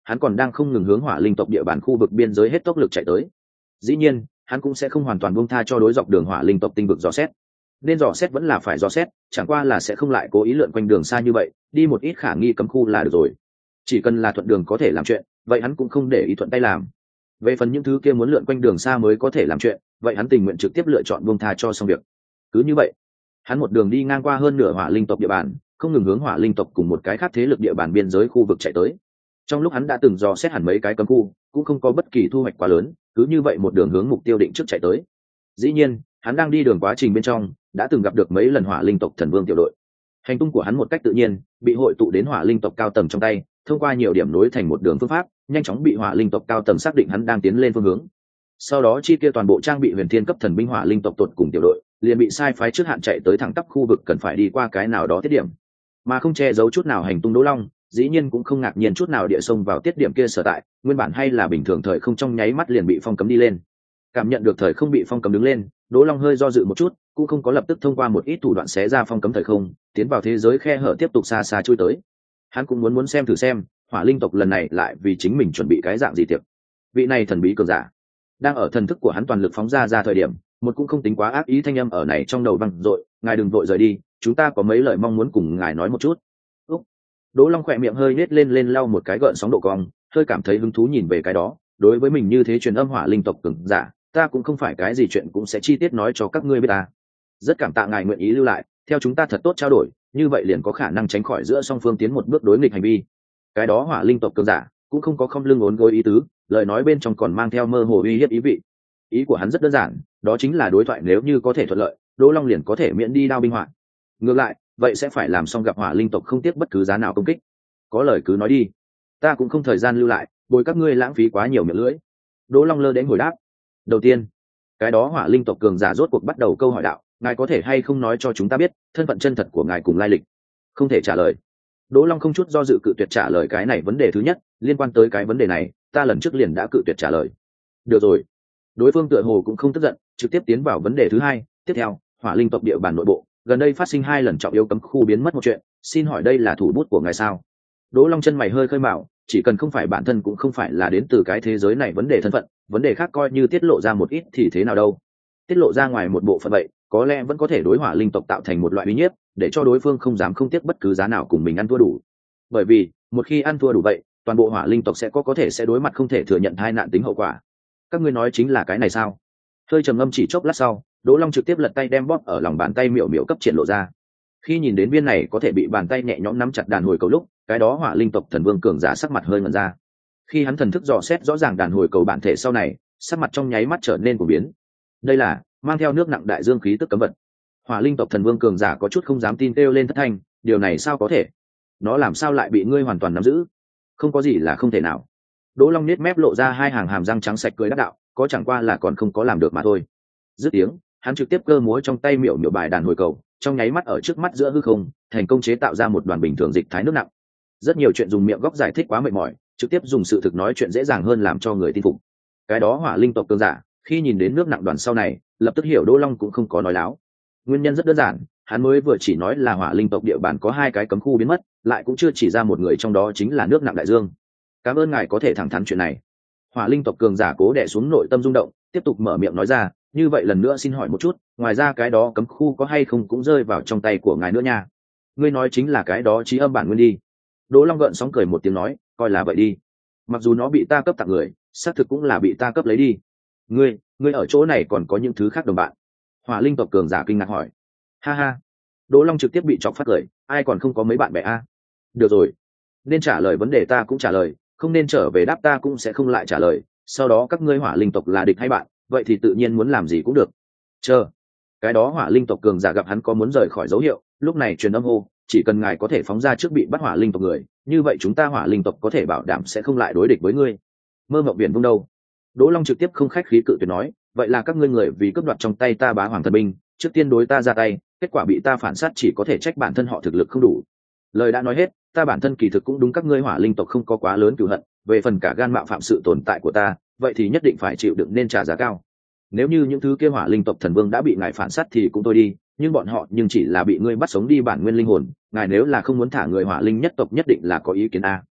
hắn còn đang không ngừng hướng hỏa linh tộc địa bàn khu vực biên giới hết tốc lực chạy tới. Dĩ nhiên hắn cũng sẽ không hoàn toàn buông tha cho đối dọc đường hỏa linh tộc tinh vực dò xét, nên dò xét vẫn là phải dò xét, chẳng qua là sẽ không lại cố ý lượn quanh đường xa như vậy, đi một ít khả nghi cấm khu là được rồi. Chỉ cần là thuận đường có thể làm chuyện, vậy hắn cũng không để ý thuận tay làm. Về phần những thứ kia muốn lượn quanh đường xa mới có thể làm chuyện, vậy hắn tình nguyện trực tiếp lựa chọn buông tha cho xong việc. Cứ như vậy hắn một đường đi ngang qua hơn nửa hỏa linh tộc địa bàn, không ngừng hướng hỏa linh tộc cùng một cái khác thế lực địa bàn biên giới khu vực chạy tới. Trong lúc hắn đã từng dò xét hẳn mấy cái cấm khu, cũng không có bất kỳ thu hoạch quá lớn, cứ như vậy một đường hướng mục tiêu định trước chạy tới. Dĩ nhiên hắn đang đi đường quá trình bên trong đã từng gặp được mấy lần hỏa linh tộc thần vương tiểu đội. Hành tung của hắn một cách tự nhiên bị hội tụ đến hỏa linh tộc cao tầng trong tay, thông qua nhiều điểm nối thành một đường phương pháp, nhanh chóng bị hỏa linh tộc cao tầng xác định hắn đang tiến lên phương hướng. Sau đó chi kia toàn bộ trang bị huyền thiên cấp thần binh hỏa linh tộc tột cùng tiểu đội liền bị sai phái trước hạn chạy tới thẳng tắp khu vực cần phải đi qua cái nào đó tiết điểm, mà không che giấu chút nào hành tung Đỗ Long dĩ nhiên cũng không ngạc nhiên chút nào địa sông vào tiết điểm kia sở tại. Nguyên bản hay là bình thường thời không trong nháy mắt liền bị phong cấm đi lên. Cảm nhận được thời không bị phong cấm đứng lên, Đỗ Long hơi do dự một chút, cũng không có lập tức thông qua một ít thủ đoạn xé ra phong cấm thời không, tiến vào thế giới khe hở tiếp tục xa xa chui tới. Hắn cũng muốn muốn xem thử xem hỏa linh tộc lần này lại vì chính mình chuẩn bị cái dạng gì tiệc. Vị này thần bí cường giả đang ở thần thức của hắn toàn lực phóng ra ra thời điểm, một cũng không tính quá ác ý thanh âm ở này trong đầu vang dội, ngài đừng vội rời đi, chúng ta có mấy lời mong muốn cùng ngài nói một chút. Úc. Đỗ Long khỏe miệng hơi nết lên lên lau một cái gợn sóng độ cong, hơi cảm thấy hứng thú nhìn về cái đó. Đối với mình như thế truyền âm hỏa linh tộc cường giả, ta cũng không phải cái gì chuyện cũng sẽ chi tiết nói cho các ngươi biết ta. Rất cảm tạ ngài nguyện ý lưu lại, theo chúng ta thật tốt trao đổi, như vậy liền có khả năng tránh khỏi giữa song phương tiến một bước đối nghịch hành vi. Cái đó hỏa linh tộc cường giả cũng không có không lưng ốn gối ý tứ, lời nói bên trong còn mang theo mơ hồ uy hiếp ý vị. Ý của hắn rất đơn giản, đó chính là đối thoại nếu như có thể thuận lợi, Đỗ Long liền có thể miễn đi đao binh họa. Ngược lại, vậy sẽ phải làm xong gặp hỏa linh tộc không tiếc bất cứ giá nào công kích. Có lời cứ nói đi, ta cũng không thời gian lưu lại, bồi các ngươi lãng phí quá nhiều miệng lưỡi. Đỗ Long lơ đến hồi đáp. Đầu tiên, cái đó hỏa linh tộc cường giả rốt cuộc bắt đầu câu hỏi đạo, ngài có thể hay không nói cho chúng ta biết thân phận chân thật của ngài cùng lai lịch? Không thể trả lời. Đỗ Long không chút do dự cự tuyệt trả lời cái này vấn đề thứ nhất, liên quan tới cái vấn đề này, ta lần trước liền đã cự tuyệt trả lời. Được rồi. Đối phương tựa hồ cũng không tức giận, trực tiếp tiến vào vấn đề thứ hai. Tiếp theo, hỏa linh tộc địa bàn nội bộ, gần đây phát sinh hai lần trọng yếu cấm khu biến mất một chuyện, xin hỏi đây là thủ bút của ngài sao? Đỗ Long chân mày hơi khơi mào, chỉ cần không phải bản thân cũng không phải là đến từ cái thế giới này vấn đề thân phận, vấn đề khác coi như tiết lộ ra một ít thì thế nào đâu? Tiết lộ ra ngoài một bộ phận vậy, có lẽ vẫn có thể đối hỏa linh tộc tạo thành một loại uy nhiếp, để cho đối phương không dám không tiếc bất cứ giá nào cùng mình ăn thua đủ. Bởi vì, một khi ăn thua đủ vậy, toàn bộ hỏa linh tộc sẽ có có thể sẽ đối mặt không thể thừa nhận hai nạn tính hậu quả. Các ngươi nói chính là cái này sao? Hơi trầm ngâm chỉ chốc lát sau, Đỗ Long trực tiếp lật tay đem bóp ở lòng bàn tay miểu miểu cấp triển lộ ra. Khi nhìn đến viên này có thể bị bàn tay nhẹ nhõm nắm chặt đàn hồi cầu lúc, cái đó hỏa linh tộc thần vương cường giả sắc mặt hơi ngẩn ra. Khi hắn thần thức dò xét rõ ràng đàn hồi cầu bản thể sau này, sắc mặt trong nháy mắt trở nên cuồng biến. Đây là mang theo nước nặng đại dương khí tức cấm vật. Hỏa linh tộc thần vương cường giả có chút không dám tin kêu lên thất thanh, điều này sao có thể? Nó làm sao lại bị ngươi hoàn toàn nắm giữ? Không có gì là không thể nào. Đỗ Long nết mép lộ ra hai hàng hàm răng trắng sạch cười đắc đạo, có chẳng qua là còn không có làm được mà thôi. Dứt tiếng, hắn trực tiếp cơ múa trong tay miểu miểu bài đàn hồi cầu, trong nháy mắt ở trước mắt giữa hư không, thành công chế tạo ra một đoàn bình thường dịch thái nước nặng. Rất nhiều chuyện dùng miệng góc giải thích quá mệt mỏi, trực tiếp dùng sự thực nói chuyện dễ dàng hơn làm cho người tin phục. Cái đó hỏa linh tộc cường giả, khi nhìn đến nước nặng đoàn sau này, lập tức hiểu Đỗ Long cũng không có nói láo. Nguyên nhân rất đơn giản, hắn mới vừa chỉ nói là hỏa linh tộc địa bàn có hai cái cấm khu biến mất, lại cũng chưa chỉ ra một người trong đó chính là nước nặng đại dương. Cảm ơn ngài có thể thẳng thắn chuyện này. Hỏa linh tộc cường giả cố đè xuống nội tâm rung động, tiếp tục mở miệng nói ra, như vậy lần nữa xin hỏi một chút, ngoài ra cái đó cấm khu có hay không cũng rơi vào trong tay của ngài nữa nha? Ngươi nói chính là cái đó trí âm bản nguyên đi. Đỗ Long gợn sóng cười một tiếng nói, coi là vậy đi. Mặc dù nó bị ta cấp tặng người, xác thực cũng là bị ta cấp lấy đi. Ngươi, ngươi ở chỗ này còn có những thứ khác đồng bạn? Hỏa linh tộc cường giả kinh ngạc hỏi. Ha ha. Đỗ Long trực tiếp bị chọc phát cười, ai còn không có mấy bạn bè a? Được rồi, nên trả lời vấn đề ta cũng trả lời, không nên trở về đáp ta cũng sẽ không lại trả lời. Sau đó các ngươi hỏa linh tộc là địch hay bạn, vậy thì tự nhiên muốn làm gì cũng được. Chờ. Cái đó hỏa linh tộc cường giả gặp hắn có muốn rời khỏi dấu hiệu, lúc này truyền âm hô, chỉ cần ngài có thể phóng ra trước bị bắt hỏa linh tộc người, như vậy chúng ta hỏa linh tộc có thể bảo đảm sẽ không lại đối địch với ngươi. Mơ mộng biển vung đâu? Đỗ Long trực tiếp không khách khí cự tuyệt nói, vậy là các ngươi người vì cướp đoạt trong tay ta bá hoàng thần binh, trước tiên đối ta ra tay, kết quả bị ta phản sát chỉ có thể trách bản thân họ thực lực không đủ. Lời đã nói hết, ta bản thân kỳ thực cũng đúng các ngươi hỏa linh tộc không có quá lớn cừu hận, về phần cả gan mạo phạm sự tồn tại của ta, vậy thì nhất định phải chịu đựng nên trả giá cao. Nếu như những thứ kia hỏa linh tộc thần vương đã bị ngài phản sát thì cũng thôi đi, nhưng bọn họ nhưng chỉ là bị ngươi bắt sống đi bản nguyên linh hồn, ngài nếu là không muốn thả người hỏa linh nhất tộc nhất định là có ý kiến a.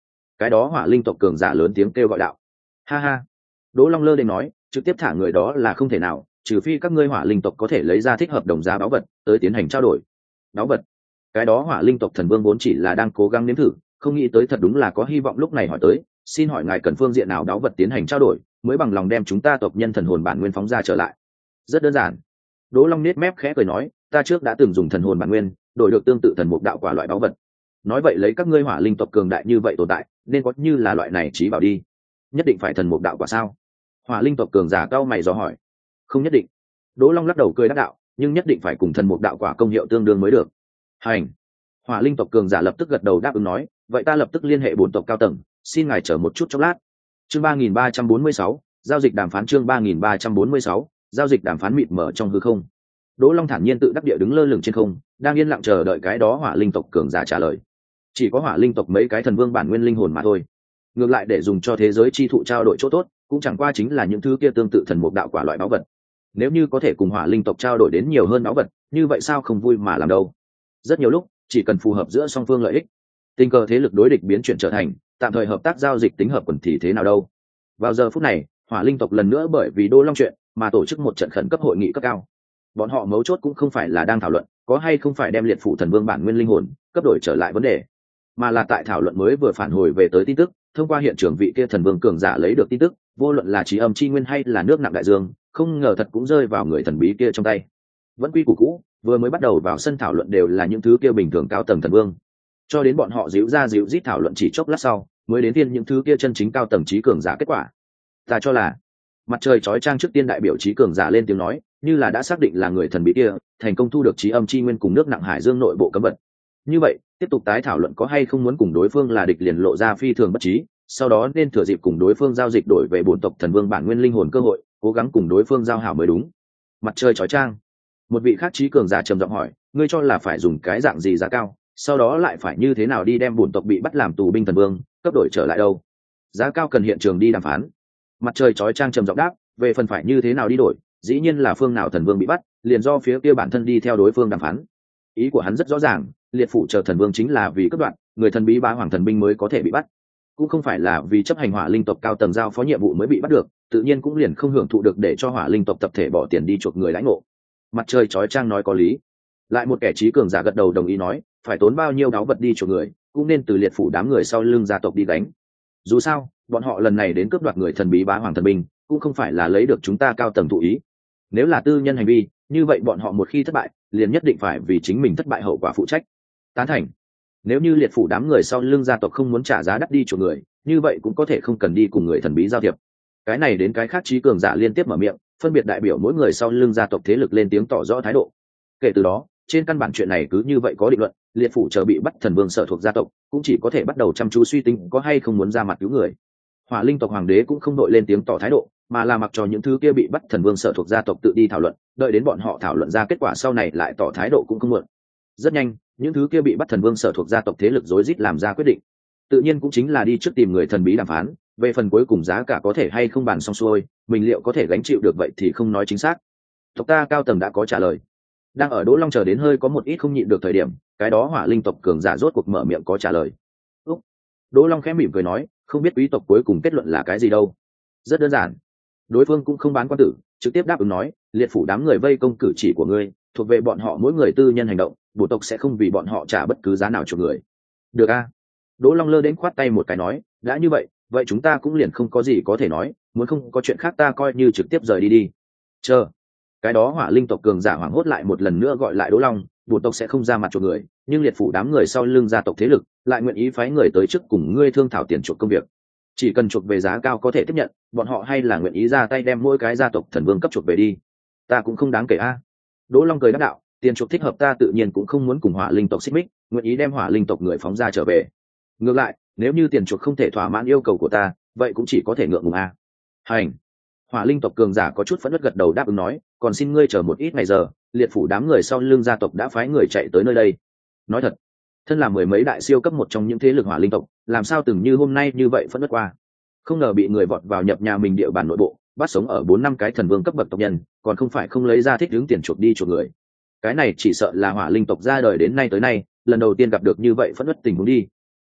Cái đó hỏa linh tộc cường giả lớn tiếng kêu gọi đạo. Ha ha. Đỗ Long lơ đến nói, trực tiếp thả người đó là không thể nào, trừ phi các ngươi hỏa linh tộc có thể lấy ra thích hợp đồng giá báu vật tới tiến hành trao đổi. Báu vật? Cái đó hỏa linh tộc thần vương vốn chỉ là đang cố gắng nếm thử, không nghĩ tới thật đúng là có hy vọng, lúc này hỏi tới, xin hỏi ngài cần phương diện nào báu vật tiến hành trao đổi, mới bằng lòng đem chúng ta tộc nhân thần hồn bản nguyên phóng ra trở lại? Rất đơn giản. Đỗ Long nết mép khẽ cười nói, ta trước đã từng dùng thần hồn bản nguyên đổi được tương tự thần mục đạo quả loại báu vật. Nói vậy lấy các ngươi hỏa linh tộc cường đại như vậy tồn tại, nên có như là loại này trí bảo đi. Nhất định phải thần mục đạo quả sao? Hỏa linh tộc cường giả cao mày dò hỏi. Không nhất định. Đỗ Long lắc đầu cười đáp đạo, nhưng nhất định phải cùng thần mục đạo quả công hiệu tương đương mới được. Hành. Hỏa linh tộc cường giả lập tức gật đầu đáp ứng nói, vậy ta lập tức liên hệ bổn tộc cao tầng, xin ngài chờ một chút chốc lát. Chương ba nghìn ba trăm bốn mươi sáu, giao dịch đàm phán. Chương ba nghìn ba trăm bốn mươi sáu, giao dịch đàm phán. Mịt mở trong hư không. Đỗ Long thản nhiên tự đắc địa đứng lơ lửng trên không, đang yên lặng chờ đợi cái đó hỏa linh tộc cường giả trả lời. Chỉ có hỏa linh tộc mấy cái thần vương bản nguyên linh hồn mà thôi. Ngược lại để dùng cho thế giới chi thụ trao đổi chỗ tốt, cũng chẳng qua chính là những thứ kia tương tự thần mục đạo quả loại báu vật. Nếu như có thể cùng hỏa linh tộc trao đổi đến nhiều hơn báu vật, như vậy sao không vui mà làm đâu. Rất nhiều lúc, chỉ cần phù hợp giữa song phương lợi ích, tình cờ thế lực đối địch biến chuyển trở thành tạm thời hợp tác giao dịch tính hợp quần thì thế nào đâu. Vào giờ phút này, hỏa linh tộc lần nữa bởi vì Đỗ Long chuyện mà tổ chức một trận khẩn cấp hội nghị cấp cao. Bọn họ mấu chốt cũng không phải là đang thảo luận có hay không phải đem liệt phủ thần vương bản nguyên linh hồn cấp đổi trở lại vấn đề, mà là tại thảo luận mới vừa phản hồi về tới tin tức. Thông qua hiện trường vị kia thần vương cường giả lấy được tin tức, vô luận là trí âm chi nguyên hay là nước nặng đại dương, không ngờ thật cũng rơi vào người thần bí kia trong tay. Vẫn quy củ cũ, vừa mới bắt đầu vào sân thảo luận đều là những thứ kia bình thường cao tầng thần vương, cho đến bọn họ díu ra díu rít thảo luận chỉ chốc lát sau, mới đến tiên những thứ kia chân chính cao tầng trí cường giả kết quả. Ta cho là mặt trời chói chang trước tiên đại biểu trí cường giả lên tiếng nói, như là đã xác định là người thần bí kia thành công thu được trí âm chi nguyên cùng nước nặng hải dương nội bộ cấm vật. Như vậy tiếp tục tái thảo luận có hay không muốn cùng đối phương là địch liền lộ ra phi thường bất trí, sau đó nên thừa dịp cùng đối phương giao dịch đổi về bổn tộc thần vương bản nguyên linh hồn cơ hội, cố gắng cùng đối phương giao hảo mới đúng. Mặt trời chói chang. Một vị khác trí cường giả trầm giọng hỏi, ngươi cho là phải dùng cái dạng gì giá cao, sau đó lại phải như thế nào đi đem bổn tộc bị bắt làm tù binh thần vương cấp đổi trở lại đâu? Giá cao cần hiện trường đi đàm phán. Mặt trời chói chang trầm giọng đáp, về phần phải như thế nào đi đổi, dĩ nhiên là phương nào thần vương bị bắt, liền do phía kia bản thân đi theo đối phương đàm phán. Ý của hắn rất rõ ràng, liệt phủ chờ thần vương chính là vì cướp đoạt người thần bí bá hoàng thần binh mới có thể bị bắt, cũng không phải là vì chấp hành hỏa linh tộc cao tầng giao phó nhiệm vụ mới bị bắt được, tự nhiên cũng liền không hưởng thụ được để cho hỏa linh tộc tập thể bỏ tiền đi chuộc người lãnh ngộ. Mặt trời chói chang nói có lý. Lại một kẻ trí cường giả gật đầu đồng ý nói, phải tốn bao nhiêu đáo vật đi chuộc người, cũng nên từ liệt phủ đám người sau lưng gia tộc đi đánh. Dù sao bọn họ lần này đến cướp đoạt người thần bí bá hoàng thần binh, cũng không phải là lấy được chúng ta cao tầng thụ ý. Nếu là tư nhân hành vi, như vậy bọn họ một khi thất bại, liền nhất định phải vì chính mình thất bại hậu quả phụ trách. Tán thành. Nếu như liệt phủ đám người sau lưng gia tộc không muốn trả giá đắt đi chuộc người, như vậy cũng có thể không cần đi cùng người thần bí giao thiệp. Cái này đến cái khác trí cường giả liên tiếp mở miệng, phân biệt đại biểu mỗi người sau lưng gia tộc thế lực lên tiếng tỏ rõ thái độ. Kể từ đó, trên căn bản chuyện này cứ như vậy có định luận, liệt phủ chờ bị bắt thần vương sở thuộc gia tộc cũng chỉ có thể bắt đầu chăm chú suy tính có hay không muốn ra mặt cứu người. Hỏa linh tộc hoàng đế cũng không đội lên tiếng tỏ thái độ, mà là mặc cho những thứ kia bị bắt thần vương sở thuộc gia tộc tự đi thảo luận, đợi đến bọn họ thảo luận ra kết quả sau này lại tỏ thái độ cũng không muộn. Rất nhanh, những thứ kia bị bắt thần vương sở thuộc gia tộc thế lực rối rít làm ra quyết định, tự nhiên cũng chính là đi trước tìm người thần bí đàm phán. Về phần cuối cùng giá cả có thể hay không bàn xong xuôi, mình liệu có thể gánh chịu được vậy thì không nói chính xác. Tộc ta cao tầng đã có trả lời. Đang ở Đỗ Long chờ đến hơi có một ít không nhịn được thời điểm, cái đó hỏa linh tộc cường giả rốt cuộc mở miệng có trả lời. Úc. Đỗ Long khẽ mỉm cười nói, không biết quý tộc cuối cùng kết luận là cái gì đâu. Rất đơn giản. Đối phương cũng không bán quan tử, trực tiếp đáp ứng nói, liệt phủ đám người vây công cử chỉ của ngươi, thuộc về bọn họ mỗi người tư nhân hành động, bổn tộc sẽ không vì bọn họ trả bất cứ giá nào cho người. Được a? Đỗ Long lơ đến khoát tay một cái nói, đã như vậy, vậy chúng ta cũng liền không có gì có thể nói, muốn không có chuyện khác ta coi như trực tiếp rời đi đi. Chờ. Cái đó hỏa linh tộc cường giả hoảng hốt lại một lần nữa gọi lại Đỗ Long, bổn tộc sẽ không ra mặt cho người, nhưng liệt phủ đám người sau lưng gia tộc thế lực lại nguyện ý phái người tới trước cùng ngươi thương thảo tiền chuộc công việc. Chỉ cần chuộc về giá cao có thể tiếp nhận, bọn họ hay là nguyện ý ra tay đem mỗi cái gia tộc thần vương cấp chuộc về đi. Ta cũng không đáng kể a. Đỗ Long cười đáp đạo, tiền chuộc thích hợp ta tự nhiên cũng không muốn cùng hỏa linh tộc xích mích, nguyện ý đem hỏa linh tộc người phóng ra trở về. Ngược lại, nếu như tiền chuộc không thể thỏa mãn yêu cầu của ta, vậy cũng chỉ có thể ngượng ngùng a. Hành. Hỏa linh tộc cường giả có chút phẫn nộ gật đầu đáp ứng nói, còn xin ngươi chờ một ít ngày giờ, liệt phủ đám người sau lưng gia tộc đã phái người chạy tới nơi đây. Nói thật, thân là mười mấy đại siêu cấp một trong những thế lực hỏa linh tộc, làm sao từng như hôm nay như vậy phẫn nộ qua. Không ngờ bị người vọt vào nhập nhà mình địa bàn nội bộ, bắt sống ở bốn năm cái thần vương cấp bậc tộc nhân, còn không phải không lấy ra thích hướng tiền chuộc đi chuộc người. Cái này chỉ sợ là hỏa linh tộc ra đời đến nay tới nay lần đầu tiên gặp được như vậy phẫn nộ tình huống đi.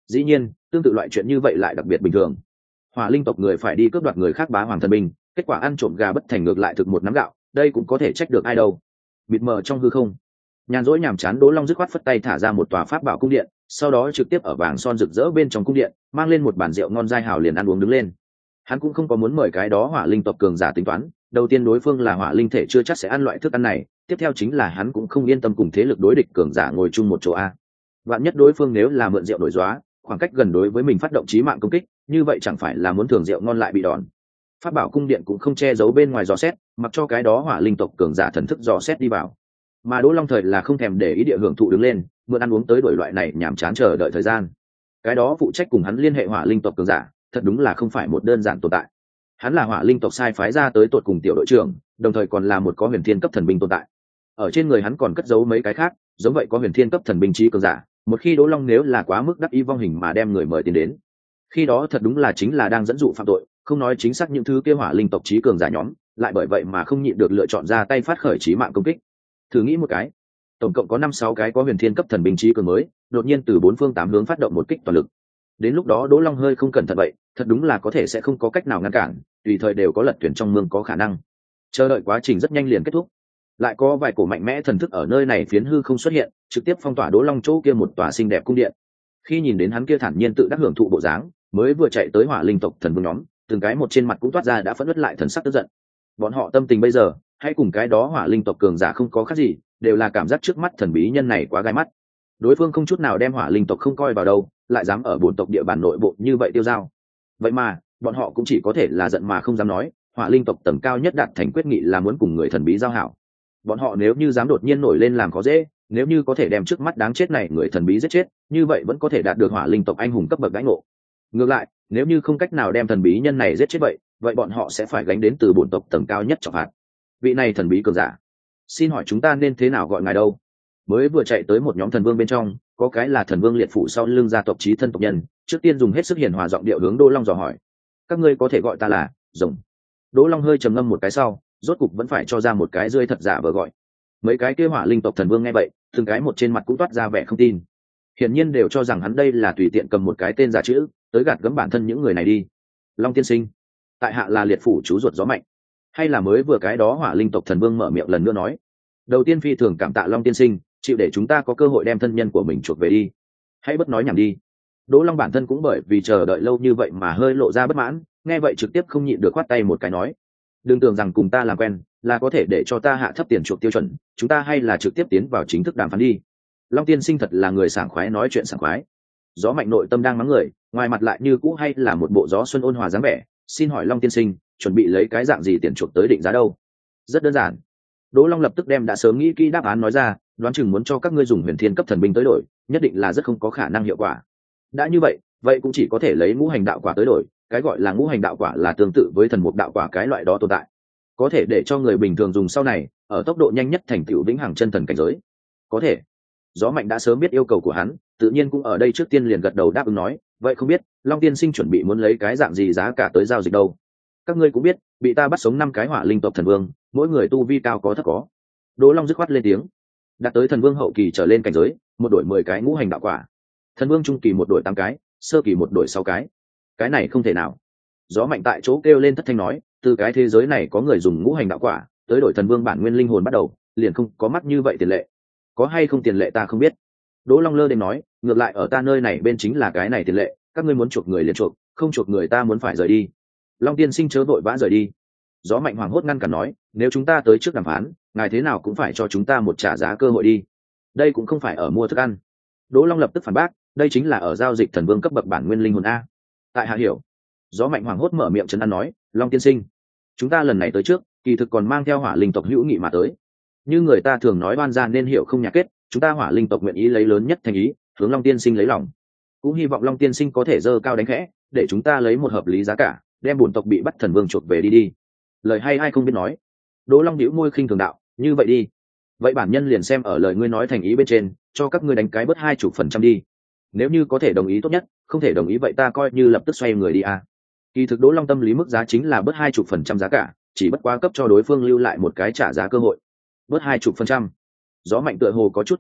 Dĩ nhiên tương tự loại chuyện như vậy lại đặc biệt bình thường. Hỏa linh tộc người phải đi cướp đoạt người khác bá hoàng thần binh, kết quả ăn trộm gà bất thành ngược lại thực một nắm gạo, đây cũng có thể trách được ai đâu. Bịt mờ trong hư không, nhàn rỗi nhàm chán Đỗ Long dứt khoát phất tay thả ra một tòa pháp bảo cung điện, sau đó trực tiếp ở vàng son rực rỡ bên trong cung điện mang lên một bàn rượu ngon dai hào liền ăn uống đứng lên. Hắn cũng không có muốn mời cái đó hỏa linh tộc cường giả tính toán, đầu tiên đối phương là hỏa linh thể chưa chắc sẽ ăn loại thức ăn này, tiếp theo chính là hắn cũng không yên tâm cùng thế lực đối địch cường giả ngồi chung một chỗ a. Vạn nhất đối phương nếu là mượn rượu nổi gióa, khoảng cách gần đối với mình phát động chí mạng công kích, như vậy chẳng phải là muốn thường rượu ngon lại bị đòn. Pháp bảo cung điện cũng không che giấu bên ngoài dò xét, mặc cho cái đó hỏa linh tộc cường giả thần thức dò xét đi vào. Mà Đỗ Long thời là không thèm để ý địa hưởng thụ đứng lên, mượn ăn uống tới đổi loại này nhàm chán chờ đợi thời gian. Cái đó phụ trách cùng hắn liên hệ hỏa linh tộc cường giả, thật đúng là không phải một đơn giản tồn tại. Hắn là hỏa linh tộc sai phái ra tới tột cùng tiểu đội trưởng, đồng thời còn là một có huyền thiên cấp thần binh tồn tại. Ở trên người hắn còn cất giấu mấy cái khác, giống vậy có huyền thiên cấp thần binh trí cường giả. Một khi Đỗ Long nếu là quá mức đắc ý vong hình mà đem người mời tiền đến, khi đó thật đúng là chính là đang dẫn dụ phạm tội, không nói chính xác những thứ kia hỏa linh tộc trí cường giả nhóm, lại bởi vậy mà không nhịn được lựa chọn ra tay phát khởi chí mạng công kích. Thử nghĩ một cái, tổng cộng có năm sáu cái có huyền thiên cấp thần binh trí cường mới, đột nhiên từ bốn phương tám hướng phát động một kích toàn lực. Đến lúc đó Đỗ Long hơi không cẩn thận vậy, thật đúng là có thể sẽ không có cách nào ngăn cản, tùy thời đều có lật thuyền trong mương có khả năng. Chờ đợi quá trình rất nhanh liền kết thúc. Lại có vài cổ mạnh mẽ thần thức ở nơi này phiến hư không xuất hiện, trực tiếp phong tỏa Đỗ Long chỗ kia một tòa xinh đẹp cung điện. Khi nhìn đến hắn kia thản nhiên tự đắc hưởng thụ bộ dáng, mới vừa chạy tới hỏa linh tộc thần vương nhóm, từng cái một trên mặt cũng toát ra đã phẫn nứt lại thần sắc tức giận. Bọn họ tâm tình bây giờ, hay cùng cái đó hỏa linh tộc cường giả không có khác gì, đều là cảm giác trước mắt thần bí nhân này quá gai mắt. Đối phương không chút nào đem hỏa linh tộc không coi vào đâu, lại dám ở bổn tộc địa bàn nội bộ như vậy tiêu dao. Vậy mà bọn họ cũng chỉ có thể là giận mà không dám nói. Hỏa linh tộc tầng cao nhất đạt thành quyết nghị là muốn cùng người thần bí giao hảo. Bọn họ nếu như dám đột nhiên nổi lên làm khó dễ, nếu như có thể đem trước mắt đáng chết này người thần bí giết chết, như vậy vẫn có thể đạt được hỏa linh tộc anh hùng cấp bậc đãi ngộ. Ngược lại, nếu như không cách nào đem thần bí nhân này giết chết vậy, vậy bọn họ sẽ phải gánh đến từ bổn tộc tầng cao nhất trọng phạt. Vị này thần bí cường giả, xin hỏi chúng ta nên thế nào gọi ngài đâu? Mới vừa chạy tới một nhóm thần vương bên trong, có cái là thần vương liệt phủ sau lưng gia tộc chí thân tộc nhân, trước tiên dùng hết sức hiền hòa giọng điệu hướng Đỗ Long dò hỏi. Các ngươi có thể gọi ta là rồng. Đỗ Long hơi trầm ngâm một cái sau, rốt cục vẫn phải cho ra một cái rơi thật giả vờ gọi. Mấy cái kia hỏa linh tộc thần vương nghe vậy, từng cái một trên mặt cũng toát ra vẻ không tin. Hiển nhiên đều cho rằng hắn đây là tùy tiện cầm một cái tên giả chữ, tới gạt gẫm bản thân những người này đi. Long tiên sinh, tại hạ là liệt phủ chú ruột gió mạnh. Hay là mới vừa cái đó hỏa linh tộc thần vương mở miệng lần nữa nói. Đầu tiên phi thường cảm tạ Long tiên sinh, chịu để chúng ta có cơ hội đem thân nhân của mình chuộc về đi. Hãy bất nói nhảm đi. Đỗ Long bản thân cũng bởi vì chờ đợi lâu như vậy mà hơi lộ ra bất mãn, nghe vậy trực tiếp không nhịn được khoát tay một cái nói. Đừng tưởng rằng cùng ta làm quen là có thể để cho ta hạ thấp tiền chuộc tiêu chuẩn, chúng ta hay là trực tiếp tiến vào chính thức đàm phán đi. Long tiên sinh thật là người sảng khoái nói chuyện sảng khoái. Gió mạnh nội tâm đang mắng người, ngoài mặt lại như cũ hay là một bộ gió xuân ôn hòa dáng vẻ. Xin hỏi Long tiên sinh, chuẩn bị lấy cái dạng gì tiền chuộc tới định giá đâu? Rất đơn giản. Đỗ Long lập tức đem đã sớm nghĩ kỹ đáp án nói ra, đoán chừng muốn cho các ngươi dùng huyền thiên cấp thần binh tới đổi, nhất định là rất không có khả năng hiệu quả. Đã như vậy, vậy cũng chỉ có thể lấy ngũ hành đạo quả tới đổi. Cái gọi là ngũ hành đạo quả là tương tự với thần mục đạo quả cái loại đó tồn tại, có thể để cho người bình thường dùng sau này ở tốc độ nhanh nhất thành tựu vĩnh hằng chân thần cảnh giới. Có thể. Gió mạnh đã sớm biết yêu cầu của hắn, tự nhiên cũng ở đây trước tiên liền gật đầu đáp ứng nói, vậy không biết Long tiên sinh chuẩn bị muốn lấy cái dạng gì giá cả tới giao dịch đâu? Các ngươi cũng biết, bị ta bắt sống năm cái hỏa linh tộc thần vương, mỗi người tu vi cao có thấp có. Đỗ Long dứt khoát lên tiếng. Đạt tới thần vương hậu kỳ trở lên cảnh giới, một đổi mười cái ngũ hành đạo quả. Thần vương trung kỳ một đổi tám cái, sơ kỳ một đổi sáu cái. Cái này không thể nào. Gió mạnh tại chỗ kêu lên thất thanh nói, từ cái thế giới này có người dùng ngũ hành đạo quả tới đổi thần vương bản nguyên linh hồn bắt đầu, liền không có mắt như vậy tiền lệ. Có hay không tiền lệ ta không biết. Đỗ Long lơ đến nói, ngược lại ở ta nơi này bên chính là cái này tiền lệ, các ngươi muốn chuộc người liền chuộc, không chuộc người ta muốn phải rời đi. Long tiên sinh chớ vội vã rời đi. Gió mạnh hoảng hốt ngăn cản nói, nếu chúng ta tới trước đàm phán, ngài thế nào cũng phải cho chúng ta một trả giá cơ hội đi. Đây cũng không phải ở mua thức ăn. Đỗ Long lập tức phản bác, đây chính là ở giao dịch thần vương cấp bậc bản nguyên linh hồn a. Tại hạ hiểu. Gió mạnh hoảng hốt mở miệng trấn an nói, Long tiên sinh, chúng ta lần này tới trước, kỳ thực còn mang theo hỏa linh tộc hữu nghị mà tới. Như người ta thường nói oan gia nên hiểu không nhà kết, chúng ta hỏa linh tộc nguyện ý lấy lớn nhất thành ý, hướng Long tiên sinh lấy lòng. Cũng hy vọng Long tiên sinh có thể dơ cao đánh khẽ, để chúng ta lấy một hợp lý giá cả, đem bổn tộc bị bắt thần vương chuộc về đi đi. Lời hay ai không biết nói. Đỗ Long nhíu môi khinh thường đạo, như vậy đi. Vậy bản nhân liền xem ở lời ngươi nói thành ý bên trên, cho các ngươi đánh cái bớt hai chục phần trăm đi. Nếu như có thể đồng ý tốt nhất, không thể đồng ý vậy ta coi như lập tức xoay người đi à. Kỳ thực Đỗ Long tâm lý mức giá chính là bớt hai chục phần trăm giá cả, chỉ bất quá cấp cho đối phương lưu lại một cái trả giá cơ hội. Bớt hai chục phần trăm. Gió mạnh tựa hồ có chút ý động,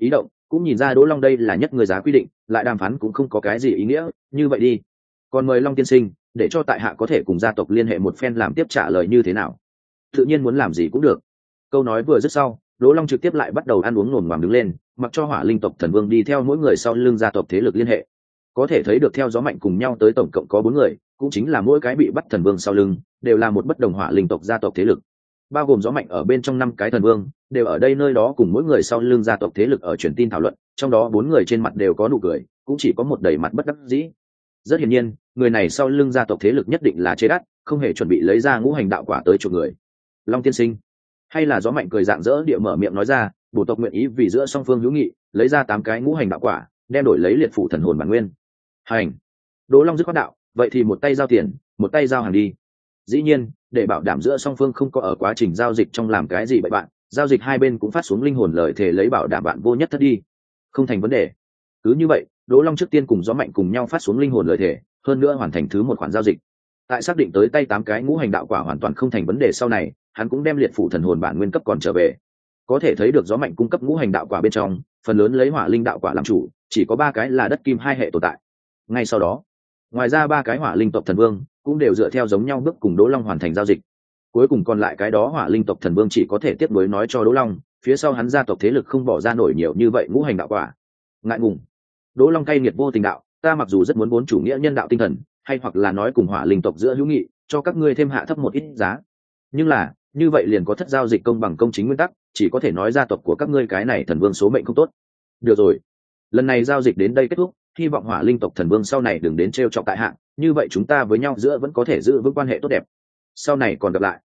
cũng nhìn ra Đỗ Long đây là nhất người giá quy định, lại đàm phán cũng không có cái gì ý nghĩa, như vậy đi, còn mời Long tiên sinh để cho tại hạ có thể cùng gia tộc liên hệ một phen làm tiếp trả lời như thế nào. Tự nhiên muốn làm gì cũng được. Câu nói vừa dứt sau, Đỗ Long trực tiếp lại bắt đầu ăn uống ngổn ngoàm đứng lên, mặc cho Hỏa Linh tộc thần vương đi theo mỗi người sau lưng gia tộc thế lực liên hệ. Có thể thấy được theo gió mạnh cùng nhau tới tổng cộng có bốn người, cũng chính là mỗi cái bị bắt thần vương sau lưng đều là một bất đồng Hỏa Linh tộc gia tộc thế lực, bao gồm gió mạnh ở bên trong năm cái thần vương đều ở đây nơi đó cùng mỗi người sau lưng gia tộc thế lực ở truyền tin thảo luận, trong đó bốn người trên mặt đều có nụ cười, cũng chỉ có một đầy mặt bất đắc dĩ. Rất hiển nhiên, người này sau lưng gia tộc thế lực nhất định là chế đắt, không hề chuẩn bị lấy ra ngũ hành đạo quả tới chuộc người. Long tiên sinh, hay là gió mạnh cười rạng rỡ địa mở miệng nói ra, bổ tộc nguyện ý vì giữa song phương hữu nghị lấy ra tám cái ngũ hành đạo quả, đem đổi lấy liệt phủ thần hồn bản nguyên. Hành. Đỗ Long dứt khoát đạo, vậy thì một tay giao tiền, một tay giao hàng đi. Dĩ nhiên, để bảo đảm giữa song phương không có ở quá trình giao dịch trong làm cái gì bậy bạn, giao dịch hai bên cũng phát xuống linh hồn lời thề lấy bảo đảm bạn vô nhất thất đi. Không thành vấn đề. Cứ như vậy, Đỗ Long trước tiên cùng gió mạnh cùng nhau phát xuống linh hồn lời thề, hơn nữa hoàn thành thứ một khoản giao dịch. Tại xác định tới tay tám cái ngũ hành đạo quả hoàn toàn không thành vấn đề sau này, hắn cũng đem liệt phủ thần hồn bản nguyên cấp còn trở về. Có thể thấy được gió mạnh cung cấp ngũ hành đạo quả bên trong, phần lớn lấy hỏa linh đạo quả làm chủ, chỉ có ba cái là đất kim hai hệ tồn tại. Ngay sau đó, ngoài ra ba cái hỏa linh tộc thần vương cũng đều dựa theo giống nhau bước cùng Đỗ Long hoàn thành giao dịch. Cuối cùng còn lại cái đó hỏa linh tộc thần vương chỉ có thể tiếp nối nói cho Đỗ Long, phía sau hắn gia tộc thế lực không bỏ ra nổi nhiều như vậy ngũ hành đạo quả. Ngại ngùng. Đỗ Long cay nghiệt vô tình đạo, ta mặc dù rất muốn bốn chủ nghĩa nhân đạo tinh thần, hay hoặc là nói cùng hỏa linh tộc giữa hữu nghị, cho các ngươi thêm hạ thấp một ít giá. Nhưng là, như vậy liền có thất giao dịch công bằng công chính nguyên tắc, chỉ có thể nói gia tộc của các ngươi cái này thần vương số mệnh không tốt. Được rồi, lần này giao dịch đến đây kết thúc, hy vọng hỏa linh tộc thần vương sau này đừng đến trêu chọc tại hạ, như vậy chúng ta với nhau giữa vẫn có thể giữ vững quan hệ tốt đẹp. Sau này còn gặp lại.